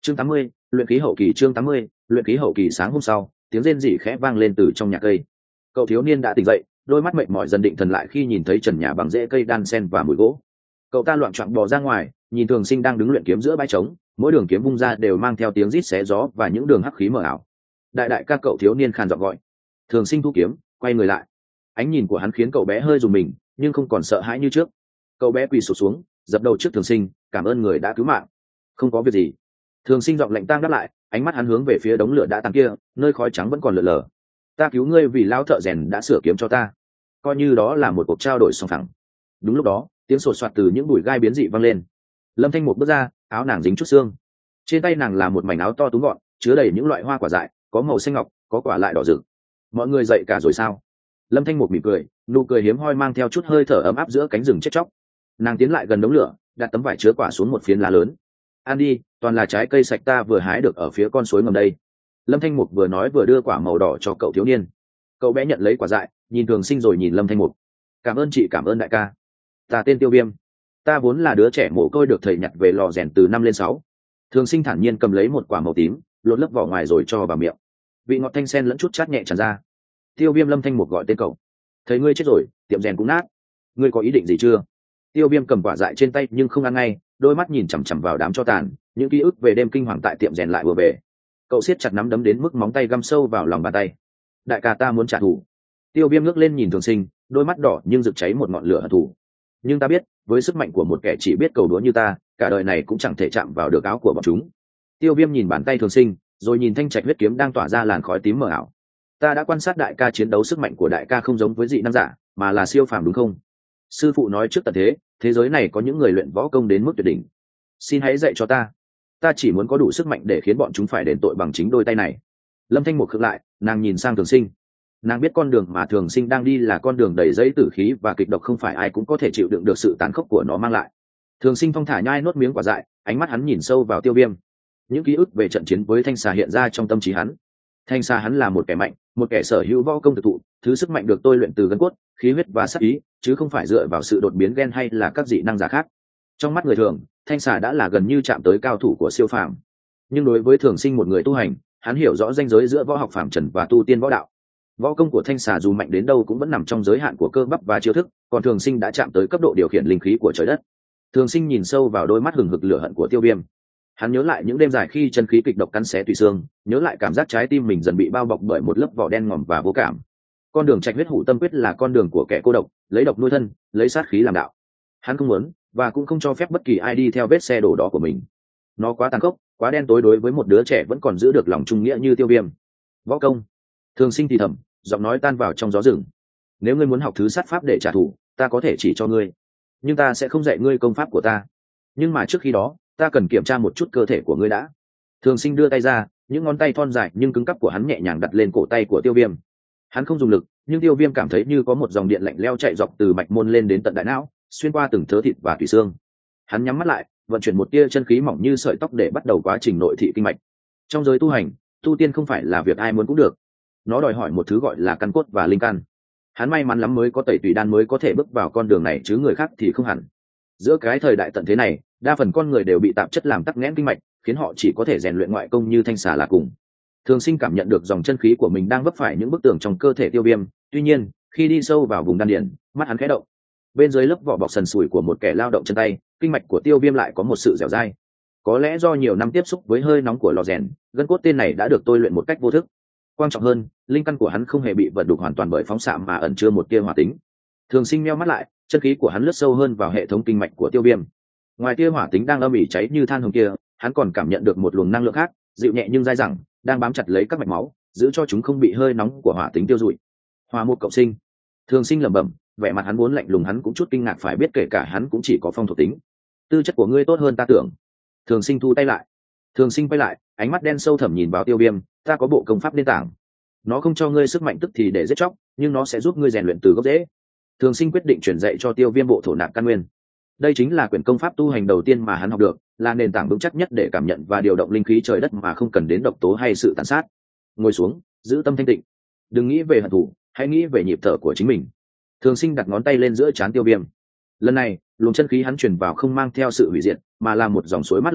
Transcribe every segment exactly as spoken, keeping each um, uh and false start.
chương tám mươi, luyện khí hậu kỳ. Chương tám mươi, luyện khí hậu kỳ. Sáng hôm sau, tiếng rên rỉ khẽ vang lên từ trong nhà cây. Cậu thiếu niên đã tỉnh dậy, đôi mắt mệt mỏi dần định thần lại khi nhìn thấy trần nhà bằng rễ cây đan sen và mùi gỗ. Cậu ta loạng choạng bò ra ngoài, nhìn Thường Sinh đang đứng luyện kiếm giữa bãi trống, mỗi đường kiếm vung ra đều mang theo tiếng rít xé gió và những đường hắc khí mờ ảo. Đại đại ca, cậu thiếu niên khàn giọng gọi. Thường Sinh thu kiếm, quay người lại. Ánh nhìn của hắn khiến cậu bé hơi rùng mình, nhưng không còn sợ hãi như trước. Cậu bé quỳ sụp xuống, dập đầu trước Thường Sinh, cảm ơn người đã cứu mạng. Không có việc gì. Thường Sinh giọng lạnh tang đáp lại, ánh mắt hắn hướng về phía đống lửa đã tàn kia, nơi khói trắng vẫn còn lờ lờ. Ta cứu ngươi vì lão thợ rèn đã sửa kiếm cho ta, coi như đó là một cuộc trao đổi song phẳng. Đúng lúc đó, tiếng sột soạt từ những bụi gai biến dị vang lên. Lâm Thanh Mục bước ra, áo nàng dính chút xương, trên tay nàng là một mảnh áo to túm gọn, chứa đầy những loại hoa quả dại, có màu xanh ngọc, có quả lại đỏ rực. Mọi người dậy cả rồi sao? Lâm Thanh Mục mỉm cười, nụ cười hiếm hoi mang theo chút hơi thở ấm áp giữa cánh rừng chết chóc. Nàng tiến lại gần đống lửa, đặt tấm vải chứa quả xuống một phiến lá lớn. Ăn đi, toàn là trái cây sạch ta vừa hái được ở phía con suối ngầm đây. Lâm Thanh Mục vừa nói vừa đưa quả màu đỏ cho cậu thiếu niên. Cậu bé nhận lấy quả dại, nhìn Thường Sinh rồi nhìn Lâm Thanh Mục. Cảm ơn chị, cảm ơn đại ca. Ta tên Tiêu Viêm, ta vốn là đứa trẻ mồ côi được thầy nhặt về lò rèn từ năm lên sáu. Thường Sinh thản nhiên cầm lấy một quả màu tím, lột lớp vỏ ngoài rồi cho vào miệng. Vị ngọt thanh sen lẫn chút chát nhẹ tràn ra. Tiêu Viêm. Lâm Thanh Mục gọi tên cậu. Thấy ngươi chết rồi, tiệm rèn cũng nát. Ngươi có ý định gì chưa? Tiêu Viêm cầm quả dại trên tay nhưng không ăn ngay, đôi mắt nhìn chằm chằm vào đám tro tàn, những ký ức về đêm kinh hoàng tại tiệm rèn lại vừa về. Cậu siết chặt nắm đấm đến mức móng tay găm sâu vào lòng bàn tay. Đại ca, ta muốn trả thù. Tiêu Viêm ngước lên nhìn Thường Sinh, đôi mắt đỏ nhưng rực cháy một ngọn lửa hận thù. Nhưng ta biết, với sức mạnh của một kẻ chỉ biết cầu đúa như ta, cả đời này cũng chẳng thể chạm vào được áo của bọn chúng. Tiêu Viêm nhìn bàn tay Thường Sinh, rồi nhìn thanh trạch huyết kiếm đang tỏa ra làn khói tím mờ ảo. Ta đã quan sát đại ca chiến đấu, sức mạnh của đại ca không giống với dị năng giả, mà là siêu phàm đúng không? Sư phụ nói trước tận thế, thế giới này có những người luyện võ công đến mức tuyệt đỉnh. Xin hãy dạy cho ta. Ta chỉ muốn có đủ sức mạnh để khiến bọn chúng phải đền tội bằng chính đôi tay này. Lâm Thanh Mục khựng lại, nàng nhìn sang Thường Sinh. Nàng biết con đường mà Thường Sinh đang đi là con đường đầy dẫy tử khí và kịch độc, không phải ai cũng có thể chịu đựng được sự tàn khốc của nó mang lại. Thường Sinh thong thả nhai nuốt miếng quả dại, ánh mắt hắn nhìn sâu vào Tiêu Viêm. Những ký ức về trận chiến với Thanh Xà hiện ra trong tâm trí hắn. Thanh Xà hắn là một kẻ mạnh, một kẻ sở hữu võ công thực thụ, thứ sức mạnh được tôi luyện từ gân cốt, khí huyết và sát ý, chứ không phải dựa vào sự đột biến gen hay là các dị năng giả khác. Trong mắt người thường, Thanh Xà đã là gần như chạm tới cao thủ của siêu phàm. Nhưng đối với Thường Sinh, một người tu hành, hắn hiểu rõ ranh giới giữa võ học phàm trần và tu tiên võ đạo. Võ công của Thanh Xà dù mạnh đến đâu cũng vẫn nằm trong giới hạn của cơ bắp và chiêu thức, còn Thường Sinh đã chạm tới cấp độ điều khiển linh khí của trời đất. Thường Sinh nhìn sâu vào đôi mắt hừng hực lửa hận của Tiêu Viêm. Hắn nhớ lại những đêm dài khi chân khí kịch độc cắn xé tùy xương, nhớ lại cảm giác trái tim mình dần bị bao bọc bởi một lớp vỏ đen ngòm và vô cảm. Con đường trạch huyết hủ tâm quyết là con đường của kẻ cô độc, lấy độc nuôi thân, lấy sát khí làm đạo. Hắn không muốn và cũng không cho phép bất kỳ ai đi theo vết xe đổ đó của mình. Nó quá tàn khốc, quá đen tối đối với một đứa trẻ vẫn còn giữ được lòng trung nghĩa như Tiêu Viêm. Võ công. Thường Sinh thì thầm, giọng nói tan vào trong gió rừng. Nếu ngươi muốn học thứ sát pháp để trả thù, ta có thể chỉ cho ngươi, nhưng ta sẽ không dạy ngươi công pháp của ta. Nhưng mà trước khi đó, ta cần kiểm tra một chút cơ thể của ngươi đã. Thường Sinh đưa tay ra, những ngón tay thon dài nhưng cứng cắp của hắn nhẹ nhàng đặt lên cổ tay của Tiêu Viêm. Hắn không dùng lực, nhưng Tiêu Viêm cảm thấy như có một dòng điện lạnh leo chạy dọc từ mạch môn lên đến tận đại não, xuyên qua từng thớ thịt và tủy xương. Hắn nhắm mắt lại, vận chuyển một tia chân khí mỏng như sợi tóc để bắt đầu quá trình nội thị kinh mạch. Trong giới tu hành, tu tiên không phải là việc ai muốn cũng được. Nó đòi hỏi một thứ gọi là căn cốt và linh căn. Hắn may mắn lắm mới có tẩy tùy đan mới có thể bước vào con đường này, chứ người khác thì không hẳn. Giữa cái thời đại tận thế này, đa phần con người đều bị tạp chất làm tắc nghẽn kinh mạch, khiến họ chỉ có thể rèn luyện ngoại công như Thanh Xà là cùng. Thường Sinh cảm nhận được dòng chân khí của mình đang vấp phải những bức tường trong cơ thể Tiêu Viêm. Tuy nhiên, khi đi sâu vào vùng đan điền, mắt hắn khẽ động. Bên dưới lớp vỏ bọc sần sùi của một kẻ lao động chân tay, kinh mạch của Tiêu Viêm lại có một sự dẻo dai. Có lẽ do nhiều năm tiếp xúc với hơi nóng của lò rèn, gân cốt tên này đã được tôi luyện một cách vô thức. Quan trọng hơn, linh căn của hắn không hề bị vận đục hoàn toàn bởi phóng xạ mà ẩn chứa một tia hỏa tính. Thường Sinh meo mắt lại, chân khí của hắn lướt sâu hơn vào hệ thống kinh mạch của Tiêu Viêm. Ngoài tia hỏa tính đang âm ỉ cháy như than hồng kia, hắn còn cảm nhận được một luồng năng lượng khác, dịu nhẹ nhưng dai dẳng, đang bám chặt lấy các mạch máu, giữ cho chúng không bị hơi nóng của hỏa tính tiêu rụi. Hỏa một cộng sinh. Thường Sinh lẩm bẩm, vẻ mặt hắn vốn lạnh lùng, hắn cũng chút kinh ngạc, phải biết kể cả hắn cũng chỉ có phong thuộc tính. Tư chất của ngươi tốt hơn ta tưởng. Thường Sinh thu tay lại. Thường Sinh quay lại, ánh mắt đen sâu thẳm nhìn vào Tiêu Viêm. Ta có bộ công pháp nền tảng. Nó không cho ngươi sức mạnh tức thì để giết chóc, nhưng nó sẽ giúp ngươi rèn luyện từ gốc rễ. Thường Sinh quyết định truyền dạy cho Tiêu Viêm bộ thổ nạp căn nguyên. Đây chính là quyển công pháp tu hành đầu tiên mà hắn học được, là nền tảng vững chắc nhất để cảm nhận và điều động linh khí trời đất mà không cần đến độc tố hay sự tàn sát. Ngồi xuống, giữ tâm thanh tịnh, đừng nghĩ về hận thù, hãy nghĩ về nhịp thở của chính mình. Thường Sinh đặt ngón tay lên giữa trán Tiêu Viêm. Lần này, luồng chân khí hắn truyền vào không mang theo sự hủy diệt, mà là một dòng suối mát lành,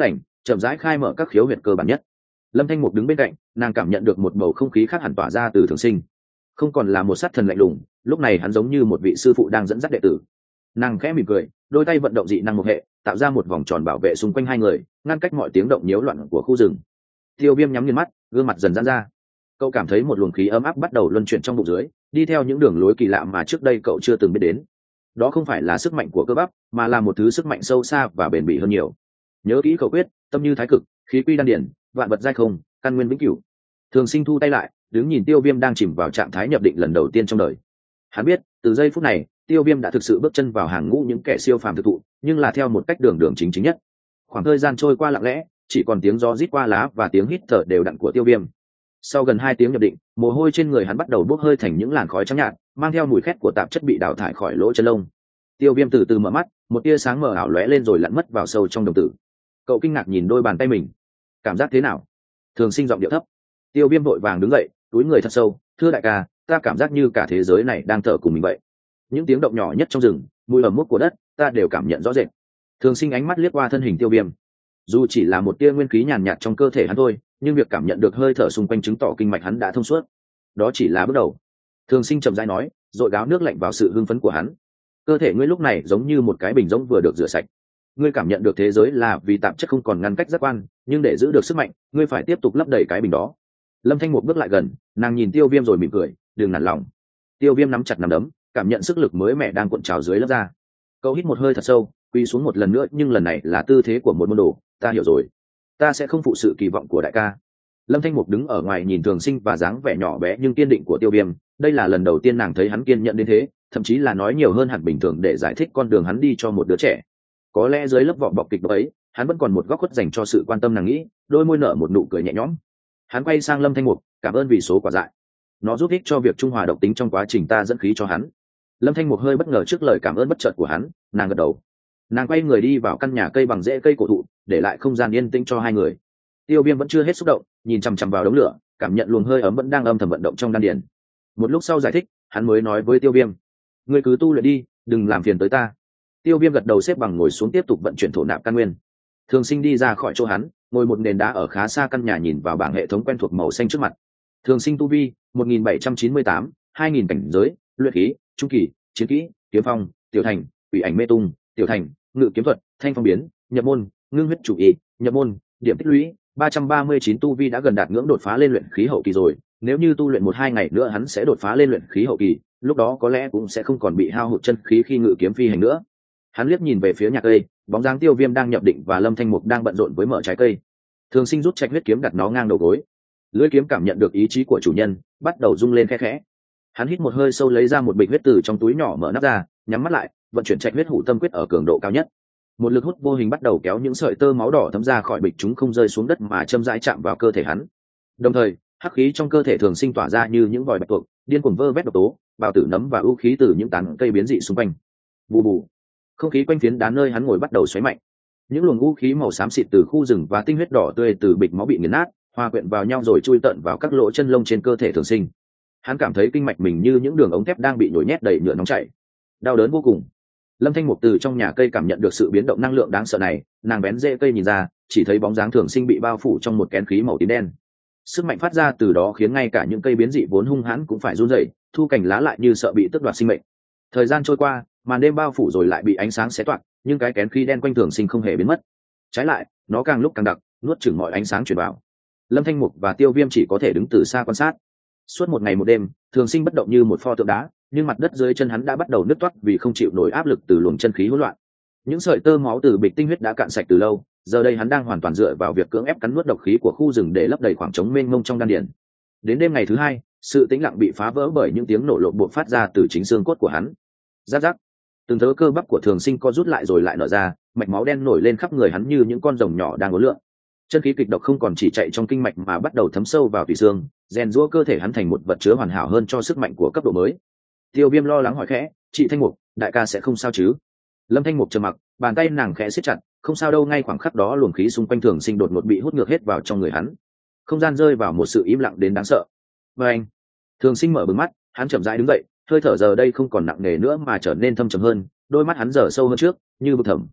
chậm rãi khai mở các khiếu huyệt cơ bản nhất. Lâm Thanh Mục đứng bên cạnh, nàng cảm nhận được một bầu không khí khác hẳn tỏa ra từ Thường Sinh, không còn là một sát thần lạnh lùng, lúc này hắn giống như một vị sư phụ đang dẫn dắt đệ tử. Nàng khẽ mỉm cười, đôi tay vận động dị năng một hệ, tạo ra một vòng tròn bảo vệ xung quanh hai người, ngăn cách mọi tiếng động nhiễu loạn của khu rừng. Tiêu Viêm nhắm nghiền mắt, gương mặt dần giãn ra. Cậu cảm thấy một luồng khí ấm áp bắt đầu luân chuyển trong bụng dưới, đi theo những đường lối kỳ lạ mà trước đây cậu chưa từng biết đến. Đó không phải là sức mạnh của cơ bắp, mà là một thứ sức mạnh sâu xa và bền bỉ hơn nhiều. Nhớ kỹ khẩu quyết, tâm như thái cực, khí quy đan điển, vạn vật giai không, căn nguyên vĩnh cửu. Thường Sinh thu tay lại, đứng nhìn Tiêu Viêm đang chìm vào trạng thái nhập định lần đầu tiên trong đời. Hắn biết, từ giây phút này, Tiêu Viêm đã thực sự bước chân vào hàng ngũ những kẻ siêu phàm thực thụ, nhưng là theo một cách đường đường chính chính nhất. Khoảng thời gian trôi qua lặng lẽ, chỉ còn tiếng gió rít qua lá và tiếng hít thở đều đặn của Tiêu Viêm. Sau gần hai tiếng nhập định, mồ hôi trên người hắn bắt đầu bốc hơi thành những làn khói trắng nhạt, mang theo mùi khét của tạp chất bị đào thải khỏi lỗ chân lông. Tiêu Viêm từ từ mở mắt, một tia sáng mờ ảo lóe lên rồi lặn mất vào sâu trong đồng tử. Cậu kinh ngạc nhìn đôi bàn tay mình. Cảm giác thế nào? Thường Sinh giọng điệu thấp. Tiêu Viêm vội vàng đứng dậy, túi người thật sâu, thưa đại ca, ta cảm giác như cả thế giới này đang thở cùng mình vậy. Những tiếng động nhỏ nhất trong rừng, mùi ẩm mốc của đất, ta đều cảm nhận rõ rệt. Thường Sinh ánh mắt liếc qua thân hình Tiêu Viêm. Dù chỉ là một tia nguyên khí nhàn nhạt trong cơ thể hắn thôi, nhưng việc cảm nhận được hơi thở xung quanh chứng tỏ kinh mạch hắn đã thông suốt. Đó chỉ là bước đầu. Thường Sinh chậm rãi nói, rồi gáo nước lạnh vào sự hưng phấn của hắn. Cơ thể ngươi lúc này giống như một cái bình rỗng vừa được rửa sạch. Ngươi cảm nhận được thế giới là vì tạp chất không còn ngăn cách giác quan, nhưng để giữ được sức mạnh, ngươi phải tiếp tục lấp đầy cái bình đó. Lâm Thanh một bước lại gần, nàng nhìn Tiêu Viêm rồi mỉm cười, đừng nản lòng. Tiêu Viêm nắm chặt nắm đấm, cảm nhận sức lực mới mẻ đang cuộn trào dưới lớp da. Cậu hít một hơi thật sâu, quỳ xuống một lần nữa, nhưng lần này là tư thế của một môn đồ. Ta hiểu rồi, ta sẽ không phụ sự kỳ vọng của đại ca. Lâm Thanh Mục đứng ở ngoài nhìn Thường Sinh và dáng vẻ nhỏ bé nhưng kiên định của Tiêu Viêm. Đây là lần đầu tiên nàng thấy hắn kiên nhẫn đến thế, thậm chí là nói nhiều hơn hẳn bình thường để giải thích con đường hắn đi cho một đứa trẻ. Có lẽ dưới lớp vỏ bọc kịch ấy, hắn vẫn còn một góc khuất dành cho sự quan tâm nàng nghĩ, đôi môi nở một nụ cười nhẹ nhõm. Hắn quay sang Lâm Thanh Mục, cảm ơn vì số quả dại. Nó giúp ích cho việc trung hòa độc tính trong quá trình ta dẫn khí cho hắn. Lâm Thanh Mục hơi bất ngờ trước lời cảm ơn bất chợt của hắn, nàng gật đầu. Nàng quay người đi vào căn nhà cây bằng rễ cây cổ thụ, để lại không gian yên tĩnh cho hai người. Tiêu Viêm vẫn chưa hết xúc động, nhìn chằm chằm vào đống lửa, cảm nhận luồng hơi ấm vẫn đang âm thầm vận động trong đan điền. Một lúc sau giải thích, hắn mới nói với Tiêu Viêm, ngươi cứ tu luyện đi, đừng làm phiền tới ta. Tiêu Viêm gật đầu xếp bằng ngồi xuống tiếp tục vận chuyển thổ nạp căn nguyên. Thường Sinh đi ra khỏi chỗ hắn, ngồi một nền đá ở khá xa căn nhà nhìn vào bảng hệ thống quen thuộc màu xanh trước mặt. Thường Sinh tu vi một nghìn bảy trăm chín mươi tám, hai nghìn cảnh giới, luyện khí, trung kỳ, chiến kỹ, kiếm phong, tiểu thành, ủy ảnh mê tung, tiểu thành, ngự kiếm thuật, thanh phong biến, nhập môn, ngưng huyết chủ y, nhập môn, điểm tích lũy ba trăm ba mươi chín, tu vi đã gần đạt ngưỡng đột phá lên luyện khí hậu kỳ rồi. Nếu như tu luyện một hai ngày nữa hắn sẽ đột phá lên luyện khí hậu kỳ, lúc đó có lẽ cũng sẽ không còn bị hao hụt chân khí khi ngự kiếm phi hành nữa. Hắn liếc nhìn về phía nhà cây, bóng dáng Tiêu Viêm đang nhập định và Lâm Thanh Mục đang bận rộn với mở trái cây. Thường Sinh rút trạch huyết kiếm đặt nó ngang đầu gối. Lưỡi kiếm cảm nhận được ý chí của chủ nhân, bắt đầu rung lên khẽ khẽ. Hắn hít một hơi sâu, lấy ra một bịch huyết từ trong túi nhỏ, mở nắp ra, nhắm mắt lại, vận chuyển trạch huyết hủ tâm quyết ở cường độ cao nhất. Một lực hút vô hình bắt đầu kéo những sợi tơ máu đỏ thấm ra khỏi bịch, chúng không rơi xuống đất mà châm rãi chạm vào cơ thể hắn. Đồng thời, hắc khí trong cơ thể Thường Sinh tỏa ra như những vòi bạch tuộc, điên cuồng vơ vét độc tố, bào tử nấm và ưu khí từ những tán cây biến dị xung quanh. Bù bù. Không khí quanh phiến đá nơi hắn ngồi bắt đầu xoáy mạnh. Những luồng u khí màu xám xịt từ khu rừng và tinh huyết đỏ tươi từ bịch máu bị nghiền nát, hòa quyện vào nhau rồi chui tận vào các lỗ chân lông trên cơ thể Thường Sinh. Hắn cảm thấy kinh mạch mình như những đường ống thép đang bị nhồi nhét đầy nhựa nóng chảy, đau đớn vô cùng. Lâm Thanh Mục từ trong nhà cây cảm nhận được sự biến động năng lượng đáng sợ này, nàng bén rễ cây nhìn ra, chỉ thấy bóng dáng Thường Sinh bị bao phủ trong một kén khí màu tím đen. Sức mạnh phát ra từ đó khiến ngay cả những cây biến dị vốn hung hãn cũng phải run rẩy, thu cành lá lại như sợ bị tước đoạt sinh mệnh. Thời gian trôi qua, màn đêm bao phủ rồi lại bị ánh sáng xé toạc, nhưng cái kén khí đen quanh Thường Sinh không hề biến mất. Trái lại, nó càng lúc càng đặc, nuốt chửng mọi ánh sáng truyền vào. Lâm Thanh Mục và Tiêu Viêm chỉ có thể đứng từ xa quan sát. Suốt một ngày một đêm, Thường Sinh bất động như một pho tượng đá, nhưng mặt đất dưới chân hắn đã bắt đầu nứt toác vì không chịu nổi áp lực từ luồng chân khí hỗn loạn. Những sợi tơ máu từ bịch tinh huyết đã cạn sạch từ lâu, giờ đây hắn đang hoàn toàn dựa vào việc cưỡng ép cắn nuốt độc khí của khu rừng để lấp đầy khoảng trống mênh mông trong đan điền. Đến đêm ngày thứ hai, sự tĩnh lặng bị phá vỡ bởi những tiếng nổ lộn buộc phát ra từ chính xương cốt của hắn. Rắc rắc, từng thớ cơ bắp của Thường Sinh co rút lại rồi lại nở ra, mạch máu đen nổi lên khắp người hắn như những con rồng nhỏ đang uốn lượn. Chân khí kịch độc không còn chỉ chạy trong kinh mạch mà bắt đầu thấm sâu vào tủy xương, rèn giũa cơ thể hắn thành một vật chứa hoàn hảo hơn cho sức mạnh của cấp độ mới. Tiêu Viêm lo lắng hỏi khẽ, chị Thanh Mục, đại ca sẽ không sao chứ? Lâm Thanh Mục trầm mặc, bàn tay nàng khẽ siết chặt, không sao đâu. Ngay khoảng khắc đó luồng khí xung quanh Thường Sinh đột ngột bị hút ngược hết vào trong người hắn. Không gian rơi vào một sự im lặng đến đáng sợ. Và anh, Thường Sinh mở bừng mắt, hắn chậm rãi đứng dậy, hơi thở giờ đây không còn nặng nề nữa mà trở nên thâm trầm hơn, đôi mắt hắn giờ sâu hơn trước, như vực thẳm.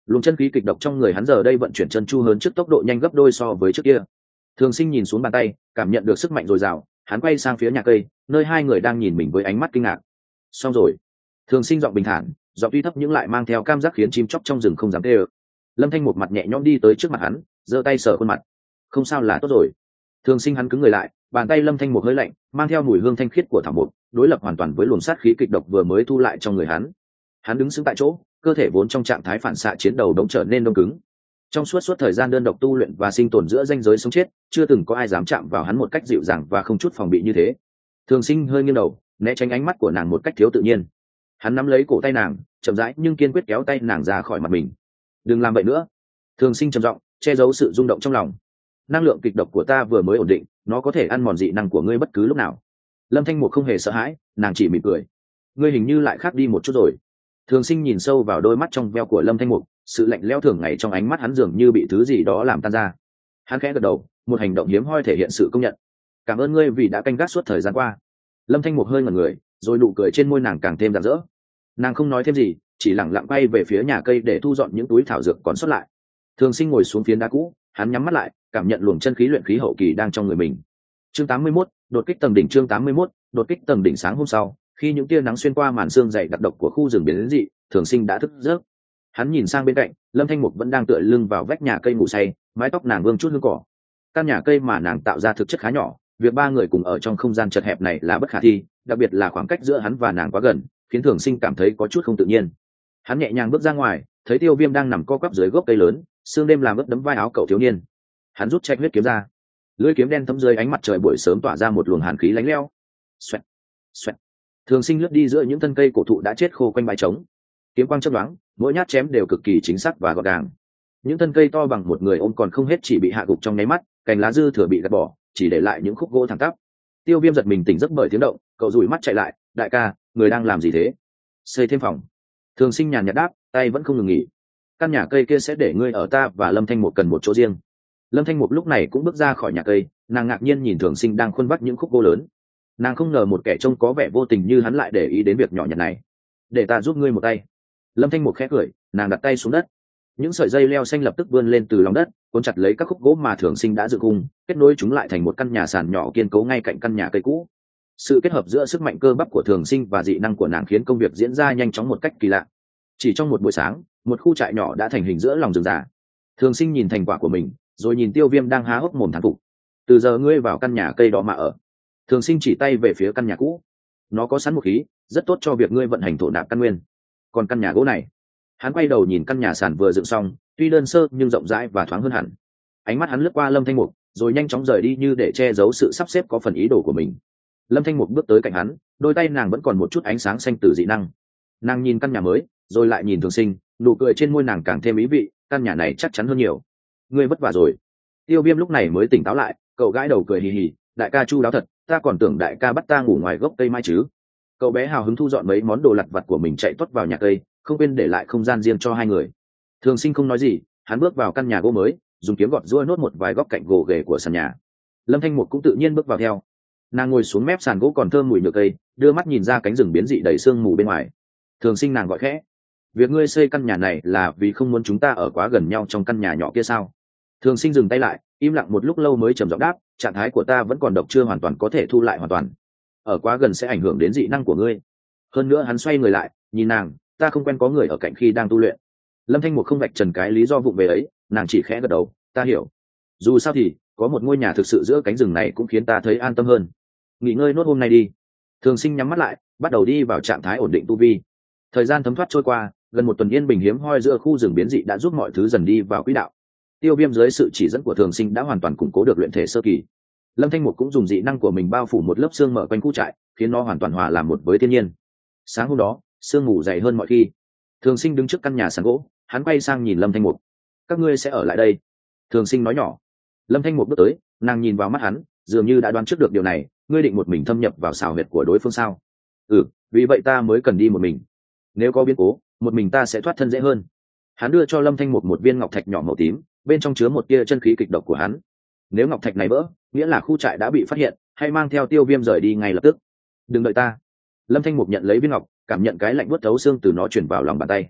luồng chân khí kịch độc trong người hắn giờ đây vận chuyển chân chu hơn trước, tốc độ nhanh gấp đôi so với trước kia. Thường Sinh nhìn xuống bàn tay, cảm nhận được sức mạnh dồi dào, hắn quay sang phía nhà cây, nơi hai người đang nhìn mình với ánh mắt kinh ngạc. Xong rồi. Thường Sinh giọng bình thản, giọng tuy thấp nhưng lại mang theo cảm giác khiến chim chóc trong rừng không dám kêu. Lâm Thanh một mặt nhẹ nhõm đi tới trước mặt hắn, giơ tay sờ khuôn mặt. Không sao là tốt rồi. Thường Sinh hắn cứng người lại, bàn tay Lâm Thanh một hơi lạnh, mang theo mùi hương thanh khiết của thảo mộc, đối lập hoàn toàn với luồng sát khí kịch độc vừa mới thu lại trong người hắn. Hắn đứng sững tại chỗ, cơ thể vốn trong trạng thái phản xạ chiến đấu đống trở nên đông cứng. Trong suốt suốt thời gian đơn độc tu luyện và sinh tồn giữa ranh giới sống chết, chưa từng có ai dám chạm vào hắn một cách dịu dàng và không chút phòng bị như thế. Thường Sinh hơi nghiêng đầu, né tránh ánh mắt của nàng một cách thiếu tự nhiên. Hắn nắm lấy cổ tay nàng, chậm rãi nhưng kiên quyết kéo tay nàng ra khỏi mặt mình. Đừng làm vậy nữa. Thường Sinh trầm giọng, che giấu sự rung động trong lòng. Năng lượng kịch độc của ta vừa mới ổn định, nó có thể ăn mòn dị năng của ngươi bất cứ lúc nào. Lâm Thanh Mục không hề sợ hãi, nàng chỉ mỉm cười. Ngươi hình như lại khác đi một chút rồi. Thường Sinh nhìn sâu vào đôi mắt trong veo của Lâm Thanh Mục, sự lạnh lẽo thường ngày trong ánh mắt hắn dường như bị thứ gì đó làm tan ra. Hắn khẽ gật đầu, một hành động hiếm hoi thể hiện sự công nhận. Cảm ơn ngươi vì đã canh gác suốt thời gian qua. Lâm Thanh Mục hơi ngẩn người, rồi nụ cười trên môi nàng càng thêm rạng rỡ. Nàng không nói thêm gì, chỉ lẳng lặng bay về phía nhà cây để thu dọn những túi thảo dược còn sót lại. Thường Sinh ngồi xuống phiến đá cũ, hắn nhắm mắt lại, cảm nhận luồng chân khí luyện khí hậu kỳ đang trong người mình. Chương tám mươi mốt, đột kích tầng đỉnh. Chương tám mươi mốt, đột kích tầng đỉnh. Sáng hôm sau, khi những tia nắng xuyên qua màn sương dày đặc độc của khu rừng biến dị, Thường Sinh đã thức giấc. Hắn nhìn sang bên cạnh, Lâm Thanh Mục vẫn đang tựa lưng vào vách nhà cây ngủ say, mái tóc nàng vương chút hương cỏ. Căn nhà cây mà nàng tạo ra thực chất khá nhỏ, việc ba người cùng ở trong không gian chật hẹp này là bất khả thi, đặc biệt là khoảng cách giữa hắn và nàng quá gần, khiến Thường Sinh cảm thấy có chút không tự nhiên. Hắn nhẹ nhàng bước ra ngoài, thấy Tiêu Viêm đang nằm co quắp dưới gốc cây lớn, sương đêm làm ướt đẫm vai áo cậu thiếu niên. Hắn rút trạch huyết kiếm ra, lưỡi kiếm đen thấm dưới ánh mặt trời buổi sớm tỏa ra một luồng hàn khí lánh lẽo. Xoẹt, xoẹt. Thường Sinh lướt đi giữa những thân cây cổ thụ đã chết khô quanh bãi trống. Kiếm quang chớp nhoáng, mỗi nhát chém đều cực kỳ chính xác và gọn gàng. Những thân cây to bằng một người ôm còn không hết chỉ bị hạ gục trong nháy mắt, cành lá dư thừa bị gạt bỏ, chỉ để lại những khúc gỗ thẳng tắp. Tiêu Viêm giật mình tỉnh giấc bởi tiếng động, cậu dụi mắt chạy lại. Đại ca, người đang làm gì thế? Xây thêm phòng. Thường Sinh nhàn nhạt đáp, tay vẫn không ngừng nghỉ. Căn nhà cây kia sẽ để ngươi ở, ta và Lâm Thanh Mục cần một chỗ riêng. Lâm Thanh Mục lúc này cũng bước ra khỏi nhà cây, nàng ngạc nhiên nhìn Thường Sinh đang khuân vác những khúc gỗ lớn. Nàng không ngờ một kẻ trông có vẻ vô tình như hắn lại để ý đến việc nhỏ nhặt này. Để ta giúp ngươi một tay. Lâm Thanh Mục khẽ cười, nàng đặt tay xuống đất. Những sợi dây leo xanh lập tức vươn lên từ lòng đất, cuốn chặt lấy các khúc gỗ mà Thường Sinh đã dựng khung, kết nối chúng lại thành một căn nhà sàn nhỏ kiên cố ngay cạnh căn nhà cây cũ. Sự kết hợp giữa sức mạnh cơ bắp của Thường Sinh và dị năng của nàng khiến công việc diễn ra nhanh chóng một cách kỳ lạ. Chỉ trong một buổi sáng, một khu trại nhỏ đã thành hình giữa lòng rừng già. Thường Sinh nhìn thành quả của mình, rồi nhìn Tiêu Viêm đang há hốc mồm thán phục. Từ giờ ngươi vào căn nhà cây đó mà ở. Thường Sinh chỉ tay về phía căn nhà cũ. Nó có sẵn một khí, rất tốt cho việc ngươi vận hành thổ nạp căn nguyên. Còn căn nhà gỗ này, hắn quay đầu nhìn căn nhà sàn vừa dựng xong, tuy đơn sơ nhưng rộng rãi và thoáng hơn hẳn. Ánh mắt hắn lướt qua Lâm Thanh Mục, rồi nhanh chóng rời đi như để che giấu sự sắp xếp có phần ý đồ của mình. Lâm Thanh Mục bước tới cạnh hắn, đôi tay nàng vẫn còn một chút ánh sáng xanh từ dị năng. Nàng nhìn căn nhà mới, rồi lại nhìn Thường Sinh, nụ cười trên môi nàng càng thêm ý vị. Căn nhà này chắc chắn hơn nhiều. Ngươi vất vả rồi. Tiêu Viêm lúc này mới tỉnh táo lại, cậu gãi đầu cười hì hì. Đại ca chu đáo thật, ta còn tưởng đại ca bắt ta ngủ ngoài gốc cây mai chứ. Cậu bé hào hứng thu dọn mấy món đồ lặt vặt của mình, chạy tuốt vào nhà cây, không quên để lại không gian riêng cho hai người. Thường Sinh không nói gì, hắn bước vào căn nhà gỗ mới, dùng kiếm gọt giũa nốt một vài góc cạnh gỗ ghề của sàn nhà. Lâm Thanh Mục cũng tự nhiên bước vào theo. Nàng ngồi xuống mép sàn gỗ còn thơm mùi nhựa cây, đưa mắt nhìn ra cánh rừng biến dị đầy sương mù bên ngoài. Thường Sinh, nàng gọi khẽ, việc ngươi xây căn nhà này là vì không muốn chúng ta ở quá gần nhau trong căn nhà nhỏ kia sao? Thường Sinh dừng tay lại, im lặng một lúc lâu mới trầm giọng đáp, trạng thái của ta vẫn còn độc, chưa hoàn toàn có thể thu lại hoàn toàn. Ở quá gần sẽ ảnh hưởng đến dị năng của ngươi. Hơn nữa hắn xoay người lại, nhìn nàng, ta không quen có người ở cạnh khi đang tu luyện. Lâm Thanh Mục không vạch trần cái lý do vụng về ấy, nàng chỉ khẽ gật đầu, ta hiểu. Dù sao thì có một ngôi nhà thực sự giữa cánh rừng này cũng khiến ta thấy an tâm hơn. Nghỉ ngơi nốt hôm nay đi. Thường Sinh nhắm mắt lại, bắt đầu đi vào trạng thái ổn định tu vi. Thời gian thấm thoát trôi qua, gần một tuần yên bình hiếm hoi giữa khu rừng biến dị đã giúp mọi thứ dần đi vào quỹ đạo. Tiêu Viêm dưới sự chỉ dẫn của Thường Sinh đã hoàn toàn củng cố được luyện thể sơ kỳ. Lâm Thanh Mục cũng dùng dị năng của mình bao phủ một lớp sương mờ quanh khu trại, khiến nó hoàn toàn hòa làm một với thiên nhiên. Sáng hôm đó, sương mù dày hơn mọi khi. Thường Sinh đứng trước căn nhà sàn gỗ, hắn quay sang nhìn Lâm Thanh Mục. Các ngươi sẽ ở lại đây? Thường Sinh nói nhỏ. Lâm Thanh Mục bước tới, nàng nhìn vào mắt hắn, dường như đã đoán trước được điều này. Ngươi định một mình thâm nhập vào xào huyệt của đối phương sao? Ừ, vì vậy ta mới cần đi một mình. Nếu có biến cố, một mình ta sẽ thoát thân dễ hơn. Hắn đưa cho Lâm Thanh Mục một viên ngọc thạch nhỏ màu tím, bên trong chứa một tia chân khí kịch độc của hắn. Nếu ngọc thạch này vỡ, nghĩa là khu trại đã bị phát hiện, hay mang theo Tiêu Viêm rời đi ngay lập tức. Đừng đợi ta. Lâm Thanh Mục nhận lấy viên ngọc, cảm nhận cái lạnh buốt thấu xương từ nó truyền vào lòng bàn tay.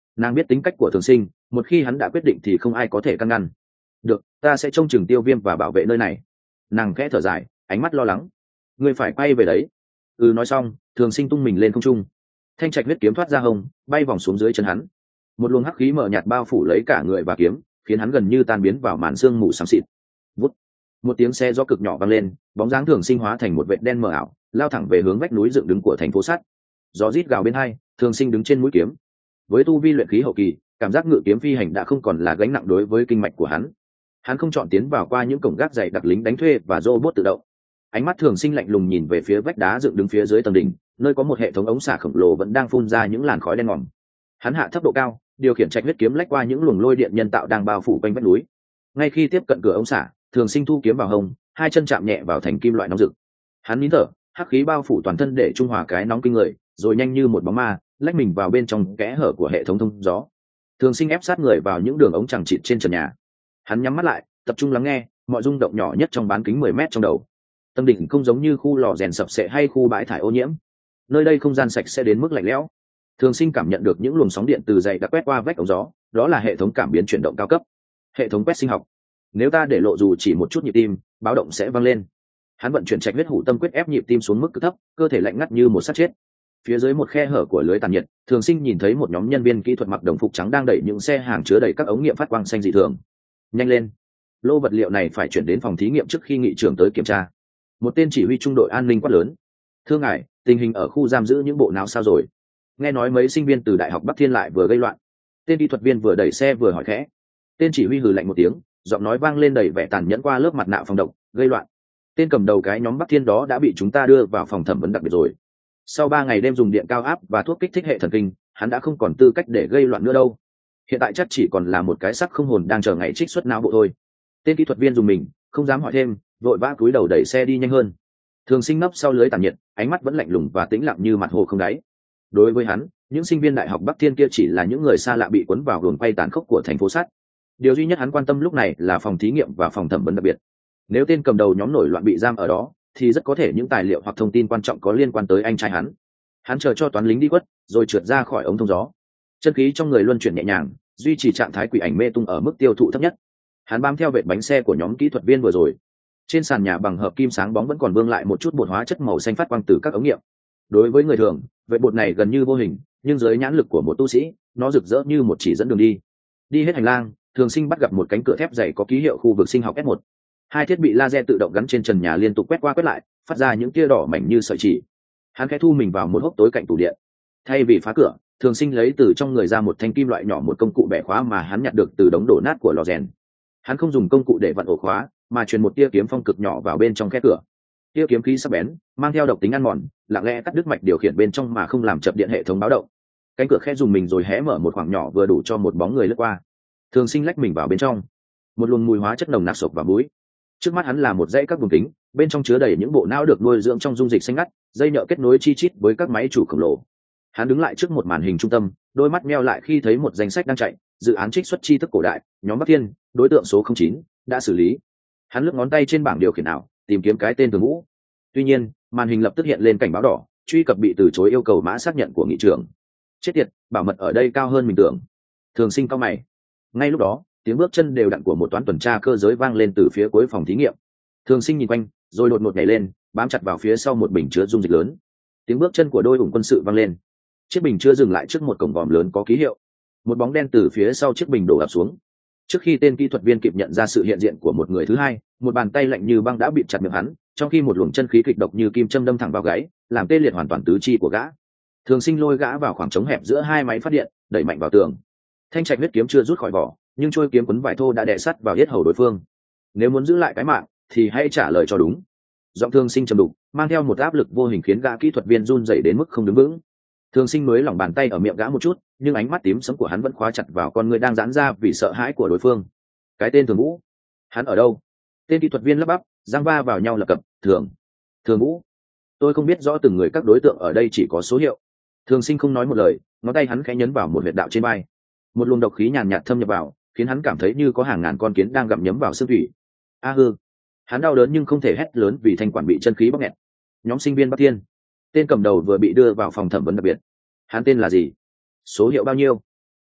Nàng biết tính cách của Thường Sinh, một khi hắn đã quyết định thì không ai có thể căn ngăn. Được, ta sẽ trông chừng Tiêu Viêm và bảo vệ nơi này. Nàng khẽ thở dài, ánh mắt lo lắng. Ngươi phải quay về đấy. Ừ, nói xong, Thường Sinh tung mình lên không trung. Thanh trạch huyết kiếm thoát ra hông, bay vòng xuống dưới chân hắn. Một luồng hắc khí mờ nhạt bao phủ lấy cả người và kiếm, khiến hắn gần như tan biến vào màn sương mù xám xịt. Vút, một tiếng xe gió cực nhỏ vang lên, bóng dáng Thường Sinh hóa thành một vệt đen mờ ảo, lao thẳng về hướng vách núi dựng đứng của thành phố sắt. Gió rít gào bên hai, Thường Sinh đứng trên mũi kiếm. Với tu vi luyện khí hậu kỳ, cảm giác ngự kiếm phi hành đã không còn là gánh nặng đối với kinh mạch của hắn. Hắn không chọn tiến vào qua những cổng gác dày đặc lính đánh thuê và robot tự động. Ánh mắt Thường Sinh lạnh lùng nhìn về phía vách đá dựng đứng phía dưới tầng đỉnh, nơi có một hệ thống ống xả khổng lồ vẫn đang phun ra những làn khói đen ngòm. Hắn hạ thấp độ cao, điều khiển trạch huyết kiếm lách qua những luồng lôi điện nhân tạo đang bao phủ quanh vách núi. Ngay khi tiếp cận cửa ống xả, Thường Sinh thu kiếm vào hông, hai chân chạm nhẹ vào thành kim loại nóng rực. Hắn nín thở, hắc khí bao phủ toàn thân để trung hòa cái nóng kinh người, rồi nhanh như một bóng ma lách mình vào bên trong kẽ hở của hệ thống thông gió. Thường Sinh ép sát người vào những đường ống chằng chịt trên trần nhà. Hắn nhắm mắt lại, tập trung lắng nghe mọi rung động nhỏ nhất trong bán kính mười mét trong đầu. Tâm đỉnh không giống như khu lò rèn sập sệ hay khu bãi thải ô nhiễm. Nơi đây không gian sạch sẽ đến mức lạnh lẽo. Thường Sinh cảm nhận được những luồng sóng điện từ dày đã quét qua vách ống gió, đó là hệ thống cảm biến chuyển động cao cấp, hệ thống quét sinh học. Nếu ta để lộ dù chỉ một chút nhịp tim, báo động sẽ vang lên. Hắn vận chuyển trạch huyết hủ tâm quyết ép nhịp tim xuống mức cực thấp, cơ thể lạnh ngắt như một xác chết. Phía dưới một khe hở của lưới tàn nhiệt, Thường Sinh nhìn thấy một nhóm nhân viên kỹ thuật mặc đồng phục trắng đang đẩy những xe hàng chứa đầy các ống nghiệm phát quang xanh dị thường. Nhanh lên, lô vật liệu này phải chuyển đến phòng thí nghiệm trước khi nghị trưởng tới kiểm tra. Một tên chỉ huy trung đội an ninh quát lớn. Thưa ngài, tình hình ở khu giam giữ những bộ não sao rồi? Nghe nói mấy sinh viên từ đại học Bắc Thiên lại vừa gây loạn. Tên kỹ thuật viên vừa đẩy xe vừa hỏi khẽ. Tên chỉ huy hừ lạnh một tiếng, giọng nói vang lên đầy vẻ tàn nhẫn qua lớp mặt nạ phòng độc. Gây loạn? Tên cầm đầu cái nhóm Bắc Thiên đó đã bị chúng ta đưa vào phòng thẩm vấn đặc biệt rồi. Sau ba ngày đêm dùng điện cao áp và thuốc kích thích hệ thần kinh, hắn đã không còn tư cách để gây loạn nữa đâu. Hiện tại chắc chỉ còn là một cái xác không hồn đang chờ ngày trích xuất não bộ thôi. Tên kỹ thuật viên dùng mình, không dám hỏi thêm, vội vã cúi đầu đẩy xe đi nhanh hơn. Thường Sinh nấp sau lưới tàn nhiệt, ánh mắt vẫn lạnh lùng và tĩnh lặng như mặt hồ không đáy. Đối với hắn, những sinh viên đại học Bắc Thiên kia chỉ là những người xa lạ bị cuốn vào guồng quay tàn khốc của thành phố sắt. Điều duy nhất hắn quan tâm lúc này là phòng thí nghiệm và phòng thẩm vấn đặc biệt. Nếu tên cầm đầu nhóm nổi loạn bị giam ở đó, thì rất có thể những tài liệu hoặc thông tin quan trọng có liên quan tới anh trai hắn. Hắn chờ cho toán lính đi quất, rồi trượt ra khỏi ống thông gió. Chân khí trong người luân chuyển nhẹ nhàng, duy trì trạng thái quỷ ảnh mê tung ở mức tiêu thụ thấp nhất. Hắn bám theo vệt bánh xe của nhóm kỹ thuật viên vừa rồi. Trên sàn nhà bằng hợp kim sáng bóng vẫn còn vương lại một chút bột hóa chất màu xanh phát quang từ các ống nghiệm. Đối với người thường, vệt bột này gần như vô hình, nhưng dưới nhãn lực của một tu sĩ, nó rực rỡ như một chỉ dẫn đường đi. Đi hết hành lang, Thường Sinh bắt gặp một cánh cửa thép dày có ký hiệu khu vực sinh học S một. Hai thiết bị laser tự động gắn trên trần nhà liên tục quét qua quét lại, phát ra những tia đỏ mảnh như sợi chỉ. Hắn khẽ thu mình vào một hốc tối cạnh tủ điện. Thay vì phá cửa, Thường Sinh lấy từ trong người ra một thanh kim loại nhỏ, một công cụ bẻ khóa mà hắn nhặt được từ đống đổ nát của lò rèn. Hắn không dùng công cụ để vặn ổ khóa, mà truyền một tia kiếm phong cực nhỏ vào bên trong khe cửa. Tia kiếm khí sắc bén, mang theo độc tính ăn mòn, lặng lẽ cắt đứt mạch điều khiển bên trong mà không làm chập điện hệ thống báo động. Cánh cửa khẽ dùng mình rồi hé mở một khoảng nhỏ vừa đủ cho một bóng người lướt qua. Thường Sinh lách mình vào bên trong. Một luồng mùi hóa chất nồng nặc sộc vào mũi. Trước mắt hắn là một dãy các buồng kính, bên trong chứa đầy những bộ não được nuôi dưỡng trong dung dịch xanh ngắt, dây nhợ kết nối chi chít với các máy chủ khổng lồ. Hắn đứng lại trước một màn hình trung tâm, đôi mắt meo lại khi thấy một danh sách đang chạy, dự án trích xuất tri thức cổ đại, nhóm Bắc Thiên, đối tượng số không chín, đã xử lý. Hắn lướt ngón tay trên bảng điều khiển ảo, tìm kiếm cái tên Thường Vũ. Tuy nhiên, màn hình lập tức hiện lên cảnh báo đỏ, truy cập bị từ chối yêu cầu mã xác nhận của nghị trưởng. Chết tiệt, bảo mật ở đây cao hơn mình tưởng. Thường Sinh cau mày. Ngay lúc đó, tiếng bước chân đều đặn của một toán tuần tra cơ giới vang lên từ phía cuối phòng thí nghiệm. Thường Sinh nhìn quanh, rồi đột ngột nhảy lên, bám chặt vào phía sau một bình chứa dung dịch lớn. Tiếng bước chân của đôi ủng quân sự vang lên. Chiếc bình chứa dừng lại trước một cổng vòm lớn có ký hiệu. Một bóng đen từ phía sau chiếc bình đổ ập xuống. Trước khi tên kỹ thuật viên kịp nhận ra sự hiện diện của một người thứ hai, một bàn tay lạnh như băng đã bịt chặt miệng hắn, trong khi một luồng chân khí kịch độc như kim châm đâm thẳng vào gáy, làm tê liệt hoàn toàn tứ chi của gã. Thường Sinh lôi gã vào khoảng trống hẹp giữa hai máy phát điện, đẩy mạnh vào tường. Thanh trạch huyết kiếm chưa rút khỏi vỏ, nhưng trôi kiếm quấn vải thô đã đè sắt vào yết hầu đối phương. Nếu muốn giữ lại cái mạng, thì hãy trả lời cho đúng. Giọng Thường Sinh trầm đục, mang theo một áp lực vô hình khiến gã kỹ thuật viên run rẩy đến mức không đứng vững. Thường Sinh nới lỏng bàn tay ở miệng gã một chút, nhưng ánh mắt tím sẫm của hắn vẫn khóa chặt vào con người đang giãn ra vì sợ hãi của đối phương. Cái tên Thường Vũ, hắn ở đâu? Tên kỹ thuật viên lắp bắp, giang va vào nhau là cập. Thường, Thường Vũ, tôi không biết rõ từng người các đối tượng ở đây, chỉ có số hiệu. Thường Sinh không nói một lời, ngón tay hắn khẽ nhấn vào một huyệt đạo trên vai. Một luồng độc khí nhàn nhạt thâm nhập vào, khiến hắn cảm thấy như có hàng ngàn con kiến đang gặm nhấm vào xương thủy. A hư, hắn đau đớn nhưng không thể hét lớn vì thanh quản bị chân khí bóp nghẹt. Nhóm sinh viên Bắc Thiên, tên cầm đầu vừa bị đưa vào phòng thẩm vấn đặc biệt. Hắn tên là gì? Số hiệu bao nhiêu?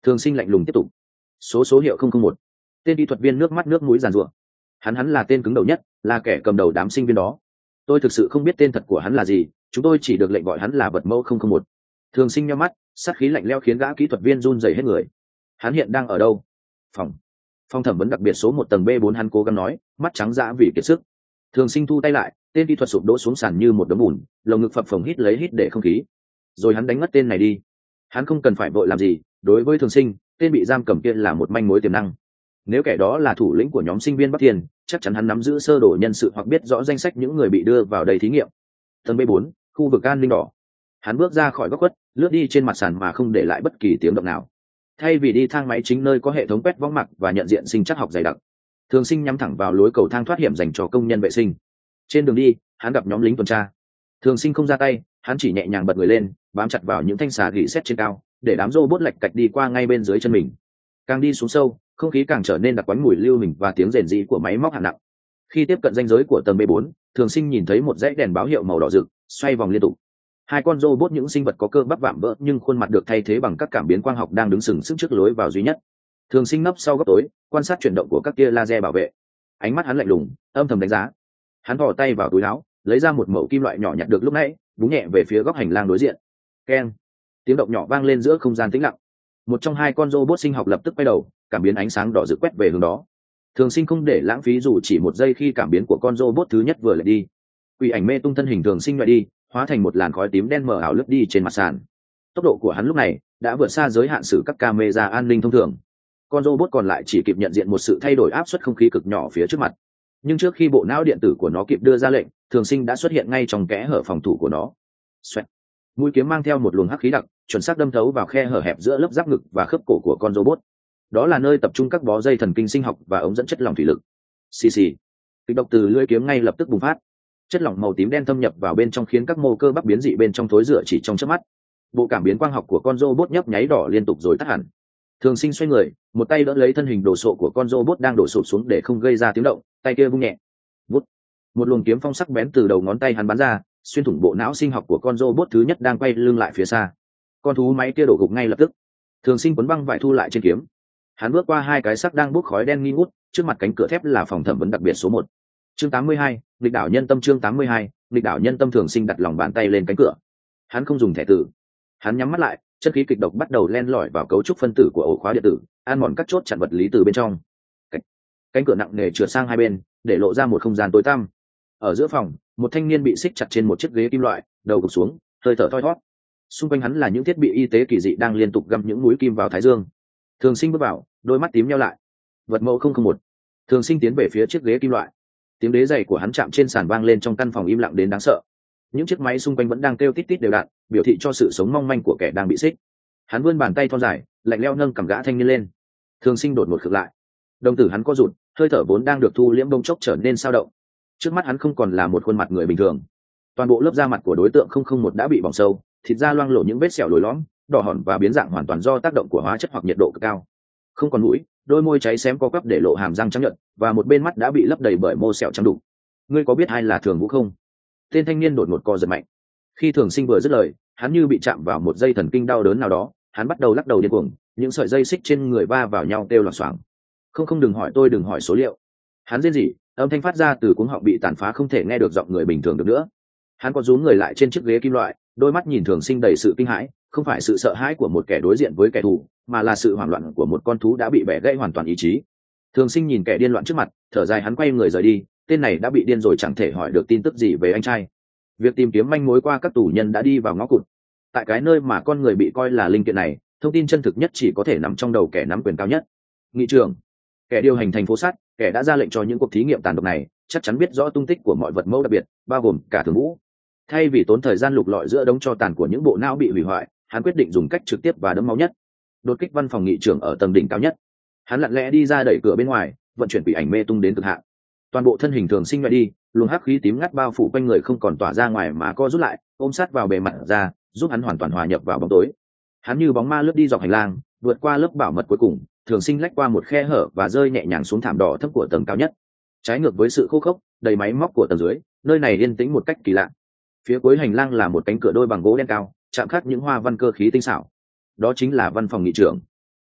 Thường Sinh lạnh lùng tiếp tục. Số số hiệu không không một. Tên kỹ thuật viên nước mắt nước mũi giàn giụa. Hắn hắn là tên cứng đầu nhất, là kẻ cầm đầu đám sinh viên đó. Tôi thực sự không biết tên thật của hắn là gì, chúng tôi chỉ được lệnh gọi hắn là vật mẫu không không một. Thường Sinh nhắm mắt, sát khí lạnh lẽo khiến gã kỹ thuật viên run rẩy hết người. Hắn hiện đang ở đâu? Phòng. Phòng thẩm vấn đặc biệt số một tầng B bốn, hắn cố gắng nói, mắt trắng dã vì kiệt sức. Thường Sinh thu tay lại, tên kỹ thuật sụp đổ xuống sàn như một đống bùn, lồng ngực phập phồng hít lấy hít để không khí. Rồi hắn đánh ngất tên này đi. Hắn không cần phải vội làm gì, đối với Thường Sinh, tên bị giam cầm kia là một manh mối tiềm năng. Nếu kẻ đó là thủ lĩnh của nhóm sinh viên Bắc Thiên, chắc chắn hắn nắm giữ sơ đồ nhân sự hoặc biết rõ danh sách những người bị đưa vào đây thí nghiệm. Tầng B bốn, khu vực an ninh đỏ. Hắn bước ra khỏi góc khuất, lướt đi trên mặt sàn mà không để lại bất kỳ tiếng động nào. Thay vì đi thang máy chính nơi có hệ thống quét võng mạc và nhận diện sinh trắc học dày đặc, Thường Sinh nhắm thẳng vào lối cầu thang thoát hiểm dành cho công nhân vệ sinh. Trên đường đi, hắn gặp nhóm lính tuần tra. Thường Sinh không ra tay, hắn chỉ nhẹ nhàng bật người lên, bám chặt vào những thanh xà gỉ sét trên cao, để đám robot lạch cạch đi qua ngay bên dưới chân mình. Càng đi xuống sâu, không khí càng trở nên đặc quánh mùi lưu huỳnh và tiếng rền rĩ của máy móc hạng nặng. Khi tiếp cận ranh giới của tầng B bốn, Thường Sinh nhìn thấy một dãy đèn báo hiệu màu đỏ rực xoay vòng liên tục. Hai con robot, những sinh vật có cơ bắp vạm vỡ nhưng khuôn mặt được thay thế bằng các cảm biến quang học, đang đứng sừng sững trước lối vào duy nhất. Thường Sinh nấp sau góc tối, quan sát chuyển động của các tia laser bảo vệ. Ánh mắt hắn lạnh lùng, âm thầm đánh giá. Hắn thò tay vào túi áo, lấy ra một mẩu kim loại nhỏ nhặt được lúc nãy, búng nhẹ về phía góc hành lang đối diện. Keng! Tiếng động nhỏ vang lên giữa không gian tĩnh lặng. Một trong hai con robot sinh học lập tức quay đầu, cảm biến ánh sáng đỏ rực quét về hướng đó. Thường Sinh không để lãng phí dù chỉ một giây khi cảm biến của con robot thứ nhất vừa lại đi. Quỷ ảnh mê tung thân hình Thường Sinh loại đi, hóa thành một làn khói tím đen mờ ảo lướt đi trên mặt sàn. Tốc độ của hắn lúc này đã vượt xa giới hạn sử các camera an ninh thông thường. Con robot còn lại chỉ kịp nhận diện một sự thay đổi áp suất không khí cực nhỏ phía trước mặt, nhưng trước khi bộ não điện tử của nó kịp đưa ra lệnh, Thường Sinh đã xuất hiện ngay trong kẽ hở phòng thủ của nó. Xoẹt. Mũi kiếm mang theo một luồng hắc khí đặc, chuẩn xác đâm thấu vào khe hở hẹp giữa lớp giáp ngực và khớp cổ của con robot. Đó là nơi tập trung các bó dây thần kinh sinh học và ống dẫn chất lỏng thủy lực. Xì xì. Kịch độc từ lưỡi kiếm ngay lập tức bùng phát. Chất lỏng màu tím đen thâm nhập vào bên trong khiến các mô cơ bắp biến dị bên trong thối rữa chỉ trong chớp mắt. Bộ cảm biến quang học của con robot nhấp nháy đỏ liên tục rồi tắt hẳn. Thường Sinh xoay người, một tay đỡ lấy thân hình đổ sộ của con robot đang đổ sụp xuống để không gây ra tiếng động, tay kia vung nhẹ. Vút. Một luồng kiếm phong sắc bén từ đầu ngón tay hắn bắn ra, xuyên thủng bộ não sinh học của con robot thứ nhất đang quay lưng lại phía xa. Con thú máy kia đổ gục ngay lập tức. Thường Sinh quấn băng vải thu lại trên kiếm. Hắn bước qua hai cái xác đang bốc khói đen nghi ngút, trước mặt cánh cửa thép là phòng thẩm vấn đặc biệt số một. Chương tám mươi hai, nghịch đảo nhân tâm. Chương tám mươi hai, nghịch đảo nhân tâm. Thường Sinh đặt lòng bàn tay lên cánh cửa. Hắn không dùng thẻ tử. Hắn nhắm mắt lại, chất khí kịch độc bắt đầu len lỏi vào cấu trúc phân tử của ổ khóa điện tử, ăn mòn các chốt chặn vật lý từ bên trong. Cánh, cánh cửa nặng nề trượt sang hai bên, để lộ ra một không gian tối tăm. Ở giữa phòng, một thanh niên bị xích chặt trên một chiếc ghế kim loại, đầu gục xuống, hơi thở thoi thót. Xung quanh hắn là những thiết bị y tế kỳ dị đang liên tục găm những mũi kim vào thái dương. Thường Sinh bước vào, đôi mắt tím nheo lại. Vật mẫu không không một. Thường Sinh tiến về phía chiếc ghế kim loại. Tiếng đế giày của hắn chạm trên sàn vang lên trong căn phòng im lặng đến đáng sợ. Những chiếc máy xung quanh vẫn đang kêu tít tít đều đặn, biểu thị cho sự sống mong manh của kẻ đang bị xích. Hắn vươn bàn tay thon dài, lạnh lẽo nâng cằm gã thanh niên lên. Thường Sinh đột ngột khựng lại. Đồng tử hắn co rụt, hơi thở vốn đang được thu liễm bỗng chốc trở nên sao động. Trước mắt hắn không còn là một khuôn mặt người bình thường. Toàn bộ lớp da mặt của đối tượng không không một đã bị bỏng sâu, thịt da loang lổ những vết sẹo lồi lõm, đỏ hòn và biến dạng hoàn toàn do tác động của hóa chất hoặc nhiệt độ cực cao. Không còn mũi, đôi môi cháy xém co quắp để lộ hàm răng trắng nhợt, và một bên mắt đã bị lấp đầy bởi mô sẹo trắng đục. Ngươi có biết ai là Thường Vũ không? Tên thanh niên đột ngột co giật mạnh. Khi Thường Sinh vừa dứt lời, hắn như bị chạm vào một dây thần kinh đau đớn nào đó, hắn bắt đầu lắc đầu điên cuồng, những sợi dây xích trên người va vào nhau kêu loảng xoảng. Không không đừng hỏi tôi, đừng hỏi số liệu. Hắn rên rỉ, âm thanh phát ra từ cuống họng bị tàn phá, không thể nghe được giọng người bình thường được nữa. Hắn có rúm người lại trên chiếc ghế kim loại, đôi mắt nhìn Thường Sinh đầy sự kinh hãi, không phải sự sợ hãi của một kẻ đối diện với kẻ thù, mà là sự hoảng loạn của một con thú đã bị bẻ gãy hoàn toàn ý chí. Thường Sinh nhìn kẻ điên loạn trước mặt, thở dài, hắn quay người rời đi. Tên này đã bị điên rồi, chẳng thể hỏi được tin tức gì về anh trai. Việc tìm kiếm manh mối qua các tù nhân đã đi vào ngõ cụt. Tại cái nơi mà con người bị coi là linh kiện này, thông tin chân thực nhất chỉ có thể nằm trong đầu kẻ nắm quyền cao nhất. Nghị trưởng, kẻ điều hành thành phố sắt, kẻ đã ra lệnh cho những cuộc thí nghiệm tàn độc này, chắc chắn biết rõ tung tích của mọi vật mẫu đặc biệt, bao gồm cả Thường Vũ. Thay vì tốn thời gian lục lọi giữa đống tro tàn của những bộ não bị hủy hoại, hắn quyết định dùng cách trực tiếp và đẫm máu nhất, đột kích văn phòng nghị trưởng ở tầng đỉnh cao nhất. Hắn lặng lẽ đi ra đẩy cửa bên ngoài, vận chuyển quỷ ảnh mê tung đến cực hạn. Toàn bộ thân hình Thường Sinh loại đi, luồng hắc khí tím ngắt bao phủ quanh người không còn tỏa ra ngoài mà co rút lại, ôm sát vào bề mặt ra, giúp hắn hoàn toàn hòa nhập vào bóng tối. Hắn như bóng ma lướt đi dọc hành lang, vượt qua lớp bảo mật cuối cùng, Thường Sinh lách qua một khe hở và rơi nhẹ nhàng xuống thảm đỏ thấp của tầng cao nhất. Trái ngược với sự khô khốc, đầy máy móc của tầng dưới, nơi này yên tĩnh một cách kỳ lạ. Phía cuối hành lang là một cánh cửa đôi bằng gỗ đen cao, chạm khắc những hoa văn cơ khí tinh xảo. Đó chính là văn phòng nghị trưởng.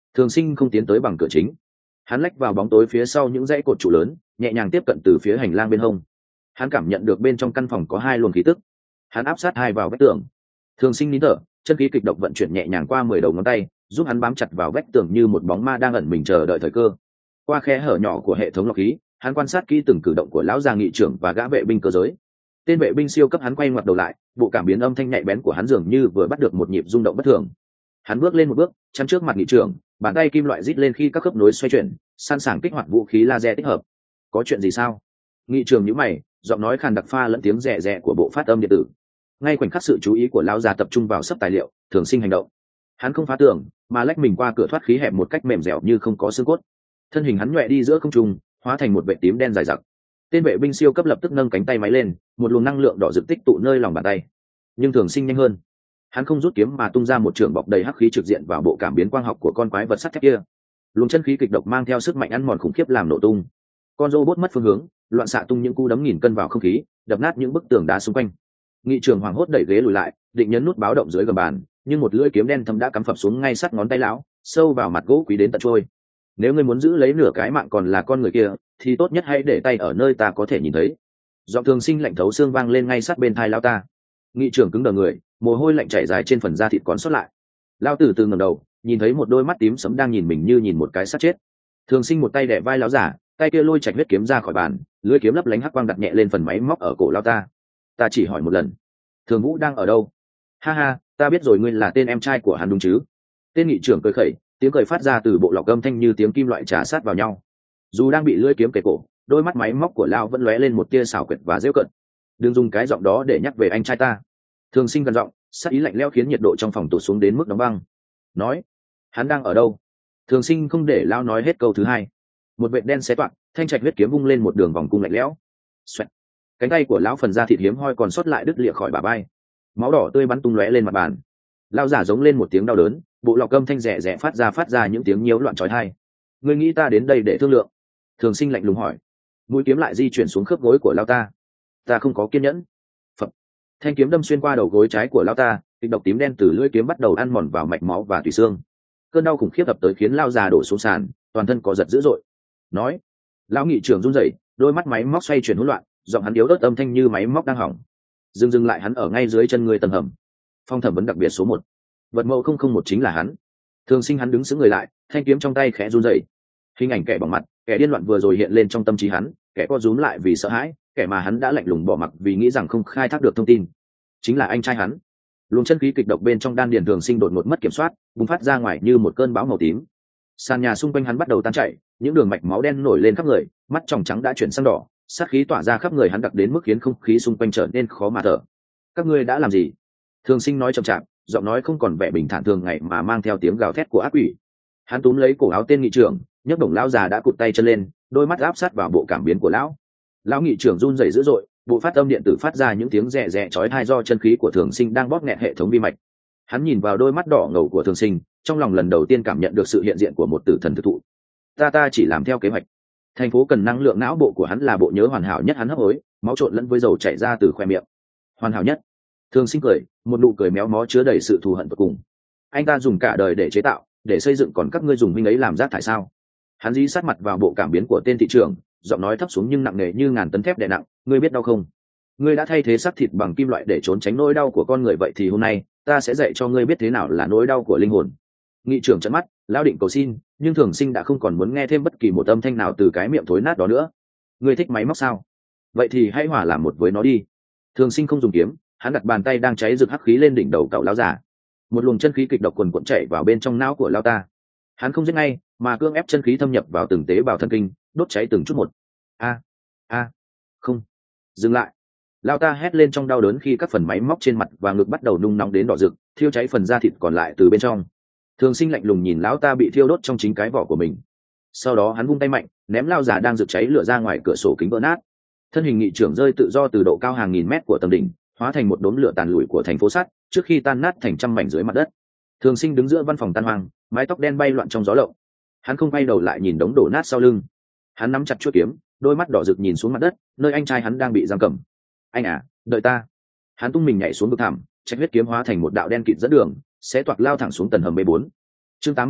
Thường Sinh không tiến tới bằng cửa chính, hắn lách vào bóng tối phía sau những dãy cột trụ lớn, nhẹ nhàng tiếp cận từ phía hành lang bên hông. Hắn cảm nhận được bên trong căn phòng có hai luồng khí tức, hắn áp sát hai vào vách tường. Thường Sinh nín thở, chân khí kịch độc vận chuyển nhẹ nhàng qua mười đầu ngón tay, giúp hắn bám chặt vào vách tường như một bóng ma đang ẩn mình chờ đợi thời cơ. Qua khe hở nhỏ của hệ thống lọc khí, hắn quan sát kỹ từng cử động của lão già nghị trưởng và gã vệ binh cơ giới. Tên vệ binh siêu cấp hắn quay ngoặt đầu lại, bộ cảm biến âm thanh nhạy bén của hắn dường như vừa bắt được một nhịp rung động bất thường. Hắn bước lên một bước, chắn trước mặt nghị trưởng, bàn tay kim loại rít lên khi các khớp nối xoay chuyển, sẵn sàng kích hoạt vũ khí laser tích hợp. Có chuyện gì sao? Nghị trưởng nhíu mày, giọng nói khàn đặc pha lẫn tiếng rè rè của bộ phát âm điện tử. Ngay khoảnh khắc sự chú ý của lão già tập trung vào sấp tài liệu, Thường Sinh hành động. Hắn không phá tường, mà lách mình qua cửa thoát khí hẹp một cách mềm dẻo như không có xương cốt. Thân hình hắn nhẹ đi giữa không trung, hóa thành một vệ tím đen dài dặc. Tên vệ binh siêu cấp lập tức nâng cánh tay máy lên, một luồng năng lượng đỏ rực tích tụ nơi lòng bàn tay. Nhưng Thường Sinh nhanh hơn, hắn không rút kiếm mà tung ra một trường bọc đầy hắc khí trực diện vào bộ cảm biến quang học của con quái vật sắt thép kia. Luồng chân khí kịch độc mang theo sức mạnh ăn mòn khủng khiếp làm nổ tung. Con robot mất phương hướng, loạn xạ tung những cú đấm nghìn cân vào không khí, đập nát những bức tường đá xung quanh. Nghị trưởng hoảng hốt đẩy ghế lùi lại, định nhấn nút báo động dưới gầm bàn, nhưng một lưỡi kiếm đen thâm đã cắm phập xuống ngay sát ngón tay lão, sâu vào mặt gỗ quý đến tận trôi. Nếu ngươi muốn giữ lấy nửa cái mạng còn là con người kia, thì tốt nhất hãy để tay ở nơi ta có thể nhìn thấy. Giọng Thường Sinh lạnh thấu xương vang lên ngay sát bên tai lão ta. Nghị trưởng cứng đờ người, mồ hôi lạnh chảy dài trên phần da thịt còn sót lại. Lão từ từ ngẩng đầu, nhìn thấy một đôi mắt tím sẫm đang nhìn mình như nhìn một cái xác chết. Thường Sinh một tay đè vai lão giả, tay kia lôi chạch huyết kiếm ra khỏi bàn, lưỡi kiếm lấp lánh hắc quang đặt nhẹ lên phần máy móc ở cổ lão ta. Ta chỉ hỏi một lần, Thường Vũ đang ở đâu? Ha ha, ta biết rồi, ngươi là tên em trai của hắn đúng chứ? Tên nghị trưởng cười khẩy, tiếng cười phát ra từ bộ lọc âm thanh như tiếng kim loại trà sát vào nhau. Dù đang bị lưỡi kiếm kề cổ, đôi mắt máy móc của lão vẫn lóe lên một tia xảo quyệt và giễu cợt. Đừng dùng cái giọng đó để nhắc về anh trai ta. Thường Sinh gần giọng, sát ý lạnh lẽo khiến nhiệt độ trong phòng tụt xuống đến mức đóng băng. Nói, hắn đang ở đâu? Thường Sinh không để lão nói hết câu thứ hai. Một vệt đen xé toạc, thanh trạch huyết kiếm vung lên một đường vòng cung lạnh lẽo. Xoẹt. Cánh tay của lão phần da thịt hiếm hoi còn sót lại đứt lìa khỏi bả vai, máu đỏ tươi bắn tung lóe lên mặt bàn. Lão giả giống lên một tiếng đau đớn, bộ lọc âm thanh rẻ rẻ phát ra phát ra những tiếng nhiễu loạn chói tai. Ngươi nghĩ ta đến đây để thương lượng? Thường Sinh lạnh lùng hỏi. Mũi kiếm lại di chuyển xuống khớp gối của lão ta. Ta không có kiên nhẫn. Phật. Thanh kiếm đâm xuyên qua đầu gối trái của lão ta, kịch độc tím đen từ lưỡi kiếm bắt đầu ăn mòn vào mạch máu và tủy xương. Cơn đau khủng khiếp ập tới khiến lão già đổ xuống sàn, toàn thân có giật dữ dội. Nói. Lão nghị trưởng run rẩy, đôi mắt máy móc xoay chuyển hỗn loạn, giọng hắn yếu ớt âm thanh như máy móc đang hỏng. Dừng dừng lại, hắn ở ngay dưới chân người tầng hầm. Phòng thẩm vấn đặc biệt số một, vật mẫu không không một chính là hắn. Thường Sinh hắn đứng sững người lại, thanh kiếm trong tay khẽ run rẩy. Hình ảnh kẻ bỏng mặt, kẻ điên loạn vừa rồi hiện lên trong tâm trí hắn, kẻ co rúm lại vì sợ hãi, kẻ mà hắn đã lạnh lùng bỏ mặc vì nghĩ rằng không khai thác được thông tin, chính là anh trai hắn. Luồng chân khí kịch độc bên trong đan điền Thường Sinh đột ngột mất kiểm soát, bùng phát ra ngoài như một cơn bão màu tím. Sàn nhà xung quanh hắn bắt đầu tan chảy, những đường mạch máu đen nổi lên khắp người, mắt tròng trắng đã chuyển sang đỏ, sát khí tỏa ra khắp người hắn đặc đến mức khiến không khí xung quanh trở nên khó mà thở. Các ngươi đã làm gì? Thường Sinh nói chậm chạp, giọng nói không còn vẻ bình thản thường ngày mà mang theo tiếng gào thét của ác quỷ. Hắn túm lấy cổ áo tên nghị trưởng, nhấc bổng lão già đã cụt tay chân lên, đôi mắt áp sát vào bộ cảm biến của lão. Lão nghị trưởng run rẩy dữ dội, bộ phát âm điện tử phát ra những tiếng rè rè chói tai do chân khí của Thường Sinh đang bóp nghẹt hệ thống vi mạch. Hắn nhìn vào đôi mắt đỏ ngầu của Thường Sinh, trong lòng lần đầu tiên cảm nhận được sự hiện diện của một tử thần thực thụ. Ta ta chỉ làm theo kế hoạch. Thành phố cần năng lượng não bộ của hắn là bộ nhớ hoàn hảo nhất, hắn hấp hối, máu trộn lẫn với dầu chảy ra từ khoe miệng. Hoàn hảo nhất. Thường Sinh cười, một nụ cười méo mó chứa đầy sự thù hận tột cùng. Anh ta dùng cả đời để chế tạo, để xây dựng, còn các ngươi dùng minh ấy làm rác thải sao? Hắn dí sát mặt vào bộ cảm biến của tên thị trưởng, giọng nói thấp xuống nhưng nặng nề như ngàn tấn thép đè nặng. Ngươi biết đau không? Ngươi đã thay thế xác thịt bằng kim loại để trốn tránh nỗi đau của con người, vậy thì hôm nay ta sẽ dạy cho ngươi biết thế nào là nỗi đau của linh hồn. Nghị trưởng trợn mắt, lão định cầu xin, nhưng Thường Sinh đã không còn muốn nghe thêm bất kỳ một âm thanh nào từ cái miệng thối nát đó nữa. Ngươi thích máy móc sao? Vậy thì hãy hòa làm một với nó đi. Thường Sinh không dùng kiếm, hắn đặt bàn tay đang cháy rực hắc khí lên đỉnh đầu cậu lão già. Một luồng chân khí kịch độc quần cuộn chảy vào bên trong não của lão ta. Hắn không giết ngay, mà cưỡng ép chân khí thâm nhập vào từng tế bào thần kinh, đốt cháy từng chút một. A, a, không, dừng lại! Lão ta hét lên trong đau đớn khi các phần máy móc trên mặt và ngực bắt đầu nung nóng đến đỏ rực, thiêu cháy phần da thịt còn lại từ bên trong. Thường Sinh lạnh lùng nhìn lão ta bị thiêu đốt trong chính cái vỏ của mình. Sau đó hắn vung tay mạnh, ném lao giả đang rực cháy lửa ra ngoài cửa sổ kính vỡ nát. Thân hình nghị trưởng rơi tự do từ độ cao hàng nghìn mét của tầng đỉnh, hóa thành một đốm lửa tàn lụi của thành phố sắt, trước khi tan nát thành trăm mảnh dưới mặt đất. Thường Sinh đứng giữa văn phòng tan hoang, mái tóc đen bay loạn trong gió lộng. Hắn không quay đầu lại nhìn đống đổ nát sau lưng. Hắn nắm chặt chuôi kiếm, đôi mắt đỏ rực nhìn xuống mặt đất, nơi anh trai hắn đang bị giam cầm. Anh à, đợi ta! Hắn tung mình nhảy xuống vực thẳm, trạch huyết kiếm hóa thành một đạo đen kịt dẫn đường, sẽ toạc lao thẳng xuống tầng hầm B bốn. Chương tám mươi ba,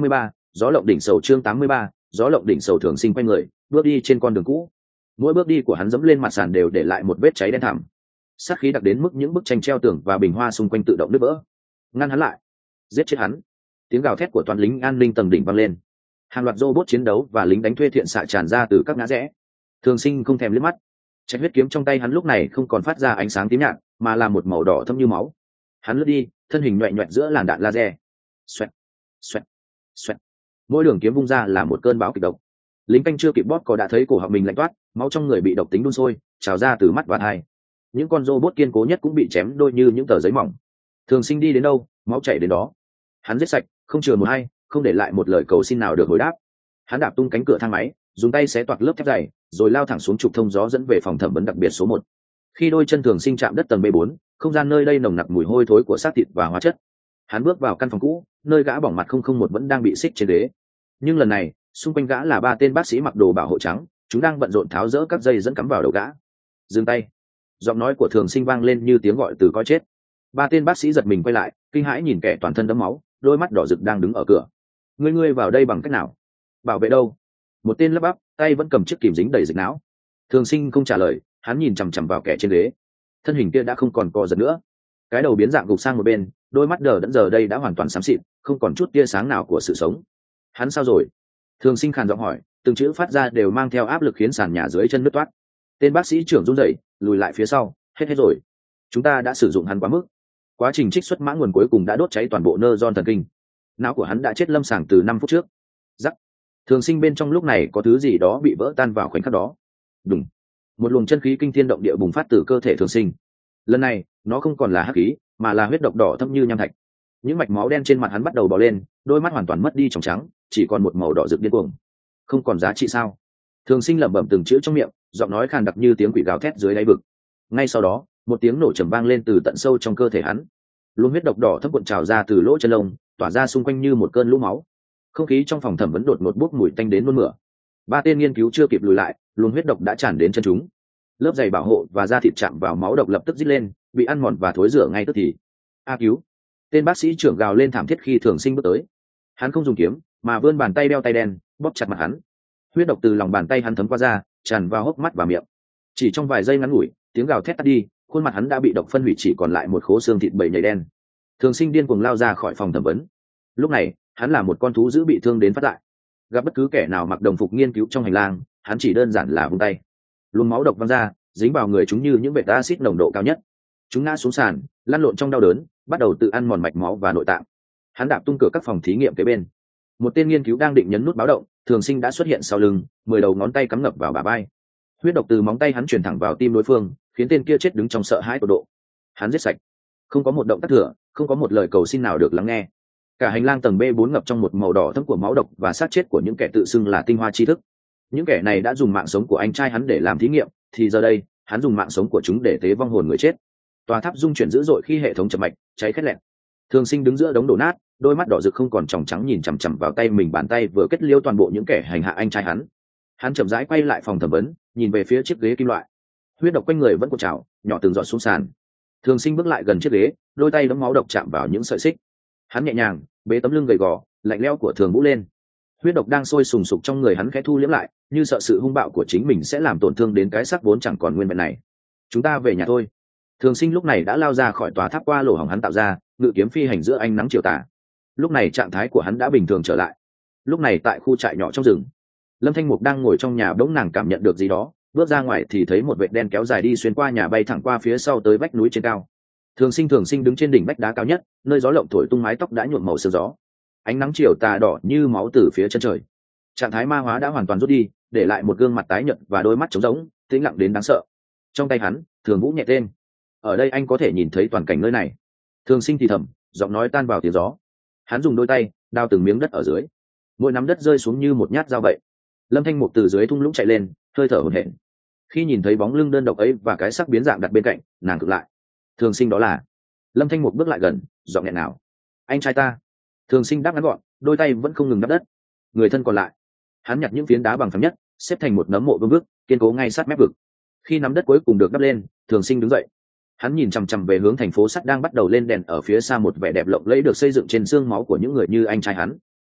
gió lộng đỉnh sầu chương tám mươi ba, gió lộng đỉnh sầu thường sinh quay người bước đi trên con đường cũ. Mỗi bước đi của hắn dẫm lên mặt sàn đều để lại một vết cháy đen thẳm, sát khí đặc đến mức những bức tranh treo tường và bình hoa xung quanh tự động nứt vỡ. Ngăn hắn lại, giết chết hắn. Tiếng gào thét của toàn lính an ninh tầng đỉnh vang lên, hàng loạt robot chiến đấu và lính đánh thuê thiện xạ tràn ra từ các ngã rẽ. Thường sinh không thèm liếc mắt, trạch huyết kiếm trong tay hắn lúc này không còn phát ra ánh sáng tím nhạt mà là một màu đỏ thâm như máu. Hắn lướt đi, thân hình nhoẹn nhoẹn giữa làn đạn laser. Xoẹt, xoẹt, xoẹt. Mỗi đường kiếm vung ra là một cơn bão kịch độc. Lính canh chưa kịp bóp có đã thấy cổ họng mình lạnh toát, máu trong người bị độc tính đun sôi trào ra từ mắt và tai. Những con robot kiên cố nhất cũng bị chém đôi như những tờ giấy mỏng. Thường sinh đi đến đâu máu chảy đến đó. Hắn giết sạch, không chừa một hay, không để lại một lời cầu xin nào được hồi đáp. Hắn đạp tung cánh cửa thang máy, dùng tay xé toạc lớp thép dày, rồi lao thẳng xuống trục thông gió dẫn về phòng thẩm vấn đặc biệt số một. Khi đôi chân thường sinh chạm đất tầng B bốn, không gian nơi đây nồng nặc mùi hôi thối của xác thịt và hóa chất. Hắn bước vào căn phòng cũ, nơi gã bỏng mặt không không một vẫn đang bị xích trên ghế. Nhưng lần này, xung quanh gã là ba tên bác sĩ mặc đồ bảo hộ trắng, chúng đang bận rộn tháo rỡ các dây dẫn cắm vào đầu gã. Dừng tay. Giọng nói của thường sinh vang lên như tiếng gọi từ coi chết. Ba tên bác sĩ giật mình quay lại, kinh hãi nhìn kẻ toàn thân đẫm máu, đôi mắt đỏ rực đang đứng ở cửa. Ngươi ngươi vào đây bằng cách nào? Bảo vệ đâu? Một tên lắp bắp, tay vẫn cầm chiếc kìm dính đầy dịch não. Thường sinh không trả lời, hắn nhìn chằm chằm vào kẻ trên ghế. Thân hình kia đã không còn co giật nữa, cái đầu biến dạng gục sang một bên, đôi mắt đờ đẫn giờ đây đã hoàn toàn xám xịt, không còn chút tia sáng nào của sự sống. Hắn sao rồi? Thường sinh khàn giọng hỏi, từng chữ phát ra đều mang theo áp lực khiến sàn nhà dưới chân nứt toát. Tên bác sĩ trưởng run rẩy, lùi lại phía sau. Hết hết rồi, chúng ta đã sử dụng hắn quá mức. Quá trình trích xuất mã nguồn cuối cùng đã đốt cháy toàn bộ nơ giòn thần kinh. Não của hắn đã chết lâm sàng từ năm phút trước. Rắc. Thường sinh bên trong lúc này có thứ gì đó bị vỡ tan vào khoảnh khắc đó. Đùng. Một luồng chân khí kinh thiên động địa bùng phát từ cơ thể thường sinh. Lần này nó không còn là hắc khí mà là huyết độc đỏ thâm như nham thạch. Những mạch máu đen trên mặt hắn bắt đầu bò lên, đôi mắt hoàn toàn mất đi tròng trắng, chỉ còn một màu đỏ rực điên cuồng. Không còn giá trị sao? Thường sinh lẩm bẩm từng chữ trong miệng, giọng nói khàn đặc như tiếng quỷ gào thét dưới đáy vực. Ngay sau đó, một tiếng nổ trầm vang lên từ tận sâu trong cơ thể hắn. Luồng huyết độc đỏ thâm cuộn trào ra từ lỗ chân lông, tỏa ra xung quanh như một cơn lũ máu. Không khí trong phòng thẩm vấn đột ngột bốc mùi tanh đến nôn mửa. Ba tên nghiên cứu chưa kịp lùi lại, luồng huyết độc đã tràn đến chân chúng. Lớp giày bảo hộ và da thịt chạm vào máu độc lập tức rít lên, bị ăn mòn và thối rữa ngay tức thì. A cứu! Tên bác sĩ trưởng gào lên thảm thiết khi thường sinh bước tới. Hắn không dùng kiếm mà vươn bàn tay đeo tay đen, bóp chặt mặt hắn. Huyết độc từ lòng bàn tay hắn thấm qua da, tràn vào hốc mắt và miệng. Chỉ trong vài giây ngắn ngủi, tiếng gào thét tắt đi, khuôn mặt hắn đã bị độc phân hủy, chỉ còn lại một khố xương thịt bầy nhầy đen. Thường sinh điên cuồng lao ra khỏi phòng thẩm vấn. Lúc này hắn là một con thú dữ bị thương đến phát lại. Gặp bất cứ kẻ nào mặc đồng phục nghiên cứu trong hành lang, hắn chỉ đơn giản là vung tay, luồng máu độc văng ra, dính vào người chúng như những vệt axit nồng độ cao nhất. Chúng ngã xuống sàn, lăn lộn trong đau đớn, bắt đầu tự ăn mòn mạch máu và nội tạng. Hắn đạp tung cửa các phòng thí nghiệm kế bên. Một tên nghiên cứu đang định nhấn nút báo động, thường sinh đã xuất hiện sau lưng, mười đầu ngón tay cắm ngập vào bả vai. Huyết độc từ móng tay hắn truyền thẳng vào tim đối phương, khiến tên kia chết đứng trong sợ hãi tột độ. Hắn giết sạch, không có một động tác thừa, không có một lời cầu xin nào được lắng nghe. Cả hành lang tầng B bốn ngập trong một màu đỏ thẫm của máu độc và xác chết của những kẻ tự xưng là tinh hoa tri thức. Những kẻ này đã dùng mạng sống của anh trai hắn để làm thí nghiệm, thì giờ đây hắn dùng mạng sống của chúng để tế vong hồn người chết. Tòa tháp rung chuyển dữ dội khi hệ thống chập mạch cháy khét lẹn. Thường sinh đứng giữa đống đổ nát, đôi mắt đỏ rực không còn tròng trắng nhìn chằm chằm vào tay mình, bàn tay vừa kết liêu toàn bộ những kẻ hành hạ anh trai hắn. Hắn chậm rãi quay lại phòng thẩm vấn, nhìn về phía chiếc ghế kim loại. Huyết độc quanh người vẫn cuộn trào, nhỏ từng giọt xuống sàn. Thường sinh bước lại gần chiếc ghế, đôi tay đẫm máu độc chạm vào những sợi xích. Hắn nhẹ nhàng bế tấm lưng gầy gò lạnh lẽo của Thường Vũ lên. Huyết độc đang sôi sùng sục trong người hắn khẽ thu liễm lại, như sợ sự hung bạo của chính mình sẽ làm tổn thương đến cái xác vốn chẳng còn nguyên vẹn này. Chúng ta về nhà thôi. Thường sinh lúc này đã lao ra khỏi tòa tháp qua lỗ hổng hắn tạo ra, ngự kiếm phi hành giữa ánh nắng chiều tà. Lúc này trạng thái của hắn đã bình thường trở lại. Lúc này tại khu trại nhỏ trong rừng, Lâm Thanh Mục đang ngồi trong nhà, bỗng nàng cảm nhận được gì đó, bước ra ngoài thì thấy một vệt đen kéo dài đi xuyên qua nhà, bay thẳng qua phía sau tới vách núi trên cao. Thường sinh thường sinh đứng trên đỉnh vách đá cao nhất, nơi gió lộng thổi tung mái tóc đã nhuộm màu sương gió. Ánh nắng chiều tà đỏ như máu từ phía chân trời. Trạng thái ma hóa đã hoàn toàn rút đi, để lại một gương mặt tái nhợt và đôi mắt trống rỗng, tĩnh lặng đến đáng sợ. Trong tay hắn, Thường Vũ nhẹ tên. Ở đây anh có thể nhìn thấy toàn cảnh nơi này. Thường sinh thì thầm, giọng nói tan vào tiếng gió. Hắn dùng đôi tay đào từng miếng đất ở dưới, mỗi nắm đất rơi xuống như một nhát dao vậy. Lâm Thanh Mục từ dưới thung lũng chạy lên, hơi thở hổn hển. Khi nhìn thấy bóng lưng đơn độc ấy và cái sắc biến dạng đặt bên cạnh, nàng cực lại. Thường sinh đó là... Lâm Thanh Mục bước lại gần, giọng nghẹn nào. Anh trai ta. Thường sinh đáp ngắn gọn, đôi tay vẫn không ngừng đắp đất. Người thân còn lại, hắn nhặt những phiến đá bằng phẳng nhất, xếp thành một nấm mộ vương vức, kiên cố ngay sát mép vực. Khi nắm đất cuối cùng được đắp lên, Thường sinh đứng dậy. Hắn nhìn chằm chằm về hướng thành phố sắt đang bắt đầu lên đèn ở phía xa, một vẻ đẹp lộng lẫy được xây dựng trên xương máu của những người như anh trai hắn.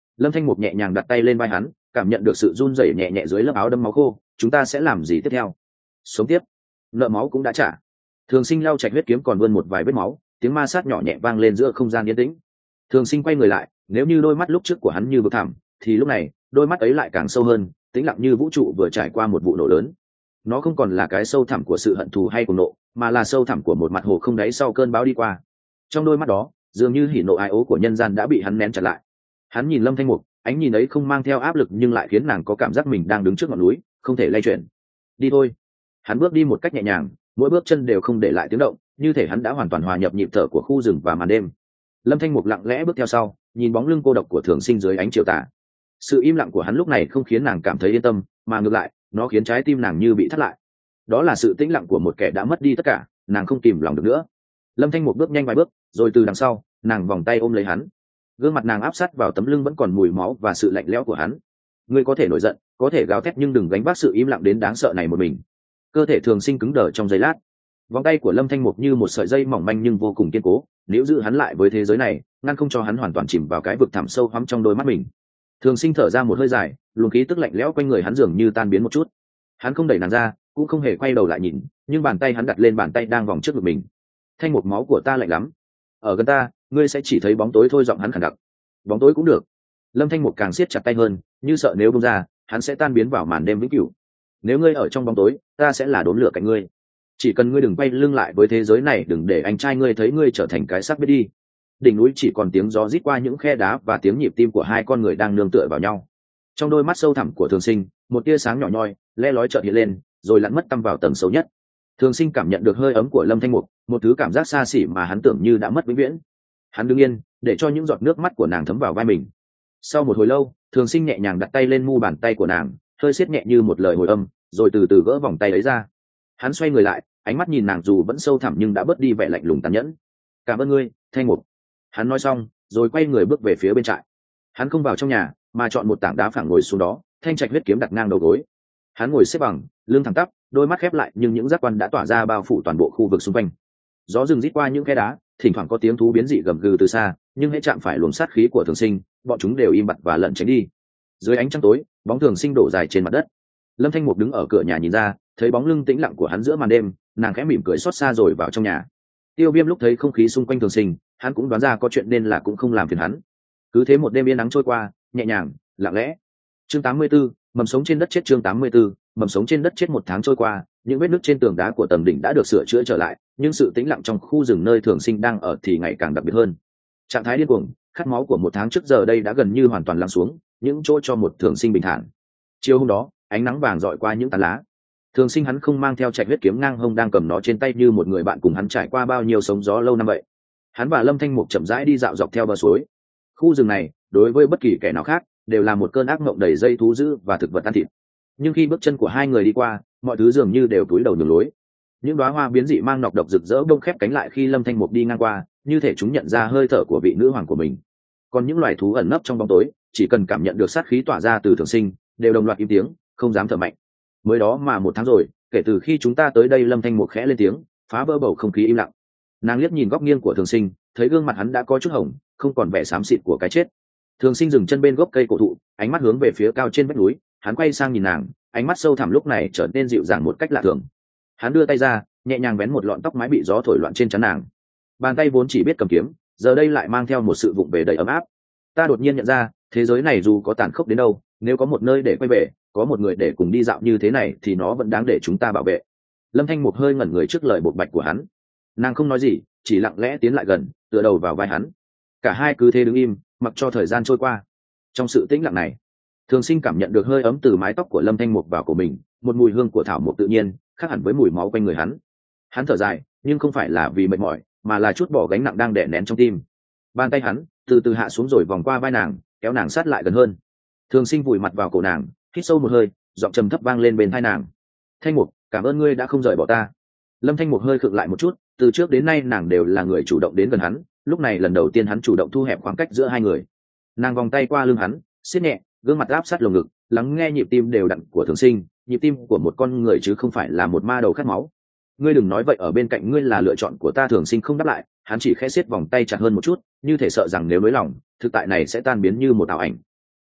Lâm Thanh Mục nhẹ nhàng đặt tay lên vai hắn, cảm nhận được sự run rẩy nhẹ nhẹ dưới lớp áo đẫm máu khô. Chúng ta sẽ làm gì tiếp theo? Sống tiếp. Nợ máu cũng đã trả. Thường Sinh lau Trạch huyết kiếm còn vươn một vài vết máu, tiếng ma sát nhỏ nhẹ vang lên giữa không gian yên tĩnh. Thường Sinh quay người lại, nếu như đôi mắt lúc trước của hắn như vực thẳm, thì lúc này đôi mắt ấy lại càng sâu hơn, tĩnh lặng như vũ trụ vừa trải qua một vụ nổ lớn. Nó không còn là cái sâu thẳm của sự hận thù hay cuồng nộ, mà là sâu thẳm của một mặt hồ không đáy sau cơn bão đi qua. Trong đôi mắt đó, dường như hỉ nộ ái ố của nhân gian đã bị hắn nén chặt lại. Hắn nhìn Lâm Thanh Mục, ánh nhìn ấy không mang theo áp lực nhưng lại khiến nàng có cảm giác mình đang đứng trước ngọn núi, không thể lay chuyển. Đi thôi. Hắn bước đi một cách nhẹ nhàng, mỗi bước chân đều không để lại tiếng động, như thể hắn đã hoàn toàn hòa nhập nhịp thở của khu rừng và màn đêm. Lâm Thanh Mục lặng lẽ bước theo sau, nhìn bóng lưng cô độc của Thường Sinh dưới ánh chiều tà. Sự im lặng của hắn lúc này không khiến nàng cảm thấy yên tâm, mà ngược lại, nó khiến trái tim nàng như bị thắt lại. Đó là sự tĩnh lặng của một kẻ đã mất đi tất cả, nàng không kìm lòng được nữa. Lâm Thanh Mục bước nhanh vài bước, rồi từ đằng sau, nàng vòng tay ôm lấy hắn. Gương mặt nàng áp sát vào tấm lưng vẫn còn mùi máu và sự lạnh lẽo của hắn. Ngươi có thể nổi giận, có thể gào thét nhưng đừng gánh vác sự im lặng đến đáng sợ này một mình. Cơ thể Thường Sinh cứng đờ trong giây lát. Vòng tay của Lâm Thanh Mục như một sợi dây mỏng manh nhưng vô cùng kiên cố, níu giữ hắn lại với thế giới này, ngăn không cho hắn hoàn toàn chìm vào cái vực thẳm sâu hoắm trong đôi mắt mình. Thường Sinh thở ra một hơi dài, luồng khí tức lạnh lẽo quanh người hắn dường như tan biến một chút. Hắn không đẩy nàng ra, cũng không hề quay đầu lại nhìn, nhưng bàn tay hắn đặt lên bàn tay đang vòng trước ngực mình. Thanh Mục, máu của ta lạnh lắm, ở gần ta ngươi sẽ chỉ thấy bóng tối thôi. Giọng hắn khàn đặc. Bóng tối cũng được. Lâm Thanh Mục càng siết chặt tay hơn, như sợ nếu bung ra hắn sẽ tan biến vào màn đêm vĩnh cửu. Nếu ngươi ở trong bóng tối, ta sẽ là đốn lửa cạnh ngươi. Chỉ cần ngươi đừng quay lưng lại với thế giới này, đừng để anh trai ngươi thấy ngươi trở thành cái xác biết đi. Đỉnh núi chỉ còn tiếng gió rít qua những khe đá và tiếng nhịp tim của hai con người đang nương tựa vào nhau. Trong đôi mắt sâu thẳm của Thường Sinh, một tia sáng nhỏ nhoi le lói chợt hiện lên, rồi lặn mất tăm vào tầng sâu nhất. Thường Sinh cảm nhận được hơi ấm của Lâm Thanh Mục, một thứ cảm giác xa xỉ mà hắn tưởng như đã mất vĩnh viễn. Hắn đứng yên, để cho những giọt nước mắt của nàng thấm vào vai mình. Sau một hồi lâu, Thường Sinh nhẹ nhàng đặt tay lên mu bàn tay của nàng, hơi siết nhẹ như một lời hồi âm, rồi từ từ gỡ vòng tay ấy ra. Hắn xoay người lại, ánh mắt nhìn nàng dù vẫn sâu thẳm nhưng đã bớt đi vẻ lạnh lùng tàn nhẫn. Cảm ơn ngươi, Thanh Mục. Hắn nói xong, rồi quay người bước về phía bên trại. Hắn không vào trong nhà, mà chọn một tảng đá phẳng ngồi xuống đó, thanh trạch huyết kiếm đặt ngang đầu gối. Hắn ngồi xếp bằng, lưng thẳng tắp, đôi mắt khép lại nhưng những giác quan đã tỏa ra bao phủ toàn bộ khu vực xung quanh. Gió rừng rít qua những khe đá, thỉnh thoảng có tiếng thú biến dị gầm gừ từ xa, nhưng hễ chạm phải luồng sát khí của Thường Sinh, bọn chúng đều im bặt và lẩn tránh đi. Dưới ánh trăng tối, bóng Thường Sinh đổ dài trên mặt đất. Lâm Thanh Mục đứng ở cửa nhà nhìn ra, thấy bóng lưng tĩnh lặng của hắn giữa màn đêm, nàng khẽ mỉm cười xót xa rồi vào trong nhà. Tiêu Viêm lúc thấy không khí xung quanh Thường Sinh, hắn cũng đoán ra có chuyện nên là cũng không làm phiền hắn. Cứ thế một đêm yên nắng trôi qua, nhẹ nhàng, lặng lẽ. Chương tám mươi tư, mầm sống trên đất chết. Chương tám mươi tư, mầm sống trên đất chết. Một tháng trôi qua, những vết nứt trên tường đá của tầng đỉnh đã được sửa chữa trở lại, nhưng sự tĩnh lặng trong khu rừng nơi Thường Sinh đang ở thì ngày càng đặc biệt hơn. Trạng thái điên cuồng, khát máu của một tháng trước giờ đây đã gần như hoàn toàn lắng xuống, những chỗ cho một Thường Sinh bình thản. Chiều hôm đó, ánh nắng vàng rọi qua những tán lá. Thường Sinh hắn không mang theo trạch huyết kiếm ngang hông đang cầm nó trên tay như một người bạn cùng hắn trải qua bao nhiêu sóng gió lâu năm vậy. Hắn và Lâm Thanh Mục chậm rãi đi dạo dọc theo bờ suối. Khu rừng này, đối với bất kỳ kẻ nào khác, đều là một cơn ác mộng đầy dây thú dữ và thực vật ăn thịt. Nhưng khi bước chân của hai người đi qua, mọi thứ dường như đều cúi đầu nhường lối. Những đóa hoa biến dị mang nọc độc rực rỡ đông khép cánh lại khi Lâm Thanh Mục đi ngang qua, như thể chúng nhận ra hơi thở của vị nữ hoàng của mình. Còn những loài thú ẩn nấp trong bóng tối, chỉ cần cảm nhận được sát khí tỏa ra từ Thường Sinh, đều đồng loạt im tiếng, không dám thở mạnh. Mới đó mà một tháng rồi, kể từ khi chúng ta tới đây. Lâm Thanh Mục khẽ lên tiếng, phá vỡ bầu không khí im lặng. Nàng liếc nhìn góc nghiêng của Thường Sinh, thấy gương mặt hắn đã có chút hồng, không còn vẻ xám xịt của cái chết. Thường Sinh dừng chân bên gốc cây cổ thụ, ánh mắt hướng về phía cao trên vách núi. Hắn quay sang nhìn nàng, ánh mắt sâu thẳm lúc này trở nên dịu dàng một cách lạ thường. Hắn đưa tay ra, nhẹ nhàng vén một lọn tóc mái bị gió thổi loạn trên trán nàng. Bàn tay vốn chỉ biết cầm kiếm, giờ đây lại mang theo một sự vụng về đầy ấm áp. Ta đột nhiên nhận ra, thế giới này dù có tàn khốc đến đâu, nếu có một nơi để quay về, có một người để cùng đi dạo như thế này, thì nó vẫn đáng để chúng ta bảo vệ. Lâm Thanh Mục hơi ngẩn người trước lời bộc bạch của hắn. Nàng không nói gì, chỉ lặng lẽ tiến lại gần, tựa đầu vào vai hắn. Cả hai cứ thế đứng im, mặc cho thời gian trôi qua. Trong sự tĩnh lặng này, Thường Sinh cảm nhận được hơi ấm từ mái tóc của Lâm Thanh Mục vào của mình, một mùi hương của thảo mộc tự nhiên, khác hẳn với mùi máu quanh người hắn. Hắn thở dài, nhưng không phải là vì mệt mỏi, mà là chút bỏ gánh nặng đang đè nén trong tim. Bàn tay hắn từ từ hạ xuống rồi vòng qua vai nàng, kéo nàng sát lại gần hơn. Thường Sinh vùi mặt vào cổ nàng, hít sâu một hơi, giọng trầm thấp vang lên bên tai nàng. Thanh Mục, cảm ơn ngươi đã không rời bỏ ta. Lâm Thanh Mục hơi khựng lại một chút, từ trước đến nay nàng đều là người chủ động đến gần hắn, lúc này lần đầu tiên hắn chủ động thu hẹp khoảng cách giữa hai người. Nàng vòng tay qua lưng hắn, siết nhẹ, gương mặt áp sát lồng ngực, lắng nghe nhịp tim đều đặn của Thường Sinh, nhịp tim của một con người chứ không phải là một ma đầu khát máu. Ngươi đừng nói vậy, ở bên cạnh ngươi là lựa chọn của ta. Thường Sinh không đáp lại, hắn chỉ khẽ siết vòng tay chặt hơn một chút, như thể sợ rằng nếu nới lỏng, thực tại này sẽ tan biến như một ảo ảnh.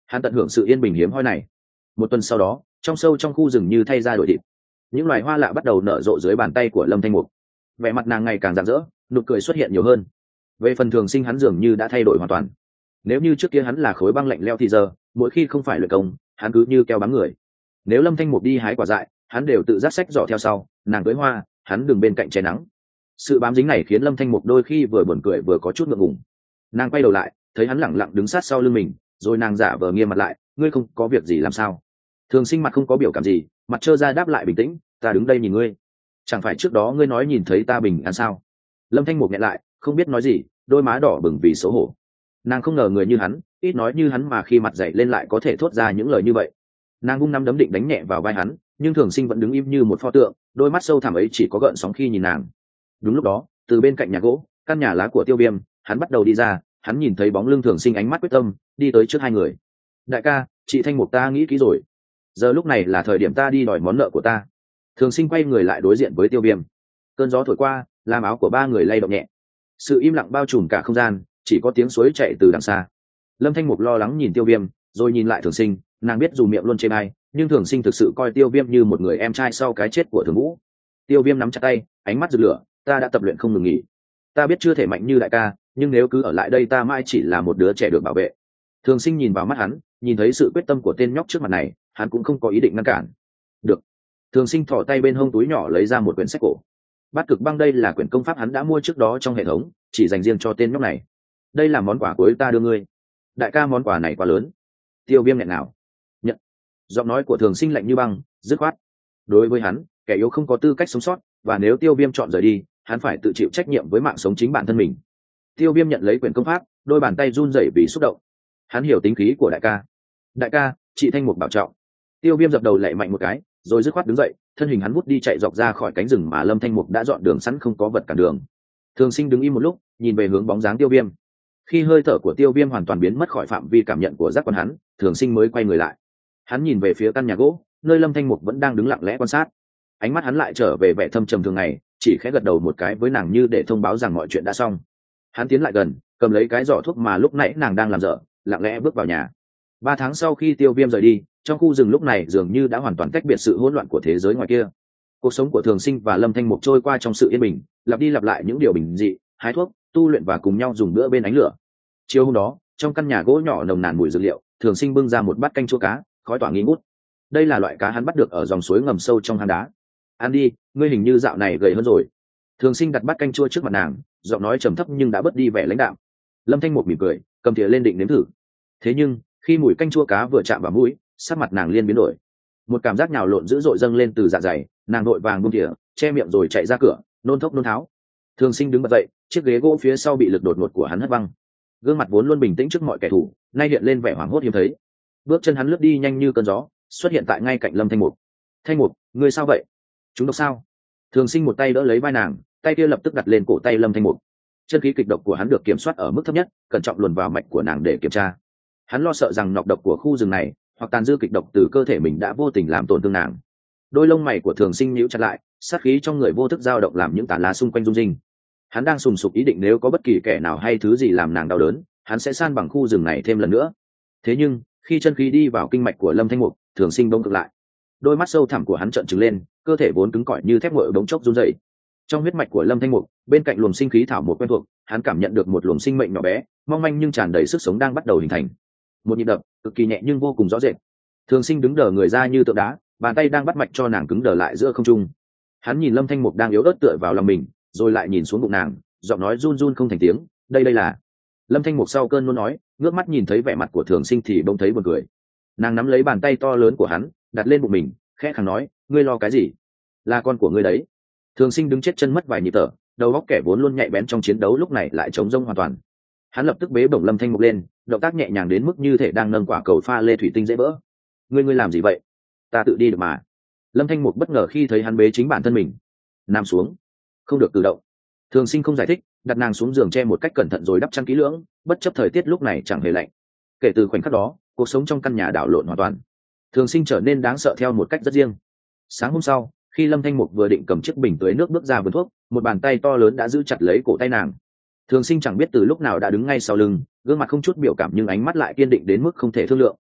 hắn tận hưởng sự yên bình hiếm hoi này. Một tuần sau đó, trong sâu trong khu rừng như thay ra đổi thịt, những loài hoa lạ bắt đầu nở rộ dưới bàn tay của Lâm Thanh Mục. Vẻ mặt nàng ngày càng rạng rỡ, nụ cười xuất hiện nhiều hơn. Về phần Thường Sinh, hắn dường như đã thay đổi hoàn toàn. Nếu như trước kia hắn là khối băng lạnh leo thì giờ mỗi khi không phải luyện công, hắn cứ như keo bám người. Nếu Lâm Thanh Mục đi hái quả dại, hắn đều tự dắt sách giỏ theo sau, nàng cưới hoa, hắn đứng bên cạnh che nắng. Sự bám dính này khiến Lâm Thanh Mục đôi khi vừa buồn cười vừa có chút ngượng ngùng. Nàng quay đầu lại, thấy hắn lẳng lặng đứng sát sau lưng mình, rồi nàng giả vờ nghiêm mặt lại, ngươi không có việc gì làm sao? Thường Sinh mặt không có biểu cảm gì, mặt trơ ra đáp lại bình tĩnh, ta đứng đây nhìn ngươi. Chẳng phải trước đó ngươi nói nhìn thấy ta bình an sao? Lâm Thanh Mục nhẹ lại, không biết nói gì, đôi má đỏ bừng vì xấu hổ. Nàng không ngờ người như hắn, ít nói như hắn mà khi mặt dậy lên lại có thể thốt ra những lời như vậy. Nàng vung nắm đấm định đánh nhẹ vào vai hắn, nhưng Thường Sinh vẫn đứng im như một pho tượng, đôi mắt sâu thẳm ấy chỉ có gợn sóng khi nhìn nàng. Đúng lúc đó, từ bên cạnh nhà gỗ, căn nhà lá của Tiêu Viêm, hắn bắt đầu đi ra, hắn nhìn thấy bóng lưng Thường Sinh, ánh mắt quyết tâm, đi tới trước hai người. Đại ca, chị Thanh Mục ta nghĩ kỹ rồi, giờ lúc này là thời điểm ta đi đòi món nợ của ta. Thường Sinh quay người lại đối diện với Tiêu Viêm. Cơn gió thổi qua, làm áo của ba người lay động nhẹ. Sự im lặng bao trùm cả không gian, chỉ có tiếng suối chảy từ đằng xa. Lâm Thanh Mục lo lắng nhìn Tiêu Viêm, rồi nhìn lại Thường Sinh, nàng biết dù miệng luôn chê bai, nhưng Thường Sinh thực sự coi Tiêu Viêm như một người em trai sau cái chết của Thường Vũ. Tiêu Viêm nắm chặt tay, ánh mắt rực lửa, ta đã tập luyện không ngừng nghỉ. Ta biết chưa thể mạnh như đại ca, nhưng nếu cứ ở lại đây ta mãi chỉ là một đứa trẻ được bảo vệ. Thường Sinh nhìn vào mắt hắn, nhìn thấy sự quyết tâm của tên nhóc trước mặt này, hắn cũng không có ý định ngăn cản. Được. Thường Sinh thò tay bên hông túi nhỏ lấy ra một quyển sách cổ. Bát Cực Băng, đây là quyển công pháp hắn đã mua trước đó trong hệ thống, chỉ dành riêng cho tên nhóc này. Đây là món quà cuối ta đưa ngươi. Đại ca, món quà này quá lớn. Tiêu Viêm nghẹn nào. Nhận. Giọng nói của Thường Sinh lạnh như băng, dứt khoát. Đối với hắn, kẻ yếu không có tư cách sống sót, và nếu Tiêu Viêm chọn rời đi, hắn phải tự chịu trách nhiệm với mạng sống chính bản thân mình. Tiêu Viêm nhận lấy quyển công pháp, đôi bàn tay run rẩy vì xúc động. Hắn hiểu tính khí của đại ca. Đại ca, chị Thanh Mục bảo trọng. Tiêu Viêm dập đầu lạy mạnh một cái, rồi dứt khoát đứng dậy, thân hình hắn vút đi chạy dọc ra khỏi cánh rừng mà Lâm Thanh Mục đã dọn đường sẵn, không có vật cản đường. Thường Sinh đứng im một lúc, nhìn về hướng bóng dáng Tiêu Viêm. Khi hơi thở của Tiêu Viêm hoàn toàn biến mất khỏi phạm vi cảm nhận của giác quan hắn, Thường Sinh mới quay người lại. Hắn nhìn về phía căn nhà gỗ, nơi Lâm Thanh Mục vẫn đang đứng lặng lẽ quan sát. Ánh mắt hắn lại trở về vẻ thâm trầm thường ngày, chỉ khẽ gật đầu một cái với nàng như để thông báo rằng mọi chuyện đã xong. Hắn tiến lại gần, cầm lấy cái giỏ thuốc mà lúc nãy nàng đang làm dở, lặng lẽ bước vào nhà. Ba tháng sau khi Tiêu Viêm rời đi, trong khu rừng lúc này dường như đã hoàn toàn tách biệt sự hỗn loạn của thế giới ngoài kia. Cuộc sống của Thường Sinh và Lâm Thanh Mục trôi qua trong sự yên bình, lặp đi lặp lại những điều bình dị, hái thuốc, tu luyện và cùng nhau dùng bữa bên ánh lửa. Chiều hôm đó, trong căn nhà gỗ nhỏ nồng nàn mùi dược liệu, Thường Sinh bưng ra một bát canh chua cá, khói tỏa nghi ngút. Đây là loại cá hắn bắt được ở dòng suối ngầm sâu trong hang đá. Ăn đi, ngươi hình như dạo này gầy hơn rồi. Thường Sinh đặt bát canh chua trước mặt nàng, giọng nói trầm thấp nhưng đã bớt đi vẻ lãnh đạm. Lâm Thanh Mục mỉm cười, cầm thìa lên định nếm thử. Thế nhưng khi mùi canh chua cá vừa chạm vào mũi, sắc mặt nàng liên biến đổi. Một cảm giác nhào lộn dữ dội dâng lên từ dạ dày, nàng vội vàng buông thìa, che miệng rồi chạy ra cửa, nôn thốc nôn tháo. Thường Sinh đứng bật dậy, chiếc ghế gỗ phía sau bị lực đột ngột của hắn hất văng. Gương mặt vốn luôn bình tĩnh trước mọi kẻ thù, nay hiện lên vẻ hoảng hốt hiếm thấy. Bước chân hắn lướt đi nhanh như cơn gió, xuất hiện tại ngay cạnh Lâm Thanh Mục. Thanh Mục, ngươi sao vậy? Chúng độc sao? Thường Sinh một tay đỡ lấy vai nàng, tay kia lập tức đặt lên cổ tay Lâm Thanh Mục. Chân khí kịch độc của hắn được kiểm soát ở mức thấp nhất, cẩn trọng luồn vào mạch của nàng để kiểm tra. Hắn lo sợ rằng nọc độc của khu rừng này hoặc tàn dư kịch độc từ cơ thể mình đã vô tình làm tổn thương nàng. Đôi lông mày của Thường Sinh nhíu chặt lại, sát khí trong người vô thức dao động làm những tán lá xung quanh rung rinh. Hắn đang sùng sục ý định nếu có bất kỳ kẻ nào hay thứ gì làm nàng đau đớn, hắn sẽ san bằng khu rừng này thêm lần nữa. Thế nhưng khi chân khí đi vào kinh mạch của Lâm Thanh Mục, Thường Sinh bỗng cực lại. Đôi mắt sâu thẳm của hắn trợn trừng lên, cơ thể vốn cứng cỏi như thép nguội bỗng chốc run rẩy. Trong huyết mạch của Lâm Thanh Mục, bên cạnh luồng sinh khí thảo một quen thuộc, hắn cảm nhận được một luồng sinh mệnh nhỏ bé, mong manh nhưng tràn đầy sức sống đang bắt đầu hình thành. Một nhịp đập cực kỳ nhẹ nhưng vô cùng rõ rệt. Thường Sinh đứng đờ người ra như tượng đá, bàn tay đang bắt mạch cho nàng cứng đờ lại giữa không trung. Hắn nhìn Lâm Thanh Mục đang yếu ớt tựa vào lòng mình, rồi lại nhìn xuống bụng nàng, giọng nói run run không thành tiếng, đây đây là. Lâm Thanh Mục sau cơn nôn nói, ngước mắt nhìn thấy vẻ mặt của Thường Sinh thì bỗng thấy buồn cười. Nàng nắm lấy bàn tay to lớn của hắn, đặt lên bụng mình, khẽ khàng nói, ngươi lo cái gì? Là con của ngươi đấy. Thường Sinh đứng chết chân mất vài nhịp thở, đầu óc kẻ vốn luôn nhạy bén trong chiến đấu lúc này lại trống rỗng hoàn toàn. Hắn lập tức bế bổng Lâm Thanh Mục lên, động tác nhẹ nhàng đến mức như thể đang nâng quả cầu pha lê thủy tinh dễ vỡ. Ngươi ngươi làm gì vậy? Ta tự đi được mà. Lâm Thanh Mục bất ngờ khi thấy hắn bế chính bản thân mình. Nằm xuống, không được cử động. Thường Sinh không giải thích, đặt nàng xuống giường che một cách cẩn thận rồi đắp chăn kỹ lưỡng, bất chấp thời tiết lúc này chẳng hề lạnh. Kể từ khoảnh khắc đó, cuộc sống trong căn nhà đảo lộn hoàn toàn. Thường Sinh trở nên đáng sợ theo một cách rất riêng. Sáng hôm sau, khi Lâm Thanh Mục vừa định cầm chiếc bình tưới nước bước ra vườn thuốc, một bàn tay to lớn đã giữ chặt lấy cổ tay nàng. Thường Sinh chẳng biết từ lúc nào đã đứng ngay sau lưng, gương mặt không chút biểu cảm nhưng ánh mắt lại kiên định đến mức không thể thương lượng.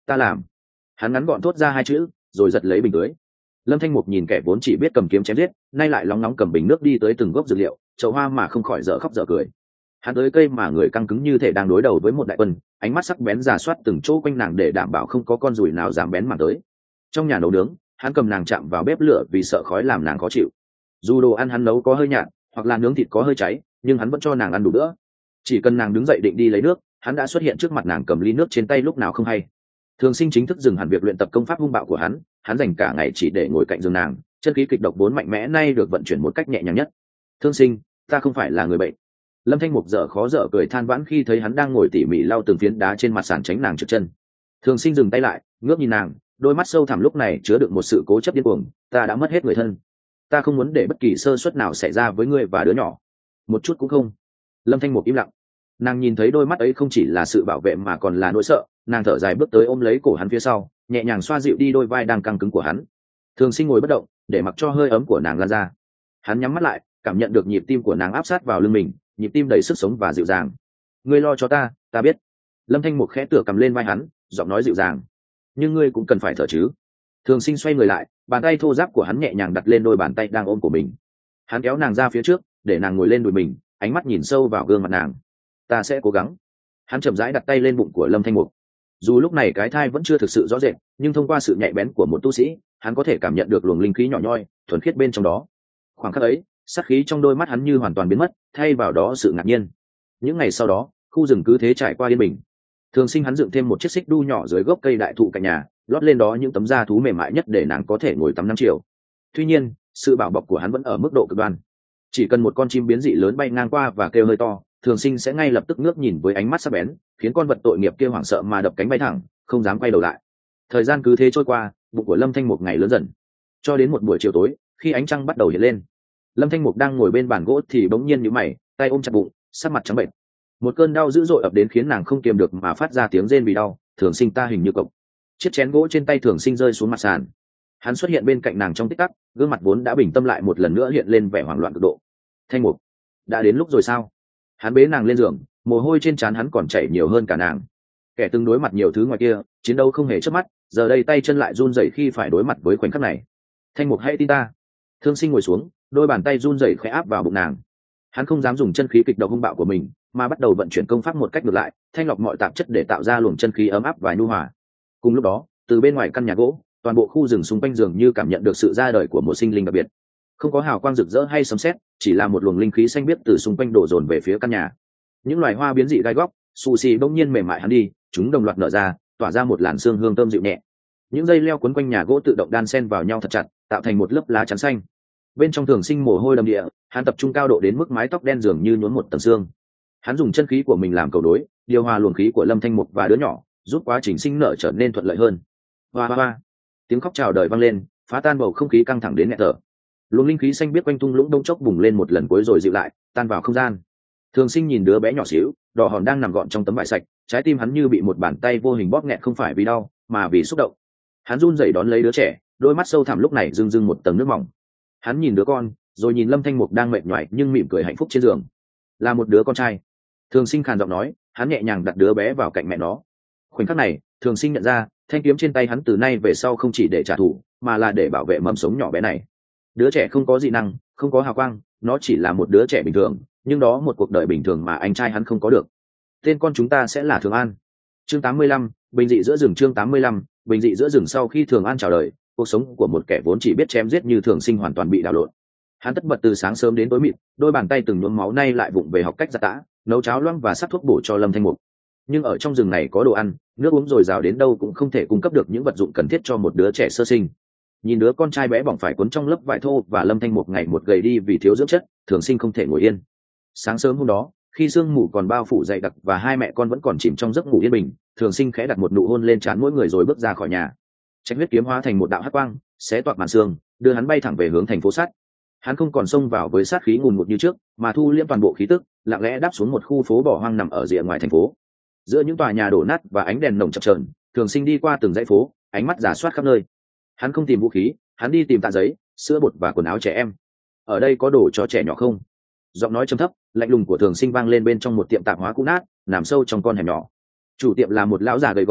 ta làm. Hắn ngắn gọn thốt ra hai chữ rồi giật lấy bình tưới. Lâm Thanh Mục nhìn kẻ vốn chỉ biết cầm kiếm chém giết, nay lại lóng nóng cầm bình nước đi tới từng gốc dược liệu, chậu hoa mà không khỏi dở khóc dở cười. Hắn tới cây mà người căng cứng như thể đang đối đầu với một đại quân, ánh mắt sắc bén rà soát từng chỗ quanh nàng để đảm bảo không có con ruồi nào dám bén mảng tới. Trong nhà nấu nướng, hắn cầm nàng chạm vào bếp lửa vì sợ khói làm nàng khó chịu. Dù đồ ăn hắn nấu có hơi nhạt, hoặc là nướng thịt có hơi cháy, nhưng hắn vẫn cho nàng ăn đủ bữa. Chỉ cần nàng đứng dậy định đi lấy nước, hắn đã xuất hiện trước mặt nàng cầm ly nước trên tay lúc nào không hay. Thường Sinh chính thức dừng hẳn việc luyện tập công pháp hung bạo của hắn, hắn dành cả ngày chỉ để ngồi cạnh giường nàng, chân khí kịch độc vốn mạnh mẽ nay được vận chuyển một cách nhẹ nhàng nhất. Thương Sinh, ta không phải là người bệnh. Lâm Thanh Mục dở khó dở cười than vãn khi thấy hắn đang ngồi tỉ mỉ lau từng phiến đá trên mặt sàn tránh nàng trượt chân. Thường Sinh dừng tay lại, ngước nhìn nàng, đôi mắt sâu thẳm lúc này chứa đựng một sự cố chấp điên cuồng. Ta đã mất hết người thân, ta không muốn để bất kỳ sơ suất nào xảy ra với ngươi và đứa nhỏ, một chút cũng không. Lâm Thanh Mục im lặng. Nàng nhìn thấy đôi mắt ấy không chỉ là sự bảo vệ mà còn là nỗi sợ, nàng thở dài bước tới ôm lấy cổ hắn phía sau, nhẹ nhàng xoa dịu đi đôi vai đang căng cứng của hắn. Thường Sinh ngồi bất động, để mặc cho hơi ấm của nàng lan ra. Hắn nhắm mắt lại, cảm nhận được nhịp tim của nàng áp sát vào lưng mình, nhịp tim đầy sức sống và dịu dàng. Ngươi lo cho ta, ta biết. Lâm Thanh Mục khẽ tựa cầm lên vai hắn, giọng nói dịu dàng. Nhưng ngươi cũng cần phải thở chứ. Thường Sinh xoay người lại, bàn tay thô ráp của hắn nhẹ nhàng đặt lên đôi bàn tay đang ôm của mình. Hắn kéo nàng ra phía trước, để nàng ngồi lên đùi mình, ánh mắt nhìn sâu vào gương mặt nàng. Ta sẽ cố gắng. Hắn chậm rãi đặt tay lên bụng của Lâm Thanh Mục. Dù lúc này cái thai vẫn chưa thực sự rõ rệt, nhưng thông qua sự nhạy bén của một tu sĩ, hắn có thể cảm nhận được luồng linh khí nhỏ nhoi, thuần khiết bên trong đó. Khoảng khắc ấy, sát khí trong đôi mắt hắn như hoàn toàn biến mất, thay vào đó sự ngạc nhiên. Những ngày sau đó, khu rừng cứ thế trải qua yên bình. Thường Sinh hắn dựng thêm một chiếc xích đu nhỏ dưới gốc cây đại thụ cạnh nhà, lót lên đó những tấm da thú mềm mại nhất để nàng có thể ngồi tắm năm chiều. Tuy nhiên, sự bảo bọc của hắn vẫn ở mức độ cực đoan. Chỉ cần một con chim biến dị lớn bay ngang qua và kêu hơi to, Thường Sinh sẽ ngay lập tức ngước nhìn với ánh mắt sắc bén, khiến con vật tội nghiệp kia hoảng sợ mà đập cánh bay thẳng, không dám quay đầu lại. Thời gian cứ thế trôi qua, bụng của Lâm Thanh Mục ngày lớn dần, cho đến một buổi chiều tối, khi ánh trăng bắt đầu hiện lên, Lâm Thanh Mục đang ngồi bên bàn gỗ thì bỗng nhiên nhíu mày, tay ôm chặt bụng, sắc mặt trắng bệch. Một cơn đau dữ dội ập đến khiến nàng không kiềm được mà phát ra tiếng rên vì đau. Thường Sinh, ta hình như cậu. Chiếc chén gỗ trên tay Thường Sinh rơi xuống mặt sàn. Hắn xuất hiện bên cạnh nàng trong tích tắc, gương mặt vốn đã bình tâm lại một lần nữa hiện lên vẻ hoảng loạn cực độ. Thanh Mục, đã đến lúc rồi sao? Hắn bế nàng lên giường, mồ hôi trên trán hắn còn chảy nhiều hơn cả nàng. Kẻ từng đối mặt nhiều thứ ngoài kia, chiến đấu không hề chớp mắt, giờ đây tay chân lại run rẩy khi phải đối mặt với khoảnh khắc này. Thanh Mục, hãy tin ta. Thương Sinh ngồi xuống, đôi bàn tay run rẩy khẽ áp vào bụng nàng. Hắn không dám dùng chân khí kịch độc hung bạo của mình, mà bắt đầu vận chuyển công pháp một cách ngược lại, thanh lọc mọi tạp chất để tạo ra luồng chân khí ấm áp và nhu hòa. Cùng lúc đó, từ bên ngoài căn nhà gỗ, toàn bộ khu rừng xung quanh dường như cảm nhận được sự ra đời của một sinh linh đặc biệt. Không có hào quang rực rỡ hay sấm sét, chỉ là một luồng linh khí xanh biếc từ xung quanh đổ dồn về phía căn nhà. Những loài hoa biến dị gai góc, xù xì bỗng nhiên mềm mại hắn đi, chúng đồng loạt nở ra, tỏa ra một làn sương hương thơm dịu nhẹ. Những dây leo quấn quanh nhà gỗ tự động đan xen vào nhau thật chặt, tạo thành một lớp lá chắn xanh. Bên trong Thường Sinh mồ hôi đầm địa, hắn tập trung cao độ đến mức mái tóc đen dường như nhuốm một tầng xương. Hắn dùng chân khí của mình làm cầu đối, điều hòa luồng khí của Lâm Thanh Mục và đứa nhỏ, giúp quá trình sinh nở trở nên thuận lợi hơn. Hoa hoa hoa, tiếng khóc chào đời vang lên, phá tan bầu không khí căng thẳng đến nghẹt thở. Luồng linh khí xanh biết quanh tung lũng đông chốc bùng lên một lần cuối rồi dịu lại, tan vào không gian. Thường Sinh nhìn đứa bé nhỏ xíu, đỏ hòn đang nằm gọn trong tấm vải sạch, trái tim hắn như bị một bàn tay vô hình bóp nghẹt, không phải vì đau, mà vì xúc động. Hắn run rẩy đón lấy đứa trẻ, đôi mắt sâu thẳm lúc này rưng rưng một tầng nước mỏng. Hắn nhìn đứa con, rồi nhìn Lâm Thanh Mục đang mệt nhoài nhưng mỉm cười hạnh phúc trên giường. Là một đứa con trai. Thường Sinh khàn giọng nói, hắn nhẹ nhàng đặt đứa bé vào cạnh mẹ nó. Khoảnh khắc này, Thường Sinh nhận ra, thanh kiếm trên tay hắn từ nay về sau không chỉ để trả thù, mà là để bảo vệ mầm sống nhỏ bé này. Đứa trẻ không có dị năng, không có hào quang, nó chỉ là một đứa trẻ bình thường, nhưng đó một cuộc đời bình thường mà anh trai hắn không có được. Tên con chúng ta sẽ là Thường An. Chương tám mươi lăm, bình dị giữa rừng. Chương tám mươi lăm, bình dị giữa rừng. Sau khi Thường An chào đời, cuộc sống của một kẻ vốn chỉ biết chém giết như Thường Sinh hoàn toàn bị đảo lộn. Hắn tất bật từ sáng sớm đến tối mịt, đôi bàn tay từng nhuốm máu nay lại vụng về học cách giặt tã, nấu cháo loãng và sắc thuốc bổ cho Lâm Thanh Mục. Nhưng ở trong rừng này có đồ ăn, nước uống dồi dào đến đâu cũng không thể cung cấp được những vật dụng cần thiết cho một đứa trẻ sơ sinh. Nhìn đứa con trai bé bỏng phải cuốn trong lớp vải thô và Lâm Thanh Mục ngày một gầy đi vì thiếu dưỡng chất, Thường Sinh không thể ngồi yên. Sáng sớm hôm đó, khi sương mù còn bao phủ dày đặc và hai mẹ con vẫn còn chìm trong giấc ngủ yên bình, Thường Sinh khẽ đặt một nụ hôn lên trán mỗi người rồi bước ra khỏi nhà. Trạch huyết kiếm hóa thành một đạo hắc quang, xé toạc màn sương, đưa hắn bay thẳng về hướng thành phố sắt. Hắn không còn xông vào với sát khí ngùn ngụt như trước, mà thu liễm toàn bộ khí tức, lặng lẽ đáp xuống một khu phố bỏ hoang nằm ở rìa ngoài thành phố. Giữa những tòa nhà đổ nát và ánh đèn nồng chập chờn, Thường Sinh đi qua từng dãy phố, ánh mắt rà soát khắp nơi. Hắn không tìm vũ khí, hắn đi tìm tạ giấy, sữa bột và quần áo trẻ em. Ở đây có đồ cho trẻ nhỏ không? Giọng nói trầm thấp, lạnh lùng của Thường Sinh vang lên bên trong một tiệm tạp hóa cũ nát, nằm sâu trong con hẻm nhỏ. Chủ tiệm là một lão già gầy gò,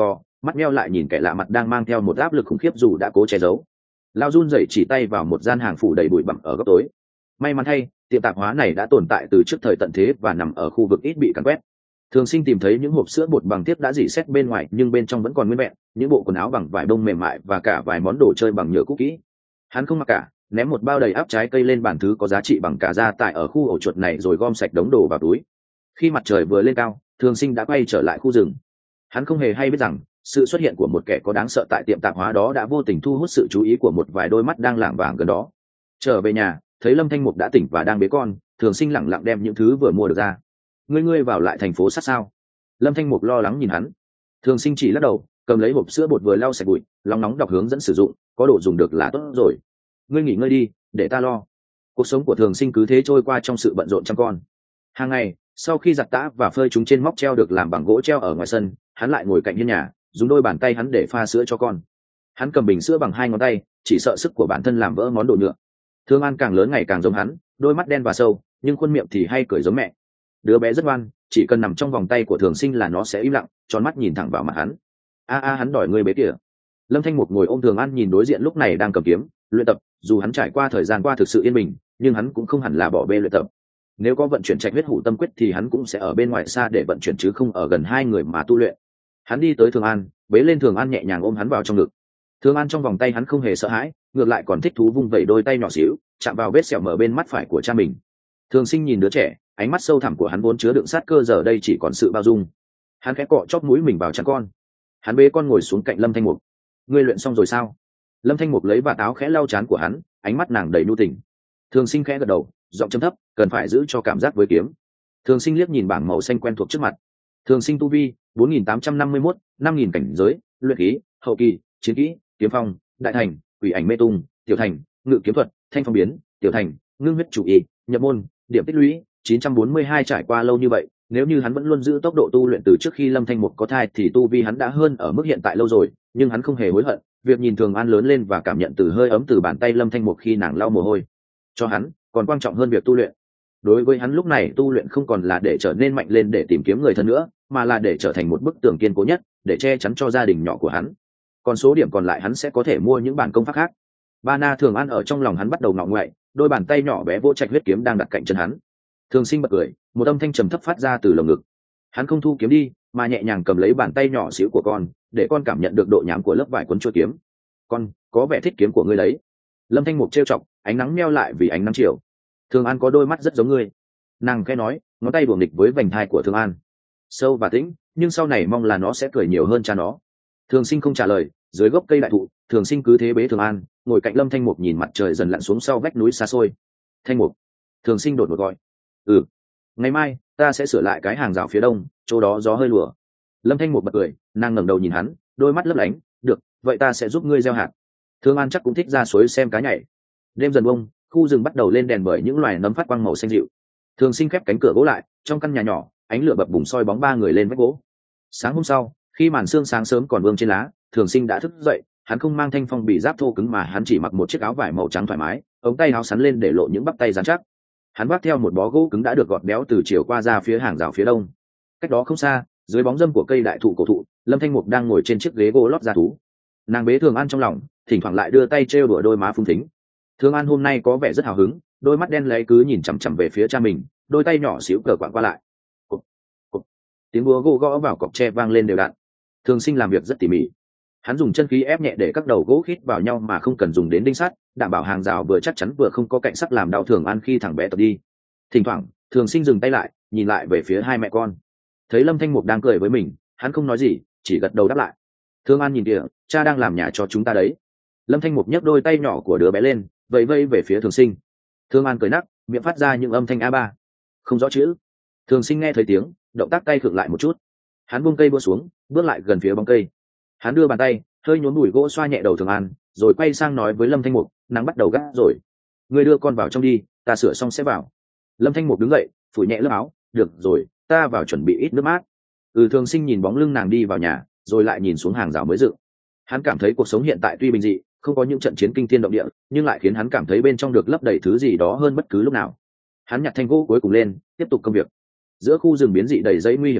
mắt meo lại nhìn kẻ lạ mặt đang mang theo một áp lực khủng khiếp dù đã cố che giấu. Lao run rẩy chỉ tay vào một gian hàng phủ đầy bụi bặm ở góc tối. May mắn thay, tiệm tạp hóa này đã tồn tại từ trước thời tận thế và nằm ở khu vực ít bị càn quét. Thường Sinh tìm thấy những hộp sữa bột bằng tiếp đã rỉ sét bên ngoài nhưng bên trong vẫn còn nguyên vẹn, những bộ quần áo bằng vải bông mềm mại và cả vài món đồ chơi bằng nhựa cũ kỹ. Hắn không mặc cả, ném một bao đầy áp trái cây lên bàn thứ có giá trị bằng cả gia tại ở khu ổ chuột này rồi gom sạch đống đồ vào túi. Khi mặt trời vừa lên cao, Thường Sinh đã quay trở lại khu rừng. Hắn không hề hay biết rằng sự xuất hiện của một kẻ có đáng sợ tại tiệm tạp hóa đó đã vô tình thu hút sự chú ý của một vài đôi mắt đang lảng vảng gần đó. Trở về nhà, thấy Lâm Thanh Mục đã tỉnh và đang bế con, Thường Sinh lẳng lặng đem những thứ vừa mua được ra. Ngươi ngươi vào lại thành phố sát sao? Lâm Thanh Mục lo lắng nhìn hắn. Thường Sinh chỉ lắc đầu, cầm lấy hộp sữa bột vừa lau sạch bụi, lóng nóng đọc hướng dẫn sử dụng, có đồ dùng được là tốt rồi. Ngươi nghỉ ngơi đi, để ta lo. Cuộc sống của Thường Sinh cứ thế trôi qua trong sự bận rộn chăm con. Hàng ngày, sau khi giặt tã và phơi chúng trên móc treo được làm bằng gỗ treo ở ngoài sân, hắn lại ngồi cạnh hiên nhà, dùng đôi bàn tay hắn để pha sữa cho con. Hắn cầm bình sữa bằng hai ngón tay, chỉ sợ sức của bản thân làm vỡ món đồ nhựa. Thương An càng lớn ngày càng giống hắn, đôi mắt đen và sâu, nhưng khuôn miệng thì hay cười giống mẹ. Đứa bé rất ngoan, chỉ cần nằm trong vòng tay của Thường Sinh là nó sẽ im lặng, tròn mắt nhìn thẳng vào mặt hắn. A a hắn đòi ngươi bế kìa. Lâm Thanh Mục ngồi ôm Thường An nhìn đối diện lúc này đang cầm kiếm luyện tập. Dù hắn trải qua thời gian qua thực sự yên bình, nhưng hắn cũng không hẳn là bỏ bê luyện tập. Nếu có vận chuyển trạch huyết hủ tâm quyết thì hắn cũng sẽ ở bên ngoài xa để vận chuyển chứ không ở gần hai người mà tu luyện. Hắn đi tới Thường An, bế lên Thường An nhẹ nhàng ôm hắn vào trong ngực. Thường An trong vòng tay hắn không hề sợ hãi, ngược lại còn thích thú vung vẩy đôi tay nhỏ xíu, chạm vào vết sẹo mở bên mắt phải của cha mình. Thường Sinh nhìn đứa trẻ, ánh mắt sâu thẳm của hắn vốn chứa đựng sát cơ giờ đây chỉ còn sự bao dung. Hắn khẽ cọ chóp mũi mình vào trán con. Hắn bế con ngồi xuống cạnh Lâm Thanh Mục. Ngươi luyện xong rồi sao? Lâm Thanh Mục lấy vạt áo khẽ lau trán của hắn, ánh mắt nàng đầy nhu tình. Thường Sinh khẽ gật đầu, giọng trầm thấp, cần phải giữ cho cảm giác với kiếm. Thường Sinh liếc nhìn bảng màu xanh quen thuộc trước mặt. Thường Sinh tu vi bốn nghìn tám trăm năm mươi mốt, năm nghìn cảnh giới, luyện khí hậu kỳ, chiến kỹ kiếm phong, đại thành, quỷ ảnh mê tung, tiểu thành, ngự kiếm thuật, thanh phong biến, tiểu thành, ngưng huyết chủ y, nhập môn, điểm tích lũy chín trăm bốn mươi hai. Trải qua lâu như vậy, nếu như hắn vẫn luôn giữ tốc độ tu luyện từ trước khi Lâm Thanh Mục có thai thì tu vi hắn đã hơn ở mức hiện tại lâu rồi, nhưng hắn không hề hối hận. Việc nhìn Thường An lớn lên và cảm nhận từ hơi ấm từ bàn tay Lâm Thanh Mục khi nàng lau mồ hôi cho hắn còn quan trọng hơn việc tu luyện. Đối với hắn lúc này tu luyện không còn là để trở nên mạnh lên để tìm kiếm người thân nữa, mà là để trở thành một bức tường kiên cố nhất để che chắn cho gia đình nhỏ của hắn. Còn số điểm còn lại hắn sẽ có thể mua những bản công pháp khác. Ba Na Thường An ở trong lòng hắn bắt đầu ngọ ngoại, đôi bàn tay nhỏ bé vỗ trạch huyết kiếm đang đặt cạnh chân hắn. Thường Sinh bật cười, một âm thanh trầm thấp phát ra từ lồng ngực. Hắn không thu kiếm đi, mà nhẹ nhàng cầm lấy bàn tay nhỏ xíu của con, để con cảm nhận được độ nhám của lớp vải cuốn chuôi kiếm. Con có vẻ thích kiếm của ngươi đấy. Lâm Thanh Mục trêu chọc, ánh nắng meo lại vì ánh nắng chiều. Thường An có đôi mắt rất giống ngươi. Nàng khẽ nói, ngón tay đùa nghịch với vành thai của Thường An, sâu và tĩnh, nhưng sau này mong là nó sẽ cười nhiều hơn cha nó. Thường Sinh không trả lời. Dưới gốc cây đại thụ, Thường Sinh cứ thế bế Thường An ngồi cạnh Lâm Thanh Mục nhìn mặt trời dần lặn xuống sau vách núi xa xôi. Thanh Mục. Thường Sinh đột ngột gọi. Ừ. Ngày mai ta sẽ sửa lại cái hàng rào phía đông, chỗ đó gió hơi lùa. Lâm Thanh Mục bật cười, nàng ngẩng đầu nhìn hắn, đôi mắt lấp lánh. Được, vậy ta sẽ giúp ngươi gieo hạt. Thường An chắc cũng thích ra suối xem cá nhảy. Đêm dần bông, khu rừng bắt đầu lên đèn bởi những loài nấm phát quang màu xanh dịu. Thường Sinh khép cánh cửa gỗ lại, trong căn nhà nhỏ, ánh lửa bập bùng soi bóng ba người lên vách gỗ. Sáng hôm sau, khi màn sương sáng sớm còn vương trên lá, Thường Sinh đã thức dậy. Hắn không mang thanh phong bị giáp thô cứng mà hắn chỉ mặc một chiếc áo vải màu trắng thoải mái, ống tay áo sắn lên để lộ những bắp tay rắn chắc. Hắn vác theo một bó gỗ cứng đã được gọt béo từ chiều qua ra phía hàng rào phía đông. Cách đó không xa, dưới bóng râm của cây đại thụ cổ thụ, Lâm Thanh Mục đang ngồi trên chiếc ghế gỗ lót da thú. Nàng bế Thường An trong lòng, thỉnh thoảng lại đưa tay trêu đùa đôi má phúng thính. Thường An hôm nay có vẻ rất hào hứng, đôi mắt đen lấy cứ nhìn chằm chằm về phía cha mình, đôi tay nhỏ xíu cờ quạng qua lại. Cục, cục. Tiếng búa gỗ gõ vào cọc tre vang lên đều đặn. Thường Sinh làm việc rất tỉ mỉ. Hắn dùng chân khí ép nhẹ để các đầu gỗ khít vào nhau mà không cần dùng đến đinh sắt, đảm bảo hàng rào vừa chắc chắn vừa không có cạnh sắc làm đau Thường An khi thằng bé tập đi. Thỉnh thoảng, Thường Sinh dừng tay lại, nhìn lại về phía hai mẹ con. Thấy Lâm Thanh Mục đang cười với mình, hắn không nói gì, chỉ gật đầu đáp lại. Thường An nhìn kìa, cha đang làm nhà cho chúng ta đấy. Lâm Thanh Mục nhấc đôi tay nhỏ của đứa bé lên, vẫy vẫy về phía Thường Sinh. Thường An cười nắc, miệng phát ra những âm thanh a ba, không rõ chữ. Thường Sinh nghe thấy tiếng, động tác tay khựng lại một chút. Hắn buông cây búa xuống, bước lại gần phía bóng cây. Hắn đưa bàn tay, hơi nhốn bụi gỗ xoa nhẹ đầu Thường An, rồi quay sang nói với Lâm Thanh Mục, nắng bắt đầu gắt rồi, ngươi đưa con vào trong đi, ta sửa xong sẽ vào. Lâm Thanh Mục đứng dậy, phủi nhẹ lớp áo, được rồi, ta vào chuẩn bị ít nước mát. Ừ. Thường Sinh nhìn bóng lưng nàng đi vào nhà, rồi lại nhìn xuống hàng rào mới dựng. Hắn cảm thấy cuộc sống hiện tại tuy bình dị, không có những trận chiến kinh thiên động địa, nhưng lại khiến hắn cảm thấy bên trong được lấp đầy thứ gì đó hơn bất cứ lúc nào. Hắn nhặt thanh gỗ cuối cùng lên, tiếp tục công việc. Giữa khu rừng biến dị đầy dãy nguy hiểm này,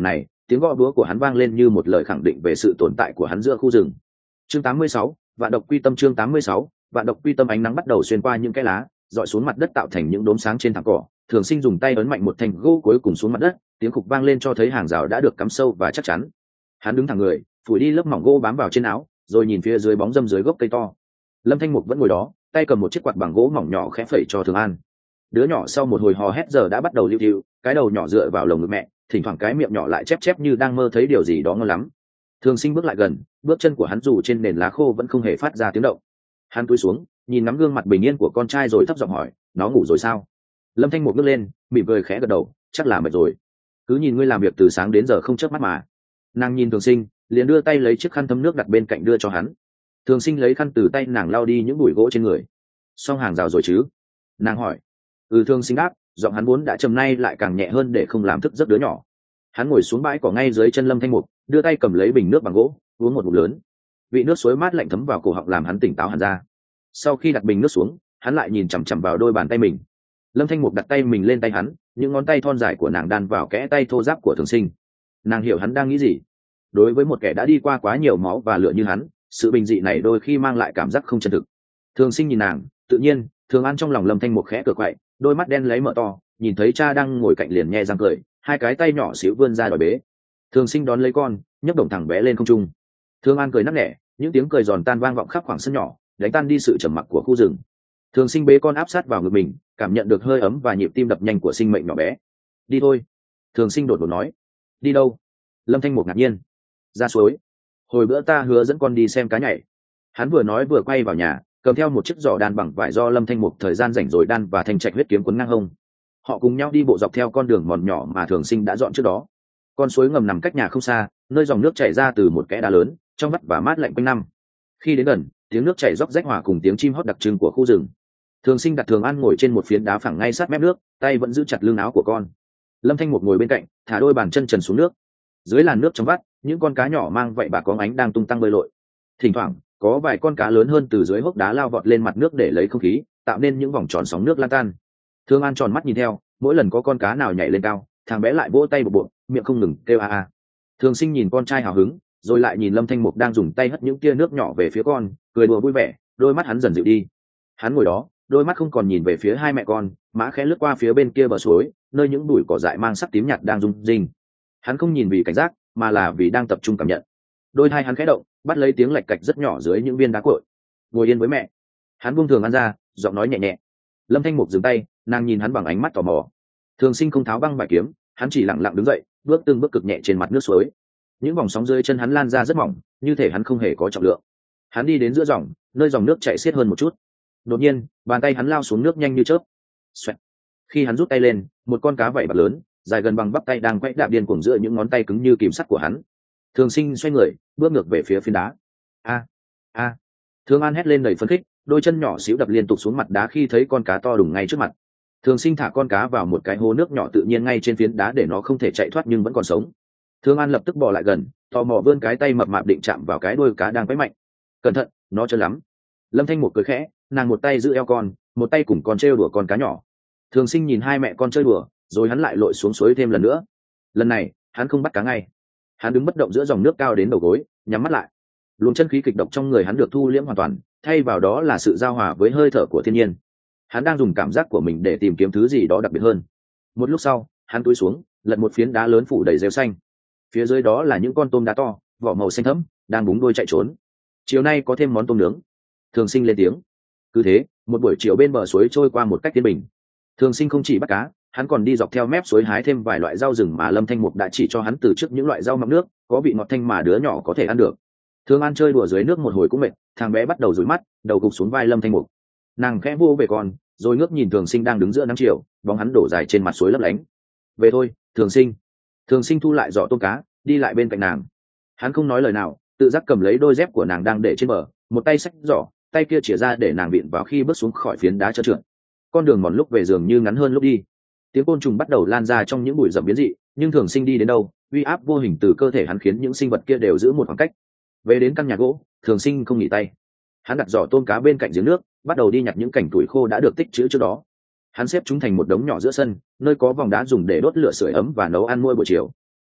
tiếng gõ búa của hắn vang lên như một lời khẳng định về sự tồn tại của hắn giữa khu rừng. Chương tám mươi sáu, vạn độc quy tâm. Chương tám mươi sáu, vạn độc quy tâm. Ánh nắng bắt đầu xuyên qua những cái lá, dọi xuống mặt đất tạo thành những đốm sáng trên thảm cỏ. Thường Sinh dùng tay ấn mạnh một thanh gỗ cuối cùng xuống mặt đất, tiếng khục vang lên cho thấy hàng rào đã được cắm sâu và chắc chắn. Hắn đứng thẳng người, phủi đi lớp mỏng gỗ bám vào trên áo, rồi nhìn phía dưới bóng râm dưới gốc cây to. Lâm Thanh Mục vẫn ngồi đó, tay cầm một chiếc quạt bằng gỗ mỏng nhỏ khẽ phẩy cho Thường An. Đứa nhỏ sau một hồi hò hét giờ đã bắt đầu liu liu, cái đầu nhỏ dựa vào lồng ngực mẹ, thỉnh thoảng cái miệng nhỏ lại chép chép như đang mơ thấy điều gì đó ngon lắm. Thường Sinh bước lại gần, bước chân của hắn dù trên nền lá khô vẫn không hề phát ra tiếng động. Hắn cúi xuống, nhìn ngắm gương mặt bình yên của con trai rồi thấp giọng hỏi, nó ngủ rồi sao? Lâm Thanh Mục ngước lên, mỉm cười khẽ gật đầu, chắc là mệt rồi. Cứ nhìn ngươi làm việc từ sáng đến giờ không chớp mắt mà. Nàng nhìn Thường Sinh, liền đưa tay lấy chiếc khăn thấm nước đặt bên cạnh đưa cho hắn. Thường Sinh lấy khăn từ tay nàng lau đi những bụi gỗ trên người. Xong hàng rào rồi chứ? Nàng hỏi. Ừ, Thường Sinh đáp, giọng hắn vốn đã trầm nay lại càng nhẹ hơn để không làm thức giấc đứa nhỏ. Hắn ngồi xuống bãi cỏ ngay dưới chân Lâm Thanh Mục, đưa tay cầm lấy bình nước bằng gỗ, uống một ngụm lớn. Vị nước suối mát lạnh thấm vào cổ họng làm hắn tỉnh táo hẳn ra. Sau khi đặt bình nước xuống, hắn lại nhìn chằm chằm vào đôi bàn tay mình. Lâm Thanh Mục đặt tay mình lên tay hắn, những ngón tay thon dài của nàng đan vào kẽ tay thô ráp của Thường Sinh. Nàng hiểu hắn đang nghĩ gì. Đối với một kẻ đã đi qua quá nhiều máu và lửa như hắn, sự bình dị này đôi khi mang lại cảm giác không chân thực. Thường Sinh nhìn nàng, tự nhiên, Thường An trong lòng Lâm Thanh Mục khẽ cười quậy, đôi mắt đen lấy mở to, nhìn thấy cha đang ngồi cạnh liền nhe răng cười, hai cái tay nhỏ xíu vươn ra đòi bế. Thường Sinh đón lấy con, nhấc đồng thẳng bé lên không trung. Thường An cười nắc nẻ, những tiếng cười giòn tan vang vọng khắp khoảng sân nhỏ, đánh tan đi sự trầm mặc của khu rừng. Thường Sinh bế con áp sát vào ngực mình, cảm nhận được hơi ấm và nhịp tim đập nhanh của sinh mệnh nhỏ bé. Đi thôi. Thường Sinh đột ngột nói. Đi đâu? Lâm Thanh Mục ngạc nhiên. Ra suối. Hồi bữa ta hứa dẫn con đi xem cá nhảy. Hắn vừa nói vừa quay vào nhà, cầm theo một chiếc giỏ đan bằng vải do Lâm Thanh Mục thời gian rảnh rồi đan và thanh trạch huyết kiếm quấn ngang hông. Họ cùng nhau đi bộ dọc theo con đường mòn nhỏ mà Thường Sinh đã dọn trước đó. Con suối ngầm nằm cách nhà không xa, nơi dòng nước chảy ra từ một kẽ đá lớn, trong vắt và mát lạnh quanh năm. Khi đến gần, tiếng nước chảy róc rách hòa cùng tiếng chim hót đặc trưng của khu rừng. Thường Sinh đặt Thường An ngồi trên một phiến đá phẳng ngay sát mép nước, tay vẫn giữ chặt lưng áo của con. Lâm Thanh Mục ngồi bên cạnh, thả đôi bàn chân trần xuống nước. Dưới làn nước trong vắt, những con cá nhỏ mang vảy bạc có ánh đang tung tăng bơi lội. Thỉnh thoảng, có vài con cá lớn hơn từ dưới hốc đá lao vọt lên mặt nước để lấy không khí, tạo nên những vòng tròn sóng nước lan tan. Thường An tròn mắt nhìn theo, mỗi lần có con cá nào nhảy lên cao, thằng bé lại vỗ tay bột bột, miệng không ngừng kêu a a. Thường Sinh nhìn con trai hào hứng, rồi lại nhìn Lâm Thanh Mục đang dùng tay hất những tia nước nhỏ về phía con, cười đùa vui vẻ, đôi mắt hắn dần dịu đi. Hắn ngồi đó, đôi mắt không còn nhìn về phía hai mẹ con, mã khẽ lướt qua phía bên kia bờ suối, nơi những bụi cỏ dại mang sắc tím nhạt đang rung rinh. Hắn không nhìn vì cảnh giác, mà là vì đang tập trung cảm nhận. Đôi tai hắn khẽ động, bắt lấy tiếng lạch cạch rất nhỏ dưới những viên đá cội. Ngồi yên với mẹ. Hắn buông Thường An ra, giọng nói nhẹ nhẹ. Lâm Thanh Mục dừng tay, nàng nhìn hắn bằng ánh mắt tò mò. Thường Sinh không tháo băng vải kiếm, hắn chỉ lặng lặng đứng dậy, bước từng bước cực nhẹ trên mặt nước suối. Những vòng sóng dưới chân hắn lan ra rất mỏng, như thể hắn không hề có trọng lượng. Hắn đi đến giữa dòng, nơi dòng nước chảy xiết hơn một chút. Đột nhiên, bàn tay hắn lao xuống nước nhanh như chớp. Xoẹt. Khi hắn rút tay lên, một con cá vảy bạc lớn, dài gần bằng bắp tay đang quẫy đạp điên cuồng giữa những ngón tay cứng như kìm sắt của hắn. Thường Sinh xoay người, bước ngược về phía phiến đá. A, a. Thường An hét lên đầy phấn khích, đôi chân nhỏ xíu đập liên tục xuống mặt đá khi thấy con cá to đùng ngay trước mặt. Thường Sinh thả con cá vào một cái hố nước nhỏ tự nhiên ngay trên phiến đá để nó không thể chạy thoát nhưng vẫn còn sống. Thường An lập tức bò lại gần, tò mò vươn cái tay mập mạp định chạm vào cái đuôi cá đang quẫy mạnh. Cẩn thận, nó trơn lắm. Lâm Thanh Mục cười khẽ, nàng một tay giữ eo con, một tay cùng con trêu đùa con cá nhỏ. Thường Sinh nhìn hai mẹ con chơi đùa, rồi hắn lại lội xuống suối thêm lần nữa. Lần này, hắn không bắt cá ngay. Hắn đứng bất động giữa dòng nước cao đến đầu gối, nhắm mắt lại. Luồng chân khí kịch độc trong người hắn được thu liễm hoàn toàn, thay vào đó là sự giao hòa với hơi thở của thiên nhiên. Hắn đang dùng cảm giác của mình để tìm kiếm thứ gì đó đặc biệt hơn. Một lúc sau, hắn cúi xuống, lật một phiến đá lớn phủ đầy rêu xanh. Phía dưới đó là những con tôm đá to, vỏ màu xanh thẫm, đang búng đuôi chạy trốn. Chiều nay có thêm món tôm nướng. Thường Sinh lên tiếng. Cứ thế, một buổi chiều bên bờ suối trôi qua một cách yên bình. Thường Sinh không chỉ bắt cá, hắn còn đi dọc theo mép suối hái thêm vài loại rau rừng mà Lâm Thanh Mục đã chỉ cho hắn từ trước, những loại rau mọng nước, có vị ngọt thanh mà đứa nhỏ có thể ăn được. Thường An chơi đùa dưới nước một hồi cũng mệt, thằng bé bắt đầu rủi mắt, đầu gục xuống vai Lâm Thanh Mục. Nàng khẽ vô về con, rồi ngước nhìn Thường Sinh đang đứng giữa nắng chiều, bóng hắn đổ dài trên mặt suối lấp lánh. Về thôi, Thường Sinh. Thường Sinh thu lại giỏ tôm cá, đi lại bên cạnh nàng. Hắn không nói lời nào, tự giác cầm lấy đôi dép của nàng đang để trên bờ, một tay xách giỏ, tay kia chìa ra để nàng vịn vào khi bước xuống khỏi phiến đá trơn trượt. Con đường mòn lúc về dường như ngắn hơn lúc đi. Tiếng côn trùng bắt đầu lan ra trong những bụi rậm biến dị, nhưng Thường Sinh đi đến đâu, uy áp vô hình từ cơ thể hắn khiến những sinh vật kia đều giữ một khoảng cách. Về đến căn nhà gỗ, Thường Sinh không nghỉ tay. Hắn đặt giỏ tôm cá bên cạnh giếng nước, bắt đầu đi nhặt những cành củi khô đã được tích trữ trước đó. Hắn xếp chúng thành một đống nhỏ giữa sân, nơi có vòng đá dùng để đốt lửa sưởi ấm và nấu ăn mỗi buổi chiều.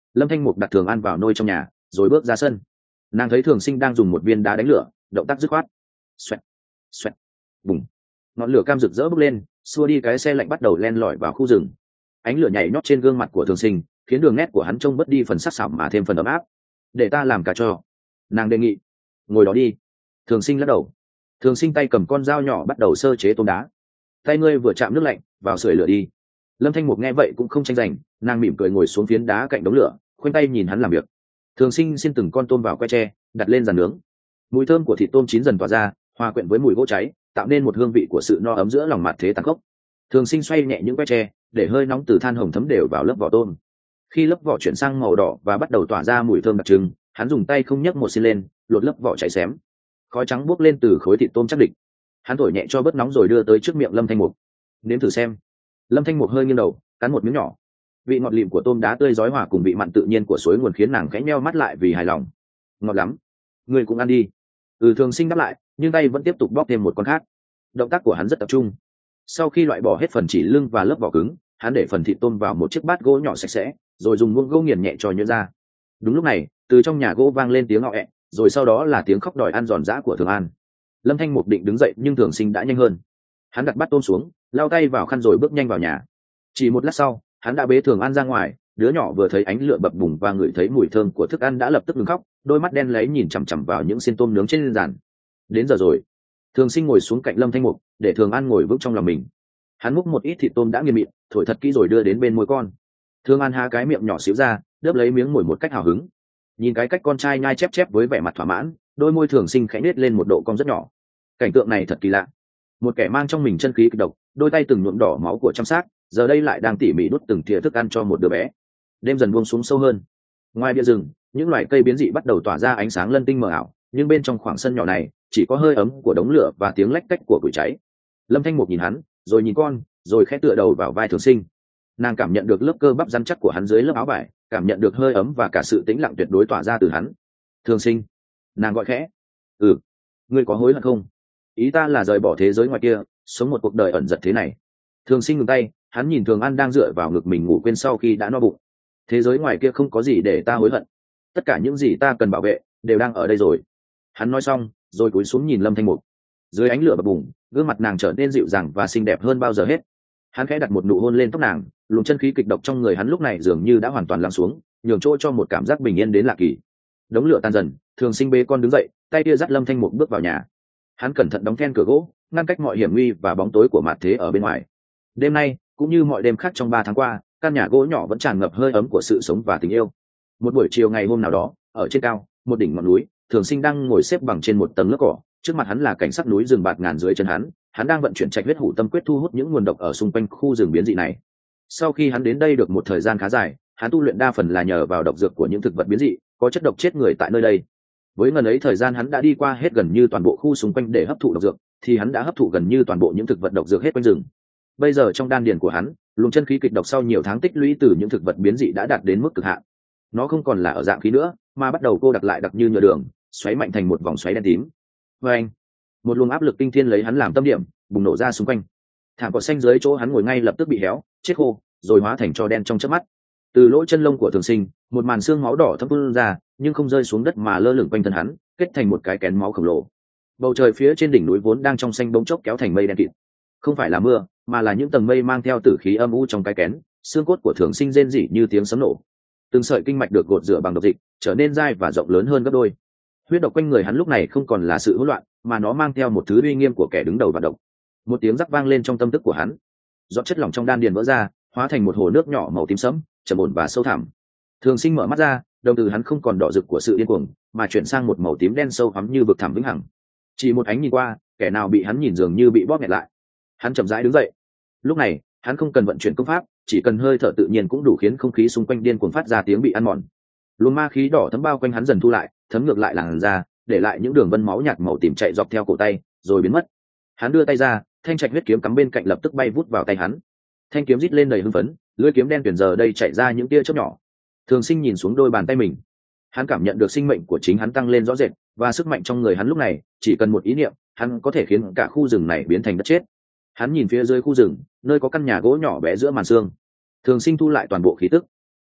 Lâm Thanh Mục đặt Thường An vào nôi trong nhà rồi bước ra sân. Nàng thấy Thường Sinh đang dùng một viên đá đánh lửa, động tác dứt khoát. Xoẹt, xoẹt, bùng. Ngọn lửa cam rực rỡ bốc lên, xua đi cái xe lạnh bắt đầu len lỏi vào khu rừng. Ánh lửa nhảy nhót trên gương mặt của Thường Sinh, khiến đường nét của hắn trông bớt đi phần sắc sảo mà thêm phần ấm áp. Để ta làm cả cho. Nàng đề nghị. Ngồi đó đi. Thường Sinh lắc đầu. Thường Sinh tay cầm con dao nhỏ bắt đầu sơ chế tôm đá. Tay ngươi vừa chạm nước lạnh, vào sưởi lửa đi. Lâm Thanh Mục nghe vậy cũng không tranh giành, nàng mỉm cười ngồi xuống phiến đá cạnh đống lửa, khoanh tay nhìn hắn làm việc. Thường Sinh xin từng con tôm vào que tre, đặt lên giàn nướng. Mùi thơm của thịt tôm chín dần tỏa ra, hòa quyện với mùi gỗ cháy, tạo nên một hương vị của sự no ấm giữa lòng mặt thế tàn khốc. Thường Sinh xoay nhẹ những que tre, để hơi nóng từ than hồng thấm đều vào lớp vỏ tôm. Khi lớp vỏ chuyển sang màu đỏ và bắt đầu tỏa ra mùi thơm đặc trưng, hắn dùng tay không nhấc một xin lên, lột lớp vỏ cháy xém. Khói trắng bốc lên từ khối thịt tôm chắc địch. Hắn thổi nhẹ cho bớt nóng rồi đưa tới trước miệng Lâm Thanh Mục. Nếm thử xem. Lâm Thanh Mục hơi nghiêng đầu, cắn một miếng nhỏ. Vị ngọt lịm của tôm đá tươi rói hòa cùng vị mặn tự nhiên của suối nguồn khiến nàng khẽ nheo mắt lại vì hài lòng. Ngọt lắm. Ngươi cũng ăn đi. Ừ, Thường Sinh đáp lại, nhưng tay vẫn tiếp tục bóc thêm một con khác. Động tác của hắn rất tập trung. Sau khi loại bỏ hết phần chỉ lưng và lớp vỏ cứng, hắn để phần thịt tôm vào một chiếc bát gỗ nhỏ sạch sẽ, rồi dùng muỗng gỗ nghiền nhẹ cho nhuyễn ra. Đúng lúc này, từ trong nhà gỗ vang lên tiếng ngọ ẹ, rồi sau đó là tiếng khóc đòi ăn giòn giã của Thường An. Lâm Thanh Mục định đứng dậy nhưng Thường Sinh đã nhanh hơn. Hắn đặt bát tôm xuống, lau tay vào khăn rồi bước nhanh vào nhà. Chỉ một lát sau, hắn đã bế Thường An ra ngoài. Đứa nhỏ vừa thấy ánh lửa bập bùng và ngửi thấy mùi thơm của thức ăn đã lập tức ngừng khóc, đôi mắt đen lấy nhìn chằm chằm vào những xiên tôm nướng trên giàn. Đến giờ rồi. Thường Sinh ngồi xuống cạnh Lâm Thanh Mục, để Thường An ngồi vững trong lòng mình. Hắn múc một ít thịt tôm đã nghiền mịn, thổi thật kỹ rồi đưa đến bên môi con. Thường An há cái miệng nhỏ xíu ra, đớp lấy miếng mồi một cách hào hứng. Nhìn cái cách con trai nhai chép chép với vẻ mặt thỏa mãn, đôi môi Thường Sinh khẽ nết lên một độ cong rất nhỏ. Cảnh tượng này thật kỳ lạ. Một kẻ mang trong mình chân khí kịch độc, đôi tay từng nhuộm đỏ máu của trăm xác, giờ đây lại đang tỉ mỉ đút từng thìa thức ăn cho một đứa bé. Đêm dần buông xuống sâu hơn. Ngoài bìa rừng, những loài cây biến dị bắt đầu tỏa ra ánh sáng lân tinh mờ ảo, nhưng bên trong khoảng sân nhỏ này chỉ có hơi ấm của đống lửa và tiếng lách cách của củi cháy. Lâm Thanh Mục nhìn hắn, rồi nhìn con, rồi khẽ tựa đầu vào vai Thường Sinh. Nàng cảm nhận được lớp cơ bắp rắn chắc của hắn dưới lớp áo vải, cảm nhận được hơi ấm và cả sự tĩnh lặng tuyệt đối tỏa ra từ hắn. Thường Sinh. Nàng gọi khẽ. Ừ. Ngươi có hối hận không? Ý ta là rời bỏ thế giới ngoài kia, sống một cuộc đời ẩn giật thế này. Thường Sinh ngừng tay, hắn nhìn Thường An đang dựa vào ngực mình ngủ quên sau khi đã no bụng. Thế giới ngoài kia không có gì để ta hối hận. Tất cả những gì ta cần bảo vệ đều đang ở đây rồi. Hắn nói xong, rồi cúi xuống nhìn Lâm Thanh Mục. Dưới ánh lửa bập bùng, gương mặt nàng trở nên dịu dàng và xinh đẹp hơn bao giờ hết. Hắn khẽ đặt một nụ hôn lên tóc nàng, luồng chân khí kịch độc trong người hắn lúc này dường như đã hoàn toàn lắng xuống, nhường chỗ cho một cảm giác bình yên đến lạ kỳ. Đống lửa tan dần, Thường Sinh bế con đứng dậy, tay kia dắt Lâm Thanh Mục bước vào nhà. Hắn cẩn thận đóng then cửa gỗ, ngăn cách mọi hiểm nguy và bóng tối của mặt thế ở bên ngoài. Đêm nay, cũng như mọi đêm khác trong ba tháng qua, căn nhà gỗ nhỏ vẫn tràn ngập hơi ấm của sự sống và tình yêu. Một buổi chiều ngày hôm nào đó, ở trên cao, một đỉnh ngọn núi, Thường Sinh đang ngồi xếp bằng trên một tầng lớp cỏ, trước mặt hắn là cảnh sắc núi rừng bạt ngàn dưới chân hắn. Hắn đang vận chuyển trạch huyết hủ tâm quyết thu hút những nguồn độc ở xung quanh khu rừng biến dị này. Sau khi hắn đến đây được một thời gian khá dài, hắn tu luyện đa phần là nhờ vào độc dược của những thực vật biến dị, có chất độc chết người tại nơi đây. Với ngần ấy thời gian hắn đã đi qua hết gần như toàn bộ khu xung quanh để hấp thụ độc dược, thì hắn đã hấp thụ gần như toàn bộ những thực vật độc dược hết quanh rừng. Bây giờ trong đan điền của hắn, luồng chân khí kịch độc sau nhiều tháng tích lũy từ những thực vật biến dị đã đạt đến mức cực hạn. Nó không còn là ở dạng khí nữa, mà bắt đầu cô đặc lại đặc như nhựa đường, xoáy mạnh thành một vòng xoáy đen tím. Và anh, một luồng áp lực kinh thiên lấy hắn làm tâm điểm, bùng nổ ra xung quanh. Thảm cỏ xanh dưới chỗ hắn ngồi ngay lập tức bị héo, chết khô, rồi hóa thành tro đen trong chớp mắt. Từ lỗ chân lông của Thường Sinh, một màn xương máu đỏ thấm tuôn ra, nhưng không rơi xuống đất mà lơ lửng quanh thân hắn, kết thành một cái kén máu khổng lồ. Bầu trời phía trên đỉnh núi vốn đang trong xanh bỗng chốc kéo thành mây đen kịt. Không phải là mưa, mà là những tầng mây mang theo tử khí âm u trong cái kén. Xương cốt của Thường Sinh rên rỉ như tiếng sấm nổ. Từng sợi kinh mạch được gột rửa bằng độc dịch, trở nên dai và rộng lớn hơn gấp đôi. Huyết độc quanh người hắn lúc này không còn là sự hỗn loạn, mà nó mang theo một thứ uy nghiêm của kẻ đứng đầu vạn độc. Một tiếng rắc vang lên trong tâm thức của hắn. Giọt chất lỏng trong đan điền vỡ ra, hóa thành một hồ nước nhỏ màu tím sẫm, trầm ổn và sâu thẳm. Thường Sinh mở mắt ra, đồng tử hắn không còn đỏ rực của sự điên cuồng, mà chuyển sang một màu tím đen sâu hoắm như vực thẳm vĩnh hằng. Chỉ một ánh nhìn qua, kẻ nào bị hắn nhìn dường như bị bóp nghẹt lại. Hắn chậm rãi đứng dậy. Lúc này, hắn không cần vận chuyển công pháp, chỉ cần hơi thở tự nhiên cũng đủ khiến không khí xung quanh điên cuồng phát ra tiếng bị ăn mòn. Luồng ma khí đỏ thấm bao quanh hắn dần thu lại, thấm ngược lại làn da, để lại những đường vân máu nhạt màu tím chạy dọc theo cổ tay, rồi biến mất. Hắn đưa tay ra, thanh trạch huyết kiếm cắm bên cạnh lập tức bay vút vào tay hắn. Thanh kiếm rít lên đầy hưng phấn, lưỡi kiếm đen tuyển giờ đây chạy ra những tia chớp nhỏ. Thường Sinh nhìn xuống đôi bàn tay mình. Hắn cảm nhận được sinh mệnh của chính hắn tăng lên rõ rệt, và sức mạnh trong người hắn lúc này chỉ cần một ý niệm, hắn có thể khiến cả khu rừng này biến thành đất chết. Hắn nhìn phía dưới khu rừng, nơi có căn nhà gỗ nhỏ bé giữa màn sương. Thường Sinh thu lại toàn bộ khí tức.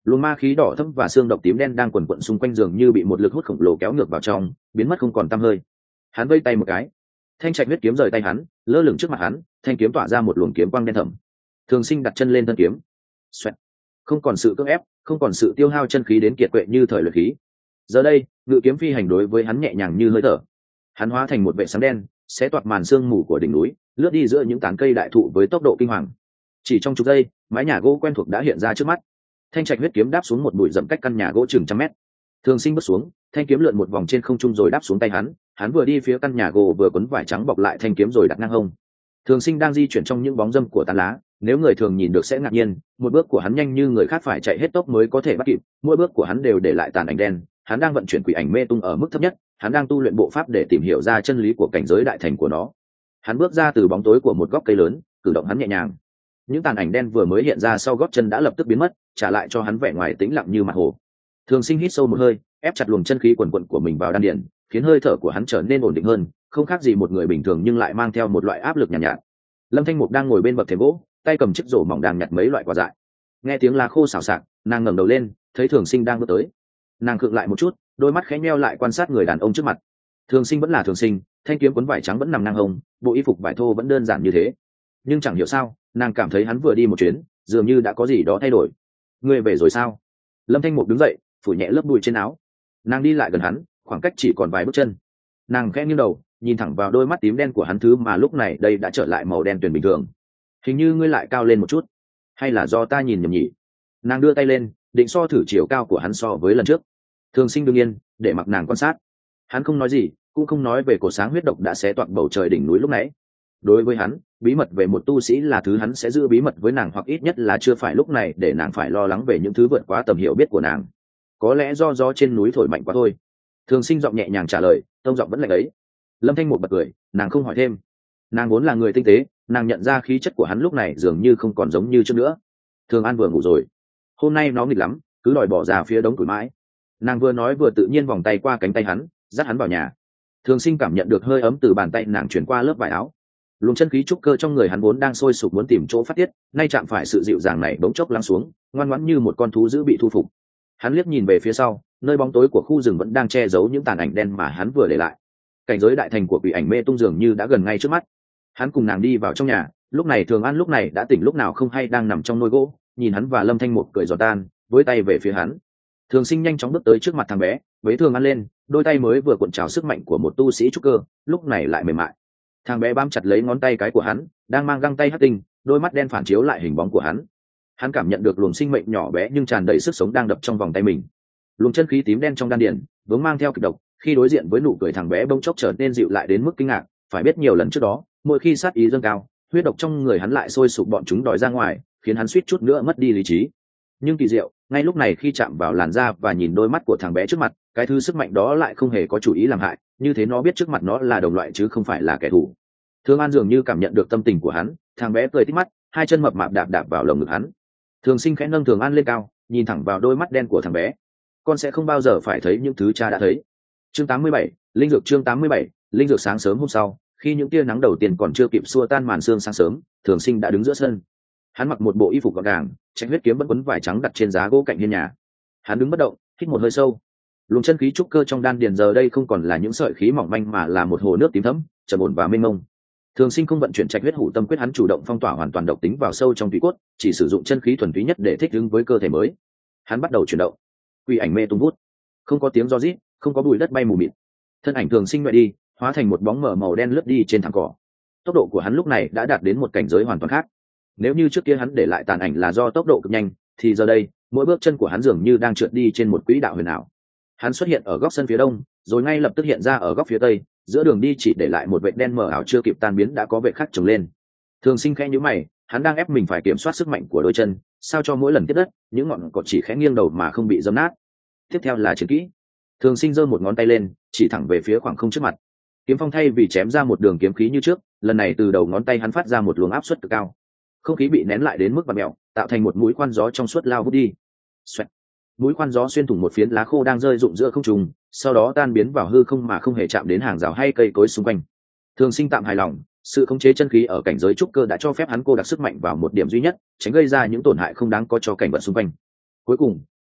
luồng ma khí đỏ thẫm và xương độc tím đen đang quần quận xung quanh giường như bị một lực hút khổng lồ kéo ngược vào trong, biến mất không còn tăm hơi. Hắn vây tay một cái, thanh trạch huyết kiếm rời tay hắn, lơ lửng trước mặt hắn, thanh kiếm tỏa ra một luồng kiếm quang đen thẫm. Thường Sinh đặt chân lên thân kiếm. Xoẹt. Không còn sự cưỡng ép, không còn sự tiêu hao chân khí đến kiệt quệ như thời luyện khí. Giờ đây, ngự kiếm phi hành đối với hắn nhẹ nhàng như hơi thở. Hắn hóa thành một vệ sáng đen, xé toạc màn sương mù của đỉnh núi, lướt đi giữa những tán cây đại thụ với tốc độ kinh hoàng. Chỉ trong chục giây, mái nhà gỗ quen thuộc đã hiện ra trước mắt. Thanh trạch huyết kiếm đáp xuống một bụi rậm cách căn nhà gỗ chừng trăm mét. Thường Sinh bước xuống, thanh kiếm lượn một vòng trên không trung rồi đáp xuống tay hắn. Hắn vừa đi phía căn nhà gỗ vừa quấn vải trắng bọc lại thanh kiếm rồi đặt ngang hông. Thường Sinh đang di chuyển trong những bóng râm của tán lá, nếu người thường nhìn được sẽ ngạc nhiên, một bước của hắn nhanh như người khác phải chạy hết tốc mới có thể bắt kịp, mỗi bước của hắn đều để lại tàn ảnh đen. Hắn đang vận chuyển quỷ ảnh mê tung ở mức thấp nhất, hắn đang tu luyện bộ pháp để tìm hiểu ra chân lý của cảnh giới đại thành của nó. Hắn bước ra từ bóng tối của một góc cây lớn, cử động hắn nhẹ nhàng. Những tàn ảnh đen vừa mới hiện ra sau gót chân đã lập tức biến mất, trả lại cho hắn vẻ ngoài tĩnh lặng như mặt hồ. Thường Sinh hít sâu một hơi, ép chặt luồng chân khí quần quận của mình vào đan điền, khiến hơi thở của hắn trở nên ổn định hơn, không khác gì một người bình thường nhưng lại mang theo một loại áp lực nhàn nhạt, nhạt. Lâm Thanh Mục đang ngồi bên bậc thềm gỗ, tay cầm chiếc rổ mỏng đang nhặt mấy loại quả dại. Nghe tiếng lá khô xào xạc, nàng ngẩng đầu lên, thấy Thường Sinh đang bước tới. Nàng khựng lại một chút, đôi mắt khẽ nheo lại quan sát người đàn ông trước mặt. Thường Sinh vẫn là Thường Sinh, thanh kiếm quấn vải trắng vẫn nằm ngang hông, bộ y phục vải thô vẫn đơn giản như thế. Nhưng chẳng hiểu sao, nàng cảm thấy hắn vừa đi một chuyến, dường như đã có gì đó thay đổi. Ngươi về rồi sao? Lâm Thanh Mục đứng dậy, phủi nhẹ lớp bụi trên áo. Nàng đi lại gần hắn, khoảng cách chỉ còn vài bước chân. Nàng khẽ nghiêng đầu, nhìn thẳng vào đôi mắt tím đen của hắn, thứ mà lúc này đây đã trở lại màu đen tuyền bình thường. Hình như ngươi lại cao lên một chút, hay là do ta nhìn nhầm nhỉ? Nàng đưa tay lên, định so thử chiều cao của hắn so với lần trước. Thường Sinh đương nhiên để mặc nàng quan sát. Hắn không nói gì, cũng không nói về cột sáng huyết độc đã xé toạc bầu trời đỉnh núi lúc nãy. Đối với hắn, bí mật về một tu sĩ là thứ hắn sẽ giữ bí mật với nàng, hoặc ít nhất là chưa phải lúc này để nàng phải lo lắng về những thứ vượt quá tầm hiểu biết của nàng. Có lẽ do gió trên núi thổi mạnh quá thôi. Thường Sinh giọng nhẹ nhàng trả lời, tông giọng vẫn lạnh ấy. Lâm Thanh Mục bật cười, nàng không hỏi thêm. Nàng vốn là người tinh tế, nàng nhận ra khí chất của hắn lúc này dường như không còn giống như trước nữa. Thường An vừa ngủ rồi, hôm nay nó nghịch lắm, cứ đòi bỏ ra phía đống tuổi mãi. Nàng vừa nói vừa tự nhiên vòng tay qua cánh tay hắn, dắt hắn vào nhà. Thường Sinh cảm nhận được hơi ấm từ bàn tay nàng chuyển qua lớp vải áo. Luồng chân khí trúc cơ trong người hắn vốn đang sôi sục muốn tìm chỗ phát tiết, nay chạm phải sự dịu dàng này bỗng chốc lắng xuống, ngoan ngoãn như một con thú dữ bị thu phục. Hắn liếc nhìn về phía sau, nơi bóng tối của khu rừng vẫn đang che giấu những tàn ảnh đen mà hắn vừa để lại. Cảnh giới đại thành của quỷ ảnh mê tung dường như đã gần ngay trước mắt. Hắn cùng nàng đi vào trong nhà, lúc này Thường An lúc này đã tỉnh lúc nào không hay, đang nằm trong nôi gỗ, nhìn hắn và Lâm Thanh Mục cười giòn tan, với tay về phía hắn. Thường Sinh nhanh chóng bước tới trước mặt thằng bé, bế Thường An lên, đôi tay mới vừa cuộn trào sức mạnh của một tu sĩ trúc cơ, lúc này lại mềm mại. Thằng bé bám chặt lấy ngón tay cái của hắn, đang mang găng tay hắc tinh, đôi mắt đen phản chiếu lại hình bóng của hắn. Hắn cảm nhận được luồng sinh mệnh nhỏ bé nhưng tràn đầy sức sống đang đập trong vòng tay mình. Luồng chân khí tím đen trong đan điền vướng mang theo kịch độc, khi đối diện với nụ cười thằng bé bỗng chốc trở nên dịu lại đến mức kinh ngạc. Phải biết nhiều lần trước đó, mỗi khi sát ý dâng cao, huyết độc trong người hắn lại sôi sục bọn chúng đòi ra ngoài, khiến hắn suýt chút nữa mất đi lý trí. Nhưng kỳ diệu, ngay lúc này khi chạm vào làn da và nhìn đôi mắt của thằng bé trước mặt, cái thứ sức mạnh đó lại không hề có chủ ý làm hại, như thế nó biết trước mặt nó là đồng loại chứ không phải là kẻ thù. Thường An dường như cảm nhận được tâm tình của hắn, thằng bé cười tít mắt, hai chân mập mạp đạp đạp vào lồng ngực hắn. Thường Sinh khẽ nâng Thường An lên cao, nhìn thẳng vào đôi mắt đen của thằng bé. Con sẽ không bao giờ phải thấy những thứ cha đã thấy. Chương tám mươi bảy, linh dược. Chương tám mươi bảy, linh dược. Sáng sớm hôm sau, khi những tia nắng đầu tiên còn chưa kịp xua tan màn sương sáng sớm, Thường Sinh đã đứng giữa sân. Hắn mặc một bộ y phục gọn gàng, tránh huyết kiếm vẫn quấn vải trắng đặt trên giá gỗ cạnh hiên nhà. Hắn đứng bất động, hít một hơi sâu. Luồng chân khí trúc cơ trong đan điền giờ đây không còn là những sợi khí mỏng manh mà là một hồ nước tím thẫm, trầm ổn và mênh mông. Thường Sinh không vận chuyển trạch huyết hủ tâm quyết, hắn chủ động phong tỏa hoàn toàn độc tính vào sâu trong tủy cốt, chỉ sử dụng chân khí thuần túy nhất để thích ứng với cơ thể mới. Hắn bắt đầu chuyển động. Quỷ ảnh mê tung vút, không có tiếng ro rít, không có bụi đất bay mù mịt. Thân ảnh Thường Sinh ngoại đi, hóa thành một bóng mờ màu đen lướt đi trên thảm cỏ. Tốc độ của hắn lúc này đã đạt đến một cảnh giới hoàn toàn khác. Nếu như trước kia hắn để lại tàn ảnh là do tốc độ cực nhanh, thì giờ đây, mỗi bước chân của hắn dường như đang trượt đi trên một quỹ đạo huyền ảo. Hắn xuất hiện ở góc sân phía đông, rồi ngay lập tức hiện ra ở góc phía tây, giữa đường đi chỉ để lại một vệt đen mờ ảo chưa kịp tan biến đã có vệt khác chồng lên. Thường Sinh khẽ nhíu mày, hắn đang ép mình phải kiểm soát sức mạnh của đôi chân, sao cho mỗi lần tiếp đất, những ngọn cỏ chỉ khẽ nghiêng đầu mà không bị dẫm nát. Tiếp theo là chiến kỹ. Thường Sinh giơ một ngón tay lên, chỉ thẳng về phía khoảng không trước mặt. Kiếm phong thay vì chém ra một đường kiếm khí như trước, lần này từ đầu ngón tay hắn phát ra một luồng áp suất cực cao. Không khí bị nén lại đến mức vặn mèo, tạo thành một mũi khoan gió trong suốt lao vút đi. Xoẹt. Mũi khoan gió xuyên thủng một phiến lá khô đang rơi rụng giữa không trung, sau đó tan biến vào hư không mà không hề chạm đến hàng rào hay cây cối xung quanh. Thường Sinh tạm hài lòng, sự khống chế chân khí ở cảnh giới trúc cơ đã cho phép hắn cô đặc sức mạnh vào một điểm duy nhất, tránh gây ra những tổn hại không đáng có cho cảnh vật xung quanh. Cuối cùng,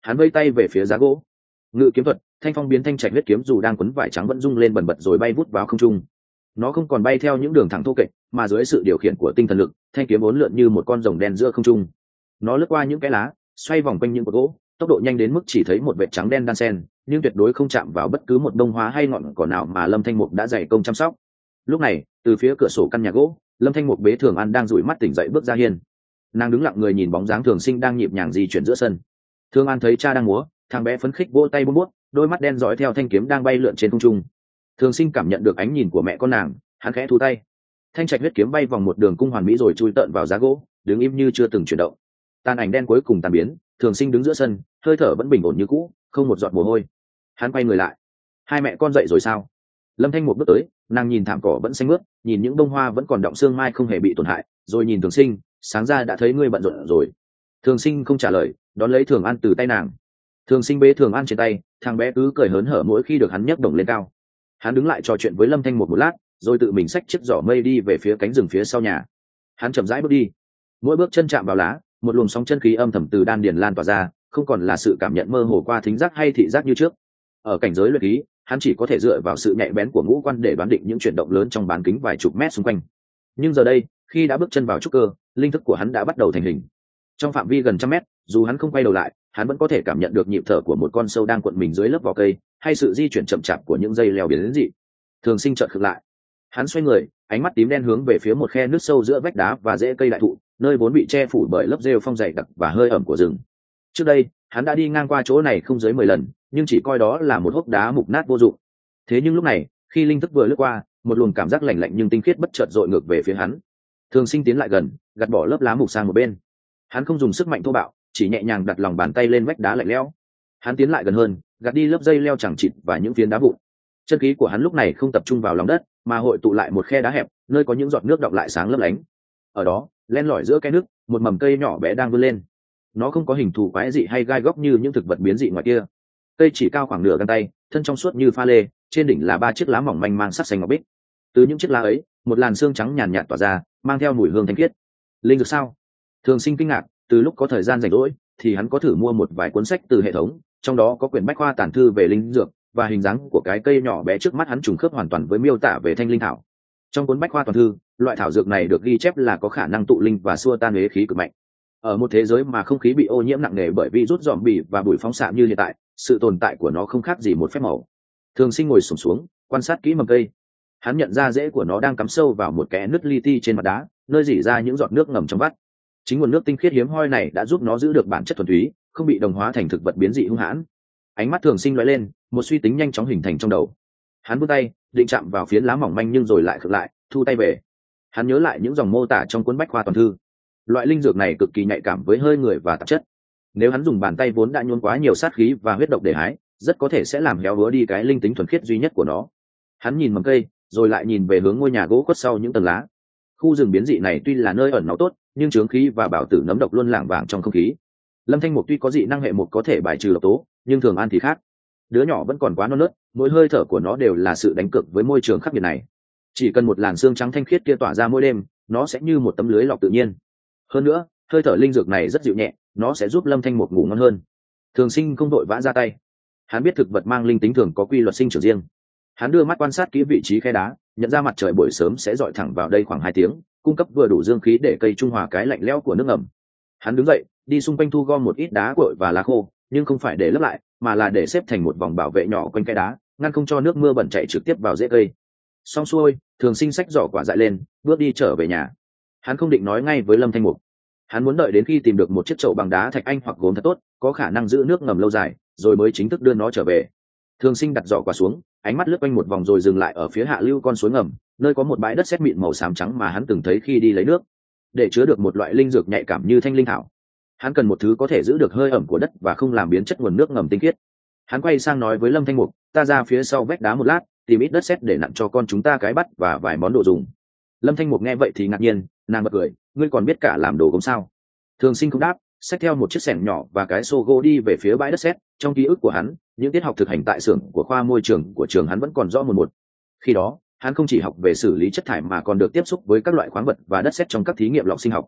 hắn vây tay về phía giá gỗ. Ngự kiếm thuật, thanh phong biến thanh trạch huyết kiếm dù đang quấn vải trắng vẫn rung lên bần bật rồi bay vút vào không trung. Nó không còn bay theo những đường thẳng thô kệch, mà dưới sự điều khiển của tinh thần lực, thanh kiếm uốn lượn như một con rồng đen giữa không trung. Nó lướt qua những cái lá, xoay vòng quanh những cột gỗ, tốc độ nhanh đến mức chỉ thấy một vệt trắng đen đan xen, nhưng tuyệt đối không chạm vào bất cứ một bông hoa hay ngọn cỏ nào mà Lâm Thanh Mục đã dày công chăm sóc. Lúc này, từ phía cửa sổ căn nhà gỗ, Lâm Thanh Mục bế Thường An đang dụi mắt tỉnh dậy bước ra hiên. Nàng đứng lặng người nhìn bóng dáng Thường Sinh đang nhịp nhàng di chuyển giữa sân. Thường An thấy cha đang múa, thằng bé phấn khích vỗ tay bút bút, đôi mắt đen dõi theo thanh kiếm đang bay lượn trên không trung. Thường Sinh cảm nhận được ánh nhìn của mẹ con nàng, hắn khẽ thu tay. Thanh trạch huyết kiếm bay vòng một đường cung hoàn mỹ rồi chui tận vào giá gỗ, đứng im như chưa từng chuyển động. Tàn ảnh đen cuối cùng tan biến, Thường Sinh đứng giữa sân, hơi thở vẫn bình ổn như cũ, không một giọt mồ hôi. Hắn quay người lại. Hai mẹ con dậy rồi sao? Lâm Thanh một bước tới, nàng nhìn thảm cỏ vẫn xanh mướt, nhìn những bông hoa vẫn còn đọng sương mai không hề bị tổn hại, rồi nhìn Thường Sinh, sáng ra đã thấy ngươi bận rộn rồi. Thường Sinh không trả lời, đón lấy Thường An từ tay nàng. Thường Sinh bế Thường An trên tay, thằng bé cứ cười hớn hở mỗi khi được hắn nhấc đồng lên cao. Hắn đứng lại trò chuyện với Lâm Thanh một một lát, rồi tự mình xách chiếc giỏ mây đi về phía cánh rừng phía sau nhà. Hắn chậm rãi bước đi, mỗi bước chân chạm vào lá, một luồng sóng chân khí âm thầm từ đan điền lan tỏa ra, không còn là sự cảm nhận mơ hồ qua thính giác hay thị giác như trước. Ở cảnh giới luyện khí, hắn chỉ có thể dựa vào sự nhạy bén của ngũ quan để đoán định những chuyển động lớn trong bán kính vài chục mét xung quanh. Nhưng giờ đây, khi đã bước chân vào trúc cơ, linh thức của hắn đã bắt đầu thành hình. Trong phạm vi gần trăm mét, dù hắn không quay đầu lại, hắn vẫn có thể cảm nhận được nhịp thở của một con sâu đang cuộn mình dưới lớp vỏ cây, hay sự di chuyển chậm chạp của những dây leo biến dị. Thường Sinh chợt khựng lại. Hắn xoay người, ánh mắt tím đen hướng về phía một khe nước sâu giữa vách đá và rễ cây đại thụ, nơi vốn bị che phủ bởi lớp rêu phong dày đặc và hơi ẩm của rừng. Trước đây, hắn đã đi ngang qua chỗ này không dưới mười lần, nhưng chỉ coi đó là một hốc đá mục nát vô dụng. Thế nhưng lúc này, khi linh thức vừa lướt qua, một luồng cảm giác lạnh lạnh nhưng tinh khiết bất chợt dội ngược về phía hắn. Thường Sinh tiến lại gần, gạt bỏ lớp lá mục sang một bên. Hắn không dùng sức mạnh thô bạo, chỉ nhẹ nhàng đặt lòng bàn tay lên vách đá lạnh lẽo. Hắn tiến lại gần hơn, gạt đi lớp dây leo chẳng chịt và những phiến đá vụn. Chân khí của hắn lúc này không tập trung vào lòng đất, mà hội tụ lại một khe đá hẹp, nơi có những giọt nước đọng lại sáng lấp lánh. Ở đó, len lỏi giữa cái nước, một mầm cây nhỏ bé đang vươn lên. Nó không có hình thù quái dị hay gai góc như những thực vật biến dị ngoài kia. Cây chỉ cao khoảng nửa găng tay, thân trong suốt như pha lê, trên đỉnh là ba chiếc lá mỏng manh mang sắc xanh ngọc bích. Từ những chiếc lá ấy, một làn sương trắng nhàn nhạt tỏa ra, mang theo mùi hương thanh khiết. Linh dược sao? Thường Sinh kinh ngạc, từ lúc có thời gian rảnh rỗi, thì hắn có thử mua một vài cuốn sách từ hệ thống, trong đó có quyển bách khoa tản thư về linh dược, và hình dáng của cái cây nhỏ bé trước mắt hắn trùng khớp hoàn toàn với miêu tả về thanh linh thảo. Trong cuốn bách khoa toàn thư, loại thảo dược này được ghi chép là có khả năng tụ linh và xua tan uế khí cực mạnh. Ở một thế giới mà không khí bị ô nhiễm nặng nề bởi virus zombie và bụi phóng xạ như hiện tại, sự tồn tại của nó không khác gì một phép màu. Thường Sinh ngồi xổm xuống, quan sát kỹ mầm cây. Hắn nhận ra rễ của nó đang cắm sâu vào một kẽ nứt li ti trên mặt đá, nơi rỉ ra những giọt nước ngầm trong vắt. Chính nguồn nước tinh khiết hiếm hoi này đã giúp nó giữ được bản chất thuần túy, không bị đồng hóa thành thực vật biến dị hung hãn. Ánh mắt Thường Sinh lóe lên, một suy tính nhanh chóng hình thành trong đầu. Hắn vươn tay, định chạm vào phiến lá mỏng manh nhưng rồi lại khựng lại, thu tay về. Hắn nhớ lại những dòng mô tả trong cuốn bách khoa toàn thư. Loại linh dược này cực kỳ nhạy cảm với hơi người và tạp chất. Nếu hắn dùng bàn tay vốn đã nhuốm quá nhiều sát khí và huyết độc để hái, rất có thể sẽ làm héo úa đi cái linh tính thuần khiết duy nhất của nó. Hắn nhìn mầm cây, rồi lại nhìn về hướng ngôi nhà gỗ khuất sau những tầng lá. Khu rừng biến dị này tuy là nơi ẩn náu tốt, nhưng chướng khí và bảo tử nấm độc luôn lảng vảng trong không khí. Lâm Thanh Mục tuy có dị năng hệ một có thể bài trừ độc tố, nhưng Thường An thì khác. Đứa nhỏ vẫn còn quá non nớt, mỗi hơi thở của nó đều là sự đánh cược với môi trường khắc nghiệt này. Chỉ cần một làn sương trắng thanh khiết kia tỏa ra mỗi đêm, nó sẽ như một tấm lưới lọc tự nhiên. Hơn nữa, hơi thở linh dược này rất dịu nhẹ, nó sẽ giúp Lâm Thanh Mục ngủ ngon hơn. Thường Sinh không đội vã ra tay. Hắn biết thực vật mang linh tính thường có quy luật sinh trưởng riêng. Hắn đưa mắt quan sát kỹ vị trí khe đá, nhận ra mặt trời buổi sớm sẽ dọi thẳng vào đây khoảng hai tiếng, cung cấp vừa đủ dương khí để cây trung hòa cái lạnh lẽo của nước ngầm. Hắn đứng dậy, đi xung quanh thu gom một ít đá cội và lá khô, nhưng không phải để lấp lại, mà là để xếp thành một vòng bảo vệ nhỏ quanh cái đá, ngăn không cho nước mưa bẩn chảy trực tiếp vào rễ cây. Xong xuôi, Thường Sinh xách giỏ quả dại lên, bước đi trở về nhà. Hắn không định nói ngay với Lâm Thanh Mục. Hắn muốn đợi đến khi tìm được một chiếc chậu bằng đá thạch anh hoặc gốm thật tốt, có khả năng giữ nước ngầm lâu dài, rồi mới chính thức đưa nó trở về. Thường Sinh đặt giỏ quả xuống, ánh mắt lướt quanh một vòng rồi dừng lại ở phía hạ lưu con suối ngầm, nơi có một bãi đất sét mịn màu xám trắng mà hắn từng thấy khi đi lấy nước. Để chứa được một loại linh dược nhạy cảm như thanh linh thảo, hắn cần một thứ có thể giữ được hơi ẩm của đất và không làm biến chất nguồn nước ngầm tinh khiết. Hắn quay sang nói với Lâm Thanh Mục, ta ra phía sau vách đá một lát, tìm ít đất sét để nặn cho con chúng ta cái bắt và vài món đồ dùng. Lâm Thanh Mục nghe vậy thì ngạc nhiên, nàng bật cười, ngươi còn biết cả làm đồ gốm sao? Thường Sinh không đáp, xách theo một chiếc xẻng nhỏ và cái xô gỗ đi về phía bãi đất sét. Trong ký ức của hắn, những tiết học thực hành tại xưởng của khoa môi trường của trường hắn vẫn còn rõ một một. Khi đó, hắn không chỉ học về xử lý chất thải mà còn được tiếp xúc với các loại khoáng vật và đất sét trong các thí nghiệm lọc sinh học.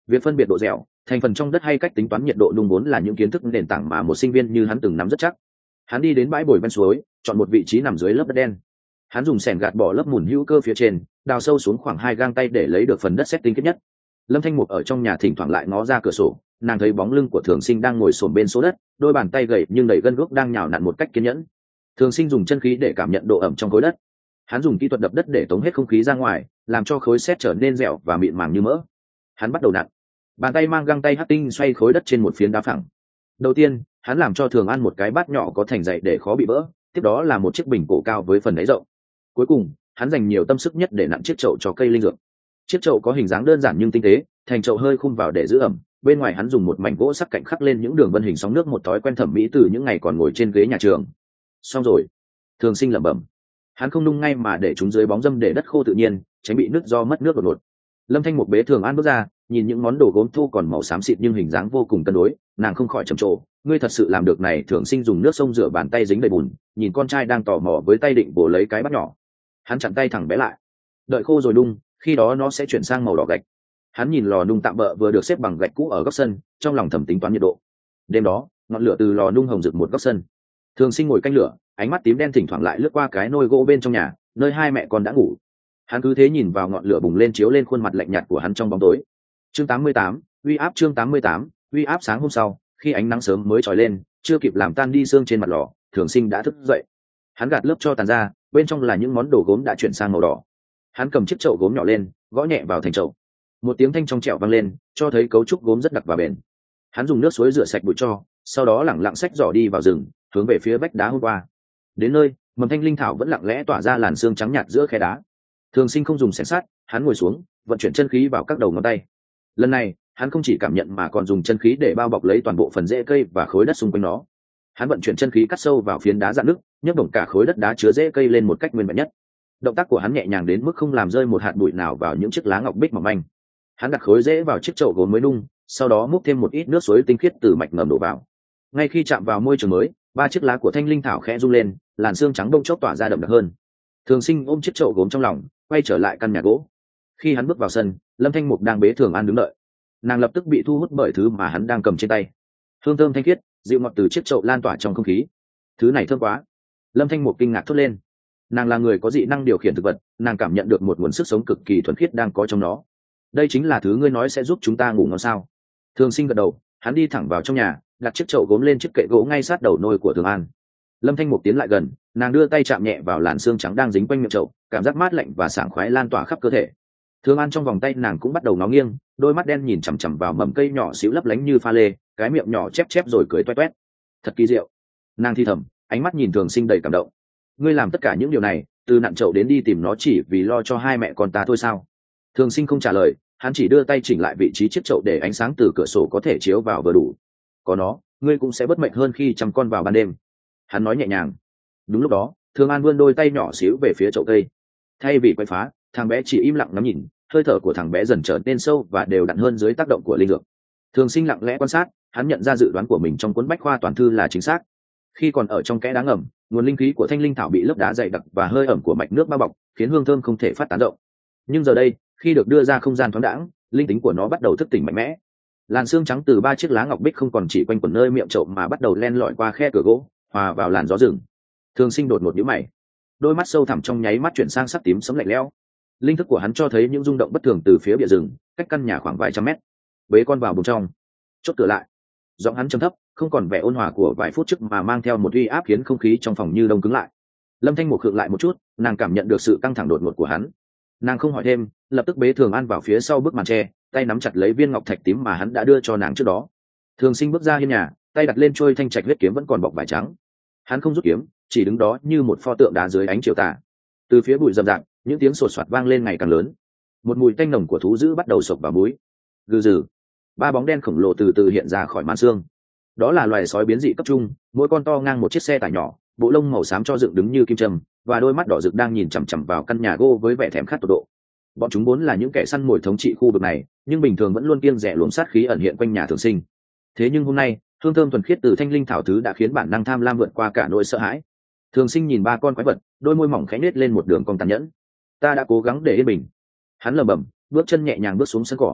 Việc phân biệt độ dẻo, thành phần trong đất hay cách tính toán nhiệt độ nung vốn là những kiến thức nền tảng mà một sinh viên như hắn từng nắm rất chắc. Hắn đi đến bãi bồi ven suối, chọn một vị trí nằm dưới lớp đất đen. Hắn dùng xẻng gạt bỏ lớp mùn hữu cơ phía trên, đào sâu xuống khoảng hai gang tay để lấy được phần đất sét tinh khiết nhất. Lâm Thanh Mục ở trong nhà thỉnh thoảng lại ngó ra cửa sổ, nàng thấy bóng lưng của Thường Sinh đang ngồi xổm bên số đất, đôi bàn tay gầy nhưng đầy gân guốc đang nhào nặn một cách kiên nhẫn. Thường Sinh dùng chân khí để cảm nhận độ ẩm trong khối đất. Hắn dùng kỹ thuật đập đất để tống hết không khí ra ngoài, làm cho khối sét trở nên dẻo và mịn màng như mỡ. Hắn bắt đầu nặn, bàn tay mang găng tay hắc tinh xoay khối đất trên một phiến đá phẳng. Đầu tiên, hắn làm cho Thường An một cái bát nhỏ có thành dày để khó bị vỡ, tiếp đó là một chiếc bình cổ cao với phần đáy rộng. Cuối cùng, hắn dành nhiều tâm sức nhất để nặn chiếc chậu cho cây linh dược. Chiếc chậu có hình dáng đơn giản nhưng tinh tế, thành chậu hơi khum vào để giữ ẩm. Bên ngoài hắn dùng một mảnh gỗ sắc cạnh khắc lên những đường vân hình sóng nước, một thói quen thẩm mỹ từ những ngày còn ngồi trên ghế nhà trường. Xong rồi, Thường Sinh lẩm bẩm. Hắn không nung ngay mà để chúng dưới bóng râm để đất khô tự nhiên, tránh bị nứt do mất nước đột ngột. Lâm Thanh Mục bế Thường An bước ra, nhìn những món đồ gốm thô còn màu xám xịt nhưng hình dáng vô cùng cân đối, nàng không khỏi trầm trồ. Ngươi thật sự làm được này. Thường Sinh dùng nước sông rửa bàn tay dính đầy bùn, nhìn con trai đang tò mò với tay định bổ lấy cái bát nhỏ. Hắn chặn tay thẳng bé lại. Đợi khô rồi nung, khi đó nó sẽ chuyển sang màu đỏ gạch. Hắn nhìn lò nung tạm bợ vừa được xếp bằng gạch cũ ở góc sân, trong lòng thầm tính toán nhiệt độ. Đêm đó, ngọn lửa từ lò nung hồng rực một góc sân. Thường Sinh ngồi canh lửa, ánh mắt tím đen thỉnh thoảng lại lướt qua cái nồi gỗ bên trong nhà, nơi hai mẹ con đã ngủ. Hắn cứ thế nhìn vào ngọn lửa bùng lên chiếu lên khuôn mặt lạnh nhạt của hắn trong bóng tối. Chương tám mươi tám, uy áp. Chương tám mươi tám, uy áp. Sáng hôm sau, khi ánh nắng sớm mới trồi lên, chưa kịp làm tan đi sương trên mặt lò, Thường Sinh đã thức dậy. Hắn gạt lớp cho tàn ra, bên trong là những món đồ gốm đã chuyển sang màu đỏ. Hắn cầm chiếc chậu gốm nhỏ lên, gõ nhẹ vào thành chậu. Một tiếng thanh trong trẻo vang lên, cho thấy cấu trúc gốm rất đặc và bền. Hắn dùng nước suối rửa sạch bụi tro, sau đó lẳng lặng xách giỏ đi vào rừng, hướng về phía vách đá hôm qua. Đến nơi, mầm thanh linh thảo vẫn lặng lẽ tỏa ra làn sương trắng nhạt giữa khe đá. Thường Sinh không dùng xẻng sát, hắn ngồi xuống, vận chuyển chân khí vào các đầu ngón tay. Lần này, hắn không chỉ cảm nhận mà còn dùng chân khí để bao bọc lấy toàn bộ phần rễ cây và khối đất xung quanh nó. Hắn vận chuyển chân khí cắt sâu vào phiến đá rạn nứt, nhấc bổng cả khối đất đá chứa rễ cây lên một cách nguyên vẹn nhất. Động tác của hắn nhẹ nhàng đến mức không làm rơi một hạt bụi nào vào những chiếc lá ngọc bích mỏng manh. Hắn đặt khối rễ vào chiếc chậu gốm mới nung, sau đó múc thêm một ít nước suối tinh khiết từ mạch ngầm đổ vào. Ngay khi chạm vào môi trường mới, ba chiếc lá của thanh linh thảo khẽ rung lên, làn xương trắng bông chốc tỏa ra đậm đặc hơn. Thường Sinh ôm chiếc chậu gốm trong lòng, quay trở lại căn nhà gỗ. Khi hắn bước vào sân, Lâm Thanh Mục đang bế Thường An đứng đợi. Nàng lập tức bị thu hút bởi thứ mà hắn đang cầm trên tay. Hương thơm thanh khiết, dịu ngọt từ chiếc chậu lan tỏa trong không khí. Thứ này thơm quá. Lâm Thanh Mục kinh ngạc thốt lên. Nàng là người có dị năng điều khiển thực vật, nàng cảm nhận được một nguồn sức sống cực kỳ thuần khiết đang có trong nó. Đây chính là thứ ngươi nói sẽ giúp chúng ta ngủ ngon sao? Thường Sinh gật đầu, hắn đi thẳng vào trong nhà, đặt chiếc chậu gốm lên chiếc kệ gỗ ngay sát đầu nôi của Thường An. Lâm Thanh Mục tiến lại gần, nàng đưa tay chạm nhẹ vào làn xương trắng đang dính quanh miệng chậu, cảm giác mát lạnh và sảng khoái lan tỏa khắp cơ thể. Thường An trong vòng tay nàng cũng bắt đầu ngó nghiêng, đôi mắt đen nhìn chằm chằm vào mầm cây nhỏ xíu lấp lánh như pha lê, cái miệng nhỏ chép chép rồi cười toét toét. Thật kỳ diệu. Nàng thi thầm, ánh mắt nhìn Thường Sinh đầy cảm động. Ngươi làm tất cả những điều này, từ nặn chậu đến đi tìm nó chỉ vì lo cho hai mẹ con ta thôi sao? Thường Sinh không trả lời, hắn chỉ đưa tay chỉnh lại vị trí chiếc chậu để ánh sáng từ cửa sổ có thể chiếu vào vừa đủ. Có nó, ngươi cũng sẽ bất mệt hơn khi chăm con vào ban đêm. Hắn nói nhẹ nhàng. Đúng lúc đó, Thường An vươn đôi tay nhỏ xíu về phía chậu cây. Thay vì quay phá, thằng bé chỉ im lặng ngắm nhìn, hơi thở của thằng bé dần trở nên sâu và đều đặn hơn dưới tác động của linh dược. Thường Sinh lặng lẽ quan sát, hắn nhận ra dự đoán của mình trong cuốn bách khoa toàn thư là chính xác. Khi còn ở trong kẽ đá ngầm, nguồn linh khí của thanh linh thảo bị lớp đá dày đặc và hơi ẩm của mạch nước bao bọc, khiến hương thơm không thể phát tán rộng. Nhưng giờ đây, khi được đưa ra không gian thoáng đãng, linh tính của nó bắt đầu thức tỉnh mạnh mẽ. Làn xương trắng từ ba chiếc lá ngọc bích không còn chỉ quanh quẩn nơi miệng chậu mà bắt đầu len lỏi qua khe cửa gỗ, hòa vào làn gió rừng. Thường Sinh đột ngột nhíu mày, đôi mắt sâu thẳm trong nháy mắt chuyển sang sắc tím sẫm lạnh lẽo. Linh thức của hắn cho thấy những rung động bất thường từ phía bìa rừng, cách căn nhà khoảng vài trăm mét. Bế con vào bên trong, chốt cửa lại. Giọng hắn trầm thấp, không còn vẻ ôn hòa của vài phút trước mà mang theo một uy áp khiến không khí trong phòng như đông cứng lại. Lâm Thanh Mục khựng lại một chút, nàng cảm nhận được sự căng thẳng đột ngột của hắn. Nàng không hỏi thêm, lập tức bế Thường An vào phía sau bức màn tre, tay nắm chặt lấy viên ngọc thạch tím mà hắn đã đưa cho nàng trước đó. Thường Sinh bước ra hiên nhà, tay đặt lên trôi thanh trạch huyết kiếm vẫn còn bọc vải trắng. Hắn không rút kiếm, chỉ đứng đó như một pho tượng đá dưới ánh chiều tà. Từ phía bụi rậm rạp, những tiếng sột soạt vang lên ngày càng lớn. Một mùi tanh nồng của thú dữ bắt đầu sộc vào mũi. Gừ rừ, ba bóng đen khổng lồ từ từ hiện ra khỏi màn xương. Đó là loài sói biến dị cấp trung, mỗi con to ngang một chiếc xe tải nhỏ, bộ lông màu xám cho dựng đứng như kim châm, và đôi mắt đỏ rực đang nhìn chằm chằm vào căn nhà gỗ với vẻ thèm khát tột độ. Bọn chúng vốn là những kẻ săn mồi thống trị khu vực này, nhưng bình thường vẫn luôn kiêng dè luồng sát khí ẩn hiện quanh nhà Thường Sinh. Thế nhưng hôm nay, hương thơm thuần khiết từ thanh linh thảo thứ đã khiến bản năng tham lam vượt qua cả nỗi sợ hãi. Thường Sinh nhìn ba con quái vật, đôi môi mỏng khẽ nết lên một đường cong tàn nhẫn. Ta đã cố gắng để yên bình. Hắn lẩm bẩm, bước chân nhẹ nhàng bước xuống sân cỏ.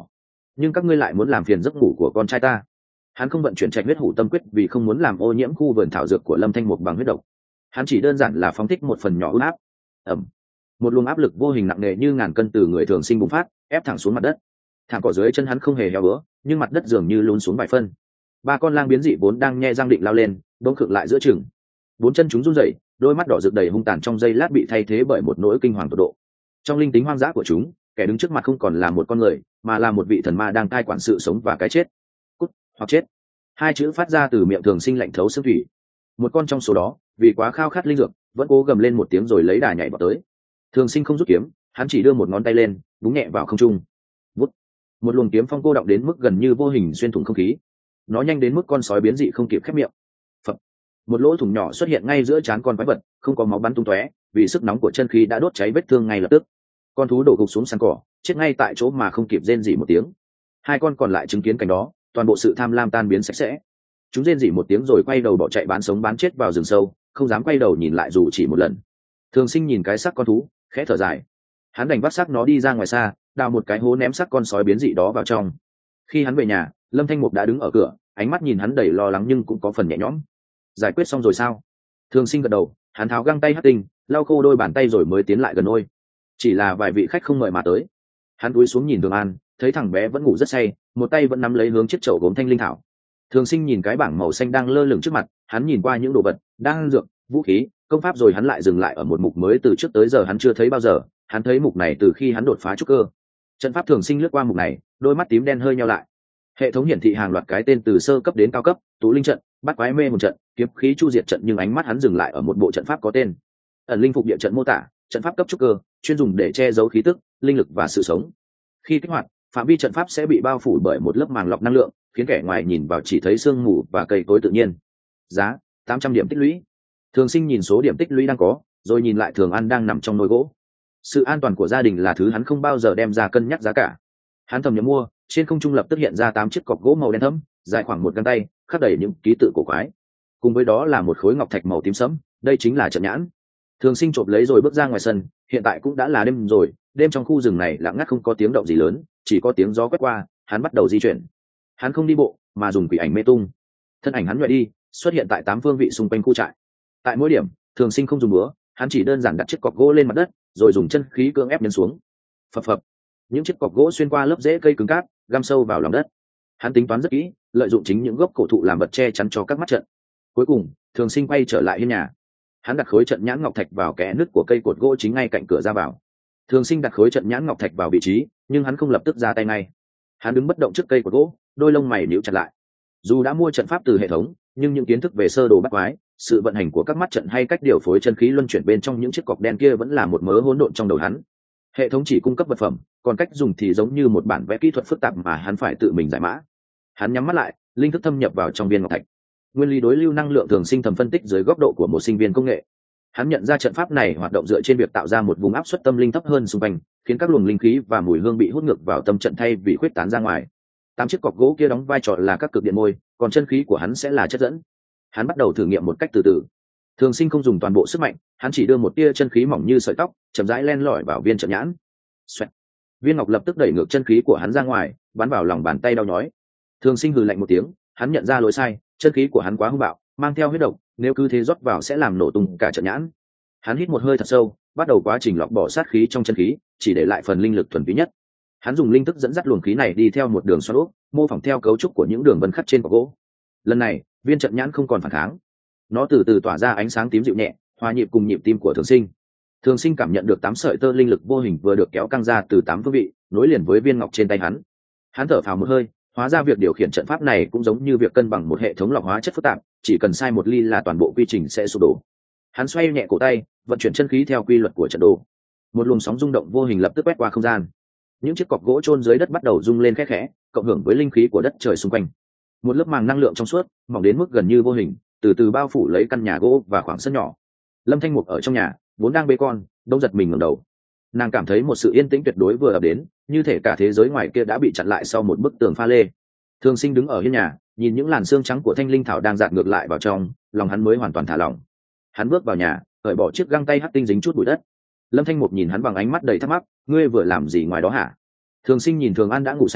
nhưng các ngươi lại muốn làm phiền giấc ngủ của con trai ta. Hắn không vận chuyển trạch huyết hủ tâm quyết vì không muốn làm ô nhiễm khu vườn thảo dược của Lâm Thanh Mục bằng huyết độc. Hắn chỉ đơn giản là phóng thích một phần nhỏ áp áp. Ẩm. Một luồng áp lực vô hình nặng nề như ngàn cân từ người thường sinh bùng phát, ép thẳng xuống mặt đất. Thảm cỏ dưới chân hắn không hề heo bữa, nhưng mặt đất dường như lún xuống vài phân. Ba con lang biến dị vốn đang nhe răng định lao lên, bỗng khựng lại giữa chừng. Bốn chân chúng run rẩy, đôi mắt đỏ rực đầy hung tàn trong giây lát bị thay thế bởi một nỗi kinh hoàng tột độ. Trong linh tính hoang dã của chúng, kẻ đứng trước mặt không còn là một con người, mà là một vị thần ma đang cai quản sự sống và cái chết. Cút, hoặc chết. Hai chữ phát ra từ miệng thường sinh lạnh thấu xương thủy. Một con trong số đó, vì quá khao khát linh dược, vẫn cố gầm lên một tiếng rồi lấy đà nhảy vào tới. Thường sinh không rút kiếm, hắn chỉ đưa một ngón tay lên, búng nhẹ vào không trung. Vút. Một luồng kiếm phong cô động đến mức gần như vô hình xuyên thủng không khí. Nó nhanh đến mức con sói biến dị không kịp khép miệng. Phập. Một lỗ thủng nhỏ xuất hiện ngay giữa trán con quái vật, không có máu bắn tung tóe, vì sức nóng của chân khí đã đốt cháy vết thương ngay lập tức. Con thú đổ gục xuống sàn cỏ, chết ngay tại chỗ mà không kịp rên rỉ một tiếng. Hai con còn lại chứng kiến cảnh đó, toàn bộ sự tham lam tan biến sạch sẽ. Chúng rên rỉ một tiếng rồi quay đầu bỏ chạy bán sống bán chết vào rừng sâu, không dám quay đầu nhìn lại dù chỉ một lần. Thường sinh nhìn cái xác con thú, khẽ thở dài. Hắn đành vác xác nó đi ra ngoài xa, đào một cái hố ném xác con sói biến dị đó vào trong. Khi hắn về nhà, Lâm Thanh Mục đã đứng ở cửa, ánh mắt nhìn hắn đầy lo lắng nhưng cũng có phần nhẹ nhõm. Giải quyết xong rồi sao? Thường sinh gật đầu, hắn tháo găng tay hắc tinh, lau khô đôi bàn tay rồi mới tiến lại gần ôi. Chỉ là vài vị khách không mời mà tới. Hắn cúi xuống nhìn Thường An, thấy thằng bé vẫn ngủ rất say, một tay vẫn nắm lấy hướng chiếc chậu gốm thanh linh thảo. Thường sinh nhìn cái bảng màu xanh đang lơ lửng trước mặt, hắn nhìn qua những đồ vật, đang dược, vũ khí, công pháp rồi hắn lại dừng lại ở một mục mới từ trước tới giờ hắn chưa thấy bao giờ. Hắn thấy mục này từ khi hắn đột phá trúc cơ. Trận pháp thường sinh lướt qua mục này, đôi mắt tím đen hơi nheo lại. Hệ thống hiển thị hàng loạt cái tên từ sơ cấp đến cao cấp, tú linh trận, bắt quái mê một trận, kiếm khí chu diệt trận, nhưng ánh mắt hắn dừng lại ở một bộ trận pháp có tên ẩn linh phục địa trận mô tả, trận pháp cấp trúc cơ, chuyên dùng để che giấu khí tức, linh lực và sự sống. Khi kích hoạt, phạm vi trận pháp sẽ bị bao phủ bởi một lớp màng lọc năng lượng, khiến kẻ ngoài nhìn vào chỉ thấy sương mù và cây cối tự nhiên. Giá tám trăm điểm tích lũy. Thường sinh nhìn số điểm tích lũy đang có, rồi nhìn lại Thường An đang nằm trong nồi gỗ. Sự an toàn của gia đình là thứ hắn không bao giờ đem ra cân nhắc giá cả. Hắn thầm nhầm mua, trên không trung lập tức hiện ra tám chiếc cọc gỗ màu đen thẫm, dài khoảng một găng tay, khắc đầy những ký tự cổ quái. Cùng với đó là một khối ngọc thạch màu tím sẫm, đây chính là trận nhãn. Thường sinh chộp lấy rồi bước ra ngoài sân, hiện tại cũng đã là đêm rồi, đêm trong khu rừng này lặng ngắt không có tiếng động gì lớn, chỉ có tiếng gió quét qua. Hắn bắt đầu di chuyển. Hắn không đi bộ, mà dùng quỷ ảnh mê tung. Thân ảnh hắn nhòe đi, xuất hiện tại tám phương vị xung quanh khu trại. Tại mỗi điểm, Thường sinh không dùng búa, hắn chỉ đơn giản đặt chiếc cọc gỗ lên mặt đất, rồi dùng chân khí cưỡng ép nhấn xuống. Phập phập. Những chiếc cọc gỗ xuyên qua lớp rễ cây cứng cáp, găm sâu vào lòng đất. Hắn tính toán rất kỹ, lợi dụng chính những gốc cổ thụ làm vật che chắn cho các mắt trận. Cuối cùng, Thường sinh quay trở lại hiên nhà. Hắn đặt khối trận nhãn ngọc thạch vào kẽ nứt của cây cột gỗ chính ngay cạnh cửa ra vào. Thường sinh đặt khối trận nhãn ngọc thạch vào vị trí, nhưng hắn không lập tức ra tay ngay. Hắn đứng bất động trước cây cột gỗ, đôi lông mày nhíu chặt lại. Dù đã mua trận pháp từ hệ thống, nhưng những kiến thức về sơ đồ bắt quái, sự vận hành của các mắt trận hay cách điều phối chân khí luân chuyển bên trong những chiếc cọc đen kia vẫn là một mớ hỗn độn trong đầu hắn. Hệ thống chỉ cung cấp vật phẩm, còn cách dùng thì giống như một bản vẽ kỹ thuật phức tạp mà hắn phải tự mình giải mã. Hắn nhắm mắt lại, linh thức thâm nhập vào trong viên ngọc thạch. Nguyên lý đối lưu năng lượng thường sinh thầm phân tích dưới góc độ của một sinh viên công nghệ. Hắn nhận ra trận pháp này hoạt động dựa trên việc tạo ra một vùng áp suất tâm linh thấp hơn xung quanh, khiến các luồng linh khí và mùi hương bị hút ngược vào tâm trận thay vì khuếch tán ra ngoài. Tám chiếc cọc gỗ kia đóng vai trò là các cực điện môi, còn chân khí của hắn sẽ là chất dẫn. Hắn bắt đầu thử nghiệm một cách từ từ. Thường sinh không dùng toàn bộ sức mạnh, hắn chỉ đưa một tia chân khí mỏng như sợi tóc, chậm rãi len lỏi vào viên trận nhãn. Xoẹt. Viên ngọc lập tức đẩy ngược chân khí của hắn ra ngoài, bắn vào lòng bàn tay đau nhói. Thường sinh hừ lạnh một tiếng, hắn nhận ra lỗi sai, chân khí của hắn quá hung bạo, mang theo huyết độc, nếu cứ thế rót vào sẽ làm nổ tung cả trận nhãn. Hắn hít một hơi thật sâu, bắt đầu quá trình lọc bỏ sát khí trong chân khí, chỉ để lại phần linh lực thuần túy nhất. Hắn dùng linh thức dẫn dắt luồng khí này đi theo một đường xoắn ốc, mô phỏng theo cấu trúc của những đường vân khắc trên cọc gỗ. Lần này, viên trận nhãn không còn phản kháng, nó từ từ tỏa ra ánh sáng tím dịu nhẹ, hòa nhịp cùng nhịp tim của Thường sinh. Thường sinh cảm nhận được tám sợi tơ linh lực vô hình vừa được kéo căng ra từ tám phương vị, nối liền với viên ngọc trên tay hắn. Hắn thở phào một hơi, hóa ra việc điều khiển trận pháp này cũng giống như việc cân bằng một hệ thống lọc hóa chất phức tạp, chỉ cần sai một ly là toàn bộ quy trình sẽ sụp đổ. Hắn xoay nhẹ cổ tay, vận chuyển chân khí theo quy luật của trận đồ. Một luồng sóng rung động vô hình lập tức quét qua không gian. Những chiếc cọc gỗ chôn dưới đất bắt đầu rung lên khẽ khẽ, cộng hưởng với linh khí của đất trời xung quanh. Một lớp màng năng lượng trong suốt, mỏng đến mức gần như vô hình, từ từ bao phủ lấy căn nhà gỗ và khoảng sân nhỏ. Lâm Thanh Mục ở trong nhà, vốn đang bế con, đông giật mình ngẩng đầu. Nàng cảm thấy một sự yên tĩnh tuyệt đối vừa ập đến, như thể cả thế giới ngoài kia đã bị chặn lại sau một bức tường pha lê. Thường sinh đứng ở hiên nhà, nhìn những làn xương trắng của thanh linh thảo đang dạt ngược lại vào trong, lòng hắn mới hoàn toàn thả lỏng. Hắn bước vào nhà, cởi bỏ chiếc găng tay hắc tinh dính chút bụi đất. Lâm Thanh Mục nhìn hắn bằng ánh mắt đầy thắc mắc, ngươi vừa làm gì ngoài đó hả? Thường sinh nhìn Thường An đã ngủ say,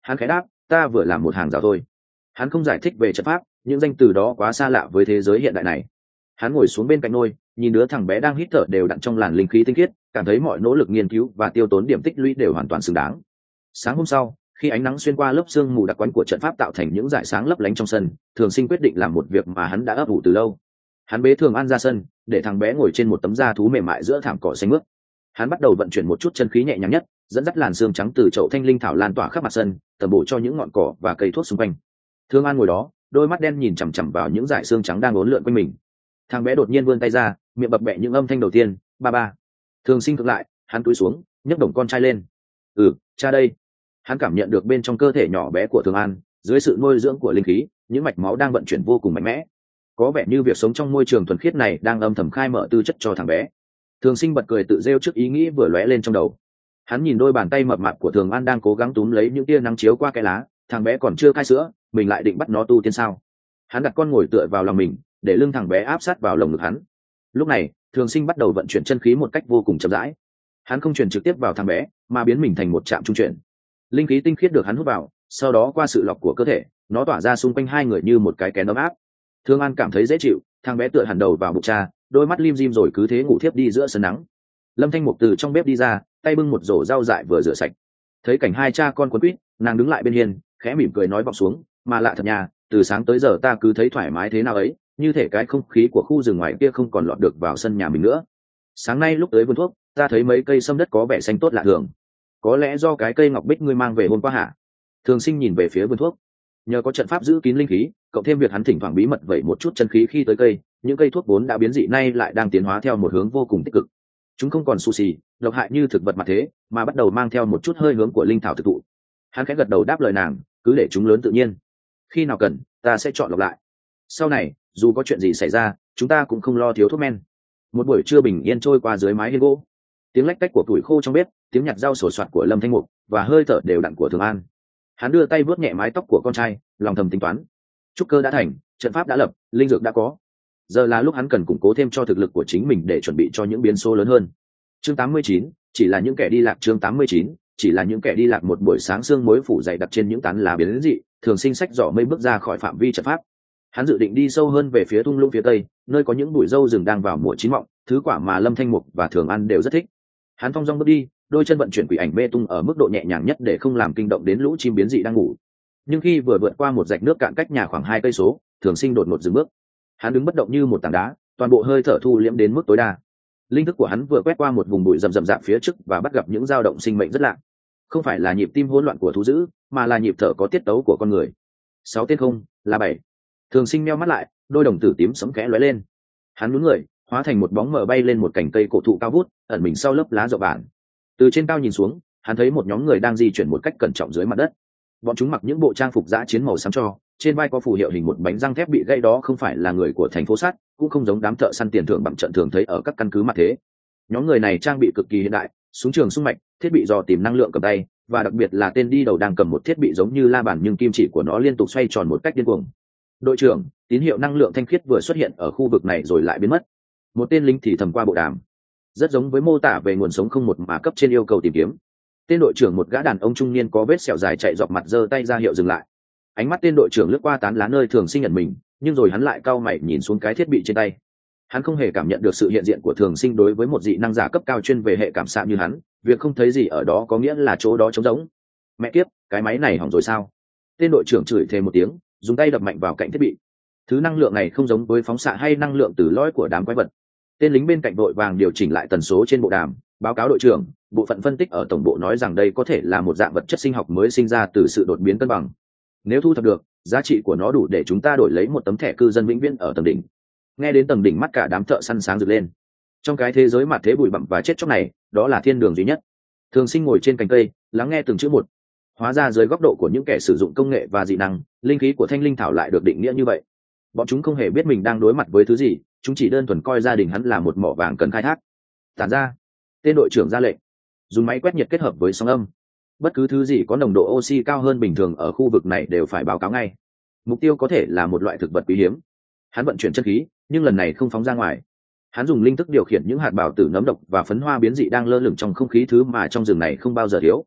Hắn khẽ đáp, ta vừa làm một hàng rào thôi. Hắn không giải thích về trận pháp, những danh từ đó quá xa lạ với thế giới hiện đại này. Hắn ngồi xuống bên cạnh nôi, nhìn đứa thằng bé đang hít thở đều đặn trong làn linh khí tinh khiết, cảm thấy mọi nỗ lực nghiên cứu và tiêu tốn điểm tích lũy đều hoàn toàn xứng đáng. Sáng hôm sau, khi ánh nắng xuyên qua lớp sương mù đặc quánh của trận pháp tạo thành những dải sáng lấp lánh trong sân, Thường Sinh quyết định làm một việc mà hắn đã ấp ủ từ lâu. Hắn bế Thường An ra sân, để thằng bé ngồi trên một tấm da thú mềm mại giữa thảm cỏ xanh mướt. Hắn bắt đầu vận chuyển một chút chân khí nhẹ nhàng nhất, dẫn dắt làn sương trắng từ chậu thanh linh thảo lan tỏa khắp mặt sân, tẩm bổ cho những ngọn cỏ và cây thuốc xung quanh. Thường An ngồi đó, đôi mắt đen nhìn chằm chằm vào những dải sương trắng đang uốn lượn quanh mình. Thằng bé đột nhiên vươn tay ra, miệng bập bẹ những âm thanh đầu tiên, ba ba. Thường Sinh thực lại, hắn cúi xuống, nhấc đồng con trai lên. Ừ, cha đây. Hắn cảm nhận được bên trong cơ thể nhỏ bé của Thường An, dưới sự nuôi dưỡng của linh khí, những mạch máu đang vận chuyển vô cùng mạnh mẽ. Có vẻ như việc sống trong môi trường thuần khiết này đang âm thầm khai mở tư chất cho thằng bé. Thường Sinh bật cười tự rêu trước ý nghĩ vừa lóe lên trong đầu. Hắn nhìn đôi bàn tay mập mạp của Thường An đang cố gắng túm lấy những tia nắng chiếu qua cái lá, thằng bé còn chưa cai sữa, mình lại định bắt nó tu tiên sao? Hắn đặt con ngồi tựa vào lòng mình, để lưng thằng bé áp sát vào lồng ngực hắn. Lúc này, Thường Sinh bắt đầu vận chuyển chân khí một cách vô cùng chậm rãi. Hắn không truyền trực tiếp vào thằng bé, mà biến mình thành một trạm trung chuyển. Linh khí tinh khiết được hắn hút vào, sau đó qua sự lọc của cơ thể, nó tỏa ra xung quanh hai người như một cái kén ấm áp. Thương An cảm thấy dễ chịu, thằng bé tựa hẳn đầu vào bụng cha, đôi mắt lim dim rồi cứ thế ngủ thiếp đi giữa sân nắng. Lâm Thanh Mục từ trong bếp đi ra, tay bưng một rổ rau dại vừa rửa sạch. Thấy cảnh hai cha con quấn quýt, nàng đứng lại bên hiên, khẽ mỉm cười nói vọng xuống, mà lạ thật nhà, từ sáng tới giờ ta cứ thấy thoải mái thế nào ấy, như thể cái không khí của khu rừng ngoài kia không còn lọt được vào sân nhà mình nữa. Sáng nay lúc tới vườn thuốc, ta thấy mấy cây sâm đất có vẻ xanh tốt lạ thường. Có lẽ do cái cây ngọc bích ngươi mang về hôm qua hả? Thường Sinh nhìn về phía vườn thuốc. Nhờ có trận pháp giữ kín linh khí, cộng thêm việc hắn thỉnh thoảng bí mật vẩy một chút chân khí khi tới cây, những cây thuốc vốn đã biến dị nay lại đang tiến hóa theo một hướng vô cùng tích cực. Chúng không còn xù xì, độc hại như thực vật mặt thế, mà bắt đầu mang theo một chút hơi hướng của linh thảo thực thụ. Hắn khẽ gật đầu đáp lời nàng, cứ để chúng lớn tự nhiên. Khi nào cần, ta sẽ chọn lọc lại. Sau này, dù có chuyện gì xảy ra, chúng ta cũng không lo thiếu thuốc men. Một buổi trưa bình yên trôi qua dưới mái hiên gỗ. Tiếng lách tách của củi khô trong bếp, tiếng nhặt rau sổ soạt của Lâm Thanh Mục và hơi thở đều đặn của Thường An. Hắn đưa tay vuốt nhẹ mái tóc của con trai, lòng thầm tính toán. Trúc cơ đã thành, trận pháp đã lập, linh dược đã có. Giờ là lúc hắn cần củng cố thêm cho thực lực của chính mình để chuẩn bị cho những biến số lớn hơn. Chương tám mươi chín, chỉ là những kẻ đi lạc. Chương tám mươi chín, chỉ là những kẻ đi lạc. Một buổi sáng sương muối phủ dày đặt trên những tán lá biến dị, Thường Sinh xách giỏ mây bước ra khỏi phạm vi trận pháp. Hắn dự định đi sâu hơn về phía thung lũng phía tây, nơi có những bụi dâu rừng đang vào mùa chín mọng, thứ quả mà Lâm Thanh Mục và Thường An đều rất thích. Hắn thong dong bước đi, đôi chân vận chuyển quỷ ảnh mê tung ở mức độ nhẹ nhàng nhất để không làm kinh động đến lũ chim biến dị đang ngủ. Nhưng khi vừa vượt qua một rạch nước cạn cách nhà khoảng hai cây số, Thường Sinh đột ngột dừng bước. Hắn đứng bất động như một tảng đá, toàn bộ hơi thở thu liễm đến mức tối đa. Linh thức của hắn vừa quét qua một vùng bụi rậm rậm rạp phía trước và bắt gặp những dao động sinh mệnh rất lạ. Không phải là nhịp tim hỗn loạn của thú dữ, mà là nhịp thở có tiết tấu của con người. Sáu tên không, là bảy. Thường Sinh meo mắt lại, đôi đồng tử tím sẫm khẽ lóe lên. Hắn nhún người, hóa thành một bóng mờ bay lên một cành cây cổ thụ cao vút, ẩn mình sau lớp lá rộng bản. Từ trên cao nhìn xuống, hắn thấy một nhóm người đang di chuyển một cách cẩn trọng dưới mặt đất. Bọn chúng mặc những bộ trang phục dã chiến màu xám tro, trên vai có phù hiệu hình một bánh răng thép bị gãy, đó không phải là người của thành phố sắt, cũng không giống đám thợ săn tiền thưởng bằng trận thường thấy ở các căn cứ mặt thế. Nhóm người này trang bị cực kỳ hiện đại, súng trường súng mạch, thiết bị dò tìm năng lượng cầm tay, và đặc biệt là tên đi đầu đang cầm một thiết bị giống như la bàn nhưng kim chỉ của nó liên tục xoay tròn một cách điên cuồng. Đội trưởng, tín hiệu năng lượng thanh khiết vừa xuất hiện ở khu vực này rồi lại biến mất. Một tên lính thì thầm qua bộ đàm, rất giống với mô tả về nguồn sống không một mà cấp trên yêu cầu tìm kiếm. Tên đội trưởng, một gã đàn ông trung niên có vết sẹo dài chạy dọc mặt, giơ tay ra hiệu dừng lại. Ánh mắt tên đội trưởng lướt qua tán lá nơi Thường Sinh nhận mình, nhưng rồi hắn lại cau mày nhìn xuống cái thiết bị trên tay. Hắn không hề cảm nhận được sự hiện diện của Thường Sinh. Đối với một dị năng giả cấp cao chuyên về hệ cảm xạ như hắn, việc không thấy gì ở đó có nghĩa là chỗ đó trống rỗng. Mẹ kiếp, cái máy này hỏng rồi sao? Tên đội trưởng chửi thề một tiếng, dùng tay đập mạnh vào cạnh thiết bị. Thứ năng lượng này không giống với phóng xạ hay năng lượng từ lõi của đám quái vật. Tên lính bên cạnh vội vàng điều chỉnh lại tần số trên bộ đàm, báo cáo đội trưởng, bộ phận phân tích ở tổng bộ nói rằng đây có thể là một dạng vật chất sinh học mới sinh ra từ sự đột biến cân bằng. Nếu thu thập được, giá trị của nó đủ để chúng ta đổi lấy một tấm thẻ cư dân vĩnh viễn ở tầng đỉnh. Nghe đến tầng đỉnh, mắt cả đám thợ săn sáng rực lên. Trong cái thế giới mặt thế bụi bặm và chết chóc này, đó là thiên đường duy nhất. Thường Sinh ngồi trên cành cây, lắng nghe từng chữ một. Hóa ra dưới góc độ của những kẻ sử dụng công nghệ và dị năng, linh khí của thanh linh thảo lại được định nghĩa như vậy. Bọn chúng không hề biết mình đang đối mặt với thứ gì, chúng chỉ đơn thuần coi gia đình hắn là một mỏ vàng cần khai thác. Tản ra. Tên đội trưởng ra lệnh, dùng máy quét nhiệt kết hợp với sóng âm. Bất cứ thứ gì có nồng độ oxy cao hơn bình thường ở khu vực này đều phải báo cáo ngay. Mục tiêu có thể là một loại thực vật quý hiếm. Hắn vận chuyển chân khí, nhưng lần này không phóng ra ngoài. Hắn dùng linh thức điều khiển những hạt bào tử nấm độc và phấn hoa biến dị đang lơ lửng trong không khí, thứ mà trong rừng này không bao giờ thiếu.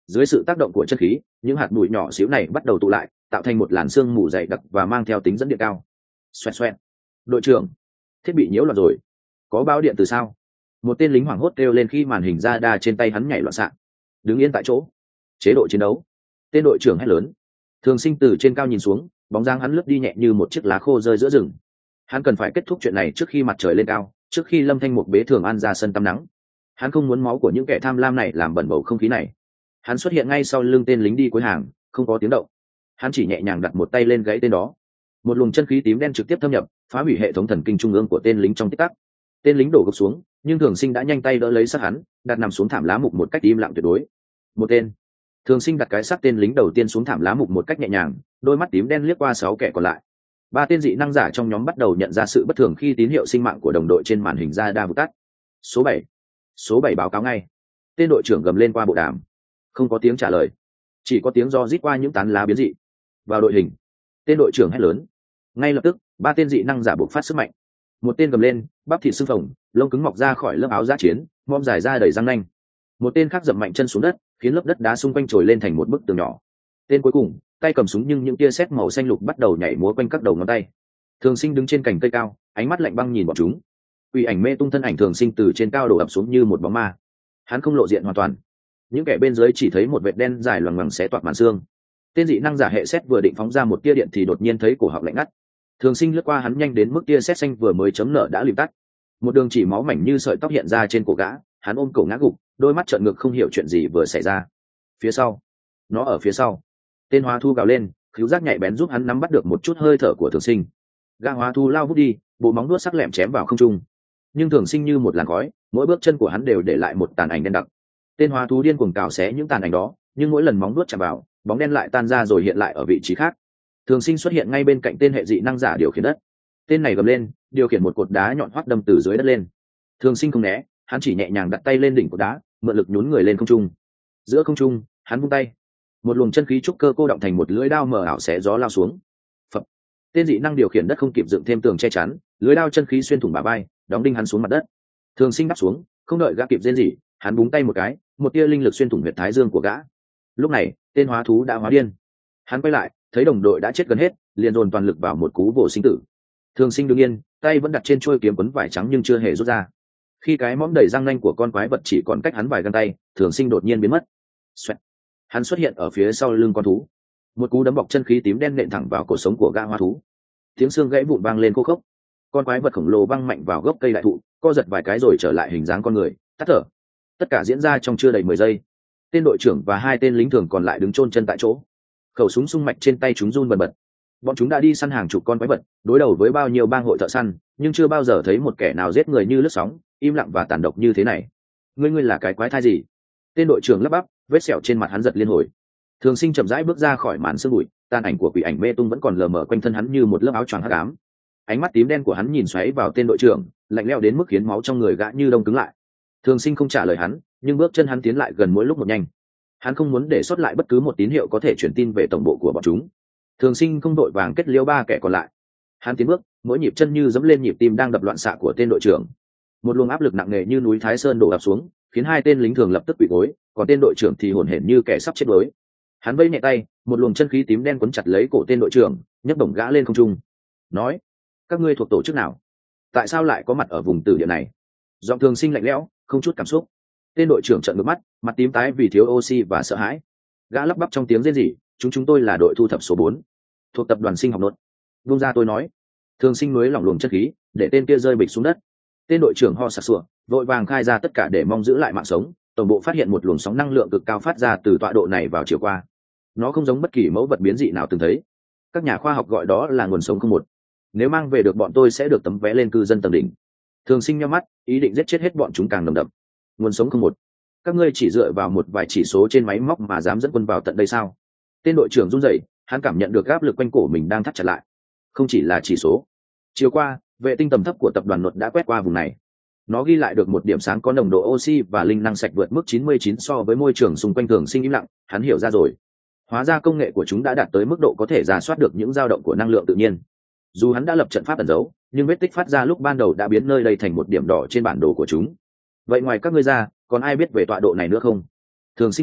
Dưới sự tác động của chân khí, những hạt bụi nhỏ xíu này bắt đầu tụ lại, tạo thành một làn sương mù dày đặc và mang theo tính dẫn điện cao. Xoẹt xoẹt. Đội trưởng, thiết bị nhiễu loạn rồi. Có báo điện từ sao? Một tên lính hoảng hốt kêu lên khi màn hình radar trên tay hắn nhảy loạn xạ. Đứng yên tại chỗ. Chế độ chiến đấu. Tên đội trưởng hét lớn. Thường Sinh từ trên cao nhìn xuống, bóng dáng hắn lướt đi nhẹ như một chiếc lá khô rơi giữa rừng. Hắn cần phải kết thúc chuyện này trước khi mặt trời lên cao, trước khi Lâm Thanh Mục bế Thường An ra sân tắm nắng. Hắn không muốn máu của những kẻ tham lam này làm bẩn bầu không khí này. Hắn xuất hiện ngay sau lưng tên lính đi cuối hàng, không có tiếng động. Hắn chỉ nhẹ nhàng đặt một tay lên gáy tên đó. Một luồng chân khí tím đen trực tiếp thâm nhập, phá hủy hệ thống thần kinh trung ương của tên lính trong tích tắc. Tên lính đổ gục xuống, nhưng Thường Sinh đã nhanh tay đỡ lấy xác hắn, đặt nằm xuống thảm lá mục một cách im lặng tuyệt đối. Một tên. Thường Sinh đặt cái xác tên lính đầu tiên xuống thảm lá mục một cách nhẹ nhàng, đôi mắt tím đen liếc qua sáu kẻ còn lại. Ba tên dị năng giả trong nhóm bắt đầu nhận ra sự bất thường khi tín hiệu sinh mạng của đồng đội trên màn hình radar vụt tắt. Số bảy. Số bảy báo cáo ngay. Tên đội trưởng gầm lên qua bộ đàm. Không có tiếng trả lời, chỉ có tiếng do rít qua những tán lá biến dị. Vào đội hình. Tên đội trưởng hét lớn. Ngay lập tức, ba tên dị năng giả buộc phát sức mạnh. Một tên gầm lên, bắp thịt sưng phồng, lông cứng mọc ra khỏi lớp áo giáp chiến, mom dài ra đầy răng nanh. Một tên khác dậm mạnh chân xuống đất, khiến lớp đất đá xung quanh trồi lên thành một bức tường nhỏ. Tên cuối cùng, tay cầm súng nhưng những tia sét màu xanh lục bắt đầu nhảy múa quanh các đầu ngón tay. Thường Sinh đứng trên cành cây cao, ánh mắt lạnh băng nhìn bọn chúng. Quỷ ảnh mê tung thân ảnh Thường Sinh từ trên cao đổ ập xuống như một bóng ma. Hắn không lộ diện hoàn toàn. Những kẻ bên dưới chỉ thấy một vệt đen dài loằng ngoằng xé toạc màn xương. Tên dị năng giả hệ sét vừa định phóng ra một tia điện thì đột nhiên thấy cổ họng lạnh ngắt. Thường Sinh lướt qua hắn nhanh đến mức tia sét xanh vừa mới chấm nở đã lìm tắt. Một đường chỉ máu mảnh như sợi tóc hiện ra trên cổ gã, hắn ôm cổ ngã gục, đôi mắt trợn ngược không hiểu chuyện gì vừa xảy ra. Phía sau, nó ở phía sau. Tên Hóa Thu gào lên, khứu giác nhạy bén giúp hắn nắm bắt được một chút hơi thở của Thường Sinh. Gã Hóa Thu lao vút đi, bộ móng vuốt sắc lẹm chém vào không trung. Nhưng Thường Sinh như một làn khói, mỗi bước chân của hắn đều để lại một tàn ảnh đen đặc. Tên Hóa Thú điên cuồng cào xé những tàn ảnh đó, nhưng mỗi lần móng vuốt chạm vào, bóng đen lại tan ra rồi hiện lại ở vị trí khác. Thường Sinh xuất hiện ngay bên cạnh tên hệ dị năng giả điều khiển đất. Tên này gầm lên, điều khiển một cột đá nhọn hoắt đâm từ dưới đất lên. Thường Sinh không né, hắn chỉ nhẹ nhàng đặt tay lên đỉnh cột đá, mượn lực nhún người lên không trung. Giữa không trung, hắn vung tay, một luồng chân khí trúc cơ cô động thành một lưỡi đao mờ ảo xé gió lao xuống. Phập. Tên dị năng điều khiển đất không kịp dựng thêm tường che chắn, lưỡi đao chân khí xuyên thủng bả vai, đóng đinh hắn xuống mặt đất. Thường Sinh đáp xuống, không đợi gã kịp rên rỉ, hắn búng tay một cái, một tia linh lực xuyên thủng huyệt thái dương của gã. Lúc này, tên Hóa Thú đã hóa điên. Hắn quay lại, thấy đồng đội đã chết gần hết, liền dồn toàn lực vào một cú vồ sinh tử. Thường Sinh đứng yên, tay vẫn đặt trên chuôi kiếm quấn vải trắng nhưng chưa hề rút ra. Khi cái mõm đầy răng nanh của con quái vật chỉ còn cách hắn vài găng tay, Thường Sinh đột nhiên biến mất. Xoẹt. Hắn xuất hiện ở phía sau lưng con thú. Một cú đấm bọc chân khí tím đen nện thẳng vào cổ sống của gã Hóa Thú. Tiếng xương gãy vụn vang lên khô khốc. Con quái vật khổng lồ văng mạnh vào gốc cây đại thụ, co giật vài cái rồi trở lại hình dáng con người, tắt thở. Tất cả diễn ra trong chưa đầy mười giây. Tên đội trưởng và hai tên lính thường còn lại đứng chôn chân tại chỗ. Khẩu súng sung mạch trên tay chúng run bần bật. Bọn chúng đã đi săn hàng chục con quái vật, đối đầu với bao nhiêu bang hội thợ săn, nhưng chưa bao giờ thấy một kẻ nào giết người như lướt sóng, im lặng và tàn độc như thế này. Ngươi ngươi là cái quái thai gì? Tên đội trưởng lắp bắp, vết sẹo trên mặt hắn giật liên hồi. Thường Sinh chậm rãi bước ra khỏi màn sương bụi, tàn ảnh của quỷ ảnh mê tung vẫn còn lờ mờ quanh thân hắn như một lớp áo choàng hắc ám. Ánh mắt tím đen của hắn nhìn xoáy vào tên đội trưởng, lạnh lẽo đến mức khiến máu trong người gã như đông cứng lại. Thường Sinh không trả lời hắn, nhưng bước chân hắn tiến lại gần mỗi lúc một nhanh. Hắn không muốn để sót lại bất cứ một tín hiệu có thể truyền tin về tổng bộ của bọn chúng. Thường Sinh không đội vàng kết liễu ba kẻ còn lại. Hắn tiến bước, mỗi nhịp chân như dẫm lên nhịp tim đang đập loạn xạ của tên đội trưởng. Một luồng áp lực nặng nề như núi Thái Sơn đổ ập xuống, khiến hai tên lính thường lập tức quỳ gối, còn tên đội trưởng thì hổn hển như kẻ sắp chết đuối. Hắn vẫy nhẹ tay, một luồng chân khí tím đen quấn chặt lấy cổ tên đội trưởng, nhấc bổng gã lên không trung. Nói: các ngươi thuộc tổ chức nào? Tại sao lại có mặt ở vùng tử địa này? Giọng Thường Sinh lạnh lẽo, không chút cảm xúc. Tên đội trưởng trợn ngược mắt, mặt tím tái vì thiếu oxy và sợ hãi. Gã lắp bắp trong tiếng rên rỉ: chúng chúng tôi là đội thu thập số bốn, thuộc tập đoàn sinh học nốt. Buông ra tôi nói. Thường Sinh núi lỏng luồng chân khí, để tên kia rơi bịch xuống đất. Tên đội trưởng ho sặc sụa, vội vàng khai ra tất cả để mong giữ lại mạng sống. Tổng bộ phát hiện một luồng sóng năng lượng cực cao phát ra từ tọa độ này vào chiều qua. Nó không giống bất kỳ mẫu vật biến dị nào từng thấy. Các nhà khoa học gọi đó là nguồn sống không một. Nếu mang về được bọn tôi sẽ được tấm vé lên cư dân tầng đỉnh. Thường Sinh nhíu mắt, ý định giết chết hết bọn chúng càng nồng đậm. Nguồn sống không một. Các ngươi chỉ dựa vào một vài chỉ số trên máy móc mà dám dẫn quân vào tận đây sao? Tên đội trưởng run rẩy, hắn cảm nhận được áp lực quanh cổ mình đang thắt chặt lại. Không chỉ là chỉ số. Chiều qua, vệ tinh tầm thấp của tập đoàn Luật đã quét qua vùng này. Nó ghi lại được một điểm sáng có nồng độ oxy và linh năng sạch vượt mức chín mươi chín so với môi trường xung quanh. Thường Sinh im lặng, hắn hiểu ra rồi. Hóa ra công nghệ của chúng đã đạt tới mức độ có thể rà soát được những dao động của năng lượng tự nhiên. Dù hắn đã lập trận pháp ẩn giấu, nhưng vết tích phát ra lúc ban đầu đã biến nơi đây thành một điểm đỏ trên bản đồ của chúng. Vậy ngoài các ngươi ra, còn ai biết về tọa độ này nữa không? Thường Sinh hỏi,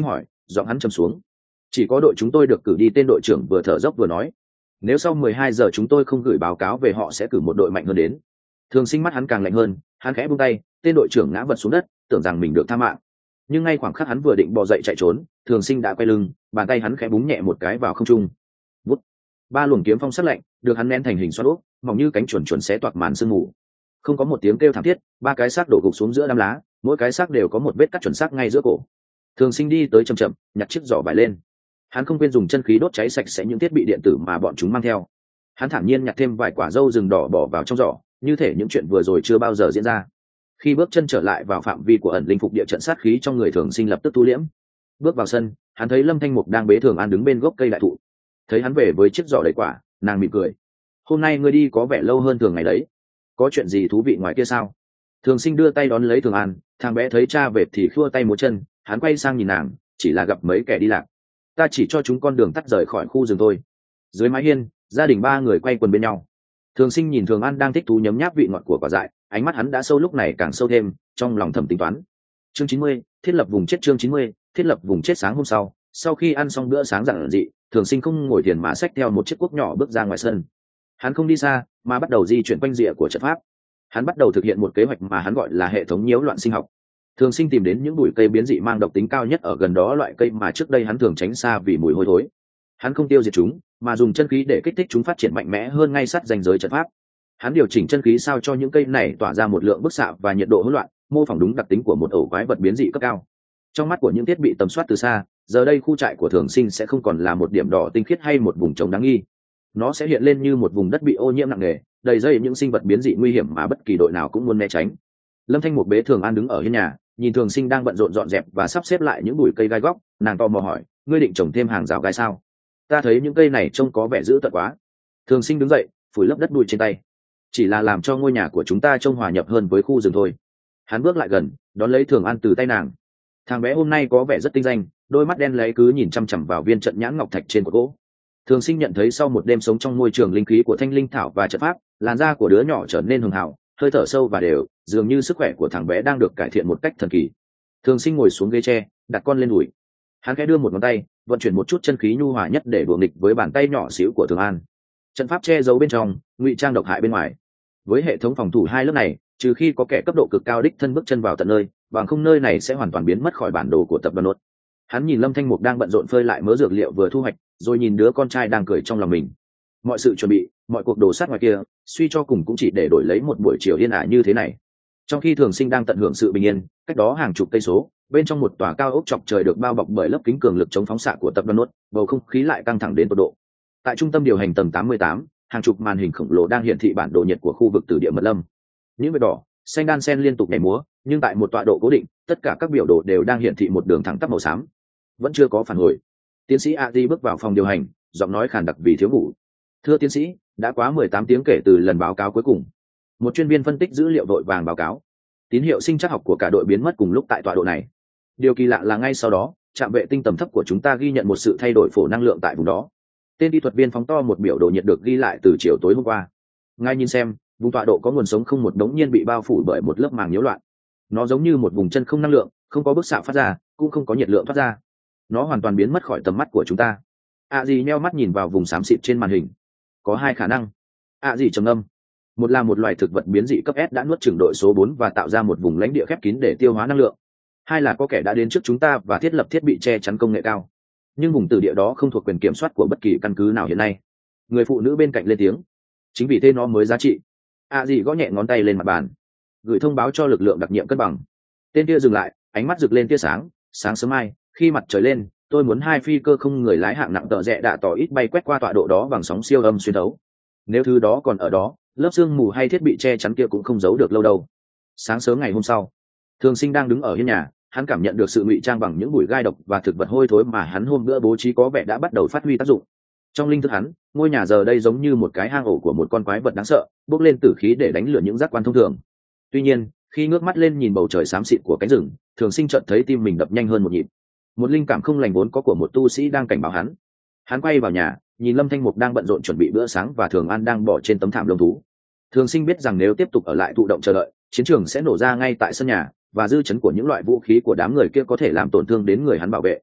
giọng hắn trầm xuống. Chỉ có đội chúng tôi được cử đi, tên đội trưởng vừa thở dốc vừa nói. Nếu sau mười hai giờ chúng tôi không gửi báo cáo về, họ sẽ cử một đội mạnh hơn đến. Thường Sinh mắt hắn càng lạnh hơn, hắn khẽ buông tay, tên đội trưởng ngã vật xuống đất, tưởng rằng mình được tha mạng. Nhưng ngay khoảng khắc hắn vừa định bò dậy chạy trốn, Thường Sinh đã quay lưng, bàn tay hắn khẽ búng nhẹ một cái vào không trung. Vút. Ba luồng kiếm phong sắc lạnh được hắn nén thành hình xoắn ốc, mỏng như cánh chuồn chuồn xé toạc màn sương mù. Không có một tiếng kêu thảm thiết, ba cái xác đổ gục xuống giữa đám lá, mỗi cái xác đều có một vết cắt chuẩn xác ngay giữa cổ. Thường Sinh đi tới chậm chậm, nhặt chiếc giỏ vải lên. Hắn không quên dùng chân khí đốt cháy sạch sẽ những thiết bị điện tử mà bọn chúng mang theo. Hắn thản nhiên nhặt thêm vài quả dâu rừng đỏ bỏ vào trong giỏ, như thể những chuyện vừa rồi chưa bao giờ diễn ra. Khi bước chân trở lại vào phạm vi của ẩn linh phục địa trận, sát khí trong người Thường Sinh lập tức thu liễm. Bước vào sân, hắn thấy Lâm Thanh Mục đang bế Thường An đứng bên gốc cây đại thụ. Thấy hắn về với chiếc giỏ đầy quả, nàng mỉm cười. Hôm nay ngươi đi có vẻ lâu hơn thường ngày đấy, có chuyện gì thú vị ngoài kia sao? Thường Sinh đưa tay đón lấy Thường An, thằng bé thấy cha về thì khua tay múa chân. Hắn quay sang nhìn nàng, chỉ là gặp mấy kẻ đi lạc. Ta chỉ cho chúng con đường tắt rời khỏi khu rừng thôi. Dưới mái hiên, gia đình ba người quay quần bên nhau. Thường Sinh nhìn Thường An đang thích thú nhấm nháp vị ngọt của quả dại, ánh mắt hắn đã sâu lúc này càng sâu thêm, trong lòng thầm tính toán. Chương chín mươi, thiết lập vùng chết. Chương chín mươi, thiết lập vùng chết. Sáng hôm sau, sau khi ăn xong bữa sáng giản dị, Thường Sinh không ngồi thiền mà xách theo một chiếc cuốc nhỏ bước ra ngoài sân. Hắn không đi xa, mà bắt đầu di chuyển quanh rìa của trận pháp. Hắn bắt đầu thực hiện một kế hoạch mà hắn gọi là hệ thống nhiễu loạn sinh học. Thường Sinh tìm đến những bụi cây biến dị mang độc tính cao nhất ở gần đó, loại cây mà trước đây hắn thường tránh xa vì mùi hôi thối. Hắn không tiêu diệt chúng, mà dùng chân khí để kích thích chúng phát triển mạnh mẽ hơn ngay sát ranh giới trận pháp. Hắn điều chỉnh chân khí sao cho những cây này tỏa ra một lượng bức xạ và nhiệt độ hỗn loạn, mô phỏng đúng đặc tính của một ổ quái vật biến dị cấp cao. Trong mắt của những thiết bị tầm soát từ xa, giờ đây khu trại của Thường Sinh sẽ không còn là một điểm đỏ tinh khiết hay một vùng trống đáng nghi. Nó sẽ hiện lên như một vùng đất bị ô nhiễm nặng nề, đầy dây những sinh vật biến dị nguy hiểm mà bất kỳ đội nào cũng muốn né tránh. Lâm Thanh Mục bế Thường An đứng ở hiên nhà, nhìn Thường Sinh đang bận rộn dọn dẹp và sắp xếp lại những bụi cây gai góc, nàng tò mò hỏi, ngươi định trồng thêm hàng rào gai sao? Ta thấy những cây này trông có vẻ dữ tợn quá. Thường Sinh đứng dậy, phủi lấp đất bụi trên tay. Chỉ là làm cho ngôi nhà của chúng ta trông hòa nhập hơn với khu rừng thôi. Hắn bước lại gần, đón lấy Thường An từ tay nàng. Thằng bé hôm nay có vẻ rất tinh danh, đôi mắt đen lấy cứ nhìn chăm chăm vào viên trận nhãn ngọc thạch trên cột gỗ. Thường Sinh nhận thấy sau một đêm sống trong môi trường linh khí của thanh linh thảo và trận pháp, làn da của đứa nhỏ trở nên hường hào, hơi thở sâu và đều, dường như sức khỏe của thằng bé đang được cải thiện một cách thần kỳ. Thường Sinh ngồi xuống ghế tre, đặt con lên đùi. Hắn khẽ đưa một ngón tay, vận chuyển một chút chân khí nhu hòa nhất để đùa nghịch với bàn tay nhỏ xíu của Thường An. Trận pháp che giấu bên trong, ngụy trang độc hại bên ngoài. Với hệ thống phòng thủ hai lớp này, trừ khi có kẻ cấp độ cực cao đích thân bước chân vào tận nơi, bằng không nơi này sẽ hoàn toàn biến mất khỏi bản đồ của tập đoàn nốt. Hắn nhìn Lâm Thanh Mục đang bận rộn phơi lại mớ dược liệu vừa thu hoạch, rồi nhìn đứa con trai đang cười trong lòng mình. Mọi sự chuẩn bị, mọi cuộc đổ sát ngoài kia, suy cho cùng cũng chỉ để đổi lấy một buổi chiều yên ả như thế này. Trong khi Thường Sinh đang tận hưởng sự bình yên, cách đó hàng chục cây số, bên trong một tòa cao ốc chọc trời được bao bọc bởi lớp kính cường lực chống phóng xạ của tập đoàn nốt, bầu không khí lại căng thẳng đến tột độ. Tại trung tâm điều hành tầng tám mươi tám, hàng chục màn hình khổng lồ đang hiển thị bản đồ nhiệt của khu vực Tử Địa Mật Lâm. Những vệt đỏ, xanh đan xen liên tục nhảy múa, nhưng tại một tọa độ cố định, tất cả các biểu đồ đều đang hiển thị một đường thẳng tắp màu xám. Vẫn chưa có phản hồi. Tiến sĩ A Di bước vào phòng điều hành, giọng nói khàn đặc vì thiếu ngủ. Thưa tiến sĩ, đã quá mười tám tiếng kể từ lần báo cáo cuối cùng. Một chuyên viên phân tích dữ liệu vội vàng báo cáo. Tín hiệu sinh trắc học của cả đội biến mất cùng lúc tại tọa độ này. Điều kỳ lạ là ngay sau đó, trạm vệ tinh tầm thấp của chúng ta ghi nhận một sự thay đổi phổ năng lượng tại vùng đó. Tên kỹ thuật viên phóng to một biểu đồ nhiệt được ghi lại từ chiều tối hôm qua. Ngay nhìn xem, vùng tọa độ có nguồn sống không một đống nhiên bị bao phủ bởi một lớp màng nhiễu loạn. Nó giống như một vùng chân không năng lượng, không có bức xạ phát ra, cũng không có nhiệt lượng thoát ra. Nó hoàn toàn biến mất khỏi tầm mắt của chúng ta. A dì nheo mắt nhìn vào vùng xám xịt trên màn hình. Có hai khả năng. A dì trầm ngâm. Một là một loài thực vật biến dị cấp S đã nuốt chửng đội số bốn và tạo ra một vùng lãnh địa khép kín để tiêu hóa năng lượng. Hai là có kẻ đã đến trước chúng ta và thiết lập thiết bị che chắn công nghệ cao. Nhưng vùng tử địa đó không thuộc quyền kiểm soát của bất kỳ căn cứ nào hiện nay. Người phụ nữ bên cạnh lên tiếng. Chính vì thế nó mới giá trị. A dì gõ nhẹ ngón tay lên mặt bàn, gửi thông báo cho lực lượng đặc nhiệm cân bằng. Tên kia dừng lại, ánh mắt rực lên tia sáng. Sáng sớm mai, khi mặt trời lên, tôi muốn hai phi cơ không người lái hạng nặng tợ rẽ đạ tỏ ít bay quét qua tọa độ đó bằng sóng siêu âm xuyên thấu. Nếu thứ đó còn ở đó, lớp sương mù hay thiết bị che chắn kia cũng không giấu được lâu đâu. Sáng sớm ngày hôm sau, Thường Sinh đang đứng ở hiên nhà, hắn cảm nhận được sự ngụy trang bằng những bụi gai độc và thực vật hôi thối mà hắn hôm bữa bố trí có vẻ đã bắt đầu phát huy tác dụng. Trong linh thức hắn, ngôi nhà giờ đây giống như một cái hang ổ của một con quái vật đáng sợ, bốc lên tử khí để đánh lừa những giác quan thông thường. Tuy nhiên, khi ngước mắt lên nhìn bầu trời xám xịt của cánh rừng, Thường Sinh chợt thấy tim mình đập nhanh hơn một nhịp. Một linh cảm không lành vốn có của một tu sĩ đang cảnh báo hắn. Hắn quay vào nhà, nhìn Lâm Thanh Mục đang bận rộn chuẩn bị bữa sáng và Thường An đang bỏ trên tấm thảm lông thú. Thường Sinh biết rằng nếu tiếp tục ở lại thụ động chờ đợi, chiến trường sẽ nổ ra ngay tại sân nhà, và dư chấn của những loại vũ khí của đám người kia có thể làm tổn thương đến người hắn bảo vệ.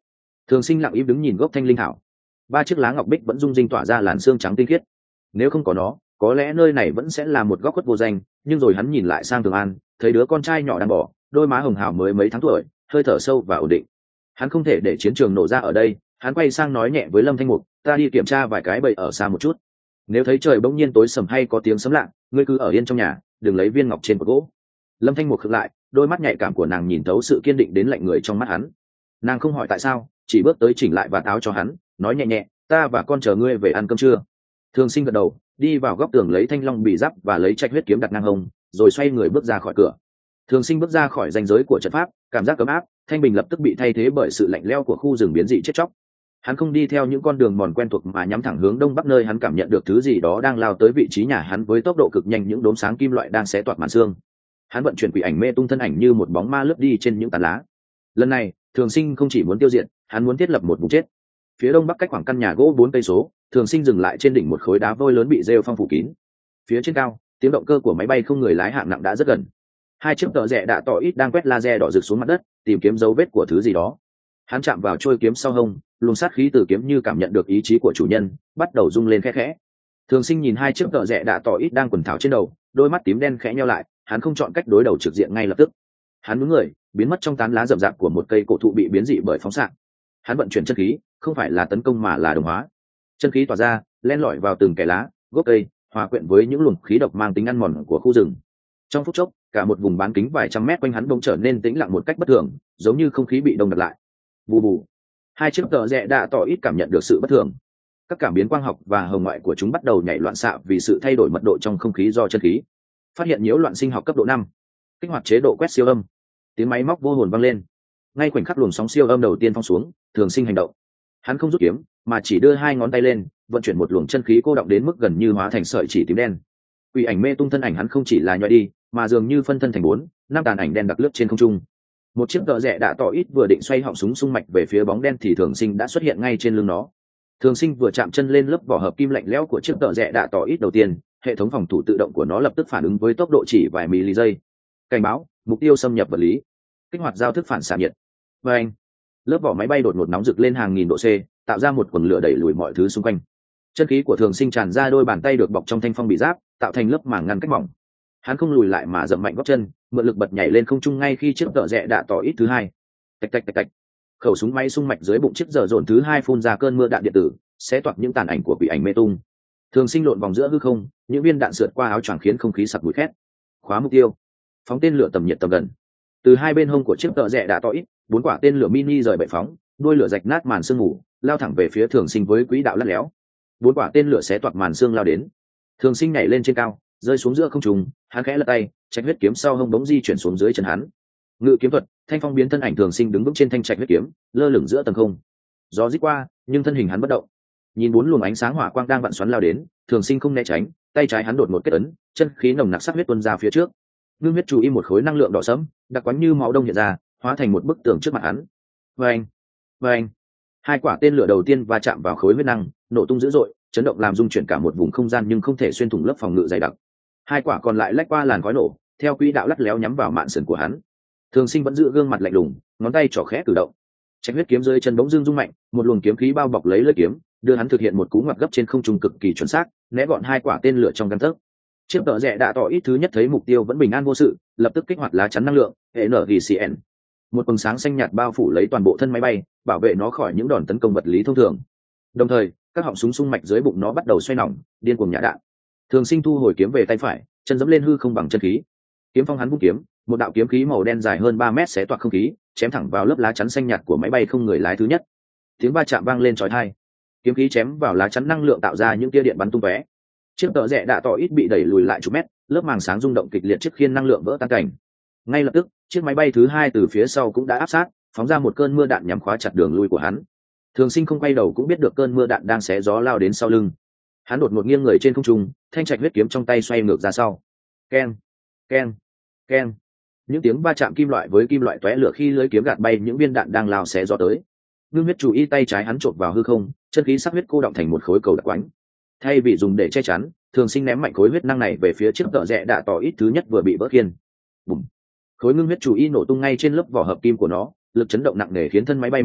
Thường Sinh lặng im đứng nhìn gốc thanh linh thảo, ba chiếc lá ngọc bích vẫn rung rinh tỏa ra làn xương trắng tinh khiết. Nếu không có nó, có lẽ nơi này vẫn sẽ là một góc khuất vô danh. Nhưng rồi hắn nhìn lại sang Thường An, thấy đứa con trai nhỏ đang bỏ, đôi má hồng hào mới mấy tháng tuổi, hơi thở sâu và ổn định. Hắn không thể để chiến trường nổ ra ở đây. Hắn quay sang nói nhẹ với Lâm Thanh Mục, ta đi kiểm tra vài cái bầy ở xa một chút. Nếu thấy trời bỗng nhiên tối sầm hay có tiếng sấm lặng, ngươi cứ ở yên trong nhà, đừng lấy viên ngọc trên cột gỗ. Lâm Thanh Mục khựng lại, đôi mắt nhạy cảm của nàng nhìn thấu sự kiên định đến lạnh người trong mắt hắn. Nàng không hỏi tại sao, chỉ bước tới chỉnh lại vạt áo cho hắn, nói nhẹ nhẹ, ta và con chờ ngươi về ăn cơm trưa. Thường Sinh gật đầu, đi vào góc tường lấy thanh long bị giáp và lấy trạch huyết kiếm đặt ngang hông, rồi xoay người bước ra khỏi cửa. Thường Sinh bước ra khỏi ranh giới của trận pháp, cảm giác ấm áp, thanh bình lập tức bị thay thế bởi sự lạnh lẽo của khu rừng biến dị chết chóc. Hắn không đi theo những con đường mòn quen thuộc mà nhắm thẳng hướng đông bắc, nơi hắn cảm nhận được thứ gì đó đang lao tới vị trí nhà hắn với tốc độ cực nhanh, những đốm sáng kim loại đang xé toạc màn xương. Hắn vận chuyển quỷ ảnh mê tung thân ảnh như một bóng ma lướt đi trên những tán lá. Lần này, Thường Sinh không chỉ muốn tiêu diệt, hắn muốn thiết lập một vùng chết. Phía đông bắc cách khoảng căn nhà gỗ bốn cây số, Thường Sinh dừng lại trên đỉnh một khối đá vôi lớn bị rêu phong phủ kín. Phía trên cao, tiếng động cơ của máy bay không người lái hạng nặng đã rất gần. Hai chiếc tờ rẽ đạ tỏ ít đang quét laser đỏ rực xuống mặt đất, tìm kiếm dấu vết của thứ gì đó. Hắn chạm vào trôi kiếm sau hông, luồng sát khí từ kiếm như cảm nhận được ý chí của chủ nhân, bắt đầu rung lên khẽ khẽ. Thường Sinh nhìn hai chiếc tờ rẽ đạ tỏ ít đang quần thảo trên đầu, đôi mắt tím đen khẽ nheo lại. Hắn không chọn cách đối đầu trực diện ngay lập tức. Hắn đứng người, biến mất trong tán lá rậm rạp của một cây cổ thụ bị biến dị bởi phóng xạ. Hắn vận chuyển chân khí, không phải là tấn công mà là đồng hóa. Chân khí tỏa ra, len lỏi vào từng kẽ lá, gốc cây, hòa quyện với những luồng khí độc mang tính ăn mòn của khu rừng. Trong phút chốc, cả một vùng bán kính vài trăm mét quanh hắn bỗng trở nên tĩnh lặng một cách bất thường, giống như không khí bị đông đặc lại. Bù bù. Hai chiếc tờ rẽ đã tỏ ít cảm nhận được sự bất thường. Các cảm biến quang học và hồng ngoại của chúng bắt đầu nhảy loạn xạ vì sự thay đổi mật độ trong không khí do chân khí. Phát hiện nhiễu loạn sinh học cấp độ năm, kích hoạt chế độ quét siêu âm. Tiếng máy móc vô hồn vang lên. Ngay khoảnh khắc luồng sóng siêu âm đầu tiên phong xuống, Thường Sinh hành động. Hắn không rút kiếm, mà chỉ đưa hai ngón tay lên, vận chuyển một luồng chân khí cô động đến mức gần như hóa thành sợi chỉ tím đen. Quỷ ảnh mê tung thân ảnh hắn không chỉ là nhoi đi, mà dường như phân thân thành bốn, năm tàn ảnh đen đặc lướt trên không trung. Một chiếc tợ rẽ đã tỏ ít vừa định xoay họng súng xung mạch về phía bóng đen thì Thường Sinh đã xuất hiện ngay trên lưng nó. Thường Sinh vừa chạm chân lên lớp vỏ hợp kim lạnh lẽo của chiếc tợ rẽ đã tỏ ít đầu tiên, hệ thống phòng thủ tự động của nó lập tức phản ứng với tốc độ chỉ vài mili giây. Cảnh báo, mục tiêu xâm nhập vật lý. Kích hoạt giao thức phản xạ nhiệt. Và anh, lớp vỏ máy bay đột ngột nóng rực lên hàng nghìn độ C, tạo ra một quần lửa đẩy lùi mọi thứ xung quanh. Chân khí của Thường Sinh tràn ra đôi bàn tay được bọc trong thanh phong bị giáp, tạo thành lớp màng ngăn cách mỏng. Hắn không lùi lại mà dậm mạnh gót chân, mượn lực bật nhảy lên không trung ngay khi chiếc tợ rẽ đã tỏ ít thứ hai. Tạch tạch tạch tạch. Khẩu súng máy xung mạch dưới bụng chiếc giờ dồn thứ hai phun ra cơn mưa đạn điện tử, xé toạc những tàn ảnh của quỷ ảnh mê tung. Thường Sinh lộn vòng giữa hư không, những viên đạn sượt qua áo choàng khiến không khí sặc mùi khét. Khóa mục tiêu, phóng tên lửa tầm nhiệt tầm gần. Từ hai bên hông của chiếc tợ rẽ đã tỏ ít, bốn quả tên lửa mini rời bệ phóng, đuôi lửa rạch nát màn sương mù, lao thẳng về phía Thường Sinh với quỹ đạo lắt léo. Bốn quả tên lửa xé toạc màn sương lao đến. Thường Sinh nhảy lên trên cao, rơi xuống giữa không trung, hắn khẽ lật tay, trạch huyết kiếm sau hông bỗng di chuyển xuống dưới chân hắn. Ngự kiếm thuật, thanh phong biến thân ảnh Thường Sinh đứng vững trên thanh trạch huyết kiếm, lơ lửng giữa tầng không. Gió rít qua, nhưng thân hình hắn bất động. Nhìn bốn luồng ánh sáng hỏa quang đang vặn xoắn lao đến, Thường Sinh không né tránh, tay trái hắn đột một kết ấn, chân khí nồng nặc sắc huyết tuôn ra phía trước. Ngưng huyết chú im một khối năng lượng đỏ sẫm, đặc quánh như máu đông hiện ra, hóa thành một bức tường trước mặt hắn. Vâng, vâng. Hai quả tên lửa đầu tiên va chạm vào khối huyết năng, nổ tung dữ dội, chấn động làm rung chuyển cả một vùng không gian nhưng không thể xuyên thủng lớp phòng ngự dày đặc. Hai quả còn lại lách qua làn khói nổ, theo quỹ đạo lắt léo nhắm vào mạn sườn của hắn. Thường Sinh vẫn giữ gương mặt lạnh lùng, ngón tay trỏ khẽ cử động. Trạch huyết kiếm dưới chân bỗng dưng rung mạnh, một luồng kiếm khí bao bọc lấy lưỡi kiếm, đưa hắn thực hiện một cú ngoặt gấp trên không trung cực kỳ chuẩn xác, né gọn hai quả tên lửa trong gang tấc. Chiếc tợ rẽ đã tỏ ít thứ nhất thấy mục tiêu vẫn bình an vô sự, lập tức kích hoạt lá chắn năng lượng hệ en giê xê en. Một quầng sáng xanh nhạt bao phủ lấy toàn bộ thân máy bay, bảo vệ nó khỏi những đòn tấn công vật lý thông thường. Đồng thời, các họng súng xung mạch dưới bụng nó bắt đầu xoay nòng, điên cuồng nhả đạn. Thường Sinh thu hồi kiếm về tay phải, chân giẫm lên hư không bằng chân khí. Kiếm phong hắn vung kiếm, một đạo kiếm khí màu đen dài hơn ba mét xé toạc không khí, chém thẳng vào lớp lá chắn xanh nhạt của máy bay không người lái thứ nhất. Tiếng va chạm vang lên chói tai. Kiếm khí chém vào lá chắn năng lượng tạo ra những tia điện bắn tung tóe. Chiếc tợ rẽ đã tỏ ít bị đẩy lùi lại chục mét, lớp màng sáng rung động kịch liệt chiếc khiên năng lượng vỡ tan cảnh. Ngay lập tức, chiếc máy bay thứ hai từ phía sau cũng đã áp sát, phóng ra một cơn mưa đạn nhằm khóa chặt đường lui của hắn. Thường Sinh không quay đầu cũng biết được cơn mưa đạn đang xé gió lao đến sau lưng. Hắn đột ngột nghiêng người trên không trung, thanh trạch huyết kiếm trong tay xoay ngược ra sau. Keng, keng, keng. Những tiếng va chạm kim loại với kim loại tóe lửa khi lưỡi kiếm gạt bay những viên đạn đang lao xé gió tới. Ngưng huyết chú ý tay trái hắn chộp vào hư không, chân khí sắc huyết cô động thành một khối cầu đặc quánh. Thay vì dùng để che chắn, Thường Sinh ném mạnh khối huyết năng này về phía chiếc tợ rẽ đã tỏ ít thứ nhất vừa bị vỡ khiên. Bùm. Khối ngưng huyết chú ý nổ tung ngay trên lớp vỏ hợp kim của nó, lực chấn động nặng nề khiến thân máy bay móc méo,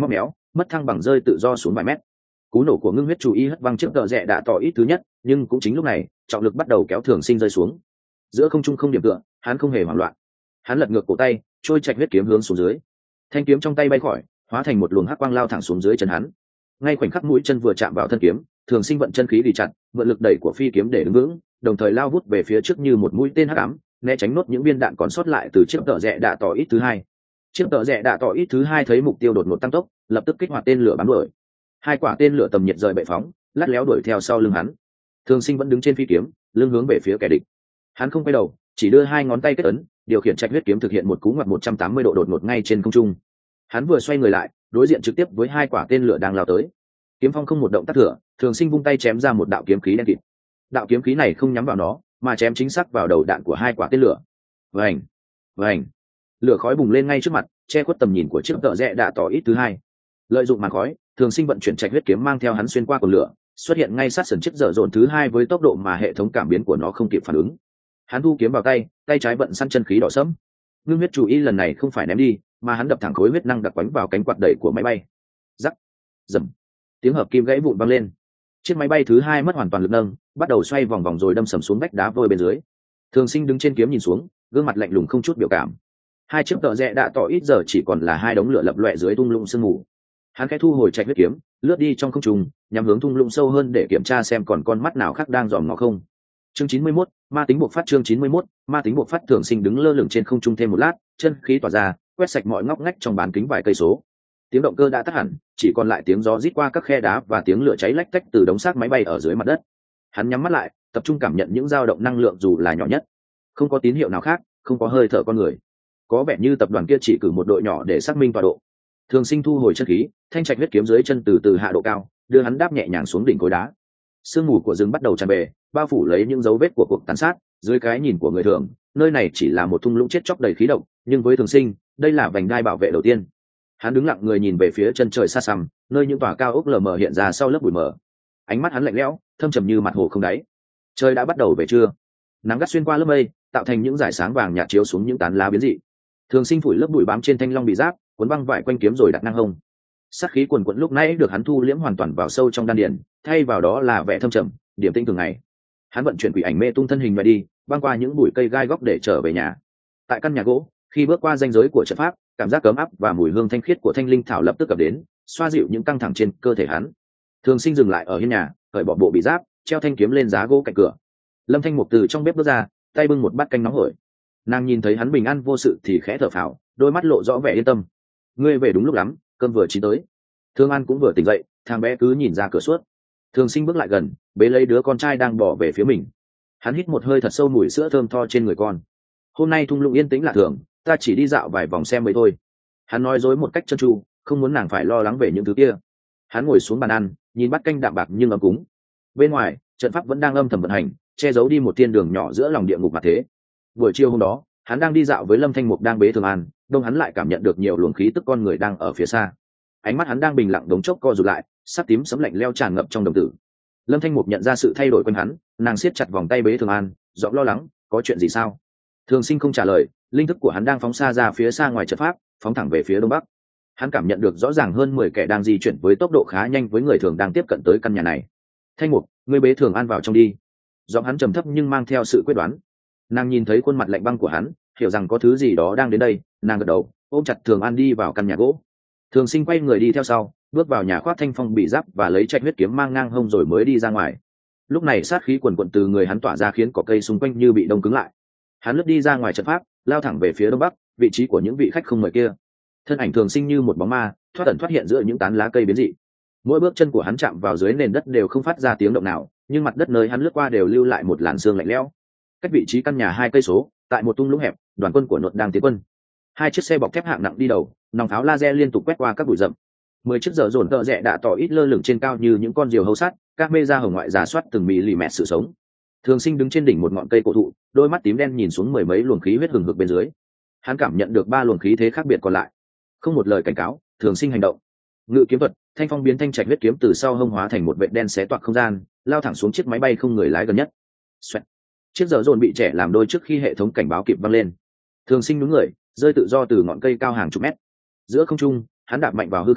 mất thăng bằng rơi tự do xuống vài mét. Cú nổ của ngưng huyết chủ y hất văng chiếc tợ rẽ đã tỏ ít thứ nhất, nhưng cũng chính lúc này trọng lực bắt đầu kéo Thường Sinh rơi xuống. Giữa không trung không điểm tựa, hắn không hề hoảng loạn. Hắn lật ngược cổ tay, trôi chạch huyết kiếm hướng xuống dưới. Thanh kiếm trong tay bay khỏi, hóa thành một luồng hắc quang lao thẳng xuống dưới chân hắn. Ngay khoảnh khắc mũi chân vừa chạm vào thân kiếm, Thường Sinh vận chân khí đi chặt, mượn lực đẩy của phi kiếm để đứng vững, đồng thời lao vút về phía trước như một mũi tên hắc ám, né tránh nốt những viên đạn còn sót lại từ chiếc tợ rẽ đã tỏ ít thứ hai. Chiếc tợ rẽ đã tỏ ít thứ hai thấy mục tiêu đột ngột tăng tốc, lập tức kích hoạt tên lửa bắn đuổi. Hai quả tên lửa tầm nhiệt rời bệ phóng, lắt léo đuổi theo sau lưng hắn. Thường Sinh vẫn đứng trên phi kiếm, lưng hướng về phía kẻ địch. Hắn không quay đầu, chỉ đưa hai ngón tay kết ấn, điều khiển trạch huyết kiếm thực hiện một cú ngoặt một trăm tám mươi độ đột ngột ngay trên không trung. Hắn vừa xoay người lại, đối diện trực tiếp với hai quả tên lửa đang lao tới. Kiếm phong không một động tác thừa, Thường Sinh vung tay chém ra một đạo kiếm khí đen kịt. Đạo kiếm khí này không nhắm vào nó, mà chém chính xác vào đầu đạn của hai quả tên lửa. Vành, vành, lửa khói bùng lên ngay trước mặt, che khuất tầm nhìn của chiếc tợ rẽ đã tỏ ít thứ hai. Lợi dụng màn khói, Thường Sinh vận chuyển trạch huyết kiếm mang theo hắn xuyên qua cột lửa, xuất hiện ngay sát sườn chiếc dở dồn thứ hai với tốc độ mà hệ thống cảm biến của nó không kịp phản ứng. Hắn thu kiếm vào tay, tay trái vận săn chân khí đỏ sẫm. Ngưng huyết chủ y lần này không phải ném đi, mà hắn đập thẳng khối huyết năng đặc quánh vào cánh quạt đẩy của máy bay. Rắc, rầm, tiếng hợp kim gãy vụn vang lên. Chiếc máy bay thứ hai mất hoàn toàn lực nâng, bắt đầu xoay vòng vòng rồi đâm sầm xuống vách đá vôi bên dưới. Thường Sinh đứng trên kiếm nhìn xuống, gương mặt lạnh lùng không chút biểu cảm. Hai chiếc tợ rẽ đã tỏ ít giờ chỉ còn là hai đống lửa lập loè dưới thung lũng sương mù. Hắn khẽ thu hồi trạch huyết kiếm, lướt đi trong không trung, nhắm hướng thung lũng sâu hơn để kiểm tra xem còn con mắt nào khác đang dòm ngó không. Chương chín mươi mốt, ma tính buộc phát. Chương chín mươi mốt, ma tính buộc phát. Thường Sinh đứng lơ lửng trên không trung thêm một lát, chân khí tỏa ra, quét sạch mọi ngóc ngách trong bán kính vài cây số. Tiếng động cơ đã tắt hẳn, chỉ còn lại tiếng gió rít qua các khe đá và tiếng lửa cháy lách tách từ đống xác máy bay ở dưới mặt đất. Hắn nhắm mắt lại, tập trung cảm nhận những dao động năng lượng dù là nhỏ nhất. Không có tín hiệu nào khác, không có hơi thở con người. Có vẻ như tập đoàn kia chỉ cử một đội nhỏ để xác minh tọa độ. Thường Sinh thu hồi chân khí, thanh trạch huyết kiếm dưới chân từ từ hạ độ cao, đưa hắn đáp nhẹ nhàng xuống đỉnh khối đá. Sương mù của rừng bắt đầu tràn bề, bao phủ lấy những dấu vết của cuộc tàn sát. Dưới cái nhìn của người thường, nơi này chỉ là một thung lũng chết chóc đầy khí độc, nhưng với Thường Sinh, đây là vành đai bảo vệ đầu tiên. Hắn đứng lặng người nhìn về phía chân trời xa xăm, nơi những tòa cao ốc lờ mờ hiện ra sau lớp bụi mờ. Ánh mắt hắn lạnh lẽo, thâm trầm như mặt hồ không đáy. Trời đã bắt đầu về trưa, nắng gắt xuyên qua lớp mây, tạo thành những dải sáng vàng nhạt chiếu xuống những tán lá biến dị. Thường Sinh phủi lớp bụi bám trên thanh long bị giáp, cuốn băng vải quanh kiếm rồi đặt ngang hông. Sát khí quần quẫn lúc nãy được hắn thu liễm hoàn toàn vào sâu trong đan điền, thay vào đó là vẻ thâm trầm, điềm tĩnh thường ngày. Hắn vận chuyển quỷ ảnh mê tung thân hình và đi, băng qua những bụi cây gai góc để trở về nhà. Tại căn nhà gỗ, khi bước qua ranh giới của trận pháp, cảm giác ấm áp và mùi hương thanh khiết của thanh linh thảo lập tức ập đến, xoa dịu những căng thẳng trên cơ thể hắn. Thường Sinh dừng lại ở hiên nhà, cởi bỏ bộ bị giáp, treo thanh kiếm lên giá gỗ cạnh cửa. Lâm Thanh Mục từ trong bếp bước ra, tay bưng một bát canh nóng hổi. Nàng nhìn thấy hắn bình an vô sự thì khẽ thở phào, đôi mắt lộ rõ vẻ yên tâm. Ngươi về đúng lúc lắm, cơm vừa chín tới. Thương An cũng vừa tỉnh dậy, thằng bé cứ nhìn ra cửa suốt. Thường Sinh bước lại gần, bế lấy đứa con trai đang bỏ về phía mình. Hắn hít một hơi thật sâu mùi sữa thơm tho trên người con. Hôm nay thung lũng yên tĩnh lạ thường, ta chỉ đi dạo vài vòng xem mới thôi. Hắn nói dối một cách trơn tru, không muốn nàng phải lo lắng về những thứ kia. Hắn ngồi xuống bàn ăn, nhìn bát canh đạm bạc nhưng ấm cúng. Bên ngoài, trận pháp vẫn đang âm thầm vận hành, che giấu đi một thiên đường nhỏ giữa lòng địa ngục mà thế. Buổi chiều hôm đó, hắn đang đi dạo với Lâm Thanh Mục đang bế Thường An, đông hắn lại cảm nhận được nhiều luồng khí tức con người đang ở phía xa. Ánh mắt hắn đang bình lặng đống chốc co rụt lại, sắc tím sấm lạnh leo tràn ngập trong đồng tử. Lâm Thanh Mục nhận ra sự thay đổi quanh hắn, nàng siết chặt vòng tay bế Thường An, giọng lo lắng, có chuyện gì sao? Thường Sinh không trả lời, linh thức của hắn đang phóng xa ra phía xa ngoài trận pháp, phóng thẳng về phía đông bắc. Hắn cảm nhận được rõ ràng hơn mười kẻ đang di chuyển với tốc độ khá nhanh với người thường đang tiếp cận tới căn nhà này. Thanh Mục, ngươi bế Thường An vào trong đi. Giọng hắn trầm thấp nhưng mang theo sự quyết đoán. Nàng nhìn thấy khuôn mặt lạnh băng của hắn, hiểu rằng có thứ gì đó đang đến đây, nàng gật đầu, ôm chặt Thường An đi vào căn nhà gỗ. Thường Sinh quay người đi theo sau, bước vào nhà khoác thanh phong bị giáp và lấy trạch huyết kiếm mang ngang hông rồi mới đi ra ngoài. Lúc này sát khí quần quận từ người hắn tỏa ra khiến cỏ cây xung quanh như bị đông cứng lại. Hắn lướt đi ra ngoài trận pháp, lao thẳng về phía đông bắc, vị trí của những vị khách không mời kia. Thân ảnh Thường Sinh như một bóng ma, thoát ẩn thoát hiện giữa những tán lá cây biến dị. Mỗi bước chân của hắn chạm vào dưới nền đất đều không phát ra tiếng động nào, nhưng mặt đất nơi hắn lướt qua đều lưu lại một làn sương lạnh lẽo. Cách vị trí căn nhà hai cây số, tại một thung lũng hẹp, đoàn quân của Nội đang tiến quân. Hai chiếc xe bọc thép hạng nặng đi đầu, nòng pháo laser liên tục quét qua các bụi rậm. Mười chiếc giờ dồn tợ rẽ đã tỏ ít lơ lửng trên cao như những con diều hâu sát, các mê ra hồng ngoại giả soát từng mì lì mẹ sự sống. Thường Sinh đứng trên đỉnh một ngọn cây cổ thụ, đôi mắt tím đen nhìn xuống mười mấy luồng khí huyết hừng hực bên dưới. Hắn cảm nhận được ba luồng khí thế khác biệt còn lại. Không một lời cảnh cáo, Thường Sinh hành động. Ngự kiếm thuật, thanh phong biến thanh trạch huyết kiếm từ sau hông hóa thành một vệt đen xé toạc không gian, lao thẳng xuống chiếc máy bay không người lái gần nhất. Xoẹt. Chiếc giờ dồn bị trẻ làm đôi trước khi hệ thống cảnh báo kịp vang lên. Thường Sinh nhún người, rơi tự do từ ngọn cây cao hàng chục mét. Giữa không trung, hắn đạp mạnh vào hư không,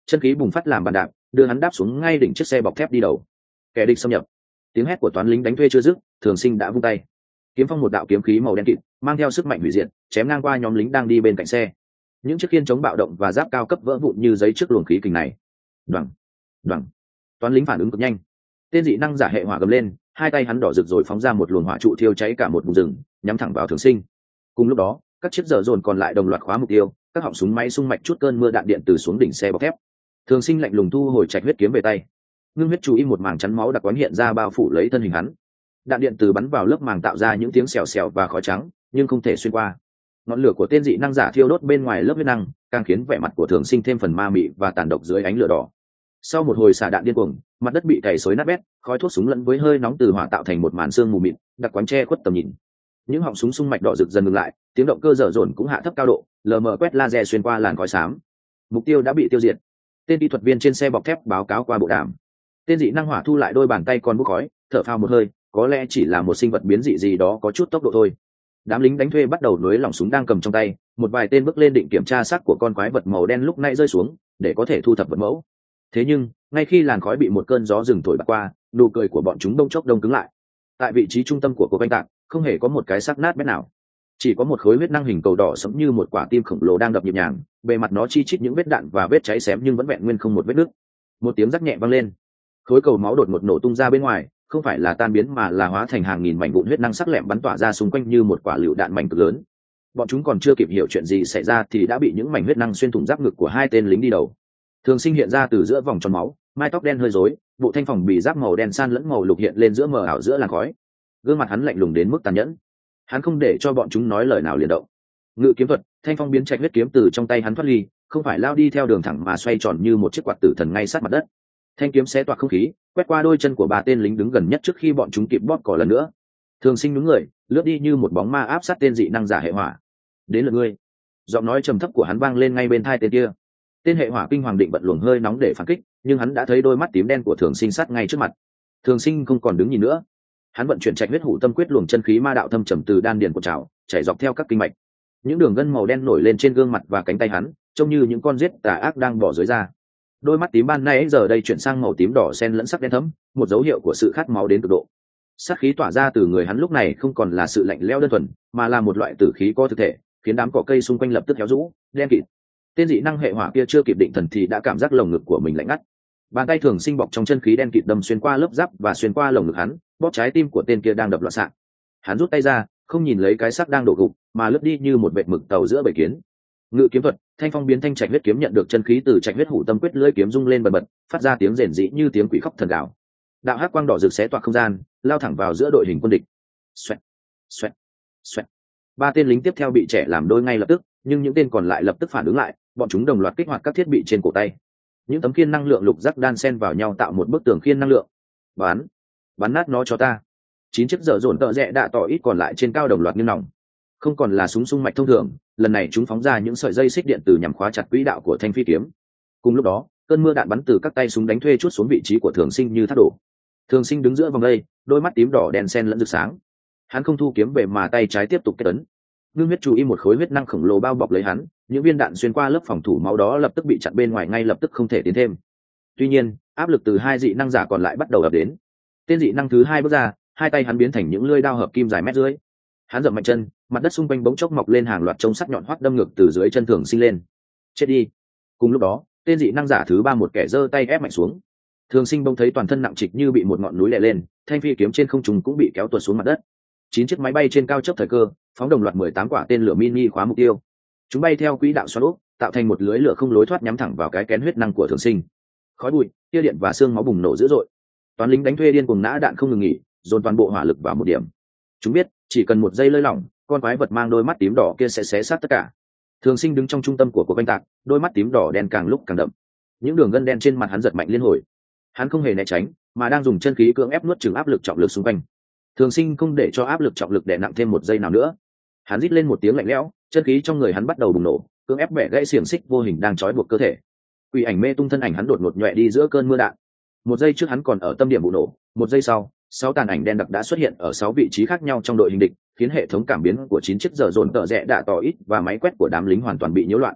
chân khí bùng phát làm bàn đạp đưa hắn đáp xuống ngay đỉnh chiếc xe bọc thép đi đầu. Kẻ địch xâm nhập. Tiếng hét của toán lính đánh thuê chưa dứt, Thường Sinh đã vung tay, kiếm phong một đạo kiếm khí màu đen kịt mang theo sức mạnh hủy diệt chém ngang qua nhóm lính đang đi bên cạnh xe. Những chiếc khiên chống bạo động và giáp cao cấp vỡ vụn như giấy trước luồng khí kình này. Đoằng, đoằng. Toán lính phản ứng cực nhanh. Tên dị năng giả hệ hỏa gầm lên, hai tay hắn đỏ rực rồi phóng ra một luồng hỏa trụ thiêu cháy cả một vùng rừng, nhắm thẳng vào Thường Sinh. Cùng lúc đó, các chiếc dở dồn còn lại đồng loạt khóa mục tiêu, các họng súng máy xung mạch chút cơn mưa đạn điện từ xuống đỉnh xe bọc thép. Thường Sinh lạnh lùng thu hồi trạch huyết kiếm về tay, ngưng huyết chú ý một màng chắn máu đặc quán hiện ra bao phủ lấy thân hình hắn. Đạn điện từ bắn vào lớp màng tạo ra những tiếng xèo xèo và khói trắng, nhưng không thể xuyên qua. Ngọn lửa của tên dị năng giả thiêu đốt bên ngoài lớp huyết năng, càng khiến vẻ mặt của Thường Sinh thêm phần ma mị và tàn độc dưới ánh lửa đỏ. Sau một hồi xả đạn điên cuồng, mặt đất bị cày xới nát bét, khói thuốc súng lẫn với hơi nóng từ hỏa tạo thành một màn sương mù mịt, đặc quánh che khuất tầm nhìn. Những họng súng xung mạch đỏ rực dần ngừng lại, tiếng động cơ dở dồn cũng hạ thấp cao độ, lờ mờ quét laser xuyên qua làn khói xám. Mục tiêu đã bị tiêu diệt. Tên kỹ thuật viên trên xe bọc thép báo cáo qua bộ đàm. Tên dị năng hỏa thu lại đôi bàn tay còn bốc khói, thở phào một hơi, có lẽ chỉ là một sinh vật biến dị gì đó có chút tốc độ thôi. Đám lính đánh thuê bắt đầu nối lỏng súng đang cầm trong tay, một vài tên bước lên định kiểm tra xác của con quái vật màu đen lúc nãy rơi xuống, để có thể thu thập vật mẫu. Thế nhưng, ngay khi làn khói bị một cơn gió rừng thổi bật qua, nụ cười của bọn chúng đông chốc đông cứng lại. Tại vị trí trung tâm của cuộc oanh tạc, không hề có một cái xác nát bét nào, chỉ có một khối huyết năng hình cầu đỏ sẫm như một quả tim khổng lồ đang đập nhịp nhàng, bề mặt nó chi chít những vết đạn và vết cháy xém nhưng vẫn vẹn nguyên không một vết nứt. Một tiếng rắc nhẹ vang lên, khối cầu máu đột ngột nổ tung ra bên ngoài, không phải là tan biến mà là hóa thành hàng nghìn mảnh vụn huyết năng sắc lẹm bắn tỏa ra xung quanh như một quả lựu đạn mảnh cực lớn. Bọn chúng còn chưa kịp hiểu chuyện gì xảy ra thì đã bị những mảnh huyết năng xuyên thủng giáp ngực của hai tên lính đi đầu. Thường Sinh hiện ra từ giữa vòng tròn máu, mái tóc đen hơi rối, bộ thanh phòng bị giáp màu đen san lẫn màu lục hiện lên giữa mờ ảo giữa làn khói. Gương mặt hắn lạnh lùng đến mức tàn nhẫn. Hắn không để cho bọn chúng nói lời nào liền động. Ngự kiếm thuật, thanh phong biến trạch huyết kiếm từ trong tay hắn thoát ly, không phải lao đi theo đường thẳng mà xoay tròn như một chiếc quạt tử thần ngay sát mặt đất. Thanh kiếm xé toạc không khí, quét qua đôi chân của ba tên lính đứng gần nhất trước khi bọn chúng kịp bóp cò lần nữa. Thường Sinh nhún người, lướt đi như một bóng ma áp sát tên dị năng giả hệ hỏa. Đến lượt ngươi. Giọng nói trầm thấp của hắn vang lên ngay bên tai tên kia. Tên hệ hỏa kinh hoàng định vận luồng hơi nóng để phản kích, nhưng hắn đã thấy đôi mắt tím đen của Thường Sinh sát ngay trước mặt. Thường Sinh không còn đứng nhìn nữa, hắn vận chuyển trạch huyết hủ tâm quyết luồng chân khí ma đạo thâm trầm từ đan điền của trào chảy dọc theo các kinh mạch. Những đường gân màu đen nổi lên trên gương mặt và cánh tay hắn, trông như những con rết tà ác đang bỏ dưới da. Đôi mắt tím ban nay giờ đây chuyển sang màu tím đỏ xen lẫn sắc đen thẫm, một dấu hiệu của sự khát máu đến cực độ. Sát khí tỏa ra từ người hắn lúc này không còn là sự lạnh lẽo đơn thuần, mà là một loại tử khí có thực thể, khiến đám cỏ cây xung quanh lập tức héo rũ, đen kịt. Tên dị năng hệ hỏa kia chưa kịp định thần thì đã cảm giác lồng ngực của mình lạnh ngắt. Bàn tay Thường Sinh bọc trong chân khí đen kịt đâm xuyên qua lớp giáp và xuyên qua lồng ngực hắn, bóp trái tim của tên kia đang đập loạn xạ. Hắn rút tay ra, không nhìn lấy cái xác đang đổ gục, mà lướt đi như một vệt mực tàu giữa bầy kiến. Ngự kiếm thuật, thanh phong biến thanh trạch huyết kiếm nhận được chân khí từ trạch huyết hủ tâm quyết, lưỡi kiếm rung lên bần bật, phát ra tiếng rền rĩ như tiếng quỷ khóc thần gào. Đạo hắc quang đỏ rực xé toạc không gian, lao thẳng vào giữa đội hình quân địch. Xoẹt, xoẹt, xoẹt. Ba tên lính tiếp theo bị trẻ làm đôi ngay lập tức, nhưng những tên còn lại lập tức phản ứng lại, bọn chúng đồng loạt kích hoạt các thiết bị trên cổ tay. Những tấm khiên năng lượng lục giác đan xen vào nhau tạo một bức tường khiên năng lượng. Bắn, bắn nát nó cho ta. Chín chiếc dở dồn tợ rẽ đạ tỏ ít còn lại trên cao đồng loạt nghiêng nòng. Không còn là súng xung mạch thông thường, lần này chúng phóng ra những sợi dây xích điện tử nhằm khóa chặt quỹ đạo của thanh phi kiếm. Cùng lúc đó, cơn mưa đạn bắn từ các tay súng đánh thuê chút xuống vị trí của Thường Sinh như thác đổ. Thường Sinh đứng giữa vòng đây, đôi mắt tím đỏ đen xen lẫn rực sáng. Hắn không thu kiếm về mà tay trái tiếp tục kết ấn. Ngưng huyết chú ý một khối huyết năng khổng lồ bao bọc lấy hắn, những viên đạn xuyên qua lớp phòng thủ máu đó lập tức bị chặn bên ngoài, ngay lập tức không thể tiến thêm. Tuy nhiên, áp lực từ hai dị năng giả còn lại bắt đầu ập đến. Tên dị năng thứ hai bước ra, hai tay hắn biến thành những lưỡi đao hợp kim dài mét rưỡi. Hắn dậm mạnh chân, mặt đất xung quanh bỗng chốc mọc lên hàng loạt trông sắc nhọn hoắt đâm ngược từ dưới chân Thường Sinh lên. Chết đi. Cùng lúc đó, tên dị năng giả thứ ba một kẻ giơ tay ép mạnh xuống. Thường Sinh bỗng thấy toàn thân nặng trịch như bị một ngọn núi đè lên, thanh phi kiếm trên không trung cũng bị kéo tuột xuống mặt đất. Chín chiếc máy bay trên cao chớp thời cơ, phóng đồng loạt mười tám quả tên lửa mini khóa mục tiêu. Chúng bay theo quỹ đạo xoắn ốc, tạo thành một lưới lửa không lối thoát nhắm thẳng vào cái kén huyết năng của Thường Sinh. Khói bụi, tia điện và xương máu bùng nổ dữ dội. Toán lính đánh thuê điên cuồng nã đạn không ngừng nghỉ, dồn toàn bộ hỏa lực vào một điểm. Chúng biết, chỉ cần một giây lơi lỏng, con quái vật mang đôi mắt tím đỏ kia sẽ xé xác tất cả. Thường Sinh đứng trong trung tâm của cuộc oanh tạc, đôi mắt tím đỏ đen càng lúc càng đậm. Những đường gân đen trên mặt hắn giật mạnh liên hồi. Hắn không hề né tránh, mà đang dùng chân khí cưỡng ép nuốt chửng áp lực trọng lực xung quanh. Thường Sinh không để cho áp lực trọng lực đè nặng thêm một giây nào nữa. Hắn rít lên một tiếng lạnh lẽo, chân khí trong người hắn bắt đầu bùng nổ, cưỡng ép bẻ gãy xiềng xích vô hình đang trói buộc cơ thể. Quỷ ảnh mê tung thân ảnh hắn đột ngột nhọe đi giữa cơn mưa đạn. Một giây trước hắn còn ở tâm điểm vụ nổ, một giây sau, sáu tàn ảnh đen đặc đã xuất hiện ở sáu vị trí khác nhau trong đội hình địch, khiến hệ thống cảm biến của chín chiếc dở dồn tợ rẽ đạ tỏ ít và máy quét của đám lính hoàn toàn bị nhiễu loạn.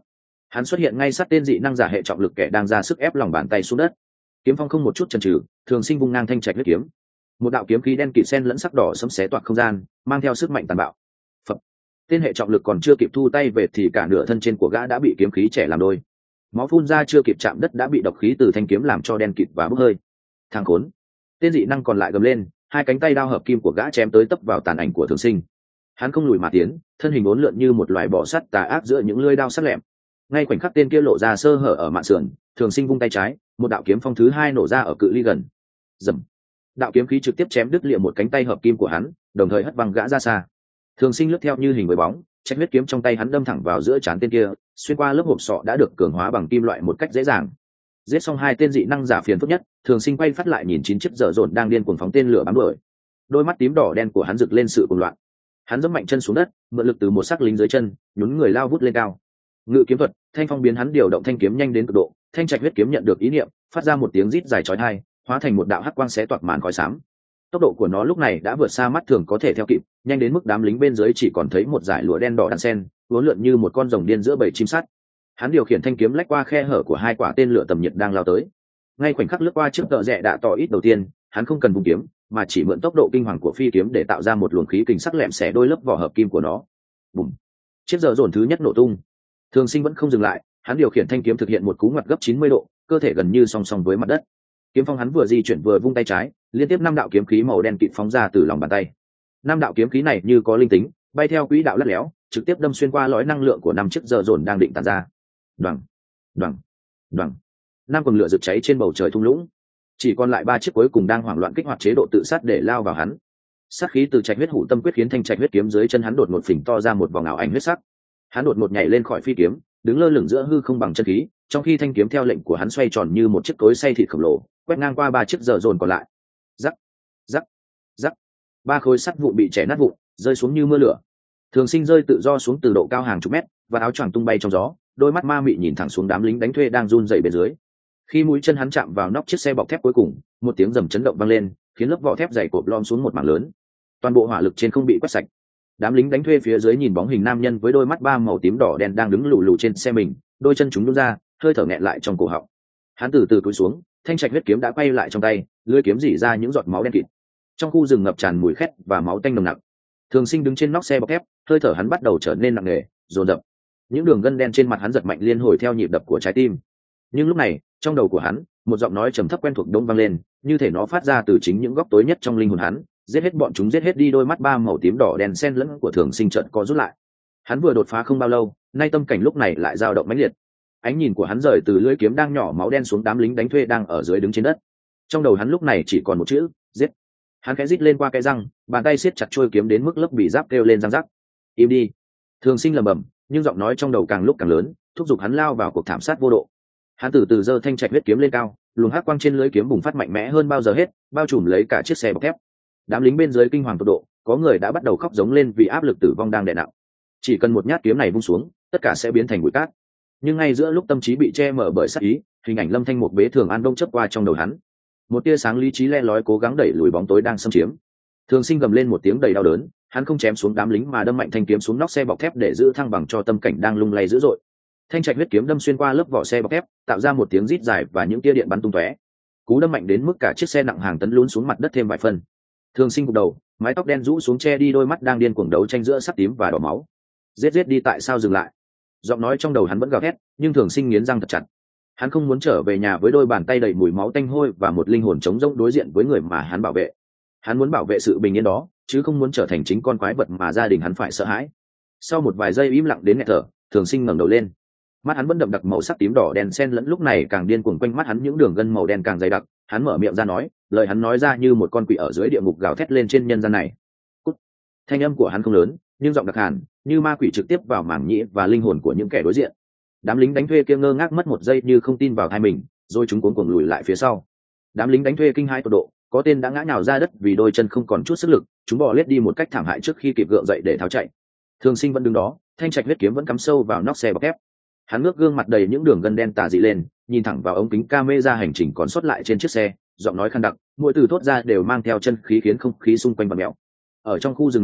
Hắn xuất hiện ngay sát tên dị năng giả hệ trọng lực kẻ đang ra sức ép lòng bàn tay xuống đất. Kiếm phong không một chút chần chừ, Thường Sinh vung ngang thanh trạch huyết kiếm. Một đạo kiếm khí đen kịt xen lẫn sắc đỏ sẫm xé toạc không gian, mang theo sức mạnh tàn bạo. Phập. Tên hệ trọng lực còn chưa kịp thu tay về thì cả nửa thân trên của gã đã bị kiếm khí chẻ làm đôi. Máu phun ra chưa kịp chạm đất đã bị độc khí từ thanh kiếm làm cho đen kịt và bốc hơi. Thằng khốn! Tên dị năng còn lại gầm lên, hai cánh tay đao hợp kim của gã chém tới tấp vào tàn ảnh của Thường Sinh. Hắn không lùi mà tiến, thân hình uốn lượn như một loài bọ sắt tà ác giữa những lưỡi đao sắc lẹm. Ngay khoảnh khắc tên kia lộ ra sơ hở ở mạn sườn, Thường Sinh vung tay trái, một đạo kiếm phong thứ hai nổ ra ở cự ly gần. Dầm! Đạo kiếm khí trực tiếp chém đứt lìa một cánh tay hợp kim của hắn, đồng thời hất văng gã ra xa. Thường Sinh lướt theo như hình với bóng, trạch huyết kiếm trong tay hắn đâm thẳng vào giữa trán tên kia, xuyên qua lớp hộp sọ đã được cường hóa bằng kim loại một cách dễ dàng. Giết xong hai tên dị năng giả phiền phức nhất, Thường Sinh quay phát lại nhìn chín chiếc dở dồn đang điên cuồng phóng tên lửa bám đuổi. Đôi mắt tím đỏ đen của hắn rực lên sự cuồng loạn. Hắn giẫm mạnh chân xuống đất, mượn lực từ một sắc lính dưới chân, nhún người lao vút lên cao. Ngự kiếm thuật, thanh phong biến hắn điều động thanh kiếm nhanh đến cực độ, thanh trạch huyết kiếm nhận được ý niệm, phát ra một tiếng rít dài chói tai, hóa thành một đạo hắc quang xé toạc màn khói xám. Tốc độ của nó lúc này đã vượt xa mắt thường có thể theo kịp, nhanh đến mức đám lính bên dưới chỉ còn thấy một dải lụa đen đỏ đan sen, uốn lượn như một con rồng điên giữa bầy chim sắt. Hắn điều khiển thanh kiếm lách qua khe hở của hai quả tên lửa tầm nhiệt đang lao tới. Ngay khoảnh khắc lướt qua chiếc tợ rẽ đạ tỏ ít đầu tiên, hắn không cần vùng kiếm, mà chỉ mượn tốc độ kinh hoàng của phi kiếm để tạo ra một luồng khí kình sắc lẹm xẻ đôi lớp vỏ hợp kim của nó. Bùm! Chiếc giờ dồn thứ nhất nổ tung. Thường Sinh vẫn không dừng lại, hắn điều khiển thanh kiếm thực hiện một cú ngoặt gấp chín mươi độ, cơ thể gần như song song với mặt đất. Kiếm phong hắn vừa di chuyển vừa vung tay trái, liên tiếp năm đạo kiếm khí màu đen kịt phóng ra từ lòng bàn tay. Năm đạo kiếm khí này như có linh tính, bay theo quỹ đạo lắt léo, trực tiếp đâm xuyên qua lõi năng lượng của năm chiếc giờ dồn đang định tàn ra. Đoằng, đoằng, đoằng. Năm quần lửa rực cháy trên bầu trời thung lũng. Chỉ còn lại ba chiếc cuối cùng đang hoảng loạn kích hoạt chế độ tự sát để lao vào hắn. Sát khí từ trạch huyết hủ tâm quyết khiến thanh trạch huyết kiếm dưới chân hắn đột ngột phình to ra một vòng ảo ảnh huyết sắc. Hắn đột ngột nhảy lên khỏi phi kiếm, đứng lơ lửng giữa hư không bằng chân khí, trong khi thanh kiếm theo lệnh của hắn xoay tròn như một chiếc cối xay thịt khổng lồ, quét ngang qua ba chiếc giờ dồn còn lại. Rắc, rắc, rắc. Ba khối sắt vụn bị chẻ nát vụn, rơi xuống như mưa lửa. Thường Sinh rơi tự do xuống từ độ cao hàng chục mét, và áo choàng tung bay trong gió, đôi mắt ma mị nhìn thẳng xuống đám lính đánh thuê đang run rẩy bên dưới. Khi mũi chân hắn chạm vào nóc chiếc xe bọc thép cuối cùng, một tiếng rầm chấn động vang lên, khiến lớp vỏ thép dày cộp lom xuống một mảng lớn. Toàn bộ hỏa lực trên không bị quét sạch. Đám lính đánh thuê phía dưới nhìn bóng hình nam nhân với đôi mắt ba màu tím đỏ đen đang đứng lù lù trên xe mình, đôi chân chúng nhún ra, hơi thở nghẹn lại trong cổ họng. Hắn từ từ cúi xuống, thanh trạch huyết kiếm đã quay lại trong tay, lưỡi kiếm rỉ ra những giọt máu đen kịt. Trong khu rừng ngập tràn mùi khét và máu tanh nồng nặc. Thường Sinh đứng trên nóc xe bọc thép, hơi thở hắn bắt đầu trở nên nặng nề, dồn dập. Những đường gân đen trên mặt hắn giật mạnh liên hồi theo nhịp đập của trái tim. Nhưng lúc này, trong đầu của hắn, một giọng nói trầm thấp quen thuộc đông vang lên, như thể nó phát ra từ chính những góc tối nhất trong linh hồn hắn. Giết hết bọn chúng, giết hết đi. Đôi mắt ba màu tím đỏ đen xen lẫn của Thường Sinh chợt co rút lại. Hắn vừa đột phá không bao lâu, nay tâm cảnh lúc này lại dao động mãnh liệt. Ánh nhìn của hắn rời từ lưỡi kiếm đang nhỏ máu đen xuống đám lính đánh thuê đang ở dưới đứng trên đất. Trong đầu hắn lúc này chỉ còn một chữ: giết. Hắn khẽ rít lên qua cái răng, bàn tay siết chặt chuôi kiếm đến mức lớp bị giáp kêu lên răng rắc. Im đi. Thường Sinh lẩm bẩm, nhưng giọng nói trong đầu càng lúc càng lớn, thúc giục hắn lao vào cuộc thảm sát vô độ. Hắn từ từ giơ thanh trạch huyết kiếm lên cao, luồng hắc quang trên lưỡi kiếm bùng phát mạnh mẽ hơn bao giờ hết, bao trùm lấy cả chiếc xe bọc thép. Đám lính bên dưới kinh hoàng tột độ, có người đã bắt đầu khóc giống lên vì áp lực tử vong đang đè nặng. Chỉ cần một nhát kiếm này vung xuống, tất cả sẽ biến thành bụi cát. Nhưng ngay giữa lúc tâm trí bị che mở bởi sát ý, hình ảnh Lâm Thanh một bế thường an đông chớp qua trong đầu hắn. Một tia sáng lý trí le lói cố gắng đẩy lùi bóng tối đang xâm chiếm. Thường Sinh gầm lên một tiếng đầy đau đớn, hắn không chém xuống đám lính mà đâm mạnh thanh kiếm xuống nóc xe bọc thép để giữ thăng bằng cho tâm cảnh đang lung lay dữ dội. Thanh trạch huyết kiếm đâm xuyên qua lớp vỏ xe bọc thép, tạo ra một tiếng rít dài và những tia điện bắn tung tóe. Cú đâm mạnh đến mức cả chiếc xe nặng hàng tấn lún xuống mặt đất thêm vài phân. Thường Sinh gục đầu, mái tóc đen rũ xuống che đi đôi mắt đang điên cuồng đấu tranh giữa sắc tím và đỏ máu. Giết giết đi, tại sao dừng lại? Giọng nói trong đầu hắn vẫn gào thét, nhưng Thường Sinh nghiến răng thật chặt. Hắn không muốn trở về nhà với đôi bàn tay đầy mùi máu tanh hôi và một linh hồn trống rỗng đối diện với người mà hắn bảo vệ. Hắn muốn bảo vệ sự bình yên đó, chứ không muốn trở thành chính con quái vật mà gia đình hắn phải sợ hãi. Sau một vài giây im lặng đến nghẹt thở, Thường Sinh ngẩng đầu lên. Mắt hắn vẫn đậm đặc màu sắc tím đỏ đen xen lẫn lúc này càng điên cuồng, quanh mắt hắn những đường gân màu đen càng dày đặc. Hắn mở miệng ra nói, lời hắn nói ra như một con quỷ ở dưới địa ngục gào thét lên trên nhân gian này. Cút. Thanh âm của hắn không lớn, nhưng giọng đặc hàn, như ma quỷ trực tiếp vào màng nhĩ và linh hồn của những kẻ đối diện. Đám lính đánh thuê kia ngơ ngác mất một giây như không tin vào tai mình, rồi chúng cuống cuồng lùi lại phía sau. Đám lính đánh thuê kinh hãi tột độ, có tên đã ngã nhào ra đất vì đôi chân không còn chút sức lực, chúng bò lết đi một cách thảm hại trước khi kịp gượng dậy để tháo chạy. Thường Sinh vẫn đứng đó, thanh trạch huyết kiếm vẫn cắm sâu vào nóc xe bọc thép. Hắn ngước gương mặt đầy những đường gân đen tà dị lên, nhìn thẳng vào ống kính camera hành trình còn sót lại trên chiếc xe, giọng nói khàn đặc, mỗi từ thốt ra đều mang theo chân khí khiến không khí xung quanh bặm mèo. Ở trong khu rừng này,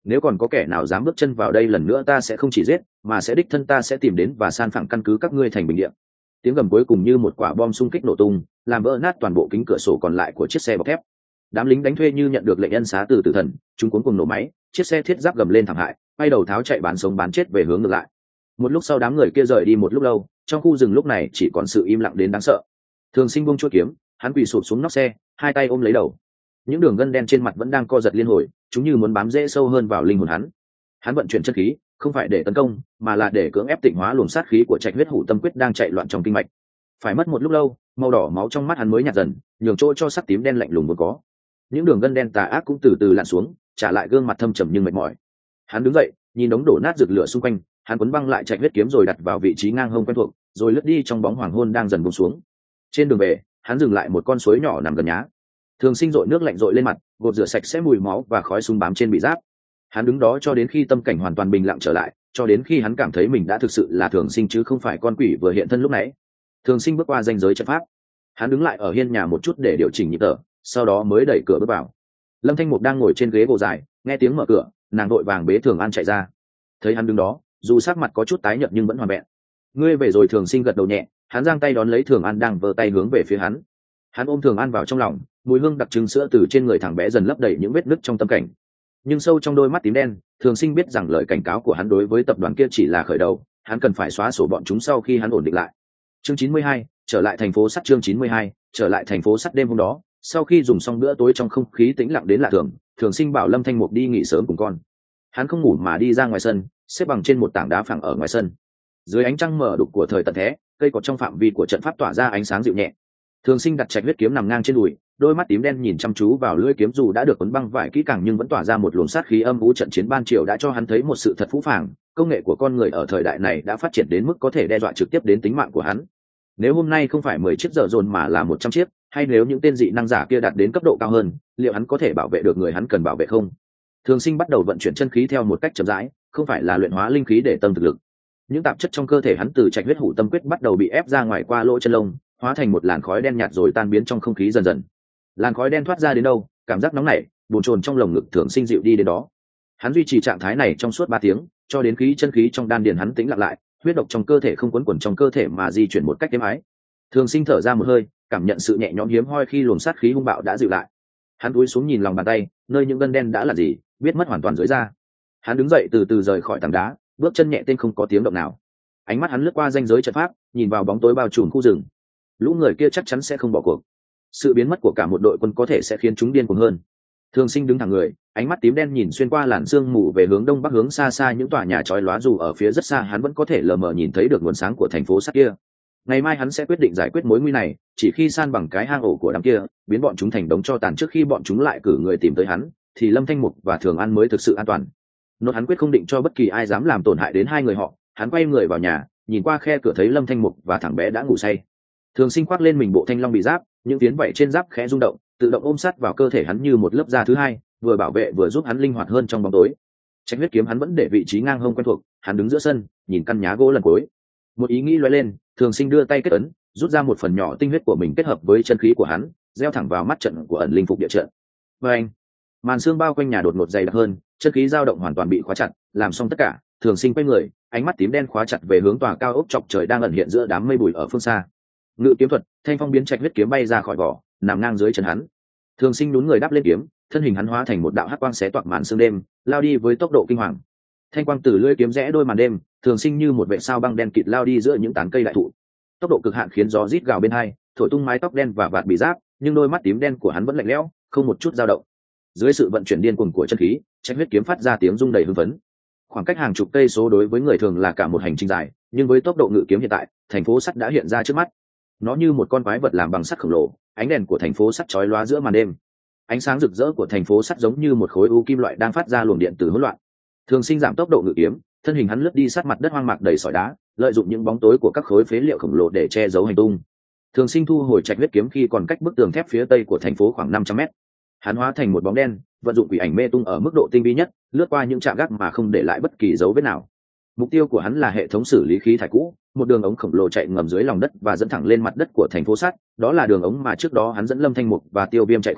nếu còn có kẻ nào dám bước chân vào đây lần nữa ta sẽ không chỉ giết mà sẽ đích thân ta sẽ tìm đến và san phẳng căn cứ các ngươi thành bình địa. Tiếng gầm cuối cùng như một quả bom xung kích nổ tung, làm vỡ nát toàn bộ kính cửa sổ còn lại của chiếc xe bọc thép. Đám lính đánh thuê như nhận được lệnh ân xá từ tử thần, chúng cuốn cùng nổ máy, chiếc xe thiết giáp gầm lên thảm hại, quay đầu tháo chạy bán sống bán chết về hướng ngược lại. Một lúc sau đám người kia rời đi một lúc lâu, trong khu rừng lúc này chỉ còn sự im lặng đến đáng sợ. Thường Sinh buông chuôi kiếm, hắn quỳ sụp xuống nóc xe, hai tay ôm lấy đầu. Những đường gân đen trên mặt vẫn đang co giật liên hồi, chúng như muốn bám rễ sâu hơn vào linh hồn hắn. Hắn vận chuyển chân khí, không phải để tấn công, mà là để cưỡng ép tịnh hóa luồng sát khí của Trạch Huyết Hủ Tâm Quyết đang chạy loạn trong kinh mạch. Phải mất một lúc lâu, màu đỏ máu trong mắt hắn mới nhạt dần, nhường chỗ cho sắc tím đen lạnh lùng vốn có. Những đường gân đen tà ác cũng từ từ lặn xuống, trả lại gương mặt thâm trầm nhưng mệt mỏi. Hắn đứng dậy, nhìn đống đổ nát rực lửa xung quanh, hắn quấn băng lại Trạch Huyết kiếm rồi đặt vào vị trí ngang hông quen thuộc, rồi lướt đi trong bóng hoàng hôn đang dần buông xuống. Trên đường về, hắn dừng lại một con suối nhỏ nằm gần nhá. Thường Sinh dội nước lạnh dội lên mặt, gột rửa sạch sẽ mùi máu và khói súng bám trên bị giáp. Hắn đứng đó cho đến khi tâm cảnh hoàn toàn bình lặng trở lại, cho đến khi hắn cảm thấy mình đã thực sự là Thường Sinh chứ không phải con quỷ vừa hiện thân lúc nãy. Thường Sinh bước qua ranh giới trận pháp, hắn đứng lại ở hiên nhà một chút để điều chỉnh nhịp thở, sau đó mới đẩy cửa bước vào. Lâm Thanh Mục đang ngồi trên ghế gỗ dài, nghe tiếng mở cửa, nàng đội vàng bế Thường An chạy ra. Thấy hắn đứng đó, dù sắc mặt có chút tái nhợt nhưng vẫn hoàn vẹn. Ngươi về rồi. Thường Sinh gật đầu nhẹ, hắn giang tay đón lấy Thường An đang vơ tay hướng về phía hắn. Hắn ôm Thường An vào trong lòng, mùi hương đặc trưng sữa từ trên người thằng bé dần lấp đầy những vết nứt trong tâm cảnh. Nhưng sâu trong đôi mắt tím đen, Thường Sinh biết rằng lời cảnh cáo của hắn đối với tập đoàn kia chỉ là khởi đầu, hắn cần phải xóa sổ bọn chúng sau khi hắn ổn định lại. Chương chín mươi hai, trở lại thành phố sắt. Chương chín mươi hai, trở lại thành phố sắt. Đêm hôm đó, sau khi dùng xong bữa tối trong không khí tĩnh lặng đến lạ thường, Thường Sinh bảo Lâm Thanh Mục đi nghỉ sớm cùng con. Hắn không ngủ mà đi ra ngoài sân, xếp bằng trên một tảng đá phẳng ở ngoài sân. Dưới ánh trăng mờ đục của thời tận thế, cây cột trong phạm vi của trận pháp tỏa ra ánh sáng dịu nhẹ. Thường Sinh đặt Trạch Huyết kiếm nằm ngang trên đùi, đôi mắt tím đen nhìn chăm chú vào lưỡi kiếm dù đã được quấn băng vải kỹ càng nhưng vẫn tỏa ra một luồng sát khí âm u. Trận chiến ban chiều đã cho hắn thấy một sự thật phũ phàng, công nghệ của con người ở thời đại này đã phát triển đến mức có thể đe dọa trực tiếp đến tính mạng của hắn. Nếu hôm nay không phải mười chiếc giờ dồn mà là một trăm chiếc, hay nếu những tên dị năng giả kia đạt đến cấp độ cao hơn, liệu hắn có thể bảo vệ được người hắn cần bảo vệ không? Thường Sinh bắt đầu vận chuyển chân khí theo một cách chậm rãi, không phải là luyện hóa linh khí để tăng thực lực. Những tạp chất trong cơ thể hắn từ Trạch Huyết Hủ Tâm Quyết bắt đầu bị ép ra ngoài qua lỗ chân lông, hóa thành một làn khói đen nhạt rồi tan biến trong không khí dần dần. Làn khói đen thoát ra đến đâu, cảm giác nóng nảy, bồn chồn trong lồng ngực Thường Sinh dịu đi đến đó. Hắn duy trì trạng thái này trong suốt ba tiếng, cho đến khí chân khí trong đan điền hắn tĩnh lặng lại, huyết độc trong cơ thể không quấn quẩn trong cơ thể mà di chuyển một cách êm ái. Thường Sinh thở ra một hơi, cảm nhận sự nhẹ nhõm hiếm hoi khi luồng sát khí hung bạo đã dịu lại. Hắn cúi xuống nhìn lòng bàn tay, nơi những gân đen đã là gì, biết mất hoàn toàn dưới da. Hắn đứng dậy từ từ rời khỏi tảng đá, bước chân nhẹ tên không có tiếng động nào. Ánh mắt hắn lướt qua ranh giới trận pháp, nhìn vào bóng tối bao trùm khu rừng. Lũ người kia chắc chắn sẽ không bỏ cuộc. Sự biến mất của cả một đội quân có thể sẽ khiến chúng điên cuồng hơn. Thường Sinh đứng thẳng người, ánh mắt tím đen nhìn xuyên qua làn sương mù về hướng đông bắc, hướng xa xa những tòa nhà chói lóa, dù ở phía rất xa hắn vẫn có thể lờ mờ nhìn thấy được nguồn sáng của thành phố sắt kia. Ngày mai hắn sẽ quyết định giải quyết mối nguy này, chỉ khi san bằng cái hang ổ của đám kia, biến bọn chúng thành đống tro tàn trước khi bọn chúng lại cử người tìm tới hắn, thì Lâm Thanh Mục và Thường An mới thực sự an toàn. Nốt hắn quyết không định cho bất kỳ ai dám làm tổn hại đến hai người họ. Hắn quay người vào nhà, nhìn qua khe cửa thấy Lâm Thanh Mục và thằng bé đã ngủ say. Thường Sinh khoác lên mình bộ thanh long bị giáp, những phiến vảy trên giáp khẽ rung động, tự động ôm sát vào cơ thể hắn như một lớp da thứ hai, vừa bảo vệ vừa giúp hắn linh hoạt hơn trong bóng tối. Trạch Huyết kiếm hắn vẫn để vị trí ngang hông quen thuộc, hắn đứng giữa sân, nhìn căn nhà gỗ lần cuối. Một ý nghĩ lóe lên, Thường Sinh đưa tay kết ấn, rút ra một phần nhỏ tinh huyết của mình kết hợp với chân khí của hắn, gieo thẳng vào mắt trận của ẩn linh phục địa trận. Và anh, màn sương bao quanh nhà đột ngột dày đặc hơn, chân khí dao động hoàn toàn bị khóa chặt. Làm xong tất cả, Thường Sinh quay người, ánh mắt tím đen khóa chặt về hướng tòa cao ốc chọc trời đang ẩn hiện giữa đám mây bụi ở phương xa. Ngự kiếm thuật, thanh phong biến Trạch Huyết kiếm bay ra khỏi vỏ, nằm ngang dưới chân hắn. Thường Sinh nhún người đáp lên kiếm, thân hình hắn hóa thành một đạo hắc quang xé toạc màn sương đêm, lao đi với tốc độ kinh hoàng. Thanh quang từ lưỡi kiếm rẽ đôi màn đêm, Thường Sinh như một vệ sao băng đen kịt lao đi giữa những tán cây đại thụ. Tốc độ cực hạn khiến gió rít gào bên hai, thổi tung mái tóc đen và vạt bị giáp, nhưng đôi mắt tím đen của hắn vẫn lạnh lẽo, không một chút dao động. Dưới sự vận chuyển điên cuồng của chân khí, Trạch Huyết kiếm phát ra tiếng rung đầy hưng phấn. Khoảng cách hàng chục cây số đối với người thường là cả một hành trình dài, nhưng với tốc độ ngự kiếm hiện tại, thành phố sắt đã hiện ra trước mắt. Nó như một con quái vật làm bằng sắt khổng lồ, ánh đèn của thành phố sắt chói lóa giữa màn đêm. Ánh sáng rực rỡ của thành phố sắt giống như một khối u kim loại đang phát ra luồng điện từ hỗn loạn. Thường Sinh giảm tốc độ ngự kiếm, thân hình hắn lướt đi sát mặt đất hoang mạc đầy sỏi đá, lợi dụng những bóng tối của các khối phế liệu khổng lồ để che giấu hành tung. Thường Sinh thu hồi Trạch Huyết kiếm khi còn cách bức tường thép phía tây của thành phố khoảng năm trăm mét. Hắn hóa thành một bóng đen, vận dụng quỷ ảnh mê tung ở mức độ tinh vi nhất, lướt qua những trạm gác mà không để lại bất kỳ dấu vết nào. Mục tiêu của hắn là hệ thống xử lý khí thải cũ, một đường ống khổng lồ chạy ngầm dưới lòng đất và dẫn thẳng lên mặt đất của thành phố sắt. Đó là đường ống mà trước đó hắn dẫn Lâm Thanh Mục và Tiêu Viêm chạy khỏi,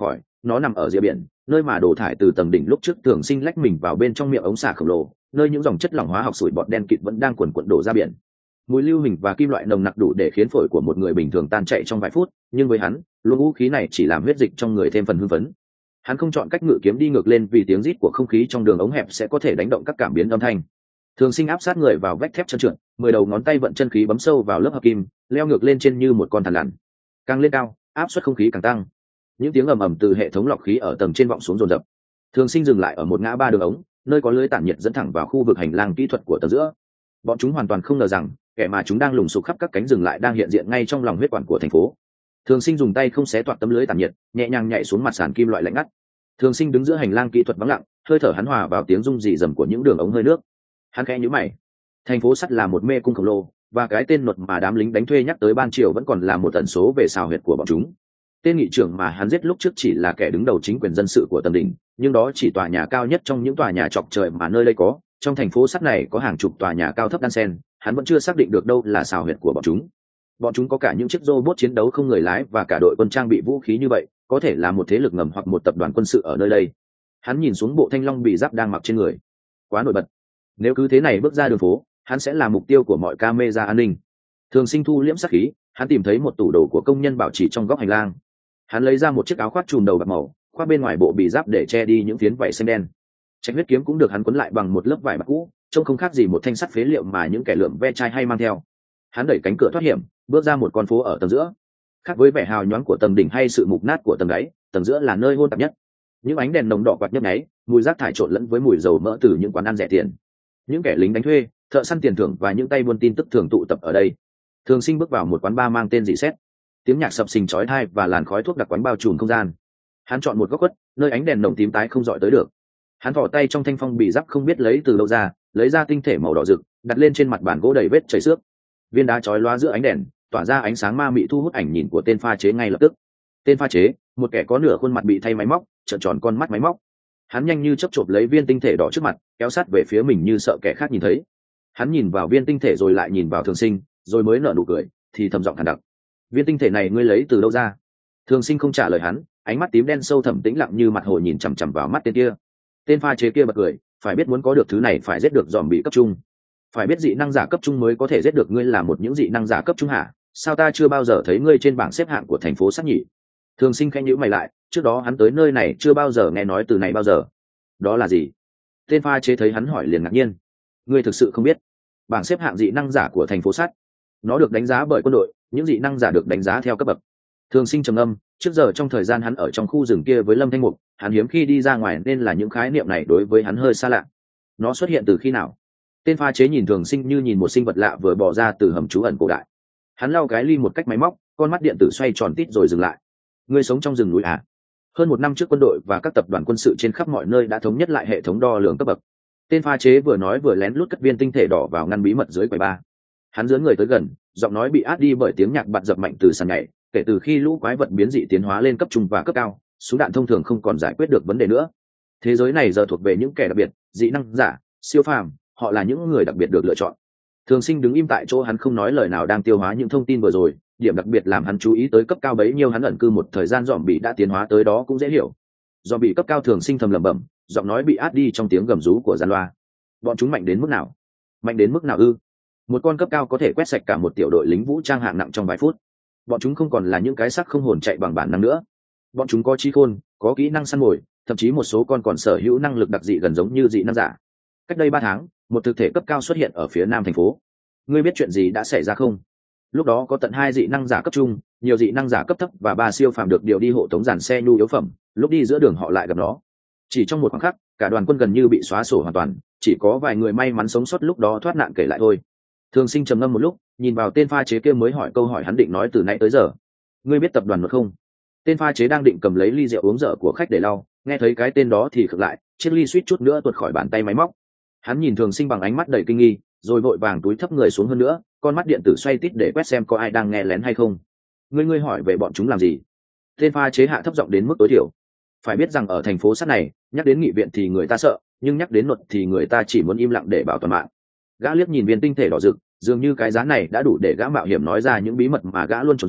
nó nằm ở rìa biển, nơi mà đổ thải từ tầng đỉnh lúc trước Thường Sinh lách mình vào bên trong miệng ống xả khổng lồ, nơi những dòng chất lỏng hóa học sủi bọt đen kịt vẫn đang cuồn cuộn đổ ra biển. Mùi lưu huỳnh và kim loại nồng nặc đủ để khiến phổi của một người bình thường tan chảy trong vài phút, nhưng với hắn, luồng vũ khí này chỉ làm huyết dịch trong người thêm phần hưng phấn. Hắn không chọn cách ngự kiếm đi ngược lên vì tiếng rít của không khí trong đường ống hẹp sẽ có thể đánh động các cảm biến âm thanh. Thường Sinh áp sát người vào vách thép trơn trượt, mười đầu ngón tay vận chân khí bấm sâu vào lớp hợp kim, leo ngược lên trên như một con thằn lằn. Càng lên cao, áp suất không khí càng tăng. Những tiếng ầm ầm từ hệ thống lọc khí ở tầng trên vọng xuống dồn dập. Thường Sinh dừng lại ở một ngã ba đường ống, nơi có lưới tản nhiệt dẫn thẳng vào khu vực hành lang kỹ thuật của tầng giữa. Bọn chúng hoàn toàn không ngờ rằng kẻ mà chúng đang lùng sục khắp các cánh rừng lại đang hiện diện ngay trong lòng huyết quản của thành phố. Thường Sinh dùng tay không xé toạc tấm lưới tản nhiệt, nhẹ nhàng nhảy xuống mặt sàn kim loại lạnh ngắt. Thường Sinh đứng giữa hành lang kỹ thuật vắng lặng, hơi thở hắn hòa vào tiếng rung rì rầm của những đường ống hơi nước. Hắn khẽ nhíu mày. Thành phố sắt là một mê cung khổng lồ, và cái tên luật mà đám lính đánh thuê nhắc tới ban chiều vẫn còn là một tần số về xào huyệt của bọn chúng. Tên nghị trưởng mà hắn giết lúc trước chỉ là kẻ đứng đầu chính quyền dân sự của tầng đỉnh, nhưng đó chỉ tòa nhà cao nhất trong những tòa nhà chọc trời mà nơi đây có. Trong thành phố sắt này có hàng chục tòa nhà cao thấp đan xen, hắn vẫn chưa xác định được đâu là xào huyệt của bọn chúng. Bọn chúng có cả những chiếc robot chiến đấu không người lái và cả đội quân trang bị vũ khí như vậy, có thể là một thế lực ngầm hoặc một tập đoàn quân sự ở nơi đây. Hắn nhìn xuống bộ thanh long bị giáp đang mặc trên người. Quá nổi bật. Nếu cứ thế này bước ra đường phố, hắn sẽ là mục tiêu của mọi camera an ninh. Thường Sinh thu liễm sát khí, hắn tìm thấy một tủ đồ của công nhân bảo trì trong góc hành lang. Hắn lấy ra một chiếc áo khoác trùm đầu bạc màu, khoác bên ngoài bộ bị giáp để che đi những phiến vảy xanh đen. Trạch huyết kiếm cũng được hắn quấn lại bằng một lớp vải bạc cũ, trông không khác gì một thanh sắt phế liệu mà những kẻ lượm ve chai hay mang theo. Hắn đẩy cánh cửa thoát hiểm, bước ra một con phố ở tầng giữa. Khác với vẻ hào nhoáng của tầng đỉnh hay sự mục nát của tầng đáy, tầng giữa là nơi hỗn tạp nhất. Những ánh đèn nồng đỏ quạt nhấp nháy, mùi rác thải trộn lẫn với mùi dầu mỡ từ những quán ăn rẻ tiền. Những kẻ lính đánh thuê, thợ săn tiền thưởng và những tay buôn tin tức thường tụ tập ở đây. Thường Sinh bước vào một quán bar mang tên dị xét. Tiếng nhạc sập sình chói tai và làn khói thuốc đặc quánh bao trùm không gian. Hắn chọn một góc khuất, nơi ánh đèn nồng tím tái không dọi tới được. Hắn thò tay trong thanh phong bị giáp không biết lấy từ đâu ra, lấy ra tinh thể màu đỏ rực, đặt lên trên mặt bàn gỗ đầy vết chảy xước. Viên đá chói lóa giữa ánh đèn, tỏa ra ánh sáng ma mị thu hút ảnh nhìn của tên pha chế ngay lập tức. Tên pha chế, một kẻ có nửa khuôn mặt bị thay máy móc, trợn tròn con mắt máy móc. Hắn nhanh như chớp chộp lấy viên tinh thể đỏ trước mặt, kéo sát về phía mình như sợ kẻ khác nhìn thấy. Hắn nhìn vào viên tinh thể rồi lại nhìn vào Thường Sinh, rồi mới nở nụ cười, thì thầm giọng khàn đặc: viên tinh thể này ngươi lấy từ đâu ra? Thường Sinh không trả lời hắn, ánh mắt tím đen sâu thẳm tĩnh lặng như mặt hồ nhìn chằm chằm vào mắt tên kia. Tên pha chế kia bật cười, phải biết muốn có được thứ này phải giết được dòm bị cấp trung, phải biết dị năng giả cấp trung mới có thể giết được ngươi là một những dị năng giả cấp trung hả? Sao ta chưa bao giờ thấy ngươi trên bảng xếp hạng của thành phố sắt nhỉ? Thường Sinh khẽ nhíu mày lại, trước đó hắn tới nơi này chưa bao giờ nghe nói từ này bao giờ. Đó là gì? Tên pha chế thấy hắn hỏi liền ngạc nhiên. Ngươi thực sự không biết? Bảng xếp hạng dị năng giả của thành phố sắt, nó được đánh giá bởi quân đội, những dị năng giả được đánh giá theo cấp bậc. Thường Sinh trầm âm, trước giờ trong thời gian hắn ở trong khu rừng kia với Lâm Thanh Mục, hắn hiếm khi đi ra ngoài nên là những khái niệm này đối với hắn hơi xa lạ. Nó xuất hiện từ khi nào? Tên pha chế nhìn Thường Sinh như nhìn một sinh vật lạ vừa bò ra từ hầm trú ẩn cổ đại. Hắn lau cái ly một cách máy móc, con mắt điện tử xoay tròn tít rồi dừng lại. Ngươi sống trong rừng núi à? Hơn một năm trước quân đội và các tập đoàn quân sự trên khắp mọi nơi đã thống nhất lại hệ thống đo lường cấp bậc. Tên pha chế vừa nói vừa lén lút cất viên tinh thể đỏ vào ngăn bí mật dưới quầy bar. Hắn dướn người tới gần, giọng nói bị át đi bởi tiếng nhạc bạt dập mạnh từ sàn nhảy. Kể từ khi lũ quái vật biến dị tiến hóa lên cấp trung và cấp cao, súng đạn thông thường không còn giải quyết được vấn đề nữa. Thế giới này giờ thuộc về những kẻ đặc biệt, dị năng giả, siêu phàm, họ là những người đặc biệt được lựa chọn. Thường Sinh đứng im tại chỗ, hắn không nói lời nào đang tiêu hóa những thông tin vừa rồi. Điểm đặc biệt làm hắn chú ý tới cấp cao bấy nhiêu hắn ẩn cư một thời gian dòm bị đã tiến hóa tới đó cũng dễ hiểu. Do bị cấp cao Thường Sinh thầm lẩm bẩm, giọng nói bị át đi trong tiếng gầm rú của gian loa. Bọn chúng mạnh đến mức nào? Mạnh đến mức nào ư? Một con cấp cao có thể quét sạch cả một tiểu đội lính vũ trang hạng nặng trong vài phút. Bọn chúng không còn là những cái xác không hồn chạy bằng bản năng nữa. Bọn chúng có trí khôn, có kỹ năng săn mồi, thậm chí một số con còn sở hữu năng lực đặc dị gần giống như dị năng giả. Cách đây ba tháng, một thực thể cấp cao xuất hiện ở phía nam thành phố. Ngươi biết chuyện gì đã xảy ra không? Lúc đó có tận hai dị năng giả cấp trung, nhiều dị năng giả cấp thấp và ba siêu phàm được điều đi hộ tống dàn xe nhu yếu phẩm. Lúc đi giữa đường họ lại gặp nó. Chỉ trong một khoảng khắc, cả đoàn quân gần như bị xóa sổ hoàn toàn, chỉ có vài người may mắn sống sót lúc đó thoát nạn kể lại thôi. Thường Sinh trầm ngâm một lúc, nhìn vào tên pha chế kia mới hỏi câu hỏi hắn định nói từ nãy tới giờ. Ngươi biết tập đoàn luật không? Tên pha chế đang định cầm lấy ly rượu uống dở của khách để lau, nghe thấy cái tên đó thì khựng lại, chiếc ly suýt chút nữa tuột khỏi bàn tay máy móc. Hắn nhìn Thường Sinh bằng ánh mắt đầy kinh nghi, rồi vội vàng túi thấp người xuống hơn nữa, con mắt điện tử xoay tít để quét xem có ai đang nghe lén hay không. Ngươi ngươi hỏi về bọn chúng làm gì? Tên pha chế hạ thấp giọng đến mức tối thiểu. Phải biết rằng ở thành phố sắt này, nhắc đến nghị viện thì người ta sợ, nhưng nhắc đến luật thì người ta chỉ muốn im lặng để bảo toàn mạng. Gã liếc nhìn viên tinh thể đỏ rực, dường như cái giá này đã đủ để gã mạo hiểm nói ra những bí mật mà gã luôn trốn giấu.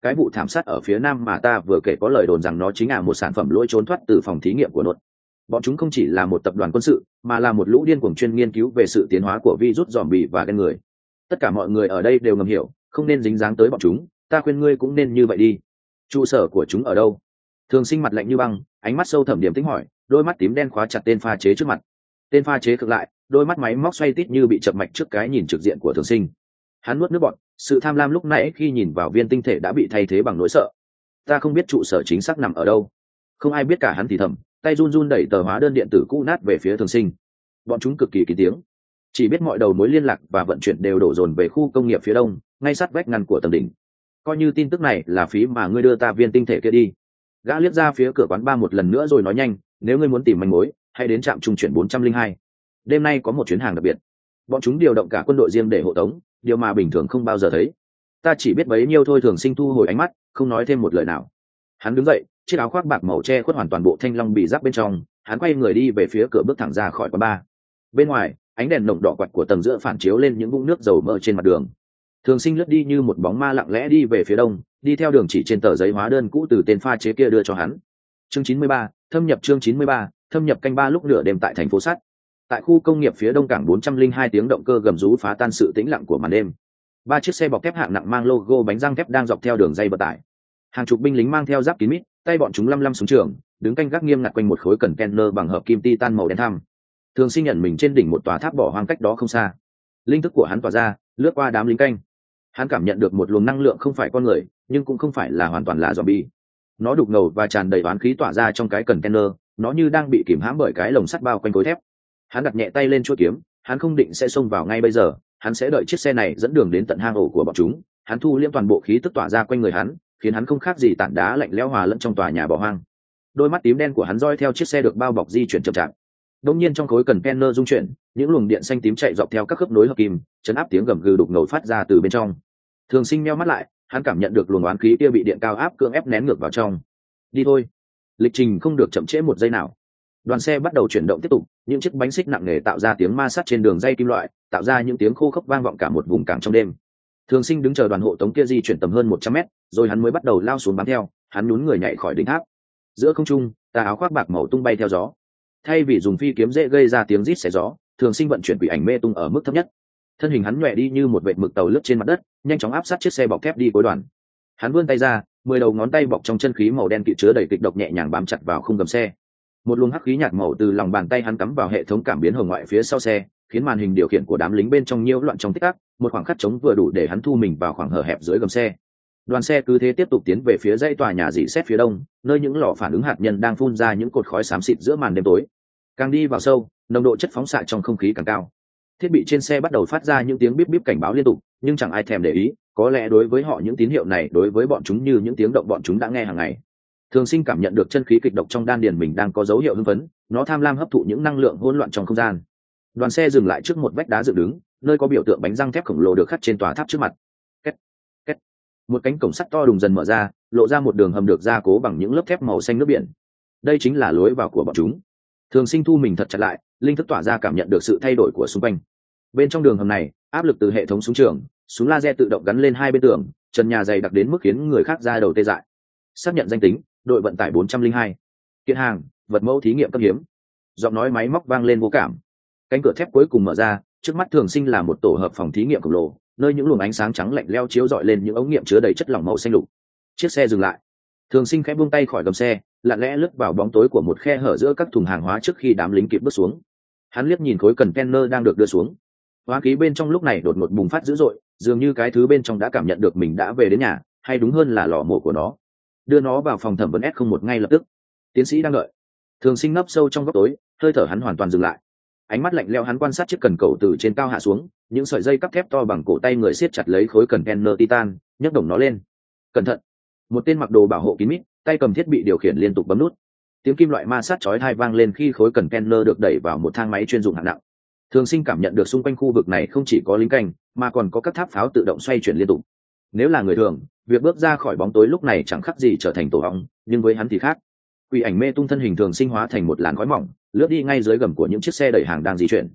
cái vụ thảm sát ở phía nam mà ta vừa kể có lời đồn rằng nó chính là một sản phẩm lỗi trốn thoát từ phòng thí nghiệm của nốt. Bọn chúng không chỉ là một tập đoàn quân sự mà là một lũ điên cuồng chuyên nghiên cứu về sự tiến hóa của virus zombie và gan người. Tất cả mọi người ở đây đều ngầm hiểu không nên dính dáng tới bọn chúng, ta khuyên ngươi cũng nên như vậy đi. Trụ sở của chúng ở đâu? Thường Sinh mặt lạnh như băng, ánh mắt sâu thẳm điềm tĩnh hỏi, đôi mắt tím đen khóa chặt tên pha chế trước mặt. Tên pha chế cực lại, đôi mắt máy móc xoay tít như bị chập mạch trước cái nhìn trực diện của Thường Sinh. Hắn nuốt nước bọt, sự tham lam lúc nãy khi nhìn vào viên tinh thể đã bị thay thế bằng nỗi sợ. Ta không biết trụ sở chính xác nằm ở đâu. Không ai biết cả, hắn thì thầm, tay run run đẩy tờ hóa đơn điện tử cũ nát về phía Thường Sinh. Bọn chúng cực kỳ kín tiếng, chỉ biết mọi đầu mối liên lạc và vận chuyển đều đổ dồn về khu công nghiệp phía đông, ngay sát vách ngăn của tầng đỉnh. Coi như tin tức này là phí mà ngươi đưa ta viên tinh thể kia đi. Gã liếc ra phía cửa quán bar một lần nữa rồi nói nhanh, nếu ngươi muốn tìm manh mối hãy đến trạm trung chuyển bốn trăm linh hai. Đêm nay có một chuyến hàng đặc biệt, bọn chúng điều động cả quân đội riêng để hộ tống, điều mà bình thường không bao giờ thấy. Ta chỉ biết bấy nhiêu thôi. Thường Sinh thu hồi ánh mắt, không nói thêm một lời nào. Hắn đứng dậy, chiếc áo khoác bạc màu che khuất hoàn toàn bộ thanh long bị giáp bên trong. Hắn quay người đi về phía cửa, bước thẳng ra khỏi quán bar. Bên ngoài, ánh đèn nồng đỏ quạt của tầng giữa phản chiếu lên những vũng nước dầu mỡ trên mặt đường. Thường Sinh lướt đi như một bóng ma lặng lẽ đi về phía đông, đi theo đường chỉ trên tờ giấy hóa đơn cũ từ tên pha chế kia đưa cho hắn. Chương chín mươi ba, thâm nhập. Chương chín mươi ba, thâm nhập. Canh ba lúc nửa đêm tại thành phố sắt. Tại khu công nghiệp phía đông cảng bốn trăm linh hai, tiếng động cơ gầm rú phá tan sự tĩnh lặng của màn đêm. Ba chiếc xe bọc thép hạng nặng mang logo bánh răng thép đang dọc theo đường dây vận tải. Hàng chục binh lính mang theo giáp kín mít, tay bọn chúng lăm lăm súng trường, đứng canh gác nghiêm ngặt quanh một khối container bằng hợp kim titan màu đen thăm. Thường Sinh nhận mình trên đỉnh một tòa tháp bỏ hoang cách đó không xa. Linh thức của hắn tỏa ra, lướt qua đám lính canh. Hắn cảm nhận được một luồng năng lượng không phải con người, nhưng cũng không phải là hoàn toàn là zombie. Nó đục ngầu và tràn đầy oán khí tỏa ra trong cái container, nó như đang bị kìm hãm bởi cái lồng sắt bao quanh khối thép. Hắn đặt nhẹ tay lên chuôi kiếm, hắn không định sẽ xông vào ngay bây giờ, hắn sẽ đợi chiếc xe này dẫn đường đến tận hang ổ của bọn chúng. Hắn thu liễm toàn bộ khí tức tỏa ra quanh người hắn, khiến hắn không khác gì tảng đá lạnh lẽo hòa lẫn trong tòa nhà bỏ hoang. Đôi mắt tím đen của hắn dõi theo chiếc xe được bao bọc di chuyển chậm chạp. Đột nhiên trong khối container rung chuyển, những luồng điện xanh tím chạy dọc theo các khớp nối hợp kim, chấn áp tiếng gầm gừ đục ngầu phát ra từ bên trong. Thường Sinh meo mắt lại, hắn cảm nhận được luồng oán khí kia bị điện cao áp cưỡng ép nén ngược vào trong. Đi thôi, lịch trình không được chậm trễ một giây nào. Đoàn xe bắt đầu chuyển động tiếp tục, những chiếc bánh xích nặng nề tạo ra tiếng ma sát trên đường dây kim loại, tạo ra những tiếng khô khốc vang vọng cả một vùng cảng trong đêm. Thường Sinh đứng chờ đoàn hộ tống kia di chuyển tầm hơn một trăm mét, rồi hắn mới bắt đầu lao xuống bám theo. Hắn nhún người nhảy khỏi đỉnh tháp. Giữa không trung, tà áo khoác bạc màu tung bay theo gió. Thay vì dùng phi kiếm dễ gây ra tiếng rít xé gió, Thường Sinh vận chuyển quỷ ảnh mê tung ở mức thấp nhất. Thân hình hắn nhòe đi như một vệt mực tàu lướt trên mặt đất, nhanh chóng áp sát chiếc xe bọc thép đi cuối đoàn. Hắn vươn tay ra, mười đầu ngón tay bọc trong chân khí màu đen kịt chứa đầy kịch độc nhẹ nhàng bám chặt vào khung gầm xe. Một luồng hắc khí nhạt màu từ lòng bàn tay hắn cắm vào hệ thống cảm biến hồng ngoại phía sau xe, khiến màn hình điều khiển của đám lính bên trong nhiễu loạn trong tích tắc. Một khoảng khắc trống vừa đủ để hắn thu mình vào khoảng hở hẹp dưới gầm xe. Đoàn xe cứ thế tiếp tục tiến về phía dãy tòa nhà dỉ xét phía đông, nơi những lò phản ứng hạt nhân đang phun ra những cột khói xám xịt giữa màn đêm tối. Càng đi vào sâu, nồng độ chất phóng xạ trong không khí càng cao. Thiết bị trên xe bắt đầu phát ra những tiếng bíp bíp cảnh báo liên tục, nhưng chẳng ai thèm để ý. Có lẽ đối với họ những tín hiệu này đối với bọn chúng như những tiếng động bọn chúng đã nghe hàng ngày. Thường Sinh cảm nhận được chân khí kịch độc trong đan điền mình đang có dấu hiệu hưng phấn, nó tham lam hấp thụ những năng lượng hỗn loạn trong không gian. Đoàn xe dừng lại trước một vách đá dựng đứng, nơi có biểu tượng bánh răng thép khổng lồ được khắc trên tòa tháp trước mặt. Két, két. Một cánh cổng sắt to đùng dần mở ra, lộ ra một đường hầm được gia cố bằng những lớp thép màu xanh nước biển. Đây chính là lối vào của bọn chúng. Thường Sinh thu mình thật chặt lại, linh thức tỏa ra cảm nhận được sự thay đổi của xung quanh. Bên trong đường hầm này, áp lực từ hệ thống súng trường, súng laser tự động gắn lên hai bên tường, trần nhà dày đặc đến mức khiến người khác ra đầu tê dại. Xác nhận danh tính, đội vận tải bốn trăm linh hai. Kiện hàng, vật mẫu thí nghiệm cấp hiếm. Giọng nói máy móc vang lên vô cảm. Cánh cửa thép cuối cùng mở ra, trước mắt Thường Sinh là một tổ hợp phòng thí nghiệm khổng lồ, nơi những luồng ánh sáng trắng lạnh lẽo chiếu rọi lên những ống nghiệm chứa đầy chất lỏng màu xanh lục. Chiếc xe dừng lại. Thường Sinh khẽ buông tay khỏi gầm xe, lặng lẽ lướt vào bóng tối của một khe hở giữa các thùng hàng hóa trước khi đám lính kịp bước xuống. Hắn liếc nhìn khối container đang được đưa xuống. Hóa khí bên trong lúc này đột ngột bùng phát dữ dội, dường như cái thứ bên trong đã cảm nhận được mình đã về đến nhà, hay đúng hơn là lò mổ của nó. Đưa nó vào phòng thẩm vấn S không một ngay lập tức. Tiến sĩ đang đợi. Thường Sinh nấp sâu trong góc tối, hơi thở hắn hoàn toàn dừng lại. Ánh mắt lạnh lẽo hắn quan sát chiếc cần cầu từ trên cao hạ xuống, những sợi dây cắp thép to bằng cổ tay người siết chặt lấy khối container titan, nhấc đồng nó lên. Cẩn thận! Một tên mặc đồ bảo hộ kín mít, tay cầm thiết bị điều khiển liên tục bấm nút. Tiếng kim loại ma sát chói tai vang lên khi khối container được đẩy vào một thang máy chuyên dụng hạng nặng. Thường Sinh cảm nhận được xung quanh khu vực này không chỉ có lính canh, mà còn có các tháp pháo tự động xoay chuyển liên tục. Nếu là người thường, việc bước ra khỏi bóng tối lúc này chẳng khác gì trở thành tổ ong, nhưng với hắn thì khác. Quỷ ảnh mê tung thân hình Thường Sinh hóa thành một làn khói mỏng, lướt đi ngay dưới gầm của những chiếc xe đẩy hàng đang di chuyển.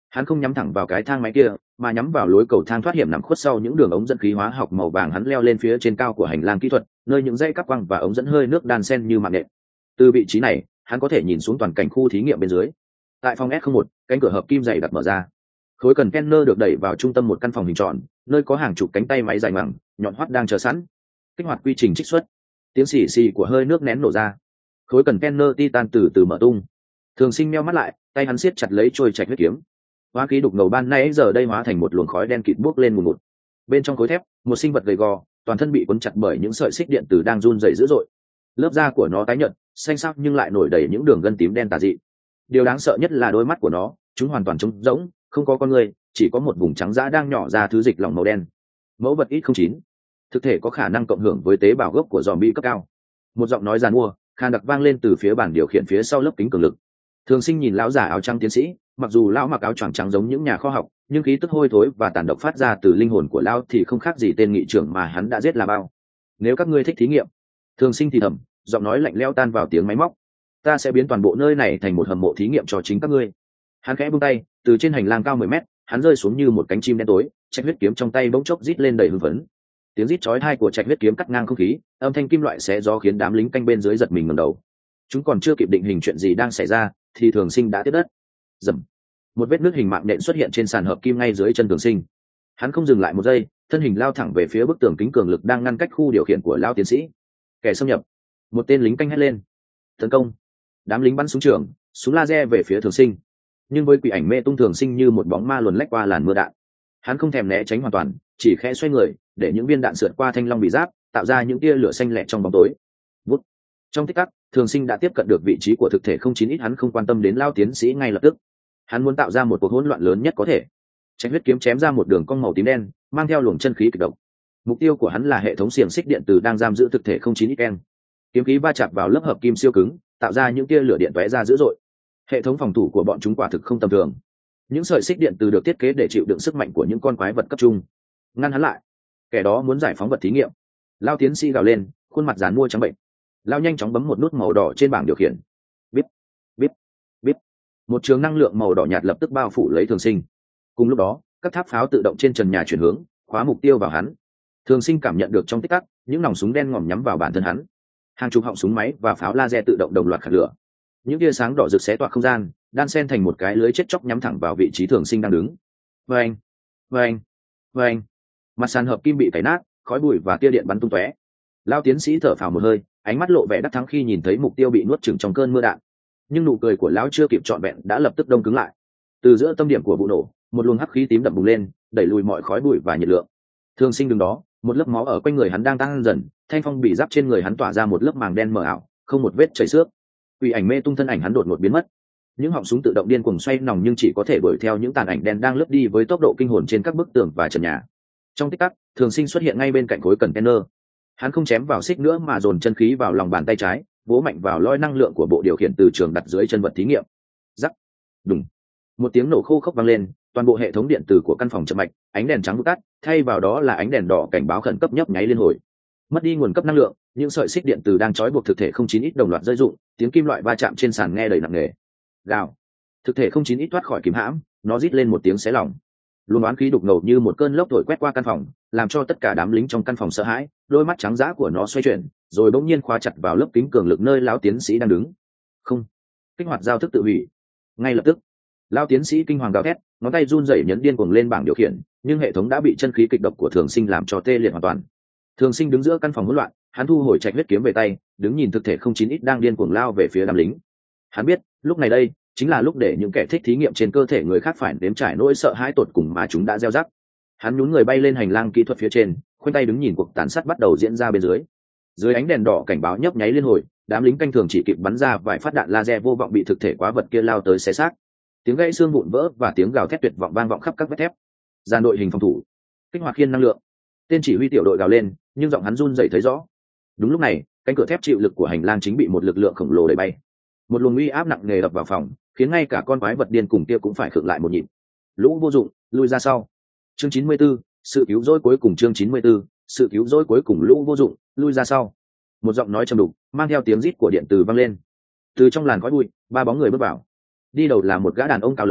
Hắn không nhắm thẳng vào cái thang máy kia, mà nhắm vào lối cầu thang thoát hiểm nằm khuất sau những đường ống dẫn khí hóa học màu vàng. Hắn leo lên phía trên cao của hành lang kỹ thuật, nơi những dãy cáp quăng và ống dẫn hơi nước đan xen như mạng nện. Từ vị trí này, hắn có thể nhìn xuống toàn cảnh khu thí nghiệm bên dưới. Tại phòng S không một, cánh cửa hợp kim dày đặt mở ra. Khối cần Kenner được đẩy vào trung tâm một căn phòng hình tròn, nơi có hàng chục cánh tay máy dài ngoằng, nhọn hoắt đang chờ sẵn. Kích hoạt quy trình trích xuất. Tiếng xì xì của hơi nước nén nổ ra. Khối cần Kenner titan từ từ mở tung. Thường Sinh meo mắt lại, tay hắn siết chặt lấy trôi trạch huyết kiếm. Hóa khí đục ngầu ban nay giờ đây hóa thành một luồng khói đen kịt bốc lên mù mụt. Bên trong khối thép, một sinh vật gầy gò, toàn thân bị cuốn chặt bởi những sợi xích điện tử đang run rẩy dữ dội. Lớp da của nó tái nhợt, xanh xao nhưng lại nổi đầy những đường gân tím đen tà dị. Điều đáng sợ nhất là đôi mắt của nó, chúng hoàn toàn trống rỗng, không có con người, chỉ có một vùng trắng dã đang nhỏ ra thứ dịch lỏng màu đen. Mẫu vật ít không chín, thực thể có khả năng cộng hưởng với tế bào gốc của zombie cấp cao. Một giọng nói giàn mua, khan đặc vang lên từ phía bàn điều khiển phía sau lớp kính cường lực. Thường Sinh nhìn lão giả áo trắng tiến sĩ, mặc dù lão mặc áo choàng trắng giống những nhà khoa học, nhưng khí tức hôi thối và tàn độc phát ra từ linh hồn của lão thì không khác gì tên nghị trưởng mà hắn đã giết là bao. Nếu các ngươi thích thí nghiệm, Thường Sinh thì thầm, giọng nói lạnh lẽo tan vào tiếng máy móc, ta sẽ biến toàn bộ nơi này thành một hầm mộ thí nghiệm cho chính các ngươi. Hắn khẽ buông tay, từ trên hành lang cao mười mét, hắn rơi xuống như một cánh chim đen tối, trạch huyết kiếm trong tay bỗng chốc rít lên đầy hưng phấn. Tiếng rít chói tai của trạch huyết kiếm cắt ngang không khí, âm thanh kim loại xé gió khiến đám lính canh bên dưới giật mình ngẩng đầu. Chúng còn chưa kịp định hình chuyện gì đang xảy ra, thì Thường Sinh đã tiếp đất. Rầm. Một vết nước hình mạng nện xuất hiện trên sàn hợp kim ngay dưới chân Thường Sinh. Hắn không dừng lại một giây, thân hình lao thẳng về phía bức tường kính cường lực đang ngăn cách khu điều khiển của lão tiến sĩ. Kẻ xâm nhập. Một tên lính canh hét lên. Tấn công. Đám lính bắn súng trường, súng laser về phía Thường Sinh. Nhưng với quỷ ảnh mê tung Thường Sinh như một bóng ma luồn lách qua làn mưa đạn. Hắn không thèm né tránh hoàn toàn, chỉ khẽ xoay người, để những viên đạn sượt qua thanh long bị giáp, tạo ra những tia lửa xanh lẹ trong bóng tối. Vút. Trong tích tắc, Thường Sinh đã tiếp cận được vị trí của thực thể không chín ít. Hắn không quan tâm đến lao tiến sĩ ngay lập tức. Hắn muốn tạo ra một cuộc hỗn loạn lớn nhất có thể. Trạch huyết kiếm chém ra một đường cong màu tím đen, mang theo luồng chân khí kịch độc. Mục tiêu của hắn là hệ thống xiềng xích điện tử đang giam giữ thực thể không chín ít em. Kiếm khí va chạm vào lớp hợp kim siêu cứng, tạo ra những tia lửa điện tóe ra dữ dội. Hệ thống phòng thủ của bọn chúng quả thực không tầm thường. Những sợi xích điện tử được thiết kế để chịu đựng sức mạnh của những con quái vật cấp trung. Ngăn hắn lại. Kẻ đó muốn giải phóng vật thí nghiệm. Lao tiến sĩ gào lên, khuôn mặt giàn mua trắng bệnh. Lao nhanh chóng bấm một nút màu đỏ trên bảng điều khiển. Bíp, bíp, bíp. Một trường năng lượng màu đỏ nhạt lập tức bao phủ lấy Thường Sinh. Cùng lúc đó, các tháp pháo tự động trên trần nhà chuyển hướng, khóa mục tiêu vào hắn. Thường Sinh cảm nhận được trong tích tắc, những nòng súng đen ngòm nhắm vào bản thân hắn. Hàng chục họng súng máy và pháo laser tự động đồng loạt khởi lửa. Những tia sáng đỏ rực xé toạc không gian, đan xen thành một cái lưới chết chóc nhắm thẳng vào vị trí Thường Sinh đang đứng. Vâng, vâng, vâng. Mặt sàn hợp kim bị tẩy nát, khói bụi và tia điện bắn tung tóe. Lao tiến sĩ thở phào một hơi, ánh mắt lộ vẻ đắc thắng khi nhìn thấy mục tiêu bị nuốt chửng trong cơn mưa đạn. Nhưng nụ cười của lão chưa kịp trọn vẹn đã lập tức đông cứng lại. Từ giữa tâm điểm của vụ nổ, một luồng hắc khí tím đậm bùng lên, đẩy lùi mọi khói bụi và nhiệt lượng. Thường Sinh đứng đó, một lớp máu ở quanh người hắn đang tăng dần, thanh phong bị giáp trên người hắn tỏa ra một lớp màng đen mờ ảo, không một vết chảy xước. Quỷ ảnh mê tung thân ảnh hắn đột ngột biến mất. Những họng súng tự động điên cuồng xoay nòng nhưng chỉ có thể đuổi theo những tàn ảnh đen đang lướt đi với tốc độ kinh hồn trên các bức tường và trần nhà. Trong tích tắc, Thường Sinh xuất hiện ngay bên cạnh khối cần container. Hắn không chém vào xích nữa mà dồn chân khí vào lòng bàn tay trái, vỗ mạnh vào lõi năng lượng của bộ điều khiển từ trường đặt dưới chân vật thí nghiệm. Rắc, đùng, một tiếng nổ khô khốc vang lên, toàn bộ hệ thống điện tử của căn phòng chậm mạch, ánh đèn trắng vụt tắt, thay vào đó là ánh đèn đỏ cảnh báo khẩn cấp nhấp nháy liên hồi. Mất đi nguồn cấp năng lượng, những sợi xích điện tử đang trói buộc thực thể không chín ít đồng loạt rơi rụng, tiếng kim loại va chạm trên sàn nghe đầy nặng nề. Gào, thực thể không chín ít thoát khỏi kìm hãm, nó rít lên một tiếng xé lòng. Luồng oán khí đục ngầu như một cơn lốc thổi quét qua căn phòng, làm cho tất cả đám lính trong căn phòng sợ hãi. Đôi mắt trắng dã của nó xoay chuyển, rồi bỗng nhiên khóa chặt vào lớp kính cường lực nơi lão tiến sĩ đang đứng. Không, kích hoạt giao thức tự hủy. Ngay lập tức, lão tiến sĩ kinh hoàng gào thét, ngón tay run rẩy nhấn điên cuồng lên bảng điều khiển, nhưng hệ thống đã bị chân khí kịch độc của Thường Sinh làm cho tê liệt hoàn toàn. Thường Sinh đứng giữa căn phòng hỗn loạn, hắn thu hồi trạch huyết kiếm về tay, đứng nhìn thực thể không chín ít đang điên cuồng lao về phía đám lính. Hắn biết, lúc này đây chính là lúc để những kẻ thích thí nghiệm trên cơ thể người khác phải nếm trải nỗi sợ hãi tột cùng mà chúng đã gieo rắc. Hắn nhún người bay lên hành lang kỹ thuật phía trên, khoanh tay đứng nhìn cuộc tàn sát bắt đầu diễn ra bên dưới. Dưới ánh đèn đỏ cảnh báo nhấp nháy liên hồi, đám lính canh thường chỉ kịp bắn ra vài phát đạn laser vô vọng bị thực thể quá vật kia lao tới xé xác. Tiếng gãy xương vụn vỡ và tiếng gào thét tuyệt vọng vang vọng khắp các vết thép. Dàn đội hình phòng thủ, kích hoạt khiên năng lượng. Tên chỉ huy tiểu đội gào lên, nhưng giọng hắn run rẩy thấy rõ. Đúng lúc này, cánh cửa thép chịu lực của hành lang chính bị một lực lượng khổng lồ đẩy bay. Một luồng uy áp nặng nề đập vào phòng, khiến ngay cả con quái vật điên cùng kia cũng phải khựng lại một nhịp. Lũ vô dụng, lui ra sau. Chương chín mươi 94, sự cứu rỗi cuối cùng. Chương chín mươi 94, sự cứu rỗi cuối cùng. Lũ vô dụng, lui ra sau. Một giọng nói trầm đục, mang theo tiếng rít của điện từ vang lên. Từ trong làn khói bụi, ba bóng người bước vào. Đi đầu là một gã đàn ông cao lớn,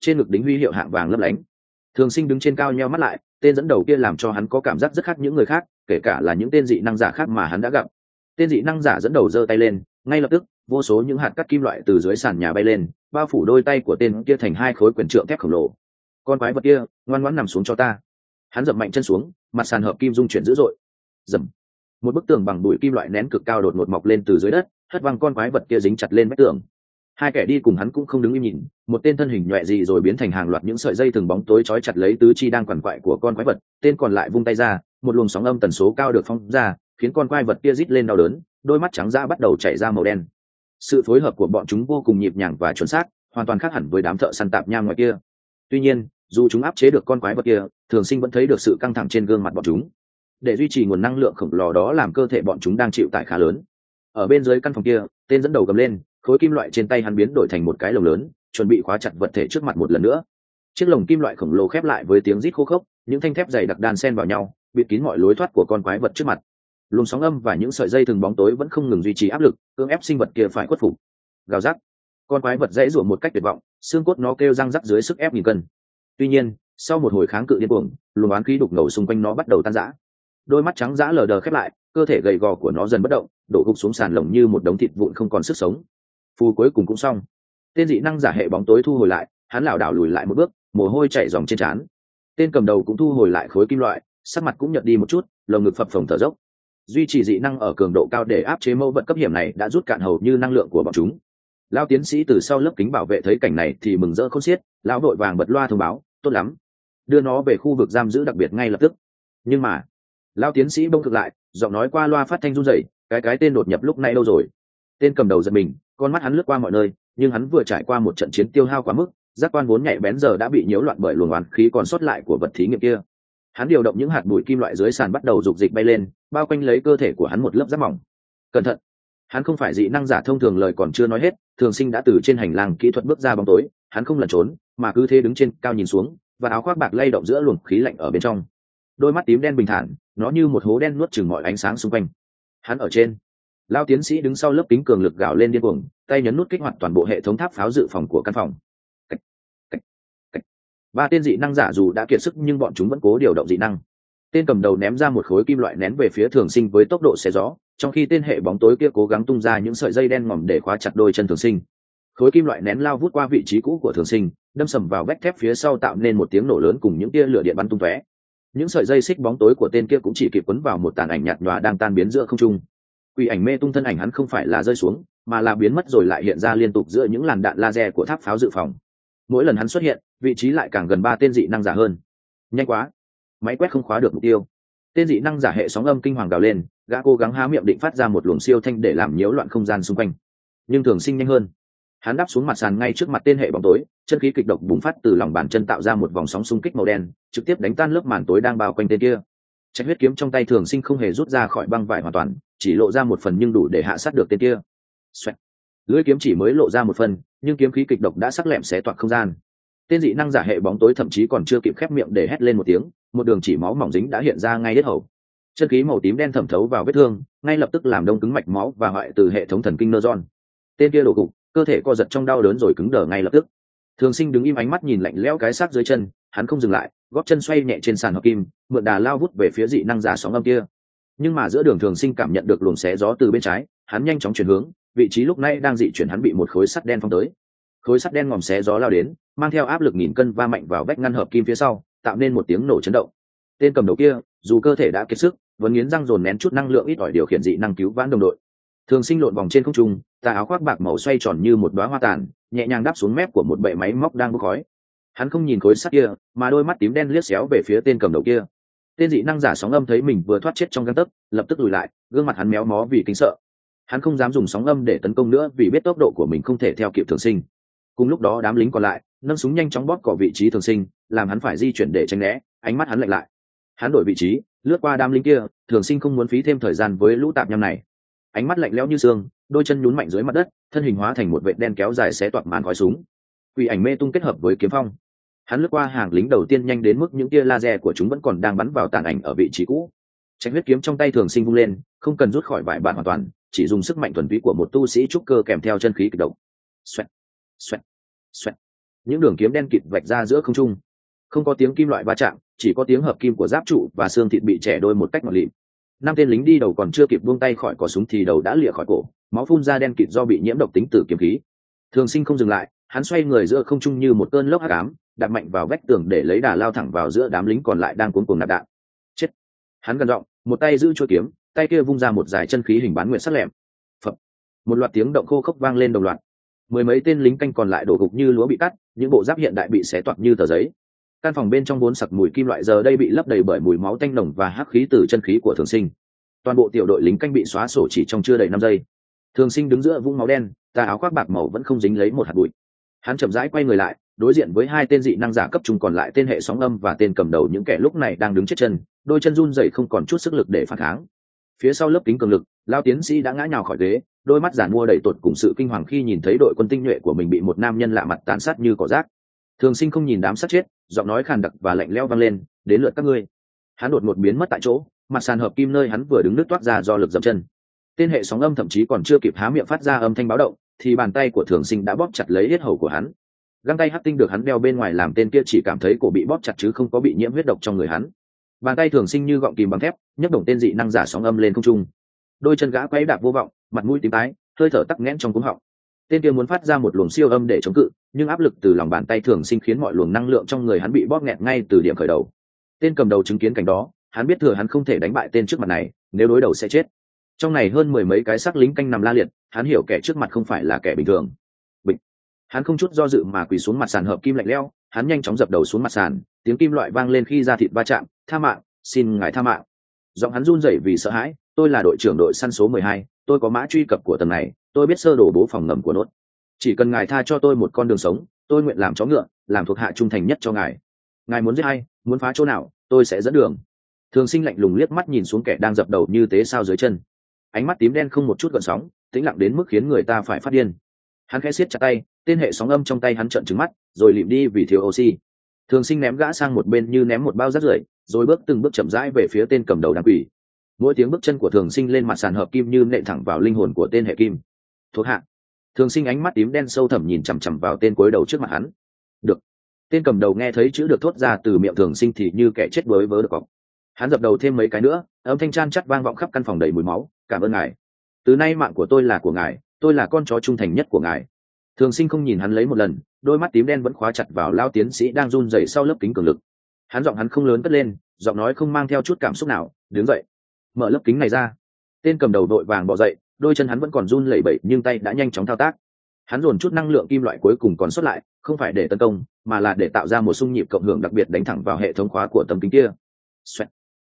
trên ngực đính huy hiệu hạng vàng lấp lánh. Thường Sinh đứng trên cao nheo mắt lại, tên dẫn đầu kia làm cho hắn có cảm giác rất khác những người khác, kể cả là những tên dị năng giả khác mà hắn đã gặp. Tên dị năng giả dẫn đầu giơ tay lên, ngay lập tức vô số những hạt cắt kim loại từ dưới sàn nhà bay lên, bao phủ đôi tay của tên kia thành hai khối quyền trượng thép khổng lồ. Con quái vật kia, ngoan ngoãn nằm xuống cho ta. Hắn dậm mạnh chân xuống, mặt sàn hợp kim rung chuyển dữ dội. Dầm. Một bức tường bằng bụi kim loại nén cực cao đột ngột mọc lên từ dưới đất, hất văng con quái vật kia dính chặt lên vách tường. Hai kẻ đi cùng hắn cũng không đứng im nhìn, một tên thân hình nhọe gì rồi biến thành hàng loạt những sợi dây từng bóng tối trói chặt lấy tứ chi đang quằn quại của con quái vật, tên còn lại vung tay ra, một luồng sóng âm tần số cao được phóng ra, khiến con quái vật kia rít lên đau đớn, đôi mắt trắng dã bắt đầu chảy ra màu đen. Sự phối hợp của bọn chúng vô cùng nhịp nhàng và chuẩn xác, hoàn toàn khác hẳn với đám thợ săn tạp nham ngoài kia. Tuy nhiên, dù chúng áp chế được con quái vật kia, Thường Sinh vẫn thấy được sự căng thẳng trên gương mặt bọn chúng. Để duy trì nguồn năng lượng khổng lồ đó làm cơ thể bọn chúng đang chịu tải khá lớn. Ở bên dưới căn phòng kia, tên dẫn đầu gầm lên, khối kim loại trên tay hắn biến đổi thành một cái lồng lớn, chuẩn bị khóa chặt vật thể trước mặt một lần nữa. Chiếc lồng kim loại khổng lồ khép lại với tiếng rít khô khốc, những thanh thép dày đặc đan xen vào nhau, bịt kín mọi lối thoát của con quái vật trước mặt. Luồng sóng âm và những sợi dây thừng bóng tối vẫn không ngừng duy trì áp lực, cưỡng ép sinh vật kia phải khuất phục. Gào rắc, con quái vật dãy rủa một cách tuyệt vọng, xương cốt nó kêu răng rắc dưới sức ép nghìn cân. Tuy nhiên, sau một hồi kháng cự điên cuồng, luồng oán khí đục ngầu xung quanh nó bắt đầu tan rã. Đôi mắt trắng dã lờ đờ khép lại, cơ thể gầy gò của nó dần bất động, đổ gục xuống sàn lồng như một đống thịt vụn không còn sức sống. Phù cuối cùng cũng xong. Tên dị năng giả hệ bóng tối thu hồi lại, hắn lảo đảo lùi lại một bước, mồ hôi chảy ròng trên trán. Tên cầm đầu cũng thu hồi lại khối kim loại, sắc mặt cũng nhợt đi một chút, lồng ngực phập phồng thở dốc. Duy trì dị năng ở cường độ cao để áp chế mâu vận cấp hiểm này đã rút cạn hầu như năng lượng của bọn chúng. Lão tiến sĩ từ sau lớp kính bảo vệ thấy cảnh này thì mừng rỡ khôn xiết, lão đội vàng bật loa thông báo, tốt lắm, đưa nó về khu vực giam giữ đặc biệt ngay lập tức. Nhưng mà lão tiến sĩ bông thực lại, giọng nói qua loa phát thanh run rẩy, cái cái tên đột nhập lúc nãy đâu rồi? Tên cầm đầu giật mình, con mắt hắn lướt qua mọi nơi, nhưng hắn vừa trải qua một trận chiến tiêu hao quá mức, giác quan vốn nhạy bén giờ đã bị nhiễu loạn bởi luồng oán khí còn sót lại của vật thí nghiệm kia. Hắn điều động những hạt bụi kim loại dưới sàn bắt đầu rục dịch bay lên, bao quanh lấy cơ thể của hắn một lớp giáp mỏng. Cẩn thận! Hắn không phải dị năng giả thông thường, lời còn chưa nói hết, Thường Sinh đã từ trên hành lang kỹ thuật bước ra bóng tối, hắn không lẩn trốn, mà cứ thế đứng trên cao nhìn xuống, và áo khoác bạc lay động giữa luồng khí lạnh ở bên trong. Đôi mắt tím đen bình thản, nó như một hố đen nuốt chửng mọi ánh sáng xung quanh. Hắn ở trên. Lao tiến sĩ đứng sau lớp kính cường lực gào lên điên cuồng, tay nhấn nút kích hoạt toàn bộ hệ thống tháp pháo dự phòng của căn phòng. Cách, cách, cách. Ba tên dị năng giả dù đã kiệt sức nhưng bọn chúng vẫn cố điều động dị năng. Tên cầm đầu ném ra một khối kim loại nén về phía Thường Sinh với tốc độ xé gió, trong khi tên hệ bóng tối kia cố gắng tung ra những sợi dây đen ngòm để khóa chặt đôi chân Thường Sinh. Khối kim loại nén lao vút qua vị trí cũ của Thường Sinh, đâm sầm vào vách thép phía sau tạo nên một tiếng nổ lớn cùng những tia lửa điện bắn tung tóe. Những sợi dây xích bóng tối của tên kia cũng chỉ kịp quấn vào một tàn ảnh nhạt nhòa đang tan biến giữa không trung. Quỷ ảnh mê tung thân ảnh hắn không phải là rơi xuống, mà là biến mất rồi lại hiện ra liên tục giữa những làn đạn laser của tháp pháo dự phòng. Mỗi lần hắn xuất hiện, vị trí lại càng gần ba tên dị năng giả hơn. Nhanh quá, máy quét không khóa được mục tiêu. Tên dị năng giả hệ sóng âm kinh hoàng gào lên, gã cố gắng há miệng định phát ra một luồng siêu thanh để làm nhiễu loạn không gian xung quanh. Nhưng Thường Sinh nhanh hơn. Hắn đáp xuống mặt sàn ngay trước mặt tên hệ bóng tối, chân khí kịch độc bùng phát từ lòng bàn chân tạo ra một vòng sóng xung kích màu đen, trực tiếp đánh tan lớp màn tối đang bao quanh tên kia. Trạch huyết kiếm trong tay Thường Sinh không hề rút ra khỏi băng vải hoàn toàn, chỉ lộ ra một phần nhưng đủ để hạ sát được tên kia. Xoẹt. Lưỡi kiếm chỉ mới lộ ra một phần, nhưng kiếm khí kịch độc đã sắc lẹm xé toạc không gian. Tên dị năng giả hệ bóng tối thậm chí còn chưa kịp khép miệng để hét lên một tiếng, một đường chỉ máu mỏng dính đã hiện ra ngay yết hầu. Chân khí màu tím đen thẩm thấu vào vết thương, ngay lập tức làm đông cứng mạch máu và hoại từ hệ thống thần kinh neuron. Tên kia đổ gục, cơ thể co giật trong đau đớn rồi cứng đờ ngay lập tức. Thường Sinh đứng im, ánh mắt nhìn lạnh lẽo cái xác dưới chân, hắn không dừng lại, gót chân xoay nhẹ trên sàn hợp kim, mượn đà lao vút về phía dị năng giả sóng âm kia. Nhưng mà giữa đường Thường Sinh cảm nhận được luồng xé gió từ bên trái, hắn nhanh chóng chuyển hướng, vị trí lúc này đang dị chuyển hắn bị một khối sắt đen phóng tới. Khối sắt đen ngòm xé gió lao đến, mang theo áp lực nghìn cân va mạnh vào vách ngăn hợp kim phía sau, tạo nên một tiếng nổ chấn động. Tên cầm đầu kia, dù cơ thể đã kiệt sức, vẫn nghiến răng dồn nén chút năng lượng ít ỏi điều khiển dị năng cứu vãn đồng đội. Thường Sinh lộn vòng trên không trung, tà áo khoác bạc màu xoay tròn như một đóa hoa tàn, nhẹ nhàng đáp xuống mép của một bệ máy móc đang bốc khói. Hắn không nhìn khối sắt kia, mà đôi mắt tím đen liếc xéo về phía tên cầm đầu kia. Tên dị năng giả sóng âm thấy mình vừa thoát chết trong gang tấc, lập tức lùi lại, gương mặt hắn méo mó vì kinh sợ. Hắn không dám dùng sóng âm để tấn công nữa vì biết tốc độ của mình không thể theo kịp Thường Sinh. Cùng lúc đó đám lính còn lại nâng súng nhanh chóng bóp cỏ vị trí Thường Sinh, làm hắn phải di chuyển để tránh né. Ánh mắt hắn lạnh lại, hắn đổi vị trí, lướt qua đám lính kia. Thường Sinh không muốn phí thêm thời gian với lũ tạp nham này. Ánh mắt lạnh lẽo như xương, đôi chân nhún mạnh dưới mặt đất, thân hình hóa thành một vệt đen kéo dài xé toạc màn khói súng. Quỷ ảnh mê tung kết hợp với kiếm phong, hắn lướt qua hàng lính đầu tiên nhanh đến mức những tia laser của chúng vẫn còn đang bắn vào tàn ảnh ở vị trí cũ. Trạch huyết kiếm trong tay Thường Sinh vung lên, không cần rút khỏi vải bản hoàn toàn, chỉ dùng sức mạnh thuần túy của một tu sĩ trúc cơ kèm theo chân khí kịch động. Xoẹt, xoẹt, xoẹt. những đường kiếm đen kịt vạch ra giữa không trung, không có tiếng kim loại va chạm, chỉ có tiếng hợp kim của giáp trụ và xương thịt bị chẻ đôi một cách ngọt lịm. Năm tên lính đi đầu còn chưa kịp buông tay khỏi cò súng thì đầu đã lìa khỏi cổ, máu phun ra đen kịt do bị nhiễm độc tính từ kiếm khí. Thường Sinh không dừng lại, hắn xoay người giữa không trung như một cơn lốc hắc ám, đạp mạnh vào vách tường để lấy đà lao thẳng vào giữa đám lính còn lại đang cuống cuồng nạp đạn. Chết! Hắn gần giọng, một tay giữ chuôi kiếm, tay kia vung ra một dải chân khí hình bán nguyệt sắc lẹm. Phập! Một loạt tiếng động khô khốc vang lên đồng loạt. Mười mấy tên lính canh còn lại đổ gục như lúa bị cắt, những bộ giáp hiện đại bị xé toạc như tờ giấy. Căn phòng bên trong vốn sặc mùi kim loại giờ đây bị lấp đầy bởi mùi máu tanh nồng và hắc khí từ chân khí của Thường Sinh. Toàn bộ tiểu đội lính canh bị xóa sổ chỉ trong chưa đầy năm giây. Thường Sinh đứng giữa vũng máu đen, tà áo khoác bạc màu vẫn không dính lấy một hạt bụi. Hắn chậm rãi quay người lại, đối diện với hai tên dị năng giả cấp trung còn lại, tên hệ sóng âm và tên cầm đầu những kẻ lúc này đang đứng chết chân, đôi chân run rẩy không còn chút sức lực để phản kháng. Phía sau lớp kính cường lực, Lão tiến sĩ đã ngã nhào khỏi ghế, đôi mắt giản mua đầy tột cùng sự kinh hoàng khi nhìn thấy đội quân tinh nhuệ của mình bị một nam nhân lạ mặt tàn sát như cỏ rác. Thường Sinh không nhìn đám sát chết, giọng nói khàn đặc và lạnh lẽo vang lên, đến lượt các ngươi. Hắn đột ngột biến mất tại chỗ, mặt sàn hợp kim nơi hắn vừa đứng nứt toát ra do lực dậm chân. Tên hệ sóng âm thậm chí còn chưa kịp há miệng phát ra âm thanh báo động, thì bàn tay của Thường Sinh đã bóp chặt lấy yết hầu của hắn. Găng tay hắc tinh được hắn đeo bên ngoài làm tên kia chỉ cảm thấy cổ bị bóp chặt chứ không có bị nhiễm huyết độc trong người hắn. Bàn tay Thường Sinh như gọng kìm bằng thép, nhấc đồng tên dị năng giả sóng âm lên không trung. Đôi chân gã quay đạp vô vọng, mặt mũi tím tái, hơi thở tắc nghẽn trong cuống họng. Tên kia muốn phát ra một luồng siêu âm để chống cự, nhưng áp lực từ lòng bàn tay Thường Sinh khiến mọi luồng năng lượng trong người hắn bị bóp nghẹt ngay từ điểm khởi đầu. Tên cầm đầu chứng kiến cảnh đó, hắn biết thừa hắn không thể đánh bại tên trước mặt này, nếu đối đầu sẽ chết. Trong này hơn mười mấy cái xác lính canh nằm la liệt, hắn hiểu kẻ trước mặt không phải là kẻ bình thường. Bịch! Hắn không chút do dự mà quỳ xuống mặt sàn hợp kim lạnh lẽo, hắn nhanh chóng dập đầu xuống mặt sàn, tiếng kim loại vang lên khi da thịt va chạm. Tha mạng, xin ngài tha mạng. Giọng hắn run rẩy vì sợ hãi. Tôi là đội trưởng đội săn số mười hai, tôi có mã truy cập của tầng này, tôi biết sơ đồ bố phòng ngầm của nốt. Chỉ cần ngài tha cho tôi một con đường sống, tôi nguyện làm chó ngựa, làm thuộc hạ trung thành nhất cho ngài. Ngài muốn giết ai, muốn phá chỗ nào, tôi sẽ dẫn đường. Thường Sinh lạnh lùng liếc mắt nhìn xuống kẻ đang dập đầu như tế sao dưới chân. Ánh mắt tím đen không một chút gợn sóng, tĩnh lặng đến mức khiến người ta phải phát điên. Hắn khẽ siết chặt tay, tên hệ sóng âm trong tay hắn trợn trừng mắt, rồi lịm đi vì thiếu oxy. Thường Sinh ném gã sang một bên như ném một bao rác rưởi, rồi bước từng bước chậm rãi về phía tên cầm đầu đang quỳ. Mỗi tiếng bước chân của Thường Sinh lên mặt sàn hợp kim như nện thẳng vào linh hồn của tên hệ kim. Thuộc hạ. Thường Sinh ánh mắt tím đen sâu thẳm nhìn chằm chằm vào tên cuối đầu trước mặt hắn. Được. Tên cầm đầu nghe thấy chữ được thốt ra từ miệng Thường Sinh thì như kẻ chết bới vớ được cọc. Hắn dập đầu thêm mấy cái nữa, âm thanh chan chắt vang vọng khắp căn phòng đầy mùi máu. Cảm ơn ngài. Từ nay mạng của tôi là của ngài, tôi là con chó trung thành nhất của ngài. Thường Sinh không nhìn hắn lấy một lần, đôi mắt tím đen vẫn khóa chặt vào Lão tiến sĩ đang run rẩy sau lớp kính cường lực. Hắn giọng hắn không lớn cất lên, giọng nói không mang theo chút cảm xúc nào. Đứng dậy, mở lớp kính này ra. Tên cầm đầu đội vàng bò dậy, đôi chân hắn vẫn còn run lẩy bẩy nhưng tay đã nhanh chóng thao tác. Hắn dồn chút năng lượng kim loại cuối cùng còn sót lại, không phải để tấn công, mà là để tạo ra một xung nhịp cộng hưởng đặc biệt đánh thẳng vào hệ thống khóa của tấm kính kia. Xoẹt.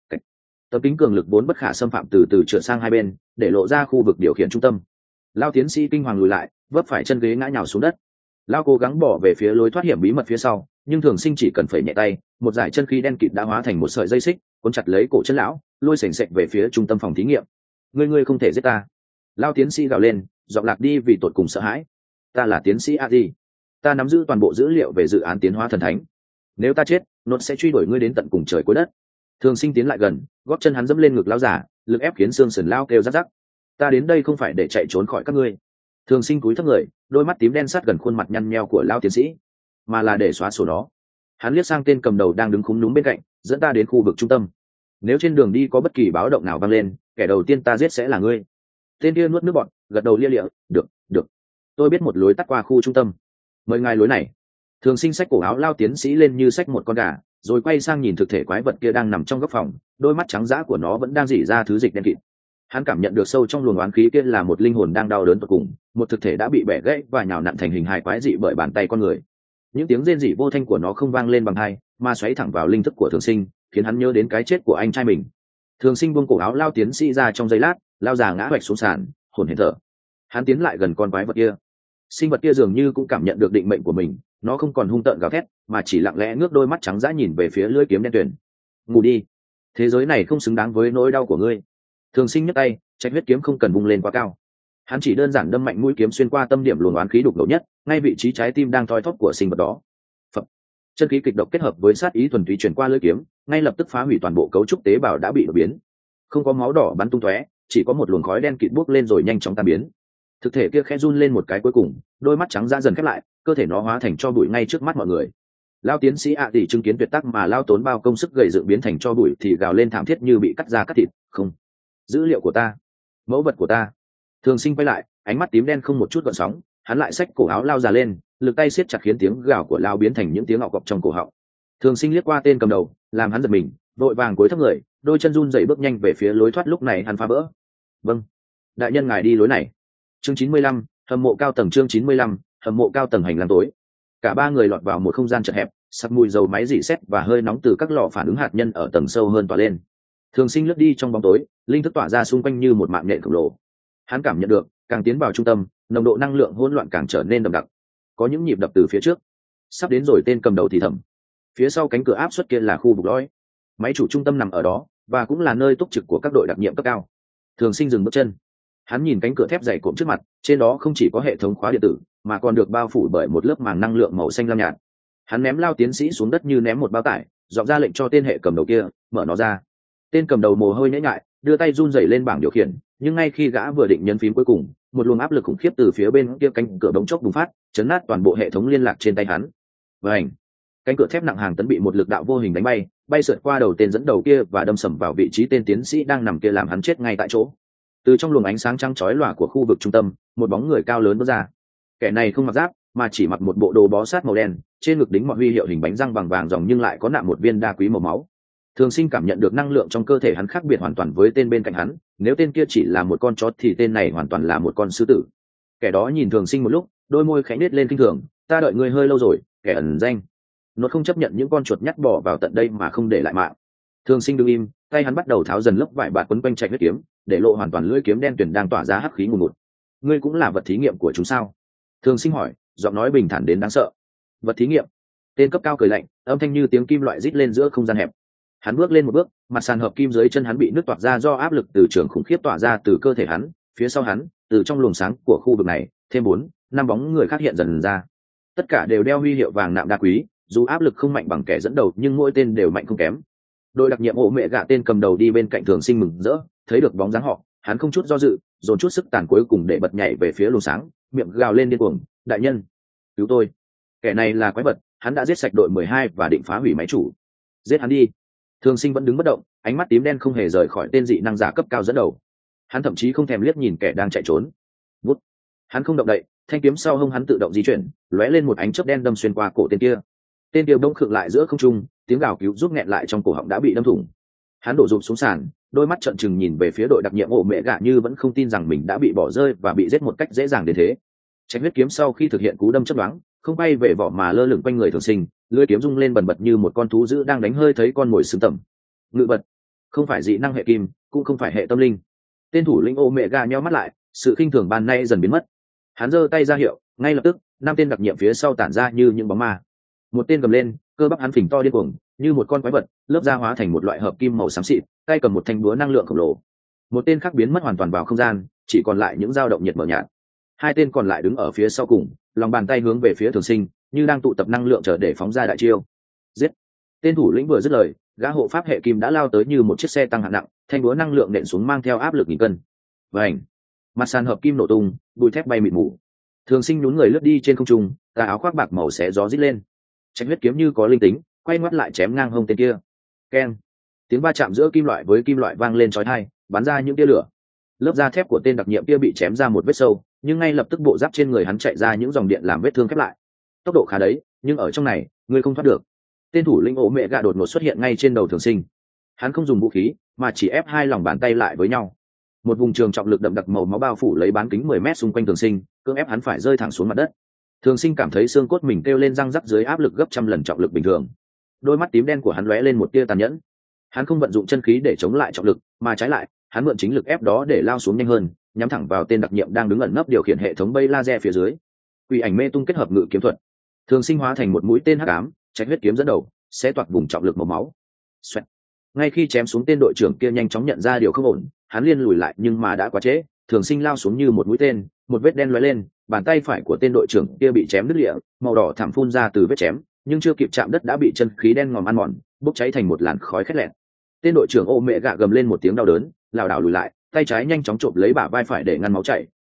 Tấm kính cường lực vốn bất khả xâm phạm từ từ trượt sang hai bên, để lộ ra khu vực điều khiển trung tâm. Lão tiến sĩ kinh hoàng lùi lại, vấp phải chân ghế ngã nhào xuống đất. Lão cố gắng bỏ về phía lối thoát hiểm bí mật phía sau, nhưng Thường Sinh chỉ cần phẩy nhẹ tay, một dải chân khí đen kịt đã hóa thành một sợi dây xích, cuốn chặt lấy cổ chân lão, lôi sền sệt về phía trung tâm phòng thí nghiệm. Ngươi ngươi không thể giết ta! Lão tiến sĩ gào lên, giọng lạc đi vì tột cùng sợ hãi. Ta là tiến sĩ Adi, ta nắm giữ toàn bộ dữ liệu về dự án tiến hóa thần thánh. Nếu ta chết, nó sẽ truy đuổi ngươi đến tận cùng trời cuối đất. Thường Sinh tiến lại gần, gót chân hắn dẫm lên ngực lão giả, lực ép khiến xương sườn lão kêu rắc rắc. Ta đến đây không phải để chạy trốn khỏi các ngươi. Thường Sinh cúi thấp người, đôi mắt tím đen sát gần khuôn mặt nhăn nheo của lão tiến sĩ, mà là để xóa sổ nó. Hắn liếc sang tên cầm đầu đang đứng khúm núm bên cạnh, dẫn ta đến khu vực trung tâm. Nếu trên đường đi có bất kỳ báo động nào vang lên, kẻ đầu tiên ta giết sẽ là ngươi. Tên kia nuốt nước bọt, gật đầu lia lịa. Được, được. Tôi biết một lối tắt qua khu trung tâm. Mời ngài lối này. Thường Sinh xách cổ áo lao tiến sĩ lên như xách một con gà, rồi quay sang nhìn thực thể quái vật kia đang nằm trong góc phòng, đôi mắt trắng dã của nó vẫn đang rỉ ra thứ dịch đen kịt. Hắn cảm nhận được sâu trong luồng oán khí kia là một linh hồn đang đau đớn tột cùng, một thực thể đã bị bẻ gãy và nhào nặn thành hình hài quái dị bởi bàn tay con người. Những tiếng rên rỉ vô thanh của nó không vang lên bằng tai, mà xoáy thẳng vào linh thức của Thường Sinh, khiến hắn nhớ đến cái chết của anh trai mình. Thường Sinh buông cổ áo lao tiến sĩ ra trong giây lát, lao già ngã hoạch xuống sàn, hổn hển thở. Hắn tiến lại gần con quái vật kia. Sinh vật kia dường như cũng cảm nhận được định mệnh của mình, nó không còn hung tợn gào thét, mà chỉ lặng lẽ ngước đôi mắt trắng dã nhìn về phía lưỡi kiếm đen tuyền. Ngủ đi, thế giới này không xứng đáng với nỗi đau của ngươi. Thường Sinh nhấc tay, trạch huyết kiếm không cần vung lên quá cao. Hắn chỉ đơn giản đâm mạnh mũi kiếm xuyên qua tâm điểm luồng oán khí đục ngầu nhất, ngay vị trí trái tim đang thoi thóp của sinh vật đó. Phập. Chân khí kịch độc kết hợp với sát ý thuần túy truyền qua lưỡi kiếm, ngay lập tức phá hủy toàn bộ cấu trúc tế bào đã bị đột biến. Không có máu đỏ bắn tung tóe, chỉ có một luồng khói đen kịt bốc lên rồi nhanh chóng tan biến. Thực thể kia khẽ run lên một cái cuối cùng, đôi mắt trắng dã dần khép lại, cơ thể nó hóa thành cho bụi ngay trước mắt mọi người. Lao tiến sĩ ạ tỷ chứng kiến tuyệt tác mà lao tốn bao công sức gầy dựng biến thành cho bụi thì gào lên thảm thiết như bị cắt da cắt thịt. Không, dữ liệu của ta, mẫu vật của ta. Thường Sinh quay lại, ánh mắt tím đen không một chút gợn sóng, hắn lại xách cổ áo lao già lên, lực tay siết chặt khiến tiếng gào của lao biến thành những tiếng ngọ cọp trong cổ họng. Thường Sinh liếc qua tên cầm đầu, làm hắn giật mình, vội vàng cúi thấp người, đôi chân run rẩy bước nhanh về phía lối thoát. Lúc này hắn phá vỡ. Vâng, đại nhân ngài đi lối này. Chương chín mươi lăm, hầm mộ cao tầng. Chương chín mươi lăm, hầm mộ cao tầng. Hành lang tối, cả ba người lọt vào một không gian chật hẹp, sặc mùi dầu máy rỉ sét và hơi nóng từ các lò phản ứng hạt nhân ở tầng sâu hơn tỏa lên. Thường Sinh lướt đi trong bóng tối, linh thức tỏa ra xung quanh như một mạng nhện khổng lồ. Hắn cảm nhận được, càng tiến vào trung tâm, nồng độ năng lượng hỗn loạn càng trở nên đậm đặc. Có những nhịp đập từ phía trước, sắp đến rồi. Tên cầm đầu thì thầm. Phía sau cánh cửa áp suất kia là khu vực lõi, máy chủ trung tâm nằm ở đó, và cũng là nơi túc trực của các đội đặc nhiệm cấp cao. Thường Sinh dừng bước chân, hắn nhìn cánh cửa thép dày cộm trước mặt, trên đó không chỉ có hệ thống khóa điện tử mà còn được bao phủ bởi một lớp màng năng lượng màu xanh lam nhạt. Hắn ném Lao tiến sĩ xuống đất như ném một bao tải, dọn ra lệnh cho tên hệ cầm đầu kia mở nó ra. Tên cầm đầu mồ hôi nhễ nhại, đưa tay run rẩy lên bảng điều khiển, nhưng ngay khi gã vừa định nhấn phím cuối cùng, một luồng áp lực khủng khiếp từ phía bên kia cánh cửa bỗng chốc bùng phát, chấn nát toàn bộ hệ thống liên lạc trên tay hắn. Vành, cánh cửa thép nặng hàng tấn bị một lực đạo vô hình đánh bay, bay sượt qua đầu tên dẫn đầu kia và đâm sầm vào vị trí tên tiến sĩ đang nằm kia, làm hắn chết ngay tại chỗ. Từ trong luồng ánh sáng trắng chói lòa của khu vực trung tâm, một bóng người cao lớn bước ra. Kẻ này không mặc giáp, mà chỉ mặc một bộ đồ bó sát màu đen, trên ngực đính mọi huy hiệu hình bánh răng bằng vàng ròng, nhưng lại có nạm một viên đa quý màu máu. Thường Sinh cảm nhận được năng lượng trong cơ thể hắn khác biệt hoàn toàn với tên bên cạnh hắn. Nếu tên kia chỉ là một con chó thì tên này hoàn toàn là một con sư tử. Kẻ đó nhìn Thường Sinh một lúc, đôi môi khẽ nết lên kinh thường. Ta đợi ngươi hơi lâu rồi, kẻ ẩn danh. Nó không chấp nhận những con chuột nhắt bỏ vào tận đây mà không để lại mạng. Thường Sinh đứng im, tay hắn bắt đầu tháo dần lớp vải bạt quấn quanh trạch huyết kiếm, để lộ hoàn toàn lưỡi kiếm đen tuyền đang tỏa ra hắc khí ngùn ngụt. Ngươi cũng là vật thí nghiệm của chúng sao? Thường Sinh hỏi, giọng nói bình thản đến đáng sợ. Vật thí nghiệm? Tên cấp cao cười lạnh, âm thanh như tiếng kim loại rít lên giữa không gian hẹp. Hắn bước lên một bước, mặt sàn hợp kim dưới chân hắn bị nứt toạc ra do áp lực từ trường khủng khiếp tỏa ra từ cơ thể hắn. Phía sau hắn, từ trong luồng sáng của khu vực này, thêm bốn, năm bóng người khác hiện dần ra. Tất cả đều đeo huy hiệu vàng nạm đá quý, dù áp lực không mạnh bằng kẻ dẫn đầu nhưng mỗi tên đều mạnh không kém. Đội đặc nhiệm ổ mẹ gạ tên cầm đầu đi bên cạnh Thường Sinh mừng rỡ, thấy được bóng dáng họ, hắn không chút do dự, dồn chút sức tàn cuối cùng để bật nhảy về phía luồng sáng, miệng gào lên điên cuồng, đại nhân, cứu tôi! Kẻ này là quái vật, hắn đã giết sạch đội mười hai và định phá hủy máy chủ. Giết hắn đi! Thường Sinh vẫn đứng bất động, ánh mắt tím đen không hề rời khỏi tên dị năng giả cấp cao dẫn đầu. Hắn thậm chí không thèm liếc nhìn kẻ đang chạy trốn. Bút! Hắn không động đậy, thanh kiếm sau hông hắn tự động di chuyển, lóe lên một ánh chớp đen đâm xuyên qua cổ tên kia. Tên kia bỗng khựng lại giữa không trung, tiếng gào cứu giúp nghẹn lại trong cổ họng đã bị đâm thủng. Hắn đổ rụp xuống sàn, đôi mắt trợn trừng nhìn về phía đội đặc nhiệm ổ mẹ gạ như vẫn không tin rằng mình đã bị bỏ rơi và bị giết một cách dễ dàng đến thế. Trạch huyết kiếm sau khi thực hiện cú đâm chớp nhoáng, không bay về vỏ mà lơ lửng quanh người Thường Sinh, lưỡi kiếm rung lên bần bật như một con thú dữ đang đánh hơi thấy con mồi sừng tẩm. Ngự vật, không phải dị năng hệ kim, cũng không phải hệ tâm linh. Tên thủ lĩnh ổ mẹ gạ nheo mắt lại, sự khinh thường ban nay dần biến mất. Hắn giơ tay ra hiệu, ngay lập tức, năm tên đặc nhiệm phía sau tản ra như những bóng ma. Một tên gầm lên, cơ bắp hắn phình to điên cuồng, như một con quái vật, lớp da hóa thành một loại hợp kim màu xám xịt, tay cầm một thanh búa năng lượng khổng lồ. Một tên khác biến mất hoàn toàn vào không gian, chỉ còn lại những dao động nhiệt mờ nhạt. Hai tên còn lại đứng ở phía sau cùng, lòng bàn tay hướng về phía Thường Sinh, như đang tụ tập năng lượng chờ để phóng ra đại chiêu. Giết! Tên thủ lĩnh vừa dứt lời, gã hộ pháp hệ kim đã lao tới như một chiếc xe tăng hạng nặng, thanh búa năng lượng nện xuống mang theo áp lực nghìn cân. Vành! Mặt sàn hợp kim nổ tung, bụi thép bay mịt mù. Thường Sinh nhún người lướt đi trên không trung, tà áo khoác bạc màu xé gió rít lên. Trạch huyết kiếm như có linh tính, quay ngoắt lại chém ngang hông tên kia. Keng! Tiếng va chạm giữa kim loại với kim loại vang lên chói tai, bắn ra những tia lửa. Lớp da thép của tên đặc nhiệm kia bị chém ra một vết sâu, nhưng ngay lập tức bộ giáp trên người hắn chạy ra những dòng điện làm vết thương khép lại. Tốc độ khá đấy, nhưng ở trong này, ngươi không thoát được. Tên thủ lĩnh ổ mẹ gạ đột ngột xuất hiện ngay trên đầu Thường Sinh. Hắn không dùng vũ khí, mà chỉ ép hai lòng bàn tay lại với nhau. Một vùng trường trọng lực đậm đặc màu máu bao phủ lấy bán kính mười mét xung quanh Thường Sinh, cưỡng ép hắn phải rơi thẳng xuống mặt đất. Thường Sinh cảm thấy xương cốt mình kêu lên răng rắc dưới áp lực gấp trăm lần trọng lực bình thường. Đôi mắt tím đen của hắn lóe lên một tia tàn nhẫn. Hắn không vận dụng chân khí để chống lại trọng lực, mà trái lại, hắn mượn chính lực ép đó để lao xuống nhanh hơn, nhắm thẳng vào tên đặc nhiệm đang đứng ẩn nấp điều khiển hệ thống bay laser phía dưới. Quỷ ảnh mê tung kết hợp ngự kiếm thuật, Thường Sinh hóa thành một mũi tên hắc ám, trạch huyết kiếm dẫn đầu, xé toạc vùng trọng lực màu máu. Xoẹt. Ngay khi chém xuống tên đội trưởng kia nhanh chóng nhận ra điều không ổn, hắn liên lùi lại nhưng mà đã quá trễ. Thường Sinh lao xuống như một mũi tên, một vết đen lóe lên, bàn tay phải của tên đội trưởng kia bị chém đứt lìa, màu đỏ thẳm phun ra từ vết chém, nhưng chưa kịp chạm đất đã bị chân khí đen ngòm ăn mòn, bốc cháy thành một làn khói khét lẹt. Tên đội trưởng ô mẹ gạ gầm lên một tiếng đau đớn, lảo đảo lùi lại, tay trái nhanh chóng trộm lấy bả vai phải để ngăn máu chảy,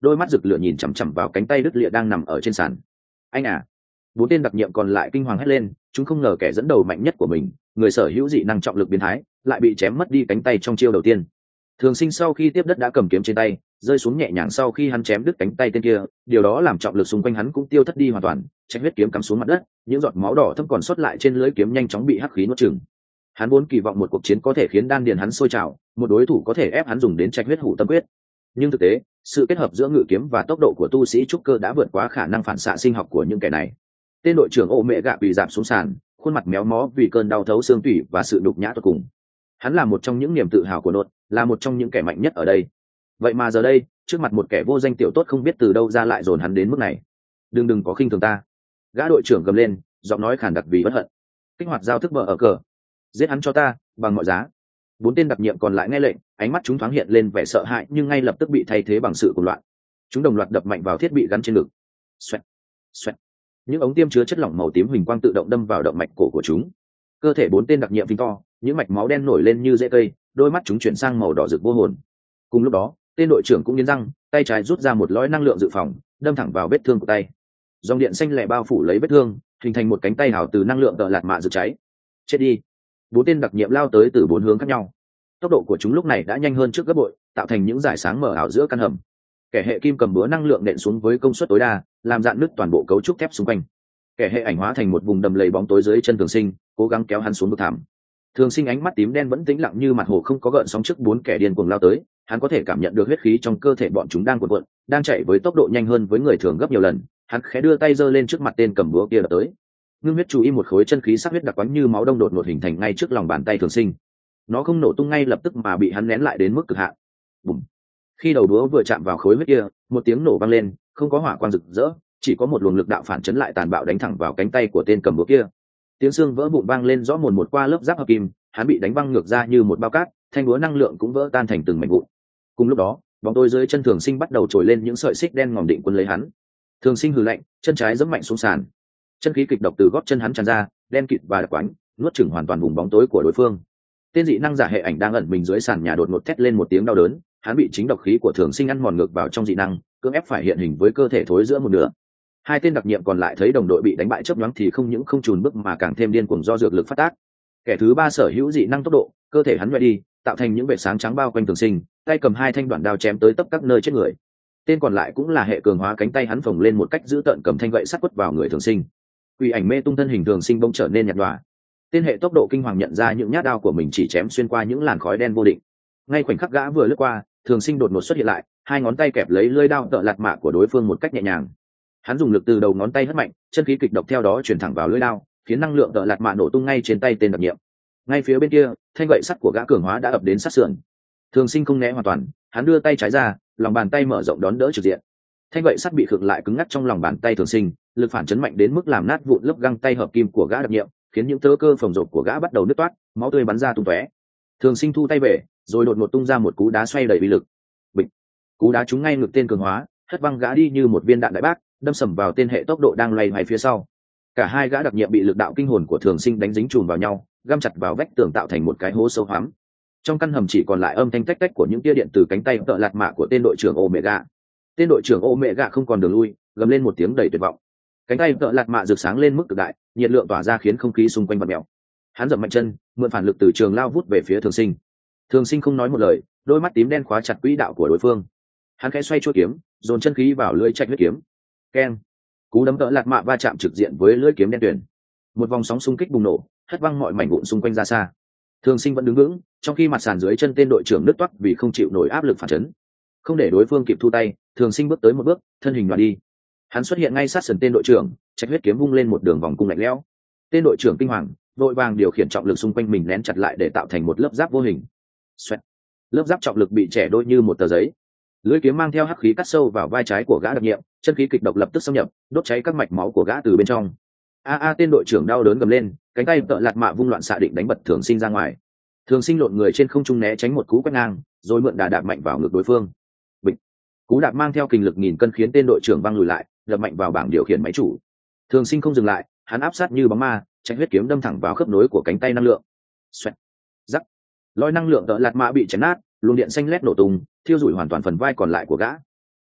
đôi mắt rực lửa nhìn chằm chằm vào cánh tay đứt lịa đang nằm ở trên sàn. Anh à! Bốn tên đặc nhiệm còn lại kinh hoàng hét lên, chúng không ngờ kẻ dẫn đầu mạnh nhất của mình, người sở hữu dị năng trọng lực biến thái, lại bị chém mất đi cánh tay trong chiêu đầu tiên. Thường Sinh sau khi tiếp đất đã cầm kiếm trên tay, rơi xuống nhẹ nhàng sau khi hắn chém đứt cánh tay tên kia, điều đó làm trọng lực xung quanh hắn cũng tiêu thất đi hoàn toàn, trạch huyết kiếm cắm xuống mặt đất, những giọt máu đỏ thẫm còn sót lại trên lưỡi kiếm nhanh chóng bị hắc khí nuốt chửng. Hắn vốn kỳ vọng một cuộc chiến có thể khiến đan điền hắn sôi trào, một đối thủ có thể ép hắn dùng đến trạch huyết hủ tâm quyết. Nhưng thực tế, sự kết hợp giữa ngự kiếm và tốc độ của tu sĩ trúc cơ đã vượt quá khả năng phản xạ sinh học của những kẻ này. Tên đội trưởng ô mẹ gạ bị giảm xuống sàn, khuôn mặt méo mó vì cơn đau thấu xương tủy và sự nhục nhã tột cùng. Hắn là một trong những niềm tự hào của nốt, là một trong những kẻ mạnh nhất ở đây. Vậy mà giờ đây, trước mặt một kẻ vô danh tiểu tốt không biết từ đâu ra lại dồn hắn đến mức này. Đừng đừng có khinh thường ta. Gã đội trưởng gầm lên, giọng nói khàn đặc vì bất hận. Kích hoạt giao thức vợ ở cờ, giết hắn cho ta bằng mọi giá. Bốn tên đặc nhiệm còn lại nghe lệnh, ánh mắt chúng thoáng hiện lên vẻ sợ hãi nhưng ngay lập tức bị thay thế bằng sự cuồng loạn. Chúng đồng loạt đập mạnh vào thiết bị gắn trên ngực. Xoẹt, xoẹt. Những ống tiêm chứa chất lỏng màu tím huỳnh quang tự động đâm vào động mạch cổ của chúng. Cơ thể bốn tên đặc nhiệm phình to, những mạch máu đen nổi lên như rễ cây, đôi mắt chúng chuyển sang màu đỏ rực vô hồn. Cùng lúc đó, tên đội trưởng cũng nghiến răng, tay trái rút ra một lõi năng lượng dự phòng, đâm thẳng vào vết thương của tay. Dòng điện xanh lẻ bao phủ lấy vết thương, hình thành một cánh tay hào từ năng lượng tợ lạt mạ rực cháy. Chết đi! Bốn tên đặc nhiệm lao tới từ bốn hướng khác nhau. Tốc độ của chúng lúc này đã nhanh hơn trước gấp bội, tạo thành những dải sáng mờ ảo giữa căn hầm. Kẻ hệ kim cầm búa năng lượng nện xuống với công suất tối đa, làm rạn nứt toàn bộ cấu trúc thép xung quanh. Kẻ hệ ảnh hóa thành một vùng đầm lầy bóng tối dưới chân Thường Sinh, cố gắng kéo hắn xuống vực thẳm. Thường Sinh ánh mắt tím đen vẫn tĩnh lặng như mặt hồ không có gợn sóng trước bốn kẻ điên cuồng lao tới, hắn có thể cảm nhận được huyết khí trong cơ thể bọn chúng đang cuộn cuộn, đang chạy với tốc độ nhanh hơn với người thường gấp nhiều lần. Hắn khẽ đưa tay giơ lên trước mặt tên cầm búa kia đập tới. Ngưng huyết chú ý một khối chân khí sắc huyết đặc quánh như máu đông đột ngột hình thành ngay trước lòng bàn tay Thường Sinh. Nó không nổ tung ngay lập tức mà bị hắn nén lại đến mức cực hạn. Bùm. Khi đầu đũa vừa chạm vào khối huyết kia, một tiếng nổ vang lên, không có hỏa quang rực rỡ, chỉ có một luồng lực đạo phản chấn lại tàn bạo đánh thẳng vào cánh tay của tên cầm búa kia. Tiếng xương vỡ vụn vang lên rõ mồn một qua lớp giáp hợp kim, hắn bị đánh văng ngược ra như một bao cát, thanh búa năng lượng cũng vỡ tan thành từng mảnh vụn. Cùng lúc đó, bóng tối dưới chân Thường Sinh bắt đầu trồi lên những sợi xích đen ngòm định quân lấy hắn. Thường Sinh hừ lạnh, chân trái giẫm mạnh xuống sàn. Chân khí kịch độc từ gót chân hắn tràn ra, đen kịt và đặc quánh, nuốt chửng hoàn toàn vùng bóng tối của đối phương. Tên dị năng giả hệ ảnh đang ẩn mình dưới sàn nhà đột ngột thét lên một tiếng đau đớn, hắn bị chính độc khí của Thường Sinh ăn mòn ngược vào trong dị năng, cưỡng ép phải hiện hình với cơ thể thối giữa một nửa. Hai tên đặc nhiệm còn lại thấy đồng đội bị đánh bại chớp nhoáng thì không những không chùn bước mà càng thêm điên cuồng do dược lực phát tác. Kẻ thứ ba sở hữu dị năng tốc độ, cơ thể hắn nhòe đi, tạo thành những vệt sáng trắng bao quanh Thường Sinh, tay cầm hai thanh đoạn đao chém tới tấp các nơi chết người. Tên còn lại cũng là hệ cường hóa, cánh tay hắn phồng lên một cách dữ tợn cầm thanh gậy sắt quất vào người Thường Sinh. Quỷ ảnh mê tung thân hình Thường Sinh bỗng trở nên nhạt nhòa. Tên hệ tốc độ kinh hoàng nhận ra những nhát đao của mình chỉ chém xuyên qua những làn khói đen vô định. Ngay khoảnh khắc gã vừa lướt qua, Thường Sinh đột ngột xuất hiện lại, hai ngón tay kẹp lấy lưỡi đao tợ lạt mạ của đối phương một cách nhẹ nhàng. Hắn dùng lực từ đầu ngón tay hất mạnh, chân khí kịch độc theo đó truyền thẳng vào lưỡi đao, khiến năng lượng tợ lạt mạ nổ tung ngay trên tay tên đặc nhiệm. Ngay phía bên kia, thanh gậy sắt của gã cường hóa đã ập đến sát sườn. Thường Sinh không né hoàn toàn, hắn đưa tay trái ra, lòng bàn tay mở rộng đón đỡ trực diện. Thanh gậy sắt bị khựng lại cứng ngắc trong lòng bàn tay Thường Sinh, lực phản chấn mạnh đến mức làm nát vụn lớp găng tay hợp kim của gã đặc nhiệm, khiến những tơ cơ phồng rộp của gã bắt đầu nứt toát, máu tươi bắn ra tung tóe. Thường Sinh thu tay về, rồi đột ngột tung ra một cú đá xoay đầy uy lực. Bịch! Cú đá trúng ngay ngực tên cường hóa, hất văng gã đi như một viên đạn đại bác, đâm sầm vào tên hệ tốc độ đang loay hoay phía sau. Cả hai gã đặc nhiệm bị lực đạo kinh hồn của Thường Sinh đánh dính chùm vào nhau, găm chặt vào vách tường tạo thành một cái hố sâu hoắm. Trong căn hầm chỉ còn lại âm thanh tách tách của những tia điện từ cánh tay tợ lạt mạ của tên đội trưởng Omega. Tên đội trưởng Omega không còn đường lui, gầm lên một tiếng đầy tuyệt vọng. Cánh tay tợ lạt mạ rực sáng lên mức cực đại, nhiệt lượng tỏa ra khiến không khí xung quanh bật mèo. Hắn dậm mạnh chân, mượn phản lực từ trường lao vút về phía Thường Sinh. Thường Sinh không nói một lời, đôi mắt tím đen khóa chặt quỹ đạo của đối phương. Hắn khẽ xoay chuôi kiếm, dồn chân khí vào lưỡi trạch huyết kiếm. Keng! Cú đấm tợ lạt mạ va chạm trực diện với lưỡi kiếm đen tuyền. Một vòng sóng xung kích bùng nổ, hất văng mọi mảnh vụn xung quanh ra xa. Thường Sinh vẫn đứng vững, trong khi mặt sàn dưới chân tên đội trưởng nứt toác vì không chịu nổi áp lực phản chấn. Không để đối phương kịp thu tay, Thường Sinh bước tới một bước, thân hình đoạt đi. Hắn xuất hiện ngay sát sườn tên đội trưởng, trạch huyết kiếm vung lên một đường vòng cung lạnh lẽo. Tên đội trưởng kinh hoàng, vội vàng điều khiển trọng lực xung quanh mình nén chặt lại để tạo thành một lớp giáp vô hình. Xoẹt. Lớp giáp trọng lực bị trẻ đôi như một tờ giấy. Lưỡi kiếm mang theo hắc khí cắt sâu vào vai trái của gã đặc nhiệm, chân khí kịch độc lập tức xâm nhập, đốt cháy các mạch máu của gã từ bên trong. A a tên đội trưởng đau đớn gầm lên, cánh tay tợ lạt mạ vung loạn xạ định đánh bật Thường Sinh ra ngoài. Thường Sinh lộn người trên không trung né tránh một cú quét ngang, rồi mượn đà đạp mạnh vào ngực đối phương. Bịch. Cú đạp mang theo kình lực nghìn cân khiến tên đội trưởng văng lùi lại, đập mạnh vào bảng điều khiển máy chủ. Thường Sinh không dừng lại, hắn áp sát như bóng ma, tránh huyết kiếm đâm thẳng vào khớp nối của cánh tay năng lượng. Xoẹt. Rắc. Lôi năng lượng tợ lạt mạ bị chấn nát, luồng điện xanh lét nổ tung, thiêu rụi hoàn toàn phần vai còn lại của gã.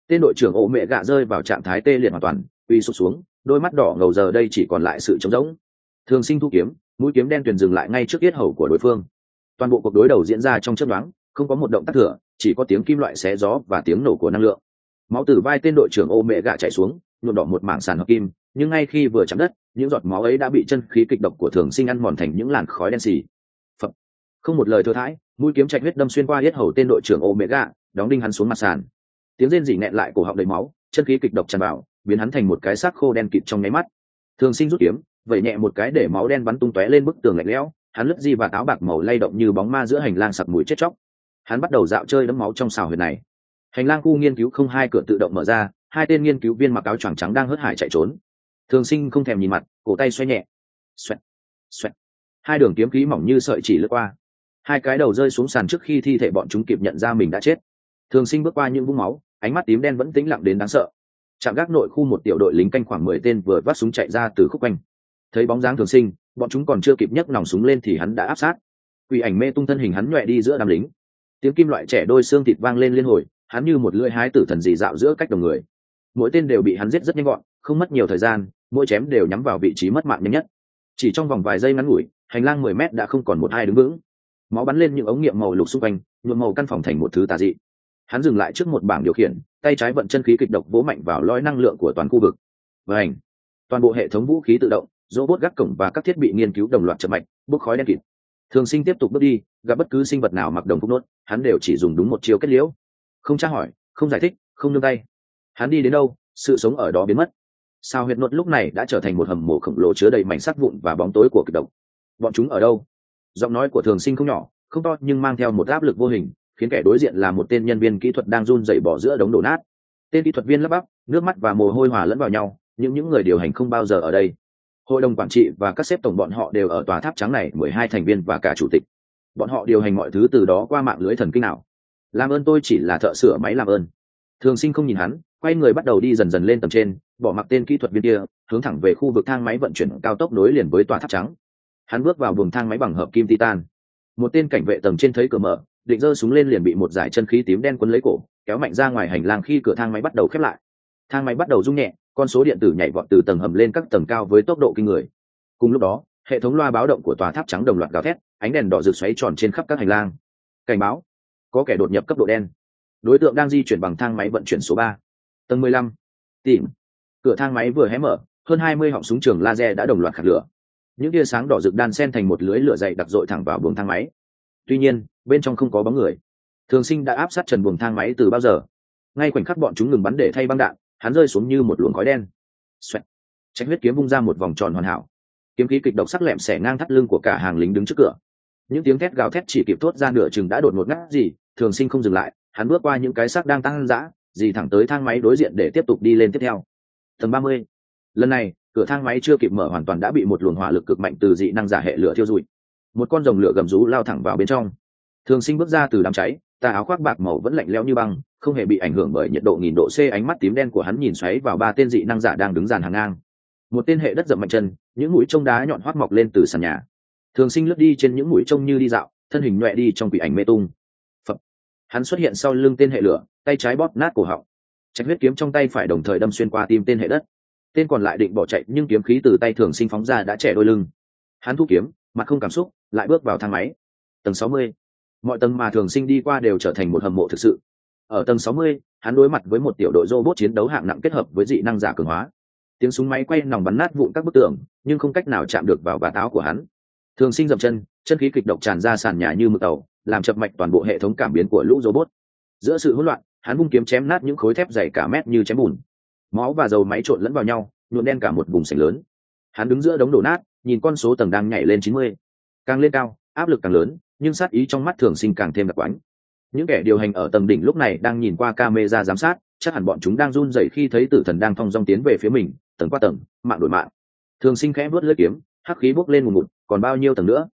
Tên đội trưởng ổ mẹ gạ rơi vào trạng thái tê liệt hoàn toàn, uy sụp xuống, đôi mắt đỏ ngầu giờ đây chỉ còn lại sự trống rỗng. Thường Sinh thu kiếm, mũi kiếm đen tuyền dừng lại ngay trước yết hầu của đối phương. Toàn bộ cuộc đối đầu diễn ra trong chớp nhoáng, không có một động tác thừa, chỉ có tiếng kim loại xé gió và tiếng nổ của năng lượng. Máu từ vai tên đội trưởng ô mẹ gạ chảy xuống, nhuộm đỏ một mảng sàn hợp kim, nhưng ngay khi vừa chạm đất, những giọt máu ấy đã bị chân khí kịch độc của Thường Sinh ăn mòn thành những làn khói đen xì. Phập. Không một lời thừa thãi, mũi kiếm trạch huyết đâm xuyên qua yết hầu tên đội trưởng ô mẹ gạ, đóng đinh hắn xuống mặt sàn. Tiếng rên rỉ nghẹn lại cổ họng đầy máu, chân khí kịch độc tràn vào, biến hắn thành một cái xác khô đen kịt trong nháy mắt. Thường Sinh rút kiếm, vẩy nhẹ một cái để máu đen bắn tung tóe lên bức tường lạnh lẽo, hắn lướt di và táo bạc màu lay động như bóng ma giữa hành lang sặc mùi chết chóc. Hắn bắt đầu dạo chơi đẫm máu trong xào huyệt này. Hành lang khu nghiên cứu không hai cửa tự động mở ra, hai tên nghiên cứu viên mặc áo choàng trắng đang hớt hải chạy trốn. Thường Sinh không thèm nhìn mặt, cổ tay xoay nhẹ, xoẹt, xoẹt, hai đường kiếm khí mỏng như sợi chỉ lướt qua, hai cái đầu rơi xuống sàn trước khi thi thể bọn chúng kịp nhận ra mình đã chết. Thường Sinh bước qua những vũng máu, ánh mắt tím đen vẫn tĩnh lặng đến đáng sợ. Trạm gác nội khu một tiểu đội lính canh khoảng mười tên vừa vác súng chạy ra từ khúc quanh. Thấy bóng dáng Thường Sinh, bọn chúng còn chưa kịp nhấc nòng súng lên thì hắn đã áp sát. Quỷ ảnh mê tung thân hình hắn nhọe đi giữa đám lính. Tiếng kim loại trẻ đôi xương thịt vang lên liên hồi, hắn như một lưỡi hái tử thần dị dạo giữa cách đồng người. Mỗi tên đều bị hắn giết rất nhanh gọn, không mất nhiều thời gian, mỗi chém đều nhắm vào vị trí mất mạng nhanh nhất. Chỉ trong vòng vài giây ngắn ngủi, hành lang mười mét đã không còn một ai đứng vững. Máu bắn lên những ống nghiệm màu lục xung quanh, nhuộm màu căn phòng thành một thứ tà dị. Hắn dừng lại trước một bảng điều khiển, tay trái vận chân khí kịch độc vỗ mạnh vào lõi năng lượng của toàn khu vực. Vành, toàn bộ hệ thống vũ khí tự động, robot gác cổng và các thiết bị nghiên cứu đồng loạt chập mạch, bốc khói đen kịt. Thường Sinh tiếp tục bước đi, gặp bất cứ sinh vật nào mặc đồng phục nốt, hắn đều chỉ dùng đúng một chiêu kết liễu, không tra hỏi, không giải thích, không nương tay. Hắn đi đến đâu, sự sống ở đó biến mất. Sao huyệt nốt lúc này đã trở thành một hầm mộ khổng lồ chứa đầy mảnh sắt vụn và bóng tối của kịch độc. Bọn chúng ở đâu? Giọng nói của Thường Sinh không nhỏ, không to nhưng mang theo một áp lực vô hình, khiến kẻ đối diện là một tên nhân viên kỹ thuật đang run rẩy bỏ giữa đống đổ nát. Tên kỹ thuật viên lắp bắp, nước mắt và mồ hôi hòa lẫn vào nhau, những những người điều hành không bao giờ ở đây. Hội đồng quản trị và các sếp tổng bọn họ đều ở tòa tháp trắng này, mười hai thành viên và cả chủ tịch. Bọn họ điều hành mọi thứ từ đó qua mạng lưới thần kinh nào. Làm ơn, tôi chỉ là thợ sửa máy làm ơn. Thường Sinh không nhìn hắn, quay người bắt đầu đi dần dần lên tầng trên, bỏ mặc tên kỹ thuật viên kia, hướng thẳng về khu vực thang máy vận chuyển cao tốc nối liền với tòa tháp trắng. Hắn bước vào buồng thang máy bằng hợp kim titan. Một tên cảnh vệ tầng trên thấy cửa mở, định giơ súng lên liền bị một dải chân khí tím đen quấn lấy cổ, kéo mạnh ra ngoài hành lang khi cửa thang máy bắt đầu khép lại. Thang máy bắt đầu rung nhẹ, con số điện tử nhảy vọt từ tầng hầm lên các tầng cao với tốc độ kinh người. Cùng lúc đó, hệ thống loa báo động của tòa tháp trắng đồng loạt gào thét, ánh đèn đỏ rực xoáy tròn trên khắp các hành lang. Cảnh báo, có kẻ đột nhập cấp độ đen. Đối tượng đang di chuyển bằng thang máy vận chuyển số ba. Tầng mười lăm. Tìm. Cửa thang máy vừa hé mở, hơn hai mươi họng súng trường laser đã đồng loạt khạc lửa. Những tia sáng đỏ rực đan xen thành một lưới lửa dày đặc dội thẳng vào buồng thang máy. Tuy nhiên, bên trong không có bóng người. Thường Sinh đã áp sát trần buồng thang máy từ bao giờ. Ngay khoảnh khắc bọn chúng ngừng bắn để thay băng đạn, hắn rơi xuống như một luồng khói đen. Xoẹt. Trạch huyết kiếm vung ra một vòng tròn hoàn hảo. Kiếm khí kịch độc sắc lẹm xẻ ngang thắt lưng của cả hàng lính đứng trước cửa. Những tiếng thét gào thét chỉ kịp thốt ra nửa chừng đã đột ngột ngắt gì. Thường Sinh không dừng lại, hắn bước qua những cái xác đang tăng dã, dì thẳng tới thang máy đối diện để tiếp tục đi lên tiếp theo. Tầng ba mươi. Lần này, cửa thang máy chưa kịp mở hoàn toàn đã bị một luồng hỏa lực cực mạnh từ dị năng giả hệ lửa thiêu rụi. Một con rồng lửa gầm rú lao thẳng vào bên trong. Thường Sinh bước ra từ đám cháy, tà áo khoác bạc màu vẫn lạnh lẽo như băng, không hề bị ảnh hưởng bởi nhiệt độ nghìn độ C. Ánh mắt tím đen của hắn nhìn xoáy vào ba tên dị năng giả đang đứng dàn hàng ngang. Một tên hệ đất dậm mạnh chân, những mũi trông đá nhọn hoắt mọc lên từ sàn nhà. Thường Sinh lướt đi trên những mũi trông như đi dạo, thân hình nhọe đi trong quỷ ảnh mê tung. Phập. Hắn xuất hiện sau lưng tên hệ lửa, tay trái bóp nát cổ họng. Trạch huyết kiếm trong tay phải đồng thời đâm xuyên qua tim tên hệ đất. Tên còn lại định bỏ chạy nhưng kiếm khí từ tay Thường Sinh phóng ra đã chẻ đôi lưng. Hắn thu kiếm, mặt không cảm xúc, lại bước vào thang máy. Tầng sáu mươi. Mọi tầng mà Thường Sinh đi qua đều trở thành một hầm mộ thực sự. Ở tầng sáu mươi, hắn đối mặt với một tiểu đội robot chiến đấu hạng nặng kết hợp với dị năng giả cường hóa. Tiếng súng máy quay nòng bắn nát vụn các bức tường, nhưng không cách nào chạm được vào vạt áo của hắn. Thường Sinh dậm chân, chân khí kịch độc tràn ra sàn nhà như mực tàu, làm chập mạch toàn bộ hệ thống cảm biến của lũ robot. Giữa sự hỗn loạn, hắn vung kiếm chém nát những khối thép dày cả mét như chém bùn. Máu và dầu máy trộn lẫn vào nhau, nhuộm đen cả một vùng sảnh lớn. Hắn đứng giữa đống đổ nát, nhìn con số tầng đang nhảy lên chín mươi. Càng lên cao, áp lực càng lớn, nhưng sát ý trong mắt Thường Sinh càng thêm đặc quánh. Những kẻ điều hành ở tầng đỉnh lúc này đang nhìn qua camera giám sát, chắc hẳn bọn chúng đang run rẩy khi thấy tử thần đang thong dong tiến về phía mình, tầng qua tầng, mạng đổi mạng. Thường Sinh khẽ vuốt lưỡi kiếm, hắc khí bốc lên ngùn ngụt, còn bao nhiêu tầng nữa?